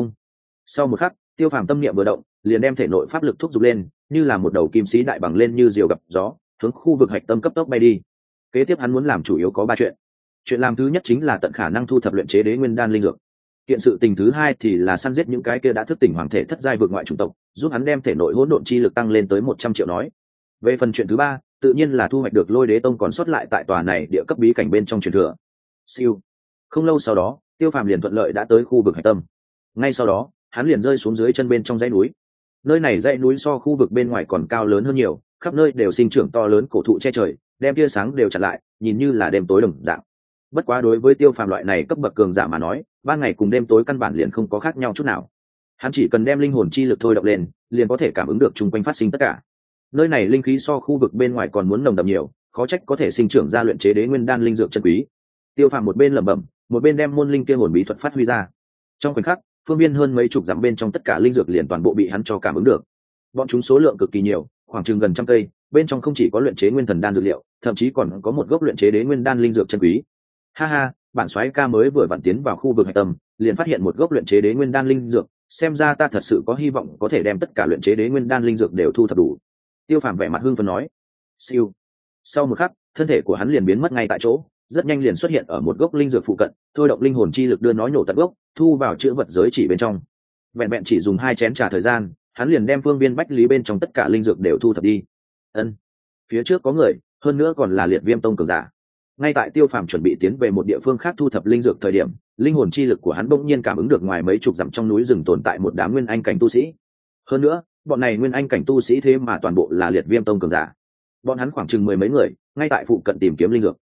Sau một khắc, Tiêu Phàm tâm niệm vừa động, liền đem thể nội pháp lực thúc giục lên, như là một đầu kim sĩ đại bằng lên như diều gặp gió, hướng khu vực hạch tâm cấp tốc bay đi. Kế tiếp hắn muốn làm chủ yếu có 3 chuyện. Chuyện làm thứ nhất chính là tận khả năng thu thập luyện chế đế nguyên đan linh dược. Kiện sự tình thứ hai thì là săn giết những cái kia đã thức tỉnh hoàng thể thất giai vượt ngoại chủng tộc, giúp hắn đem thể nội hỗn độn chi lực tăng lên tới 100 triệu nói. Về phần chuyện thứ ba, tự nhiên là thu hoạch được Lôi Đế Tông còn sót lại tại tòa này địa cấp bí cảnh bên trong truyền thừa. Siêu. Không lâu sau đó, Tiêu Phàm liền thuận lợi đã tới khu vực hạch tâm. Ngay sau đó, hắn liền rơi xuống dưới chân bên trong dãy núi. Nơi này dãy núi so khu vực bên ngoài còn cao lớn hơn nhiều, khắp nơi đều sinh trưởng to lớn cổ thụ che trời, đem tia sáng đều chặn lại, nhìn như là đêm tối đồng dạng. Bất quá đối với Tiêu Phàm loại này cấp bậc cường giả mà nói, ban ngày cùng đêm tối căn bản liền không có khác nhau chút nào. Hắn chỉ cần đem linh hồn chi lực thôi động lên, liền có thể cảm ứng được chung quanh phát sinh tất cả. Nơi này linh khí so khu vực bên ngoài còn muốn nồng đậm nhiều, khó trách có thể sinh trưởng ra luyện chế đế nguyên đan linh dược chân quý. Tiêu Phàm một bên lẩm bẩm, một bên đem môn linh kia hồn bí thuật phát huy ra. Trong khoảnh khắc, phương viên hơn mấy chục dặm bên trong tất cả linh dược liền toàn bộ bị hắn cho cảm ứng được. Bọn chúng số lượng cực kỳ nhiều, khoảng chừng gần trăm cây, bên trong không chỉ có luyện chế nguyên thần đan dược liệu, thậm chí còn có một gốc luyện chế đế nguyên đan linh dược chân quý. Ha ha, bản soái ca mới vừa vặn tiến vào khu vực hạch tâm, liền phát hiện một gốc luyện chế đế nguyên đan linh dược, xem ra ta thật sự có hy vọng có thể đem tất cả luyện chế đế nguyên đan linh dược đều thu thập đủ. Tiêu Phàm vẻ mặt hưng phấn nói. Siêu. Sau một khắc, thân thể của hắn liền biến mất ngay tại chỗ, rất nhanh liền xuất hiện ở một gốc linh dược phụ cận, thôi động linh hồn chi lực đưa nó nhổ tận gốc, thu vào chữ vật giới chỉ bên trong. Vẹn vẹn chỉ dùng 2 chén trà thời gian, hắn liền đem phương viên bách lý bên trong tất cả linh dược đều thu thập đi. Phía trước có người, hơn nữa còn là Liệt Viêm Tông cường giả. ngay tại tiêu phàm chuẩn bị tiến về một địa phương khác thu thập linh dược thời điểm, linh hồn chi lực của hắn bỗng nhiên cảm ứng được ngoài mấy chục dặm trong núi rừng tồn tại một đám nguyên anh cảnh tu sĩ. Hơn nữa, bọn này nguyên anh cảnh tu sĩ thế mà toàn bộ là Liệt Viêm tông cường giả. Bọn hắn khoảng chừng mười mấy người, ngay tại phụ cận tìm kiếm linh dược.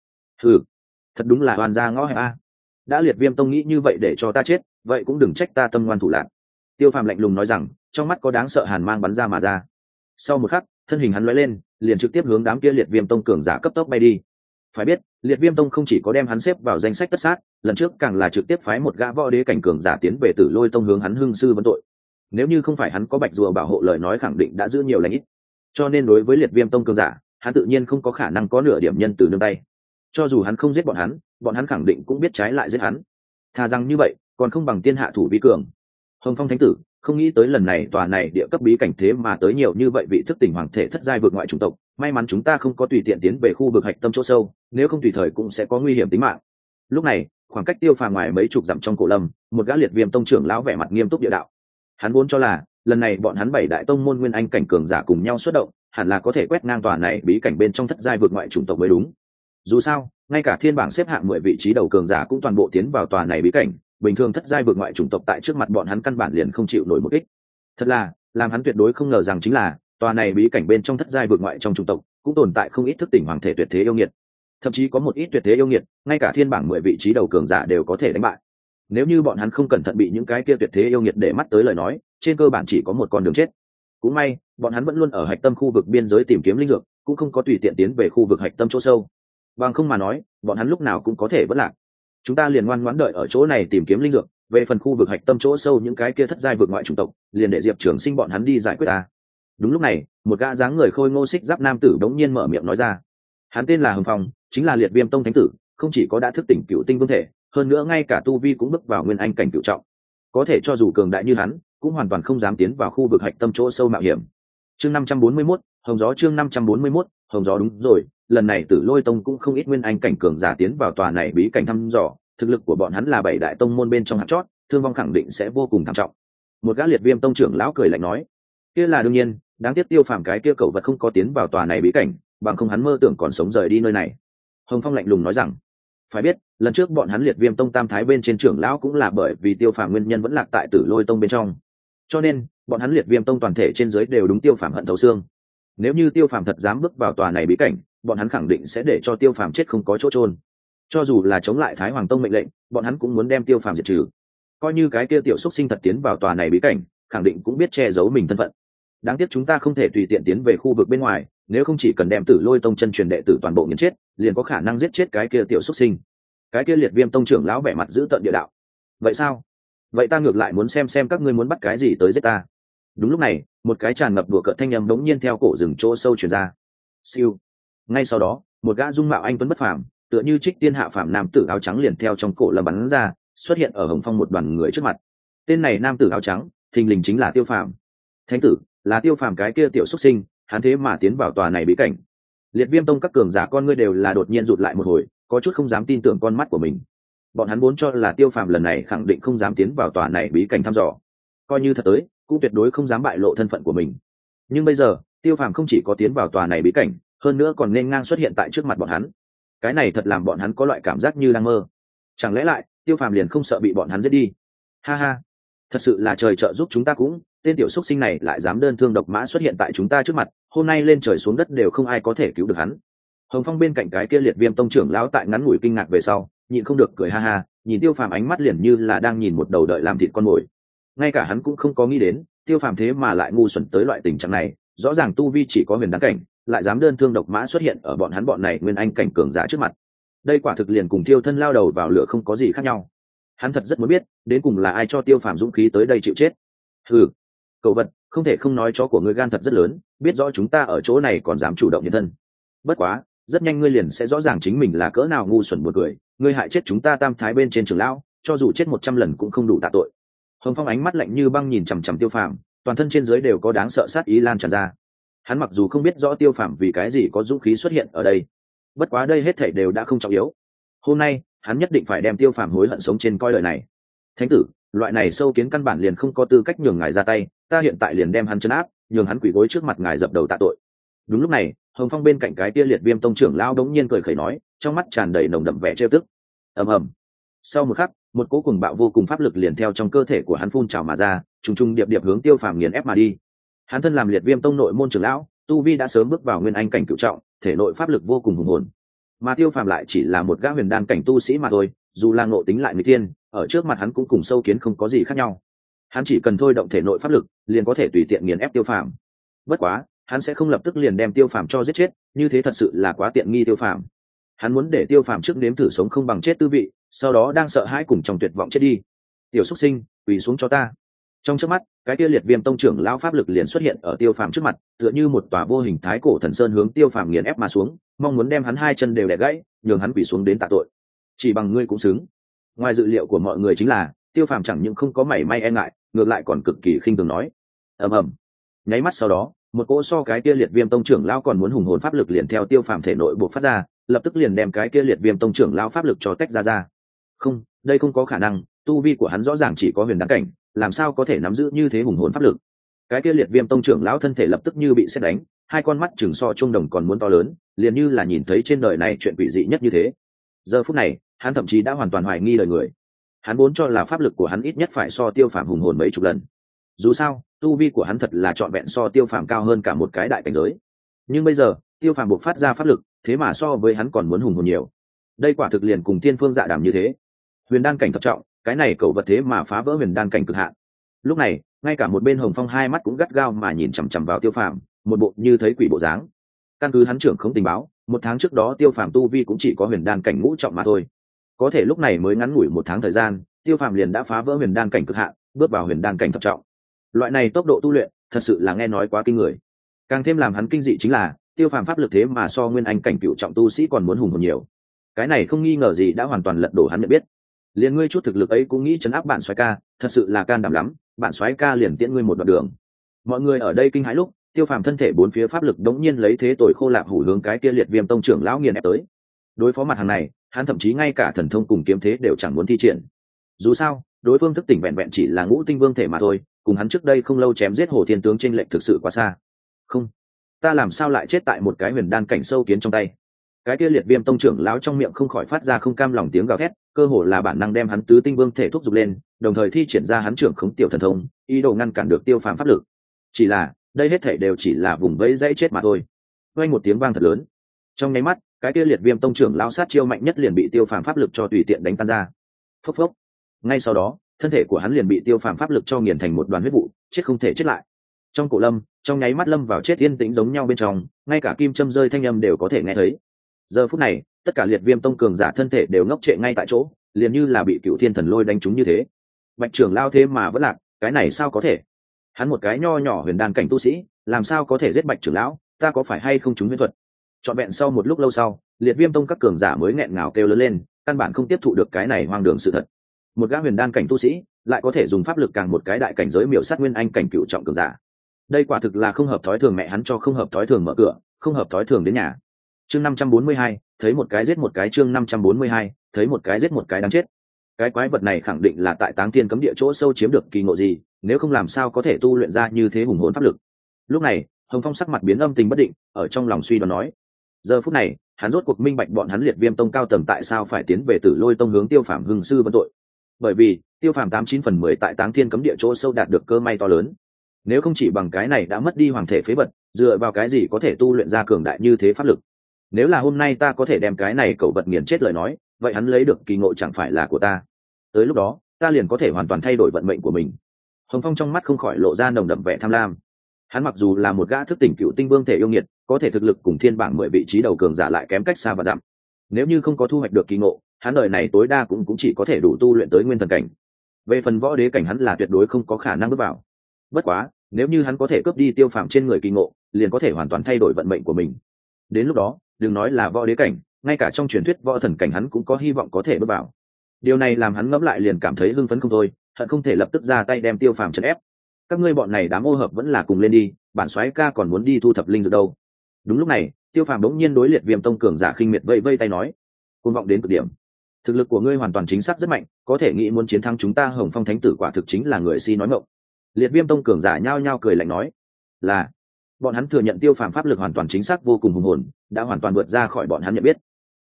Thật đúng là oan gia ngõ hẹp a. Đã Liệt Viêm tông nghĩ như vậy để cho ta chết, vậy cũng đừng trách ta tâm ngoan thủ lạn. Tiêu phàm lạnh lùng nói rằng, trong mắt có đáng sợ hàn mang bắn ra mà ra. Sau một khắc, thân hình hắn lóe lên, liền trực tiếp hướng đám kia Liệt Viêm tông cường giả cấp tốc bay đi. Phải biết, Liệt Viêm tông không chỉ có đem hắn xếp vào danh sách tất sát, lần trước càng là trực tiếp phái một gã võ đế cảnh cường giả tiến về Tử Lôi tông hướng hắn hưng sư vấn tội. Nếu như không phải hắn có bạch rùa bảo hộ, lời nói khẳng định đã giữ nhiều lãnh ít. Cho nên đối với Liệt Viêm tông cường giả, hắn tự nhiên không có khả năng có nửa điểm nhân từ nương tay. Cho dù hắn không giết bọn hắn khẳng định cũng biết trái lại giết hắn. Thà rằng như vậy, còn không bằng tiên hạ thủ vi cường. Hồng Phong thánh tử, không nghĩ tới lần này tòa này địa cấp bí cảnh thế mà tới nhiều như vậy vị thức tỉnh hoàng thể thất giai vượt ngoại chủng tộc, may mắn chúng ta không có tùy tiện tiến về khu vực hạch tâm chỗ sâu, nếu không tùy thời cũng sẽ có nguy hiểm tính mạng. Lúc này, khoảng cách Tiêu Phàm ngoài mấy chục dặm trong cổ lâm, một gã Liệt Viêm tông trưởng lão vẻ mặt nghiêm túc địa đạo. Hắn vốn cho là, lần này bọn hắn bảy đại tông môn nguyên anh cảnh cường giả cùng nhau xuất động, hẳn là có thể quét ngang tòa này bí cảnh bên trong thất giai vượt ngoại chủng tộc mới đúng. Dù sao, ngay cả thiên bảng xếp hạng 10 vị trí đầu cường giả cũng toàn bộ tiến vào tòa này bí cảnh, bình thường thất giai vượt ngoại chủng tộc tại trước mặt bọn hắn căn bản liền không chịu nổi một kích. Thật là, làm hắn tuyệt đối không ngờ rằng chính là, tòa này bí cảnh bên trong thất giai vượt ngoại trong chủng tộc cũng tồn tại không ít thức tỉnh hoàng thể tuyệt thế yêu nghiệt. Thậm chí có một ít tuyệt thế yêu nghiệt, ngay cả thiên bảng 10 vị trí đầu cường giả đều có thể đánh bại. Nếu như bọn hắn không cẩn thận bị những cái kia tuyệt thế yêu nghiệt để mắt tới lời nói, trên cơ bản chỉ có một con đường chết. Cũng may, bọn hắn vẫn luôn ở hạch tâm khu vực biên giới tìm kiếm linh dược, cũng không có tùy tiện tiến về khu vực hạch tâm chỗ sâu. Bằng không mà nói, bọn hắn lúc nào cũng có thể vẫn lạc. Chúng ta liền ngoan ngoãn đợi ở chỗ này tìm kiếm linh dược, về phần khu vực hạch tâm chỗ sâu những cái kia thất giai vượt ngoại chủng tộc, liền để Diệp Trường Sinh bọn hắn đi giải quyết ta. Đúng lúc này, một gã dáng người khôi ngô xích giáp nam tử đống nhiên mở miệng nói ra. Hắn tên là Hồng Phong, chính là Liệt Viêm tông thánh tử, không chỉ có đã thức tỉnh cựu tinh vương thể, hơn nữa ngay cả tu vi cũng bước vào nguyên anh cảnh cựu trọng. Có thể cho dù cường đại như hắn, cũng hoàn toàn không dám tiến vào khu vực hạch tâm chỗ sâu mạo hiểm. Chương 541, Hồng gió. Chương 541, Hồng gió. Đúng rồi, lần này Tử Lôi tông cũng không ít nguyên anh cảnh cường giả tiến vào tòa này bí cảnh thăm dò, thực lực của bọn hắn là bảy đại tông môn bên trong hạng chót, thương vong khẳng định sẽ vô cùng thảm trọng. Một gã Liệt Viêm tông trưởng lão cười lạnh nói, kia là đương nhiên, đáng tiếc Tiêu Phàm cái kia cẩu vật không có tiến vào tòa này bí cảnh, bằng không hắn mơ tưởng còn sống rời đi nơi này. Hồng Phong lạnh lùng nói rằng, phải biết, lần trước bọn hắn Liệt Viêm tông tam thái bên trên trưởng lão cũng là bởi vì Tiêu Phàm nguyên nhân vẫn lạc tại Tử Lôi tông bên trong. Cho nên, bọn hắn Liệt Viêm tông toàn thể trên dưới đều đúng Tiêu Phàm hận thấu xương. Nếu như Tiêu Phàm thật dám bước vào tòa này bí cảnh, bọn hắn khẳng định sẽ để cho Tiêu Phàm chết không có chỗ chôn. Cho dù là chống lại Thái Hoàng tông mệnh lệnh, bọn hắn cũng muốn đem Tiêu Phàm diệt trừ. Coi như cái kia tiểu xúc sinh thật tiến vào tòa này bí cảnh, khẳng định cũng biết che giấu mình thân phận. Đáng tiếc chúng ta không thể tùy tiện tiến về khu vực bên ngoài, nếu không chỉ cần đem Tử Lôi tông chân truyền đệ tử toàn bộ nghiền chết, liền có khả năng giết chết cái kia tiểu xúc sinh. Cái kia Liệt Viêm tông trưởng lão vẻ mặt giữ tợn địa đạo. Vậy sao? Vậy ta ngược lại muốn xem các ngươi muốn bắt cái gì tới giết ta. Đúng lúc này, một cái tràn ngập đùa cợt thanh âm đống nhiên theo cổ rừng chỗ sâu truyền ra. Siêu. Ngay sau đó, một gã dung mạo anh tuấn bất phàm, tựa như trích tiên hạ phàm nam tử áo trắng liền theo trong cổ lâm bắn ra, xuất hiện ở Hồng Phong một đoàn người trước mặt. Tên này nam tử áo trắng, thình lình chính là Tiêu Phàm. Thánh tử, là Tiêu Phàm cái kia tiểu xuất sinh, hắn thế mà tiến vào tòa này bí cảnh. Liệt Viêm tông các cường giả con ngươi đều là đột nhiên rụt lại một hồi, có chút không dám tin tưởng con mắt của mình. Bọn hắn vốn cho là Tiêu Phàm lần này khẳng định không dám tiến vào tòa này bí cảnh thăm dò, coi như thật tới, cũng tuyệt đối không dám bại lộ thân phận của mình. Nhưng bây giờ, Tiêu Phàm không chỉ có tiến vào tòa này bí cảnh, hơn nữa còn nên ngang xuất hiện tại trước mặt bọn hắn. Cái này thật làm bọn hắn có loại cảm giác như đang mơ. Chẳng lẽ lại, Tiêu Phàm liền không sợ bị bọn hắn giết đi? Ha ha, thật sự là trời trợ giúp chúng ta cũng, tên tiểu xuất sinh này lại dám đơn thương độc mã xuất hiện tại chúng ta trước mặt, hôm nay lên trời xuống đất đều không ai có thể cứu được hắn. Hồng Phong bên cạnh cái kia Liệt Viêm tông trưởng lão tại ngắn ngủi kinh ngạc về sau, nhịn không được cười ha ha, nhìn Tiêu Phàm ánh mắt liền như là đang nhìn một đầu đợi làm thịt con mồi. Ngay cả hắn cũng không có nghĩ đến, Tiêu Phàm thế mà lại ngu xuẩn tới loại tình trạng này, rõ ràng tu vi chỉ có huyền đăng cảnh, lại dám đơn thương độc mã xuất hiện ở bọn hắn bọn này nguyên anh cảnh cường giả trước mặt. Đây quả thực liền cùng Tiêu Thân lao đầu vào lửa không có gì khác nhau. Hắn thật rất muốn biết, đến cùng là ai cho Tiêu Phàm dũng khí tới đây chịu chết. Hừ, cậu vật, không thể không nói chó của ngươi gan thật rất lớn, biết rõ chúng ta ở chỗ này còn dám chủ động hiện thân. Bất quá, rất nhanh ngươi liền sẽ rõ ràng chính mình là cỡ nào ngu xuẩn buồn cười, ngươi hại chết chúng ta tam thái bên trên trưởng lão, cho dù chết 100 lần cũng không đủ tạ tội. Hồng Phong ánh mắt lạnh như băng nhìn chằm chằm Tiêu Phàm, toàn thân trên dưới đều có đáng sợ sát ý lan tràn ra. Hắn mặc dù không biết rõ Tiêu Phàm vì cái gì có dũng khí xuất hiện ở đây, bất quá đây hết thảy đều đã không trọng yếu. Hôm nay, hắn nhất định phải đem Tiêu Phàm hối hận sống trên coi đời này. Thánh tử, loại này sâu kiến căn bản liền không có tư cách nhường ngài ra tay, ta hiện tại liền đem hắn trấn áp, nhường hắn quỳ gối trước mặt ngài dập đầu tạ tội. Đúng lúc này, Hồng Phong bên cạnh cái kia Liệt Viêm tông trưởng lão đống nhiên cười khẩy nói, trong mắt tràn đầy nồng đậm vẻ trêu tức. Ầm ầm. Sau một khắc, một cỗ cùng bạo vô cùng pháp lực liền theo trong cơ thể của hắn phun trào mà ra, trùng trùng điệp điệp hướng Tiêu Phàm nghiền ép mà đi. Hắn thân làm Liệt Viêm tông nội môn trưởng lão, tu vi đã sớm bước vào nguyên anh cảnh cửu trọng, thể nội pháp lực vô cùng hùng hồn. Mà Tiêu Phàm lại chỉ là một gã huyền đan cảnh tu sĩ mà thôi, dù là ngộ tính lại người tiên, ở trước mặt hắn cũng cùng sâu kiến không có gì khác nhau. Hắn chỉ cần thôi động thể nội pháp lực, liền có thể tùy tiện nghiền ép Tiêu Phàm. Bất quá, hắn sẽ không lập tức liền đem Tiêu Phàm cho giết chết, như thế thật sự là quá tiện nghi Tiêu Phàm. Hắn muốn để Tiêu Phàm trước nếm thử sống không bằng chết tư vị, sau đó đang sợ hãi cùng trong tuyệt vọng chết đi. Tiểu xuất sinh, quỳ xuống cho ta. Trong chớp mắt, cái kia Liệt Viêm tông trưởng lão pháp lực liền xuất hiện ở Tiêu Phàm trước mặt, tựa như một tòa vô hình thái cổ thần sơn hướng Tiêu Phàm nghiền ép mà xuống, mong muốn đem hắn hai chân đều đè gãy, nhường hắn quỳ xuống đến tạ tội. Chỉ bằng ngươi cũng xứng. Ngoài dự liệu của mọi người chính là, Tiêu Phàm chẳng những không có mảy may e ngại, ngược lại còn cực kỳ khinh thường nói. Ầm ầm. Nháy mắt sau đó, một cỗ so cái kia Liệt Viêm tông trưởng lão còn muốn hùng hồn pháp lực liền theo Tiêu Phàm thể nội bộc phát ra, lập tức liền đem cái kia Liệt Viêm tông trưởng lão pháp lực cho tách ra. Không, đây không có khả năng, tu vi của hắn rõ ràng chỉ có huyền đan cảnh, làm sao có thể nắm giữ như thế hùng hồn pháp lực. Cái kia Liệt Viêm tông trưởng lão thân thể lập tức như bị sét đánh, hai con mắt chừng so chuông đồng còn muốn to lớn, liền như là nhìn thấy trên đời này chuyện quỷ dị nhất như thế. Giờ phút này, hắn thậm chí đã hoàn toàn hoài nghi lời người. Hắn vốn cho là pháp lực của hắn ít nhất phải so Tiêu Phàm hùng hồn mấy chục lần. Dù sao, tu vi của hắn thật là trọn vẹn so Tiêu Phàm cao hơn cả một cái đại cảnh giới. Nhưng bây giờ, Tiêu Phàm buộc phát ra pháp lực, thế mà so với hắn còn muốn hùng hồn nhiều. Đây quả thực liền cùng Thiên Phương Dạ Đàm như thế. Huyền đan cảnh thập trọng, cái này cậu vật thế mà phá vỡ huyền đan cảnh cực hạn. Lúc này, ngay cả một bên Hồng Phong hai mắt cũng gắt gao mà nhìn chằm chằm vào Tiêu Phàm, một bộ như thấy quỷ bộ dáng. Căn cứ hắn trưởng không tình báo, một tháng trước đó Tiêu Phàm tu vi cũng chỉ có huyền đan cảnh ngũ trọng mà thôi. Có thể lúc này mới ngắn ngủi một tháng thời gian, Tiêu Phàm liền đã phá vỡ huyền đan cảnh cực hạn, bước vào huyền đan cảnh thập trọng. Loại này tốc độ tu luyện, thật sự là nghe nói quá kinh người. Càng thêm làm hắn kinh dị chính là, Tiêu Phàm pháp lực thế mà so nguyên anh cảnh cửu trọng tu sĩ còn muốn hùng hồn nhiều. Cái này không nghi ngờ gì đã hoàn toàn lật đổ hắn nhận biết. Liền ngươi chút thực lực ấy cũng nghĩ trấn áp bạn soái ca, thật sự là can đảm lắm, bạn soái ca liền tiễn ngươi một đoạn đường. Mọi người ở đây kinh hãi lúc, Tiêu Phàm thân thể bốn phía pháp lực đống nhiên lấy thế tội khô lạc hủ hướng cái kia Liệt Viêm tông trưởng lão nghiền ép tới. Đối phó mặt hàng này, hắn thậm chí ngay cả thần thông cùng kiếm thế đều chẳng muốn thi triển. Dù sao, đối phương thức tỉnh vẹn vẹn chỉ là ngũ tinh vương thể mà thôi, cùng hắn trước đây không lâu chém giết Hồ Thiên tướng trên lệnh thực sự quá xa. Không, ta làm sao lại chết tại một cái huyền đan cảnh sâu kiến trong tay? Cái kia Liệt Viêm tông trưởng lão trong miệng không khỏi phát ra không cam lòng tiếng gào thét, cơ hồ là bản năng đem hắn tứ tinh vương thể thúc giục lên, đồng thời thi triển ra hắn trưởng khống tiểu thần thông, ý đồ ngăn cản được Tiêu Phàm pháp lực. Chỉ là, đây hết thảy đều chỉ là vùng vẫy dãy chết mà thôi. Vang một tiếng vang thật lớn. Trong nháy mắt, cái kia Liệt Viêm tông trưởng lão sát chiêu mạnh nhất liền bị Tiêu Phàm pháp lực cho tùy tiện đánh tan ra. Phốc phốc. Ngay sau đó, thân thể của hắn liền bị Tiêu Phàm pháp lực cho nghiền thành một đoàn huyết vụ, chết không thể chết lại. Trong cổ lâm, trong nháy mắt lâm vào chết yên tĩnh giống nhau bên trong, ngay cả kim châm rơi thanh âm đều có thể nghe thấy. Giờ phút này, tất cả Liệt Viêm tông cường giả thân thể đều ngốc trệ ngay tại chỗ, liền như là bị Cựu Thiên Thần Lôi đánh trúng như thế. Bạch trưởng lao thế mà vẫn lạc, cái này sao có thể? Hắn một cái nho nhỏ huyền đan cảnh tu sĩ, làm sao có thể giết Bạch trưởng lão? Ta có phải hay không trúng huyễn thuật? Trọn vẹn sau một lúc lâu sau, Liệt Viêm tông các cường giả mới nghẹn ngào kêu lớn lên, căn bản không tiếp thụ được cái này hoang đường sự thật. Một gã huyền đan cảnh tu sĩ, lại có thể dùng pháp lực càng một cái đại cảnh giới miểu sát nguyên anh cảnh cựu trọng cường giả. Đây quả thực là không hợp thói thường, mẹ hắn cho không hợp thói thường mở cửa, không hợp thói thường đến nhà. Chương 542, thấy một cái giết một cái. Chương 542, thấy một cái giết một cái đáng chết. Cái quái vật này khẳng định là tại Táng Thiên cấm địa chỗ sâu chiếm được kỳ ngộ gì, nếu không làm sao có thể tu luyện ra như thế hùng hồn pháp lực. Lúc này, Hồng Phong sắc mặt biến âm tình bất định, ở trong lòng suy đoán nói. Giờ phút này, hắn rốt cuộc minh bạch bọn hắn Liệt Viêm tông cao tầng tại sao phải tiến về Tử Lôi tông hướng Tiêu Phàm hưng sư vấn tội. Bởi vì, Tiêu Phàm 89/10 tại Táng Thiên cấm địa chỗ sâu đạt được cơ may to lớn. Nếu không chỉ bằng cái này đã mất đi hoàng thể phế vật, dựa vào cái gì có thể tu luyện ra cường đại như thế pháp lực? Nếu là hôm nay ta có thể đem cái này cậu vật nghiền chết lời nói, vậy hắn lấy được kỳ ngộ chẳng phải là của ta. Tới lúc đó, ta liền có thể hoàn toàn thay đổi vận mệnh của mình. Hồng Phong trong mắt không khỏi lộ ra nồng đậm vẻ tham lam. Hắn mặc dù là một gã thức tỉnh cựu tinh vương thể yêu nghiệt, có thể thực lực cùng thiên bảng 10 vị trí đầu cường giả lại kém cách xa và dặm. Nếu như không có thu hoạch được kỳ ngộ, hắn đời này tối đa cũng chỉ có thể đủ tu luyện tới nguyên thần cảnh. Về phần võ đế cảnh hắn là tuyệt đối không có khả năng bước vào. Bất quá, nếu như hắn có thể cướp đi Tiêu Phàm trên người kỳ ngộ, liền có thể hoàn toàn thay đổi vận mệnh của mình. Đến lúc đó, đừng nói là võ đế cảnh, ngay cả trong truyền thuyết võ thần cảnh hắn cũng có hy vọng có thể bước vào. Điều này làm hắn ngẫm lại liền cảm thấy hưng phấn không thôi, hận không thể lập tức ra tay đem Tiêu Phàm trấn ép. Các ngươi bọn này đám ô hợp vẫn là cùng lên đi, bản soái ca còn muốn đi thu thập linh dược đâu. Đúng lúc này, Tiêu Phàm đống nhiên đối Liệt Viêm tông cường giả khinh miệt vây vây tay nói, cuồng vọng đến cực điểm. Thực lực của ngươi hoàn toàn chính xác rất mạnh, có thể nghĩ muốn chiến thắng chúng ta Hồng Phong thánh tử quả thực chính là người si nói ngọng. Liệt Viêm tông cường giả nhao nhao cười lạnh nói, là bọn hắn thừa nhận Tiêu Phàm pháp lực hoàn toàn chính xác vô cùng hùng hồn, đã hoàn toàn vượt ra khỏi bọn hắn nhận biết.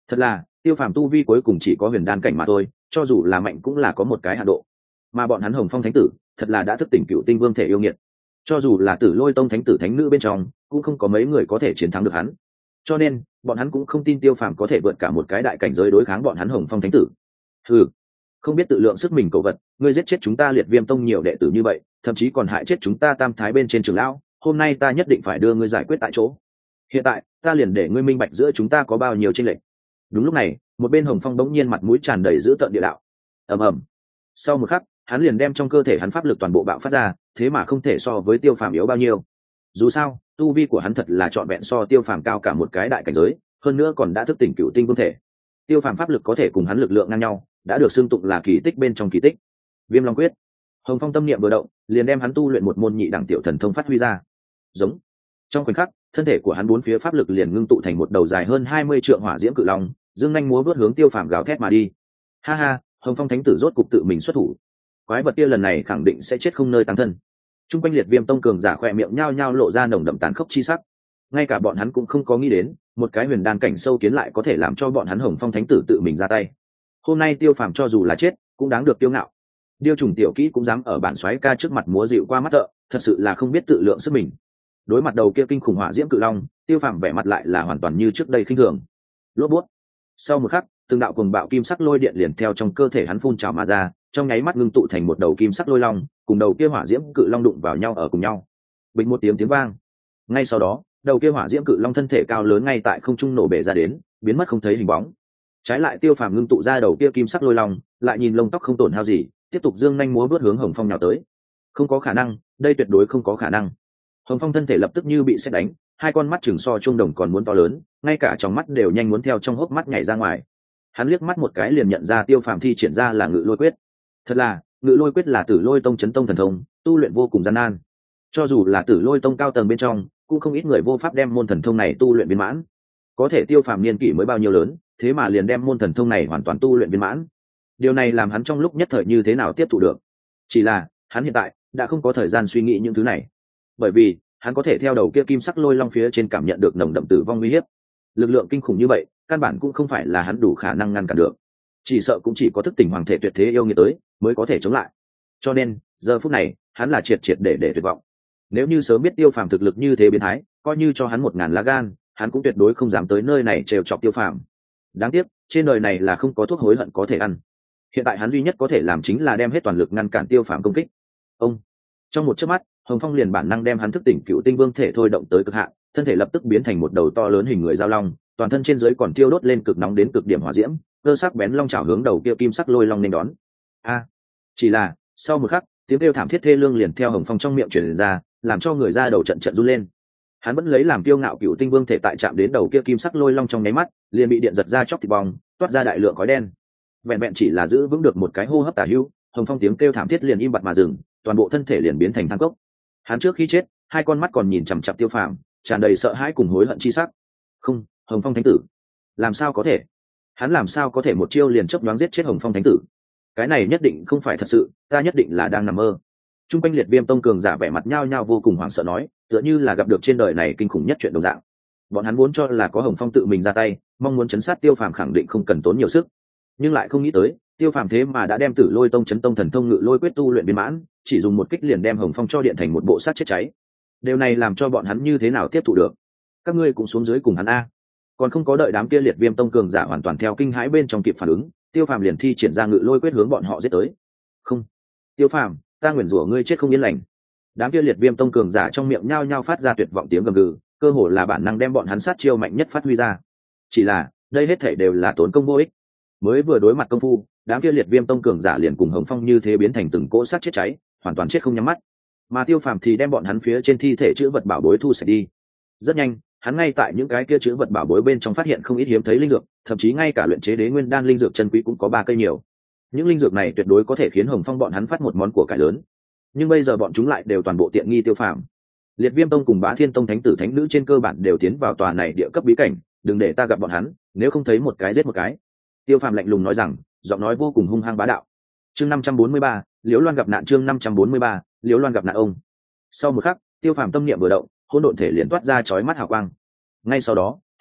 Thật là tiêu phàm tu vi cuối cùng chỉ có huyền đan cảnh mà thôi, cho dù là mạnh cũng là có một cái hạ độ. Mà bọn hắn Hồng Phong thánh tử thật là đã thức tỉnh cựu tinh vương thể yêu nghiệt, cho dù là Tử Lôi tông thánh tử thánh nữ bên trong cũng không có mấy người có thể chiến thắng được hắn, cho nên bọn hắn cũng không tin tiêu phàm có thể vượt cả một cái đại cảnh giới đối kháng bọn hắn Hồng Phong thánh tử. Ừ, không biết tự lượng sức mình cậu vật, ngươi giết chết chúng ta Liệt Viêm tông nhiều đệ tử như vậy, thậm chí còn hại chết chúng ta Tam Thái bên trên trưởng lão, hôm nay ta nhất định phải đưa ngươi giải quyết tại chỗ. Hiện tại ta liền để ngươi minh bạch giữa chúng ta có bao nhiêu chênh lệch. Đúng lúc này, một bên Hồng Phong bỗng nhiên mặt mũi tràn đầy dữ tợn địa đạo. Ầm ầm. Sau một khắc, hắn liền đem trong cơ thể hắn pháp lực toàn bộ bạo phát ra, thế mà không thể so với Tiêu Phàm yếu bao nhiêu. Dù sao, tu vi của hắn thật là trọn vẹn so Tiêu Phàm cao cả một cái đại cảnh giới, hơn nữa còn đã thức tỉnh cựu tinh vương thể. Tiêu Phàm pháp lực có thể cùng hắn lực lượng ngang nhau, đã được xưng tụng là kỳ tích bên trong kỳ tích. Viêm Long Quyết. Hồng Phong tâm niệm vừa động, liền đem hắn tu luyện một môn nhị đẳng tiểu thần thông phát huy ra. Giống. Trong khoảnh khắc, thân thể của hắn bốn phía pháp lực liền ngưng tụ thành một đầu dài hơn 20 trượng hỏa diễm cự long, dương nhanh múa vớt hướng Tiêu Phàm gào thét mà đi. Ha ha, Hồng Phong thánh tử rốt cục tự mình xuất thủ. Quái vật kia lần này khẳng định sẽ chết không nơi táng thân. Trung quanh Liệt Viêm tông cường giả khỏe miệng nhao nhao lộ ra nồng đậm tàn khốc chi sắc. Ngay cả bọn hắn cũng không có nghĩ đến, một cái huyền đan cảnh sâu kiến lại có thể làm cho bọn hắn Hồng Phong thánh tử tự mình ra tay. Hôm nay Tiêu Phàm cho dù là chết, cũng đáng được tiêu ngạo. Điêu trùng tiểu kỹ cũng dám ở bản soái ca trước mặt múa dịu qua mắt thợ, thật sự là không biết tự lượng sức mình. Đối mặt đầu kia kinh khủng hỏa diễm cự long, Tiêu Phàm vẻ mặt lại là hoàn toàn như trước đây khinh thường. Lốp bút. Sau một khắc, từng đạo cuồng bạo kim sắc lôi điện liền theo trong cơ thể hắn phun trào mà ra, trong nháy mắt ngưng tụ thành một đầu kim sắc lôi long, cùng đầu kia hỏa diễm cự long đụng vào nhau ở cùng nhau. Bình một tiếng vang. Ngay sau đó, đầu kia hỏa diễm cự long thân thể cao lớn ngay tại không trung nổ bể ra đến, biến mất không thấy hình bóng. Trái lại Tiêu Phàm ngưng tụ ra đầu kia kim sắc lôi long, lại nhìn lông tóc không tổn hao gì, tiếp tục dương nhanh múa vớt hướng Hồng Phong nhào tới. Không có khả năng, đây tuyệt đối không có khả năng. Hồng Phong thân thể lập tức như bị sét đánh, hai con mắt chừng so chuông đồng còn muốn to lớn, ngay cả trong mắt đều nhanh muốn theo trong hốc mắt nhảy ra ngoài. Hắn liếc mắt một cái liền nhận ra Tiêu Phàm thi triển ra là Ngự Lôi Quyết. Thật là, Ngự Lôi Quyết là Tử Lôi tông chấn tông thần thông, tu luyện vô cùng gian nan. Cho dù là Tử Lôi tông cao tầng bên trong, cũng không ít người vô pháp đem môn thần thông này tu luyện viên mãn. Có thể Tiêu Phàm niên kỷ mới bao nhiêu lớn, thế mà liền đem môn thần thông này hoàn toàn tu luyện viên mãn. Điều này làm hắn trong lúc nhất thời như thế nào tiếp thụ được. Chỉ là, hắn hiện tại đã không có thời gian suy nghĩ những thứ này. Bởi vì, hắn có thể theo đầu kia kim sắc lôi long phía trên cảm nhận được nồng đậm tử vong nguy hiểm. Lực lượng kinh khủng như vậy, căn bản cũng không phải là hắn đủ khả năng ngăn cản được. Chỉ sợ cũng chỉ có thức tỉnh hoàng thể tuyệt thế yêu nghiệt tới mới có thể chống lại. Cho nên, giờ phút này, hắn là triệt triệt để tuyệt vọng. Nếu như sớm biết Tiêu Phàm thực lực như thế biến thái, coi như cho hắn 1000 lá gan, hắn cũng tuyệt đối không dám tới nơi này trêu chọc Tiêu Phàm. Đáng tiếc, trên đời này là không có thuốc hối hận có thể ăn. Hiện tại hắn duy nhất có thể làm chính là đem hết toàn lực ngăn cản Tiêu Phàm công kích. Ông, trong một chớp mắt, Hồng Phong liền bản năng đem hắn thức tỉnh cựu tinh vương thể thôi động tới cực hạn, thân thể lập tức biến thành một đầu to lớn hình người dao long, toàn thân trên dưới còn thiêu đốt lên cực nóng đến cực điểm hỏa diễm, cơ sắc bén long chảo hướng đầu kia kim sắc lôi long nên đón. A! Chỉ là, sau một khắc, tiếng kêu thảm thiết thê lương liền theo Hồng Phong trong miệng truyền ra, làm cho người ra đầu trận trận run lên. Hắn vẫn lấy làm kiêu ngạo cựu tinh vương thể tại chạm đến đầu kia kim sắc lôi long trong nháy mắt, liền bị điện giật ra chóc thịt bong, toát ra đại lượng khói đen. Vẹn vẹn chỉ là giữ vững được một cái hô hấp tả hữu, Hồng Phong tiếng kêu thảm thiết liền im bặt mà dừng, toàn bộ thân thể liền biến thành than cốc. Hắn trước khi chết, hai con mắt còn nhìn chằm chằm Tiêu Phàm, tràn đầy sợ hãi cùng hối hận chi sắc. Không, Hồng Phong thánh tử, làm sao có thể? Hắn làm sao có thể một chiêu liền chớp nhoáng giết chết Hồng Phong thánh tử? Cái này nhất định không phải thật sự, ta nhất định là đang nằm mơ. Trung quanh Liệt Viêm tông cường giả vẻ mặt nhao nhao vô cùng hoảng sợ nói, tựa như là gặp được trên đời này kinh khủng nhất chuyện đồng dạng. Bọn hắn vốn cho là có Hồng Phong tự mình ra tay, mong muốn chấn sát Tiêu Phàm khẳng định không cần tốn nhiều sức, nhưng lại không nghĩ tới, Tiêu Phàm thế mà đã đem Tử Lôi tông chấn tông thần thông Ngự Lôi Quyết tu luyện viên mãn, chỉ dùng một kích liền đem Hồng Phong cho điện thành một bộ sát chết cháy. Điều này làm cho bọn hắn như thế nào tiếp thụ được? Các ngươi cũng xuống dưới cùng hắn a. Còn không có đợi đám kia Liệt Viêm tông cường giả hoàn toàn theo kinh hãi bên trong kịp phản ứng, Tiêu Phàm liền thi triển ra Ngự Lôi Quyết hướng bọn họ giết tới. Không, Tiêu Phàm, ta nguyền rủa ngươi chết không yên lành. Đám kia Liệt Viêm tông cường giả trong miệng nhao nhao phát ra tuyệt vọng tiếng gầm gừ, cơ hồ là bản năng đem bọn hắn sát chiêu mạnh nhất phát huy ra. Chỉ là, đây hết thảy đều là tốn công vô ích. Mới vừa đối mặt công phu, đám kia Liệt Viêm tông cường giả liền cùng Hồng Phong như thế biến thành từng cỗ sát chết cháy, hoàn toàn chết không nhắm mắt. Mà Tiêu Phàm thì đem bọn hắn phía trên thi thể chữ vật bảo bối thu sạch đi. Rất nhanh, hắn ngay tại những cái kia chữ vật bảo bối bên trong phát hiện không ít hiếm thấy linh dược, thậm chí ngay cả luyện chế đế nguyên đan linh dược chân quý cũng có 3 cây nhiều. Những linh dược này tuyệt đối có thể khiến Hồng Phong bọn hắn phát một món của cải lớn. Nhưng bây giờ bọn chúng lại đều toàn bộ tiện nghi Tiêu Phàm. Liệt Viêm tông cùng Bá Thiên tông thánh tử thánh nữ trên cơ bản đều tiến vào tòa này địa cấp bí cảnh, đừng để ta gặp bọn hắn, nếu không thấy một cái giết một cái. Tiêu Phàm lạnh lùng nói rằng, giọng nói vô cùng hung hăng bá đạo. Chương 543, Liễu Loan gặp nạn. Chương 543, Liễu Loan gặp nạn ông. Sau một khắc, Tiêu Phàm tâm niệm vừa động, hỗn độn thể liền toát ra chói mắt hào quang. Ngay sau đó,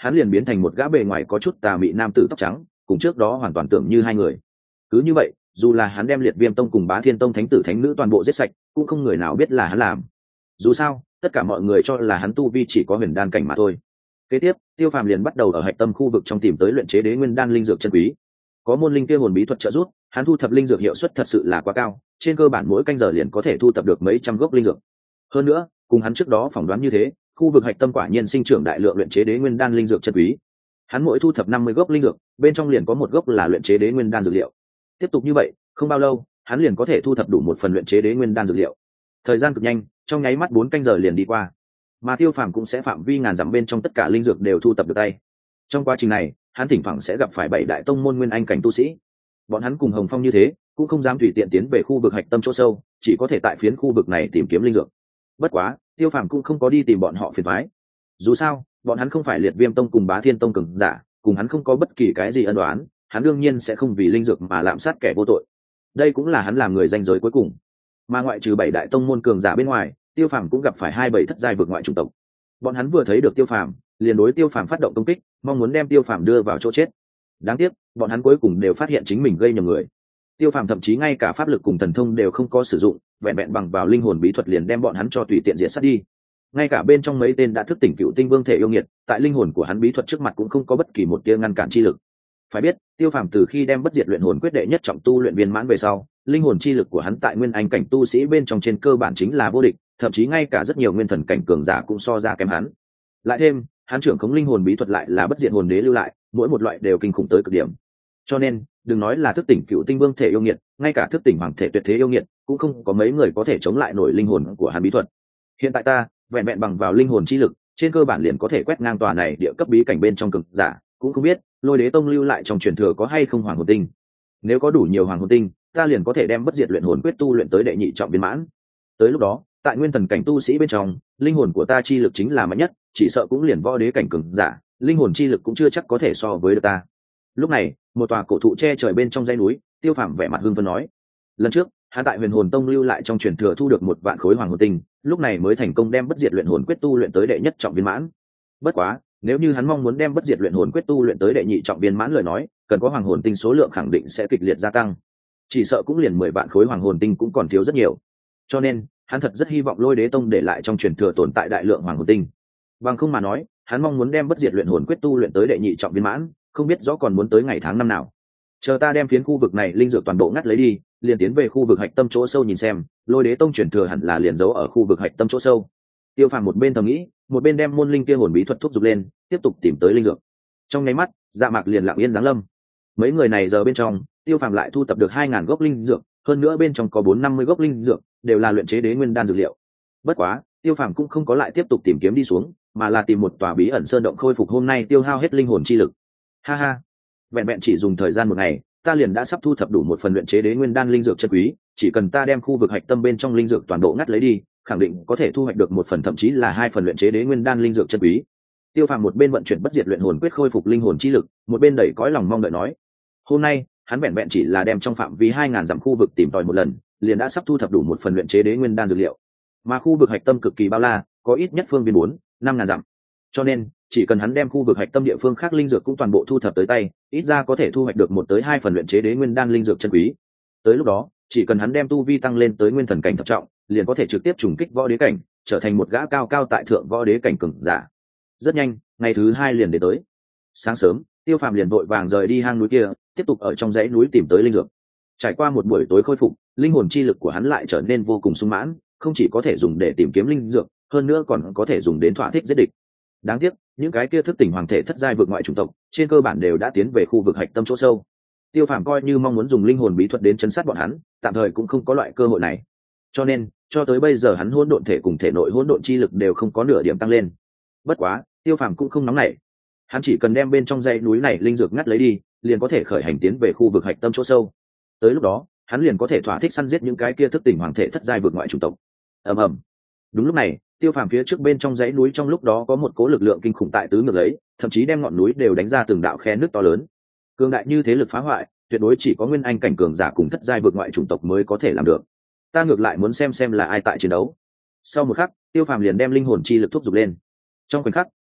hắn liền biến thành một gã bề ngoài có chút tà mị nam tử tóc trắng, cùng trước đó hoàn toàn tưởng như hai người. Cứ như vậy, dù là hắn đem Liệt Viêm Tông cùng Bá Thiên Tông thánh tử thánh nữ toàn bộ giết sạch, cũng không người nào biết là hắn làm. Dù sao, tất cả mọi người cho là hắn tu vi chỉ có huyền đan cảnh mà thôi. Kế tiếp, Tiêu Phàm liền bắt đầu ở hạch tâm khu vực trong tìm tới luyện chế đế nguyên đan linh dược chân quý. Có môn linh kia hồn bí thuật trợ giúp, hắn thu thập linh dược hiệu suất thật sự là quá cao, trên cơ bản mỗi canh giờ liền có thể thu thập được mấy trăm gốc linh dược. Hơn nữa, cùng hắn trước đó phỏng đoán như thế, khu vực hạch tâm quả nhiên sinh trưởng đại lượng luyện chế đế nguyên đan linh dược chân quý. Hắn mỗi thu thập 50 gốc linh dược, bên trong liền có một gốc là luyện chế đế nguyên đan dược liệu. Tiếp tục như vậy, không bao lâu, hắn liền có thể thu thập đủ một phần luyện chế đế nguyên đan dược liệu. Thời gian cực nhanh, trong nháy mắt 4 canh giờ liền đi qua. Mà Tiêu Phàm cũng sẽ phạm vi ngàn dặm bên trong tất cả linh dược đều thu thập được tay. Trong quá trình này, hắn thỉnh thoảng sẽ gặp phải 7 đại tông môn nguyên anh cảnh tu sĩ. Bọn hắn cùng Hồng Phong như thế, cũng không dám tùy tiện tiến về khu vực hạch tâm chỗ sâu, chỉ có thể tại phiến khu vực này tìm kiếm linh dược. Bất quá, Tiêu Phàm cũng không có đi tìm bọn họ phiền toái. Dù sao, bọn hắn không phải Liệt Viêm Tông cùng Bá Thiên Tông cường giả, cùng hắn không có bất kỳ cái gì ân oán, hắn đương nhiên sẽ không vì linh dược mà lạm sát kẻ vô tội. Đây cũng là hắn làm người danh giới cuối cùng. Mà ngoại trừ 7 đại tông môn cường giả bên ngoài, Tiêu Phàm cũng gặp phải 27 thất giai vực ngoại chủng tộc. Bọn hắn vừa thấy được Tiêu Phàm, liền đối Tiêu Phàm phát động công kích, mong muốn đem Tiêu Phàm đưa vào chỗ chết. Đáng tiếc, bọn hắn cuối cùng đều phát hiện chính mình gây nhầm người. Tiêu Phàm thậm chí ngay cả pháp lực cùng thần thông đều không có sử dụng, vẹn vẹn bằng vào linh hồn bí thuật liền đem bọn hắn cho tùy tiện diệt sát đi. Ngay cả bên trong mấy tên đã thức tỉnh Cựu Tinh Vương thể yêu nghiệt, tại linh hồn của hắn bí thuật trước mặt cũng không có bất kỳ một tia ngăn cản chi lực. Phải biết, Tiêu Phàm từ khi đem bất diệt luyện hồn quyết đệ nhất trọng tu luyện viên mãn về sau, linh hồn chi lực của hắn tại nguyên anh cảnh tu sĩ bên trong trên cơ bản chính là vô địch, thậm chí ngay cả rất nhiều nguyên thần cảnh cường giả cũng so ra kém hắn. Lại thêm, hắn trưởng khống linh hồn bí thuật lại là bất diệt hồn đế lưu lại, mỗi một loại đều kinh khủng tới cực điểm. Cho nên, đừng nói là thức tỉnh Cựu Tinh Vương thể yêu nghiệt, ngay cả thức tỉnh hoàng thể tuyệt thế yêu nghiệt, cũng không có mấy người có thể chống lại nổi linh hồn của hắn bí thuật. Hiện tại ta, vẹn vẹn bằng vào linh hồn chi lực, trên cơ bản liền có thể quét ngang tòa này địa cấp bí cảnh bên trong cực giả, cũng không biết Lôi Đế Tông lưu lại trong truyền thừa có hay không hoàng hồn tinh. Nếu có đủ nhiều hoàng hồn tinh, ta liền có thể đem bất diệt luyện hồn quyết tu luyện tới đệ nhị trọng viên mãn. Tới lúc đó, tại nguyên thần cảnh tu sĩ bên trong, linh hồn của ta chi lực chính là mạnh nhất, chỉ sợ cũng liền võ đế cảnh cường giả, linh hồn chi lực cũng chưa chắc có thể so với được ta. Lúc này, một tòa cổ thụ che trời bên trong dãy núi, Tiêu Phàm vẻ mặt hưng phấn nói: lần trước, hắn tại Huyền Hồn Tông lưu lại trong truyền thừa thu được 1 vạn khối hoàng hồn tinh, lúc này mới thành công đem bất diệt luyện hồn quyết tu luyện tới đệ nhất trọng viên mãn. Bất quá, nếu như hắn mong muốn đem bất diệt luyện hồn quyết tu luyện tới đệ nhị trọng viên mãn lời nói, cần có hoàng hồn tinh số lượng khẳng định sẽ kịch liệt gia tăng. Chỉ sợ cũng liền 10 vạn khối hoàng hồn tinh cũng còn thiếu rất nhiều. Cho nên, hắn thật rất hy vọng Lôi Đế Tông để lại trong truyền thừa tồn tại đại lượng hoàng hồn tinh. Bằng không mà nói, hắn mong muốn đem bất diệt luyện hồn quyết tu luyện tới đệ nhị trọng viên mãn, không biết rõ còn muốn tới ngày tháng năm nào. Chờ ta đem phiến khu vực này linh dược toàn bộ ngắt lấy đi, liền tiến về khu vực hạch tâm chỗ sâu nhìn xem, Lôi Đế Tông truyền thừa hẳn là liền giấu ở khu vực hạch tâm chỗ sâu. Tiêu Phàm một bên thầm nghĩ, một bên đem môn linh kia hồn bí thuật thúc giục lên, tiếp tục tìm tới linh dược. Trong nháy mắt, Dạ Mạc liền lặng yên giáng lâm. Mấy người này giờ bên trong, Tiêu Phàm lại thu tập được 2000 gốc linh dược, hơn nữa bên trong có 450 gốc linh dược, đều là luyện chế đế nguyên đan dược liệu. Bất quá, Tiêu Phàm cũng không có lại tiếp tục tìm kiếm đi xuống, mà là tìm một tòa bí ẩn sơn động khôi phục hôm nay tiêu hao hết linh hồn chi lực. Ha ha, vẹn vẹn chỉ dùng thời gian 1 ngày, ta liền đã sắp thu thập đủ một phần luyện chế đế nguyên đan linh dược chân quý, chỉ cần ta đem khu vực hạch tâm bên trong linh dược toàn bộ ngắt lấy đi, khẳng định có thể thu hoạch được 1 phần thậm chí là 2 phần luyện chế đế nguyên đan linh dược chân quý. Tiêu Phàm một bên vận chuyển bất diệt luyện hồn quyết khôi phục linh hồn chi lực, một bên đẩy cõi lòng mong đợi nói: hôm nay, hắn vẹn vẹn chỉ là đem trong phạm vi 2000 dặm khu vực tìm tòi một lần, liền đã sắp thu thập đủ 1 phần luyện chế đế nguyên đan dược liệu. Mà khu vực hạch tâm cực kỳ bao la, có ít nhất phương viên 4-5 ngàn dặm. Cho nên, chỉ cần hắn đem khu vực hạch tâm địa phương khác linh dược cũng toàn bộ thu thập tới tay, ít ra có thể thu hoạch được 1 tới 2 phần luyện chế đế nguyên đan linh dược chân quý. Tới lúc đó, chỉ cần hắn đem tu vi tăng lên tới nguyên thần cảnh thập trọng, liền có thể trực tiếp trùng kích võ đế cảnh, trở thành một gã cao cao tại thượng võ đế cảnh cường giả. Rất nhanh, ngày thứ 2 liền đến tới. Sáng sớm, Tiêu Phàm liền vội vàng rời đi hang núi kia, tiếp tục ở trong dãy núi tìm tới linh dược. Trải qua một buổi tối khôi phục, linh hồn chi lực của hắn lại trở nên vô cùng sung mãn, không chỉ có thể dùng để tìm kiếm linh dược, hơn nữa còn có thể dùng đến thỏa thích giết địch. Đáng tiếc, những cái kia thức tỉnh hoàng thể thất giai vực ngoại chủng tộc, trên cơ bản đều đã tiến về khu vực hạch tâm chỗ sâu. Tiêu Phàm coi như mong muốn dùng linh hồn bí thuật đến chấn sát bọn hắn, tạm thời cũng không có loại cơ hội này. Cho nên, cho tới bây giờ hắn hỗn độn thể cùng thể nội hỗn độn chi lực đều không có nửa điểm tăng lên. Bất quá, Tiêu Phàm cũng không nóng nảy. Hắn chỉ cần đem bên trong dãy núi này linh dược ngắt lấy đi, liền có thể khởi hành tiến về khu vực hạch tâm chỗ sâu. Tới lúc đó, hắn liền có thể thỏa thích săn giết những cái kia thức tỉnh hoàng thể thất giai vực ngoại chủng tộc. Ầm ầm. Đúng lúc này, Tiêu Phàm phía trước bên trong dãy núi trong lúc đó có một cố lực lượng kinh khủng tại tứ ngược lấy, thậm chí đem ngọn núi đều đánh ra từng đạo khe nước to lớn. Cường đại như thế lực phá hoại, tuyệt đối chỉ có nguyên anh cảnh cường giả cùng thất giai vực ngoại chủng tộc mới có thể làm được. Ta ngược lại muốn xem là ai tại chiến đấu. Sau một khắc, Tiêu Phàm liền đem linh hồn chi lực thúc giục lên. Trong khoảnh khắc,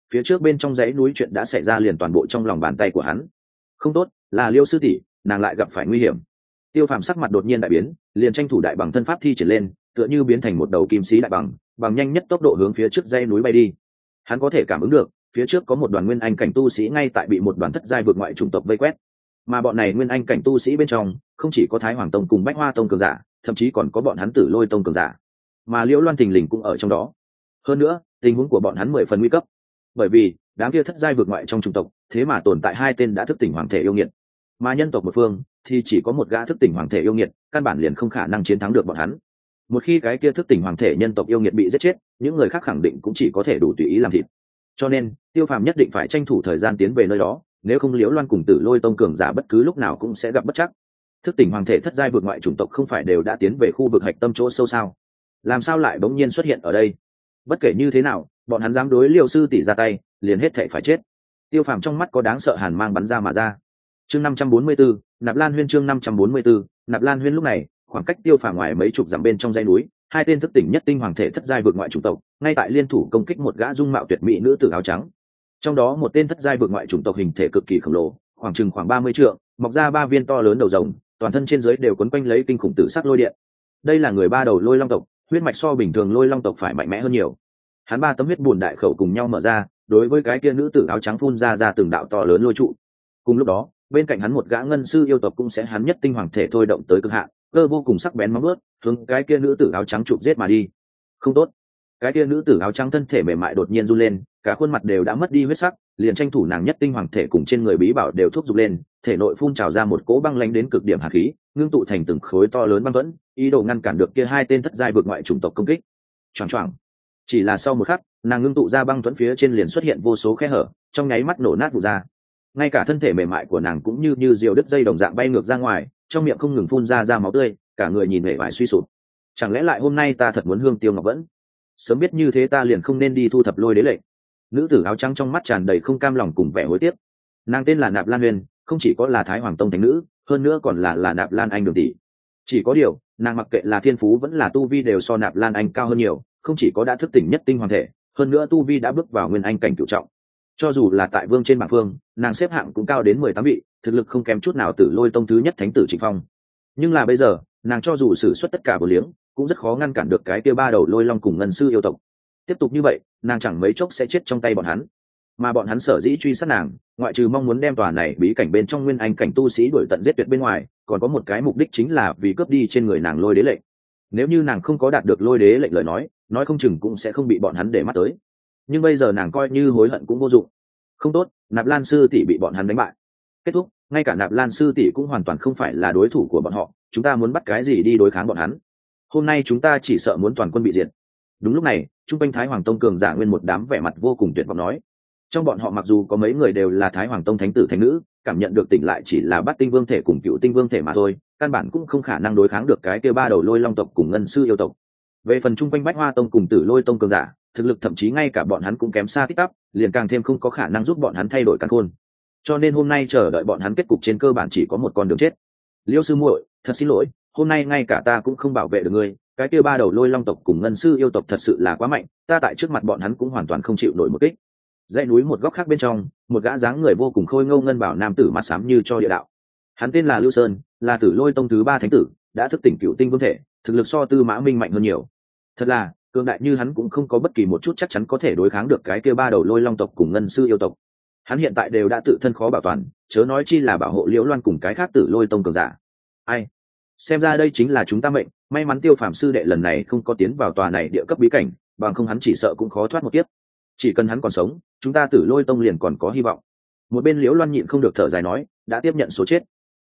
phía trước bên trong dãy núi chuyện đã xảy ra liền toàn bộ trong lòng bàn tay của hắn. Không tốt, là Liêu sư tỷ, nàng lại gặp phải nguy hiểm. Tiêu Phàm sắc mặt đột nhiên đại biến, liền tranh thủ đại bằng thân pháp thi triển lên, tựa như biến thành một đầu kim sĩ đại bằng, bằng nhanh nhất tốc độ hướng phía trước dãy núi bay đi. Hắn có thể cảm ứng được, phía trước có một đoàn nguyên anh cảnh tu sĩ ngay tại bị một đoàn thất giai vượt ngoại chủng tộc vây quét. Mà bọn này nguyên anh cảnh tu sĩ bên trong, không chỉ có Thái Hoàng tông cùng Bách Hoa tông cường giả, thậm chí còn có bọn hắn Tử Lôi tông cường giả. Mà Liễu Loan thình lình cũng ở trong đó. Hơn nữa, tình huống của bọn hắn 10 phần nguy cấp. Bởi vì, đám kia thất giai vượt ngoại trong chủng tộc, thế mà tồn tại 2 tên đã thức tỉnh hoàng thể yêu nghiệt. Mà nhân tộc một phương thì chỉ có một gã thức tỉnh hoàng thể yêu nghiệt, căn bản liền không khả năng chiến thắng được bọn hắn. Một khi cái kia thức tỉnh hoàng thể nhân tộc yêu nghiệt bị giết chết, những người khác khẳng định cũng chỉ có thể đủ tùy ý làm thịt. Cho nên, Tiêu Phàm nhất định phải tranh thủ thời gian tiến về nơi đó, nếu không Liễu Loan cùng Tử Lôi tông cường giả bất cứ lúc nào cũng sẽ gặp bất trắc. Thức tỉnh hoàng thể thất giai vượt ngoại chủng tộc không phải đều đã tiến về khu vực hạch tâm chỗ sâu sao? Làm sao lại bỗng nhiên xuất hiện ở đây? Bất kể như thế nào, bọn hắn dám đối Liêu sư tỷ ra tay, liền hết thảy phải chết. Tiêu Phàm trong mắt có đáng sợ hàn mang bắn ra mà ra. Chương 544, Nạp Lan Huyên chương 544, Nạp Lan Huyên lúc này, khoảng cách Tiêu Phàm ngoài mấy chục dặm bên trong dãy núi, 2 tên thức tỉnh nhất tinh hoàng thể thất giai vượt ngoại chủng tộc, ngay tại liên thủ công kích một gã dung mạo tuyệt mỹ nữ tử áo trắng. Trong đó một tên thất giai vượt ngoại chủng tộc hình thể cực kỳ khổng lồ, khoảng 30 trượng, mọc ra 3 viên to lớn đầu rồng, toàn thân trên dưới đều quấn quanh lấy kinh khủng tử sắc lôi điện. Đây là người ba đầu lôi long tộc, huyết mạch so bình thường lôi long tộc phải mạnh mẽ hơn nhiều. Hắn 3 tấm huyết bùn đại khẩu cùng nhau mở ra, đối với cái kia nữ tử áo trắng phun ra từng đạo to lớn lôi trụ. Cùng lúc đó, bên cạnh hắn một gã ngân sư yêu tộc cũng sẽ hắn nhất tinh hoàng thể thôi động tới cực hạn, cơ vô cùng sắc bén móng vuốt, hướng cái kia nữ tử áo trắng chụp giết mà đi. Không tốt. Cái kia nữ tử áo trắng thân thể mềm mại đột nhiên run lên, cả khuôn mặt đều đã mất đi huyết sắc, liền tranh thủ nàng nhất tinh hoàng thể cùng trên người bí bảo đều thúc giục lên, thể nội phun trào ra một cỗ băng lãnh đến cực điểm hàn khí, ngưng tụ thành từng khối to lớn băng thuẫn, ý đồ ngăn cản được kia 2 tên thất giai vượt ngoại chủng tộc công kích. Choảng choảng. Chỉ là sau một khắc, nàng ngưng tụ ra băng thuẫn phía trên liền xuất hiện vô số khe hở, trong nháy mắt nổ nát vụn ra. Ngay cả thân thể mềm mại của nàng cũng như diều đứt dây đồng dạng bay ngược ra ngoài, trong miệng không ngừng phun ra máu tươi, cả người nhìn vẻ vải suy sụp. Chẳng lẽ lại hôm nay ta thật muốn hương tiêu ngọc vẫn? Sớm biết như thế ta liền không nên đi thu thập lôi đế lệnh. Nữ tử áo trắng trong mắt tràn đầy không cam lòng cùng vẻ hối tiếc. Nàng tên là Nạp Lan Huyền, không chỉ có là Thái Hoàng tông thánh nữ, hơn nữa còn là Nạp Lan Anh đường tỷ. Chỉ có điều, nàng mặc kệ là thiên phú vẫn là tu vi đều so Nạp Lan Anh cao hơn nhiều, không chỉ có đã thức tỉnh nhất tinh hoàng thể, hơn nữa tu vi đã bước vào nguyên anh cảnh cửu trọng. Cho dù là tại vương trên bảng phương, nàng xếp hạng cũng cao đến 18 vị, thực lực không kém chút nào Tử Lôi tông thứ nhất thánh tử Trịnh Phong. Nhưng là bây giờ, nàng cho dù sử xuất tất cả bổ liếng, cũng rất khó ngăn cản được cái kia 3 đầu lôi long cùng ngân sư yêu tộc. Tiếp tục như vậy, nàng chẳng mấy chốc sẽ chết trong tay bọn hắn. Mà bọn hắn sở dĩ truy sát nàng, ngoại trừ mong muốn đem tòa này bí cảnh bên trong nguyên anh cảnh tu sĩ đuổi tận giết tuyệt bên ngoài, còn có một cái mục đích chính là vì cướp đi trên người nàng lôi đế lệnh. Nếu như nàng không có đạt được lôi đế lệnh lời nói không chừng cũng sẽ không bị bọn hắn để mắt tới. Nhưng bây giờ nàng coi như hối hận cũng vô dụng. Không tốt, Nạp Lan sư tỷ bị bọn hắn đánh bại. Kết thúc, ngay cả Nạp Lan sư tỷ cũng hoàn toàn không phải là đối thủ của bọn họ, chúng ta muốn bắt cái gì đi đối kháng bọn hắn? Hôm nay chúng ta chỉ sợ muốn toàn quân bị diệt. Đúng lúc này, trung quanh Thái Hoàng tông cường giả nguyên một đám vẻ mặt vô cùng tuyệt vọng nói. Trong bọn họ mặc dù có mấy người đều là Thái Hoàng tông thánh tử thánh nữ, cảm nhận được tỉnh lại chỉ là Bát tinh vương thể cùng Cựu tinh vương thể mà thôi, căn bản cũng không khả năng đối kháng được cái kia 3 đầu lôi long tộc cùng ngân sư yêu tộc. Về phần trung quanh Bách Hoa tông cùng Tử Lôi tông cường giả, thực lực thậm chí ngay cả bọn hắn cũng kém xa tích tắp, liền càng thêm không có khả năng giúp bọn hắn thay đổi căn khôn. Cho nên hôm nay chờ đợi bọn hắn kết cục trên cơ bản chỉ có một con đường chết. Liêu sư muội, thật xin lỗi, hôm nay ngay cả ta cũng không bảo vệ được ngươi, cái kia 3 đầu lôi long tộc cùng ngân sư yêu tộc thật sự là quá mạnh, ta tại trước mặt bọn hắn cũng hoàn toàn không chịu nổi một kích. Dãy núi một góc khác bên trong, một gã dáng người vô cùng khôi ngô ngân bảo nam tử mặt xám như cho địa đạo. Hắn tên là Lưu Sơn, là Tử Lôi tông thứ 3 thánh tử, đã thức tỉnh Cựu tinh vương thể, thực lực so Tư Mã Minh mạnh hơn nhiều. Thật là, cường đại như hắn cũng không có bất kỳ một chút chắc chắn có thể đối kháng được cái kia 3 đầu lôi long tộc cùng ngân sư yêu tộc. Hắn hiện tại đều đã tự thân khó bảo toàn, chớ nói chi là bảo hộ Liễu Loan cùng cái khác Tử Lôi tông cường giả. Ai? Xem ra đây chính là chúng ta mệnh, may mắn Tiêu Phàm sư đệ lần này không có tiến vào tòa này địa cấp bí cảnh, bằng không hắn chỉ sợ cũng khó thoát một kiếp. Chỉ cần hắn còn sống, chúng ta Tử Lôi tông liền còn có hy vọng. Một bên Liễu Loan nhịn không được thở dài nói, đã tiếp nhận số chết.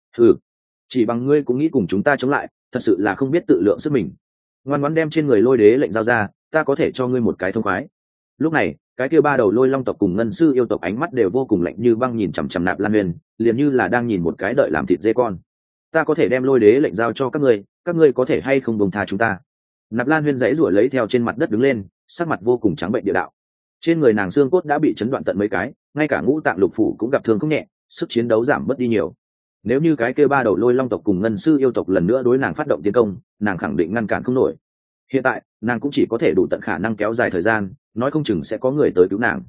Chỉ bằng ngươi cũng nghĩ cùng chúng ta chống lại, thật sự là không biết tự lượng sức mình. Ngoan ngoãn đem trên người lôi đế lệnh giao ra, ta có thể cho ngươi một cái thông khoái. Lúc này, cái kia 3 đầu lôi long tộc cùng ngân sư yêu tộc ánh mắt đều vô cùng lạnh như băng nhìn chằm chằm Nạp Lan Huyền, liền như là đang nhìn một cái đợi làm thịt dê con. Ta có thể đem lôi đế lệnh giao cho các ngươi có thể hay không buông tha chúng ta? Nạp Lan Huyền giãy giụa lấy theo trên mặt đất đứng lên, sắc mặt vô cùng trắng bệnh địa đạo. Trên người nàng xương cốt đã bị chấn đoạn tận mấy cái, ngay cả ngũ tạng lục phủ cũng gặp thương không nhẹ, sức chiến đấu giảm bớt đi nhiều. Nếu như cái kia 3 đầu lôi long tộc cùng ngân sư yêu tộc lần nữa đối nàng phát động tiến công, nàng khẳng định ngăn cản không nổi. Hiện tại, nàng cũng chỉ có thể đủ tận khả năng kéo dài thời gian, nói không chừng sẽ có người tới cứu nàng.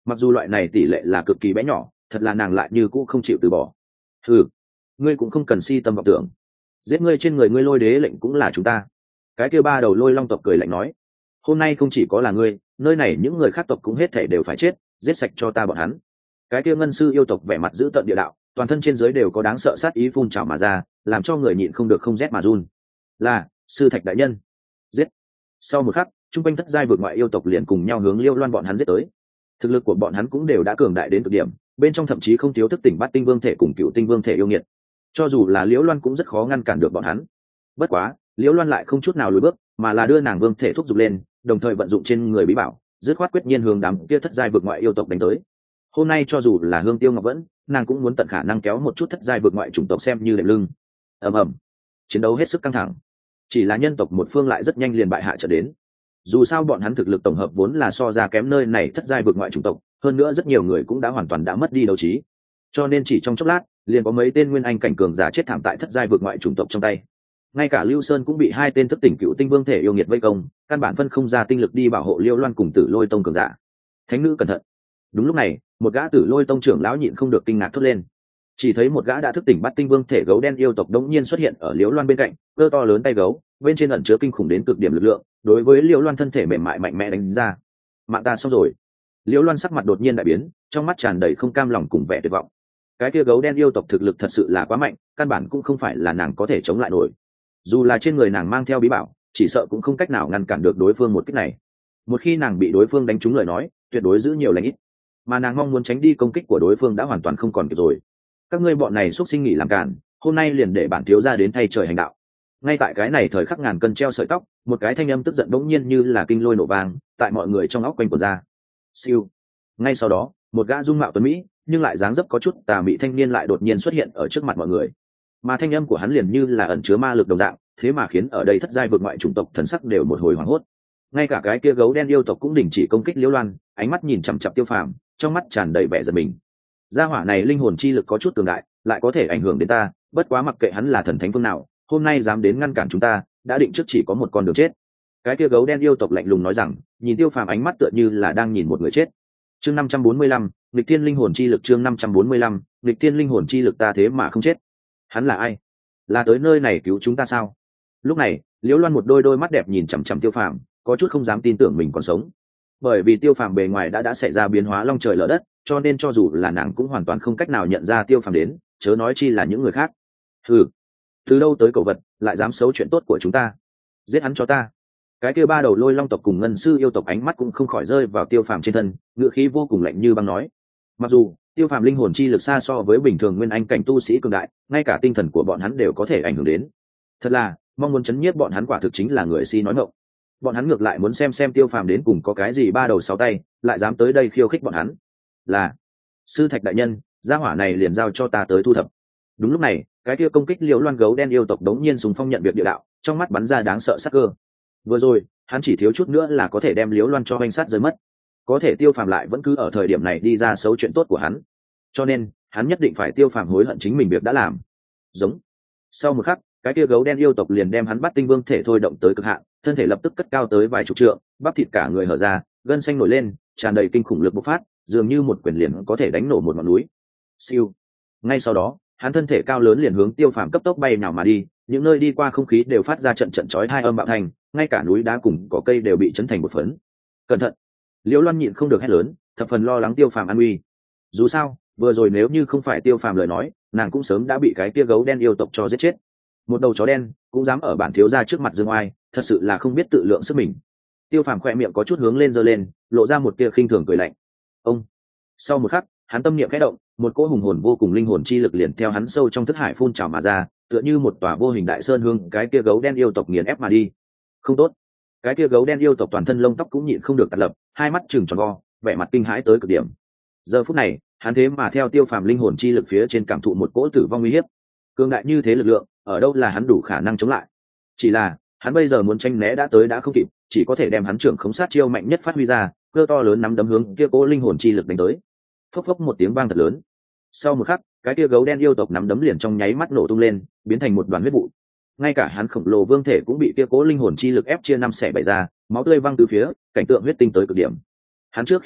mặc dù loại này tỷ lệ là cực kỳ bé nhỏ, thật là nàng lại như cũ không chịu từ bỏ. Ừ, ngươi cũng không cần si tâm vọng tưởng, giết ngươi trên người ngươi lôi đế lệnh cũng là chúng ta. Cái kia ba đầu lôi long tộc cười lạnh nói, hôm nay không chỉ có là ngươi, nơi này những người khác tộc cũng hết thể đều phải chết, giết sạch cho ta bọn hắn. Cái kia ngân sư yêu tộc vẻ mặt giữ tợn địa đạo, toàn thân trên dưới đều có đáng sợ sát ý phun trào mà ra, làm cho người nhịn không được không rét mà run. Là sư thạch đại nhân. Giết. Sau một khắc, trung quanh thất giai vượt ngoại yêu tộc liền cùng nhau hướng Liêu Loan bọn hắn giết tới. Thực lực của bọn hắn cũng đều đã cường đại đến cực điểm, bên trong thậm chí không thiếu thức tỉnh bát tinh vương thể cùng cựu tinh vương thể yêu nghiệt. Cho dù là Liễu Loan cũng rất khó ngăn cản được bọn hắn. Bất quá, Liễu Loan lại không chút nào lùi bước, mà là đưa nàng vương thể thúc giục lên, đồng thời vận dụng trên người bí bảo, dứt khoát quyết nhiên hướng đám kia thất giai vượt ngoại yêu tộc đánh tới. Hôm nay cho dù là Hương Tiêu Ngọc vẫn, nàng cũng muốn tận khả năng kéo một chút thất giai vượt ngoại chủng tộc xem như đệm lưng. Ầm ầm, chiến đấu hết sức căng thẳng. Chỉ là nhân tộc một phương lại rất nhanh liền bại hạ trở đến. Dù sao bọn hắn thực lực tổng hợp vốn là so ra kém nơi này thất giai vượt ngoại chủng tộc, hơn nữa rất nhiều người cũng đã hoàn toàn đã mất đi đấu trí. Cho nên chỉ trong chốc lát, liền có mấy tên nguyên anh cảnh cường giả chết thảm tại thất giai vượt ngoại chủng tộc trong tay. Ngay cả Lưu Sơn cũng bị hai tên thức tỉnh cựu tinh vương thể yêu nghiệt vây công, căn bản phân không ra tinh lực đi bảo hộ Liêu Loan cùng Tử Lôi tông cường giả. Thánh nữ cẩn thận. Đúng lúc này, một gã Tử Lôi tông trưởng lão nhịn không được kinh ngạc thốt lên. Chỉ thấy một gã đã thức tỉnh bát tinh vương thể gấu đen yêu tộc đống nhiên xuất hiện ở Liễu Loan bên cạnh, cơ to lớn tay gấu, bên trên ẩn chứa kinh khủng đến cực điểm lực lượng, đối với Liễu Loan thân thể mềm mại mạnh mẽ đánh ra. Mạng ta xong rồi. Liễu Loan sắc mặt đột nhiên đại biến, trong mắt tràn đầy không cam lòng cùng vẻ tuyệt vọng. Cái kia gấu đen yêu tộc thực lực thật sự là quá mạnh, căn bản cũng không phải là nàng có thể chống lại nổi. Dù là trên người nàng mang theo bí bảo, chỉ sợ cũng không cách nào ngăn cản được đối phương một kích này. Một khi nàng bị đối phương đánh trúng lời nói, tuyệt đối giữ nhiều lành ít. Mà nàng mong muốn tránh đi công kích của đối phương đã hoàn toàn không còn kịp rồi. Các ngươi bọn này xuất sinh nghỉ làm cản, hôm nay liền để bản thiếu gia đến thay trời hành đạo. Ngay tại cái này thời khắc ngàn cân treo sợi tóc, một cái thanh âm tức giận bỗng nhiên như là kinh lôi nổ vang, tại mọi người trong óc quanh của ra. Siêu. Ngay sau đó, một gã dung mạo tuấn mỹ, nhưng lại dáng dấp có chút tà mị thanh niên lại đột nhiên xuất hiện ở trước mặt mọi người. Mà thanh âm của hắn liền như là ẩn chứa ma lực đồng dạng, thế mà khiến ở đây thất giai vượt ngoại chủng tộc thần sắc đều một hồi hoảng hốt. Ngay cả cái kia gấu đen yêu tộc cũng đình chỉ công kích Liễu Loan, ánh mắt nhìn chằm chằm Tiêu Phàm, trong mắt tràn đầy vẻ giận mình. Gia hỏa này linh hồn chi lực có chút cường đại, lại có thể ảnh hưởng đến ta, bất quá mặc kệ hắn là thần thánh phương nào, hôm nay dám đến ngăn cản chúng ta, đã định trước chỉ có một con đường chết. Cái kia gấu đen yêu tộc lạnh lùng nói rằng, nhìn Tiêu Phàm ánh mắt tựa như là đang nhìn một người chết. Chương 545, Nghịch Thiên linh hồn chi lực. Chương 545, Nghịch Thiên linh hồn chi lực. Ta thế mà không chết. Hắn là ai? Là tới nơi này cứu chúng ta sao? Lúc này, Liễu Loan một đôi mắt đẹp nhìn chằm chằm Tiêu Phàm, có chút không dám tin tưởng mình còn sống. Bởi vì Tiêu Phàm bề ngoài đã xảy ra biến hóa long trời lở đất, cho nên cho dù là nàng cũng hoàn toàn không cách nào nhận ra Tiêu Phàm đến, chớ nói chi là những người khác. Hừ, từ đâu tới cẩu vật, lại dám xấu chuyện tốt của chúng ta? Giết hắn cho ta. Cái kia ba đầu lôi long tộc cùng ngân sư yêu tộc ánh mắt cũng không khỏi rơi vào Tiêu Phàm trên thân, ngữ khí vô cùng lạnh như băng nói. Mặc dù Tiêu Phàm linh hồn chi lực xa so với bình thường nguyên anh cảnh tu sĩ cường đại, ngay cả tinh thần của bọn hắn đều có thể ảnh hưởng đến. Thật là, mong muốn chấn nhiếp bọn hắn quả thực chính là người si nói ngọng. Bọn hắn ngược lại muốn xem Tiêu Phàm đến cùng có cái gì ba đầu sáu tay, lại dám tới đây khiêu khích bọn hắn. Là sư thạch đại nhân, gia hỏa này liền giao cho ta tới thu thập. Đúng lúc này, cái kia công kích Liễu Loan gấu đen yêu tộc đống nhiên sùng phong nhận việc địa đạo, trong mắt bắn ra đáng sợ sắc cơ. Vừa rồi, hắn chỉ thiếu chút nữa là có thể đem Liễu Loan cho oanh sát rơi mất. Có thể Tiêu Phàm lại vẫn cứ ở thời điểm này đi ra xấu chuyện tốt của hắn. Cho nên, hắn nhất định phải Tiêu Phàm hối hận chính mình việc đã làm. Giống. Sau một khắc, cái kia gấu đen yêu tộc liền đem hắn bắt tinh vương thể thôi động tới cực hạn, thân thể lập tức cất cao tới vài chục trượng, bắp thịt cả người hở ra, gân xanh nổi lên, tràn đầy kinh khủng lực bộc phát, dường như một quyền liền có thể đánh nổ một ngọn núi. Siêu. Ngay sau đó, hắn thân thể cao lớn liền hướng Tiêu Phàm cấp tốc bay nào mà đi, những nơi đi qua không khí đều phát ra trận trận chói tai âm bạo thành, ngay cả núi đá cùng cỏ cây đều bị chấn thành một phấn. Cẩn thận! Liễu Loan nhịn không được hét lớn, thập phần lo lắng Tiêu Phàm an nguy. Dù sao, vừa rồi nếu như không phải Tiêu Phàm lời nói, nàng cũng sớm đã bị cái kia gấu đen yêu tộc cho giết chết. Một đầu chó đen cũng dám ở bản thiếu gia trước mặt dương oai, thật sự là không biết tự lượng sức mình. Tiêu Phàm khỏe miệng có chút hướng lên giơ lên, lộ ra một tia khinh thường cười lạnh. Ông. Sau một khắc, hắn tâm niệm khẽ động, một cỗ hùng hồn vô cùng linh hồn chi lực liền theo hắn sâu trong thức hải phun trào mà ra, tựa như một tòa vô hình đại sơn hương, cái kia gấu đen yêu tộc nghiền ép mà đi. Không tốt. Cái kia gấu đen yêu tộc toàn thân lông tóc cũng nhịn không được tạt lập, hai mắt trừng tròn vo, vẻ mặt kinh hãi tới cực điểm. Giờ phút này, hắn thế mà theo Tiêu Phàm linh hồn chi lực phía trên cảm thụ một cỗ tử vong uy hiếp. Cường đại như thế lực lượng, ở đâu là hắn đủ khả năng chống lại? Chỉ là, hắn bây giờ muốn tranh né đã tới đã không kịp, chỉ có thể đem hắn trưởng khống sát chiêu mạnh nhất phát huy ra, cơ to lớn nắm đấm hướng kia cỗ linh hồn chi lực đánh tới. Phốc phốc một tiếng vang thật lớn. Sau một khắc, cái kia gấu đen yêu tộc nắm đấm liền trong nháy mắt nổ tung lên, biến thành một đoàn huyết vụ. Ngay cả hắn khổng lồ vương thể cũng bị kia cố linh hồn chi lực ép chia năm xẻ bảy ra, máu tươi văng từ phía, cảnh tượng huyết tinh tới cực điểm. Hắn trước khi chết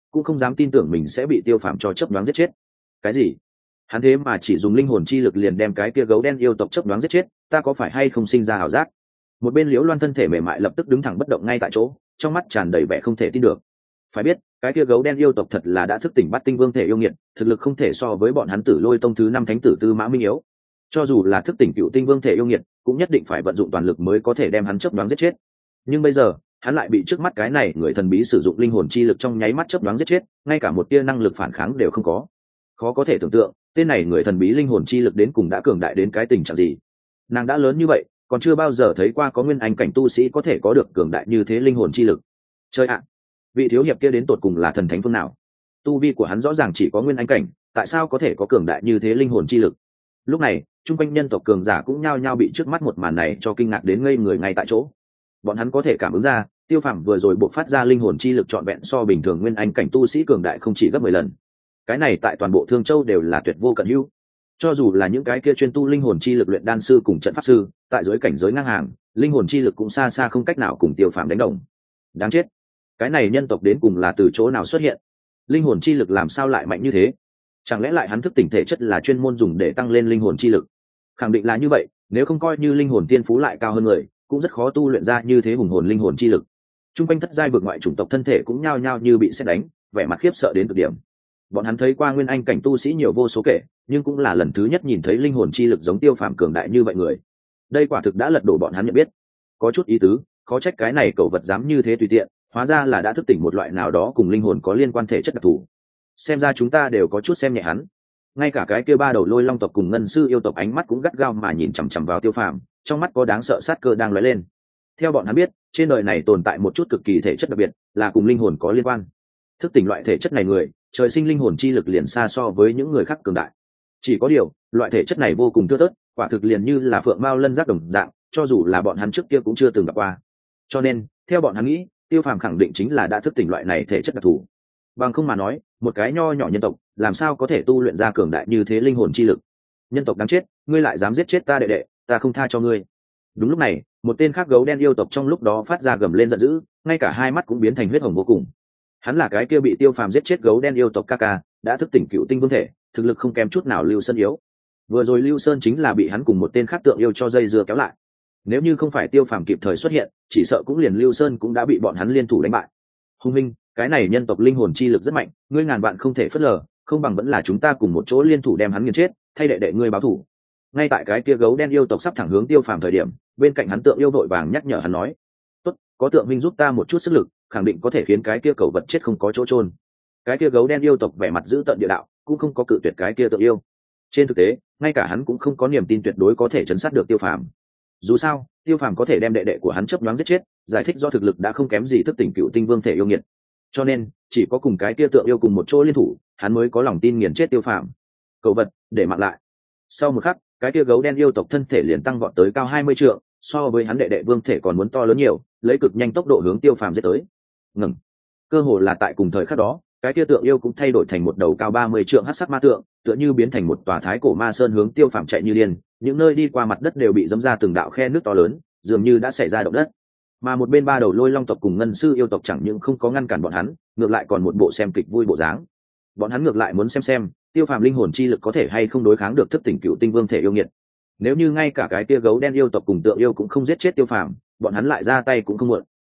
cũng không dám tin tưởng mình sẽ bị tiêu phàm cho chấp đoán giết chết. Cái gì? Hắn thế mà chỉ dùng linh hồn chi lực liền đem cái kia gấu đen yêu tộc chấp đoán giết chết, ta có phải hay không sinh ra ảo giác? Một bên Liễu Loan thân thể mềm mại lập tức đứng thẳng bất động ngay tại chỗ, trong mắt tràn đầy vẻ không thể tin được. Phải biết, cái kia gấu đen yêu tộc thật là đã thức tỉnh Bát Tinh Vương thể yêu nghiệt, thực lực không thể so với bọn hắn Tử Lôi tông thứ 5 thánh tử Tư Mã Minh yếu. Cho dù là thức tỉnh Cựu Tinh Vương thể yêu nghiệt, cũng nhất định phải vận dụng toàn lực mới có thể đem hắn chớp nhoáng giết chết. Nhưng bây giờ, hắn lại bị trước mắt cái này người thần bí sử dụng linh hồn chi lực trong nháy mắt chớp nhoáng giết chết, ngay cả một tia năng lực phản kháng đều không có. Khó có thể tưởng tượng, tên này người thần bí linh hồn chi lực đến cùng đã cường đại đến cái tình trạng gì. Nàng đã lớn như vậy, còn chưa bao giờ thấy qua có nguyên anh cảnh tu sĩ có thể có được cường đại như thế linh hồn chi lực. Chơi ạ, vị thiếu hiệp kia đến tột cùng là thần thánh phương nào? Tu vi của hắn rõ ràng chỉ có nguyên anh cảnh, tại sao có thể có cường đại như thế linh hồn chi lực? Lúc này, trung quanh nhân tộc cường giả cũng nhao nhao bị trước mắt một màn này cho kinh ngạc đến ngây người ngay tại chỗ. Bọn hắn có thể cảm ứng ra, Tiêu Phàm vừa rồi buộc phát ra linh hồn chi lực trọn vẹn so bình thường nguyên anh cảnh tu sĩ cường đại không chỉ gấp 10 lần. Cái này tại toàn bộ Thương Châu đều là tuyệt vô cận hữu. Cho dù là những cái kia chuyên tu linh hồn chi lực luyện đan sư cùng trận pháp sư, tại dưới cảnh giới ngang hàng, linh hồn chi lực cũng xa xa không cách nào cùng Tiêu Phàm đánh đồng. Đáng chết, cái này nhân tộc đến cùng là từ chỗ nào xuất hiện? Linh hồn chi lực làm sao lại mạnh như thế? Chẳng lẽ lại hắn thức tỉnh thể chất là chuyên môn dùng để tăng lên linh hồn chi lực? Khẳng định là như vậy, nếu không coi như linh hồn tiên phú lại cao hơn người, cũng rất khó tu luyện ra như thế hùng hồn linh hồn chi lực. Trung quanh thất giai vực ngoại chủng tộc thân thể cũng nhao nhao như bị sét đánh, vẻ mặt khiếp sợ đến cực điểm. Bọn hắn thấy qua nguyên anh cảnh tu sĩ nhiều vô số kể, nhưng cũng là lần thứ nhất nhìn thấy linh hồn chi lực giống Tiêu Phàm cường đại như vậy người. Đây quả thực đã lật đổ bọn hắn nhận biết. Có chút ý tứ, khó trách cái này cẩu vật dám như thế tùy tiện, hóa ra là đã thức tỉnh một loại nào đó cùng linh hồn có liên quan thể chất đặc thù. Xem ra chúng ta đều có chút xem nhẹ hắn. Ngay cả cái kia ba đầu Lôi Long tộc cùng Ngân Sư yêu tộc ánh mắt cũng gắt gao mà nhìn chằm chằm vào Tiêu Phàm, trong mắt có đáng sợ sát cơ đang lóe lên. Theo bọn hắn biết, trên đời này tồn tại một chút cực kỳ thể chất đặc biệt, là cùng linh hồn có liên quan. Thức tỉnh loại thể chất này người, trời sinh linh hồn chi lực liền xa so với những người khác cường đại. Chỉ có điều, loại thể chất này vô cùng thưa thớt, quả thực liền như là phượng mao lân giác đồng dạng, cho dù là bọn hắn trước kia cũng chưa từng gặp qua. Cho nên, theo bọn hắn nghĩ, Tiêu Phàm khẳng định chính là đã thức tỉnh loại này thể chất đặc thù. Bằng không mà nói, một cái nho nhỏ nhân tộc, làm sao có thể tu luyện ra cường đại như thế linh hồn chi lực? Nhân tộc đáng chết, ngươi lại dám giết chết ta đệ đệ, ta không tha cho ngươi. Đúng lúc này, một tên khác gấu đen yêu tộc trong lúc đó phát ra gầm lên giận dữ, ngay cả hai mắt cũng biến thành huyết hồng vô cùng. Hắn là cái kia bị Tiêu Phàm giết chết gấu đen yêu tộc Kaka, đã thức tỉnh Cựu Tinh Vương thể, thực lực không kém chút nào Lưu Sơn yếu. Vừa rồi Lưu Sơn chính là bị hắn cùng một tên khác tượng yêu cho dây dưa kéo lại. Nếu như không phải Tiêu Phàm kịp thời xuất hiện, chỉ sợ cũng liền Lưu Sơn cũng đã bị bọn hắn liên thủ đánh bại. Hùng minh, cái này nhân tộc linh hồn chi lực rất mạnh, ngươi ngàn vạn không thể phớt lờ, không bằng vẫn là chúng ta cùng một chỗ liên thủ đem hắn nghiền chết, thay đệ đệ ngươi báo thù. Ngay tại cái kia gấu đen yêu tộc sắp thẳng hướng Tiêu Phàm thời điểm, bên cạnh hắn tượng yêu vội vàng nhắc nhở hắn nói: "Tốt, có tượng minh giúp ta một chút sức lực, khẳng định có thể khiến cái kia cẩu vật chết không có chỗ chôn." Cái kia gấu đen yêu tộc vẻ mặt giữ tận địa đạo, cũng không có cự tuyệt cái kia tượng yêu. Trên thực tế, ngay cả hắn cũng không có niềm tin tuyệt đối có thể chấn sát được Tiêu Phàm. Dù sao, Tiêu Phàm có thể đem đệ đệ của hắn chớp nhoáng giết chết, giải thích do thực lực đã không kém gì thức tỉnh Cựu Tinh Vương thể yêu nghiệt. Cho nên, chỉ có cùng cái kia tượng yêu cùng một chỗ liên thủ, hắn mới có lòng tin nghiền chết Tiêu Phàm. Cẩu vật, để mạng lại. Sau một khắc, cái kia gấu đen yêu tộc thân thể liền tăng vọt tới cao 20 trượng, so với hắn đệ đệ vương thể còn muốn to lớn nhiều, lấy cực nhanh tốc độ hướng Tiêu Phàm giết tới. Ngừng. Cơ hồ là tại cùng thời khắc đó, cái kia tượng yêu cũng thay đổi thành một đầu cao 30 trượng hắc sắc ma tượng, tựa như biến thành một tòa thái cổ ma sơn hướng Tiêu Phàm chạy như điên, những nơi đi qua mặt đất đều bị dẫm ra từng đạo khe nước to lớn, dường như đã xảy ra động đất. Mà một bên ba đầu Lôi Long tộc cùng Ngân Sư yêu tộc chẳng những không có ngăn cản bọn hắn, ngược lại còn một bộ xem kịch vui bộ dáng. Bọn hắn ngược lại muốn xem Tiêu Phàm linh hồn chi lực có thể hay không đối kháng được thức tỉnh Cựu Tinh Vương thể yêu nghiệt. Nếu như ngay cả cái kia gấu đen yêu tộc cùng tượng yêu cũng không giết chết Tiêu Phàm, bọn hắn lại ra tay cũng không muộn,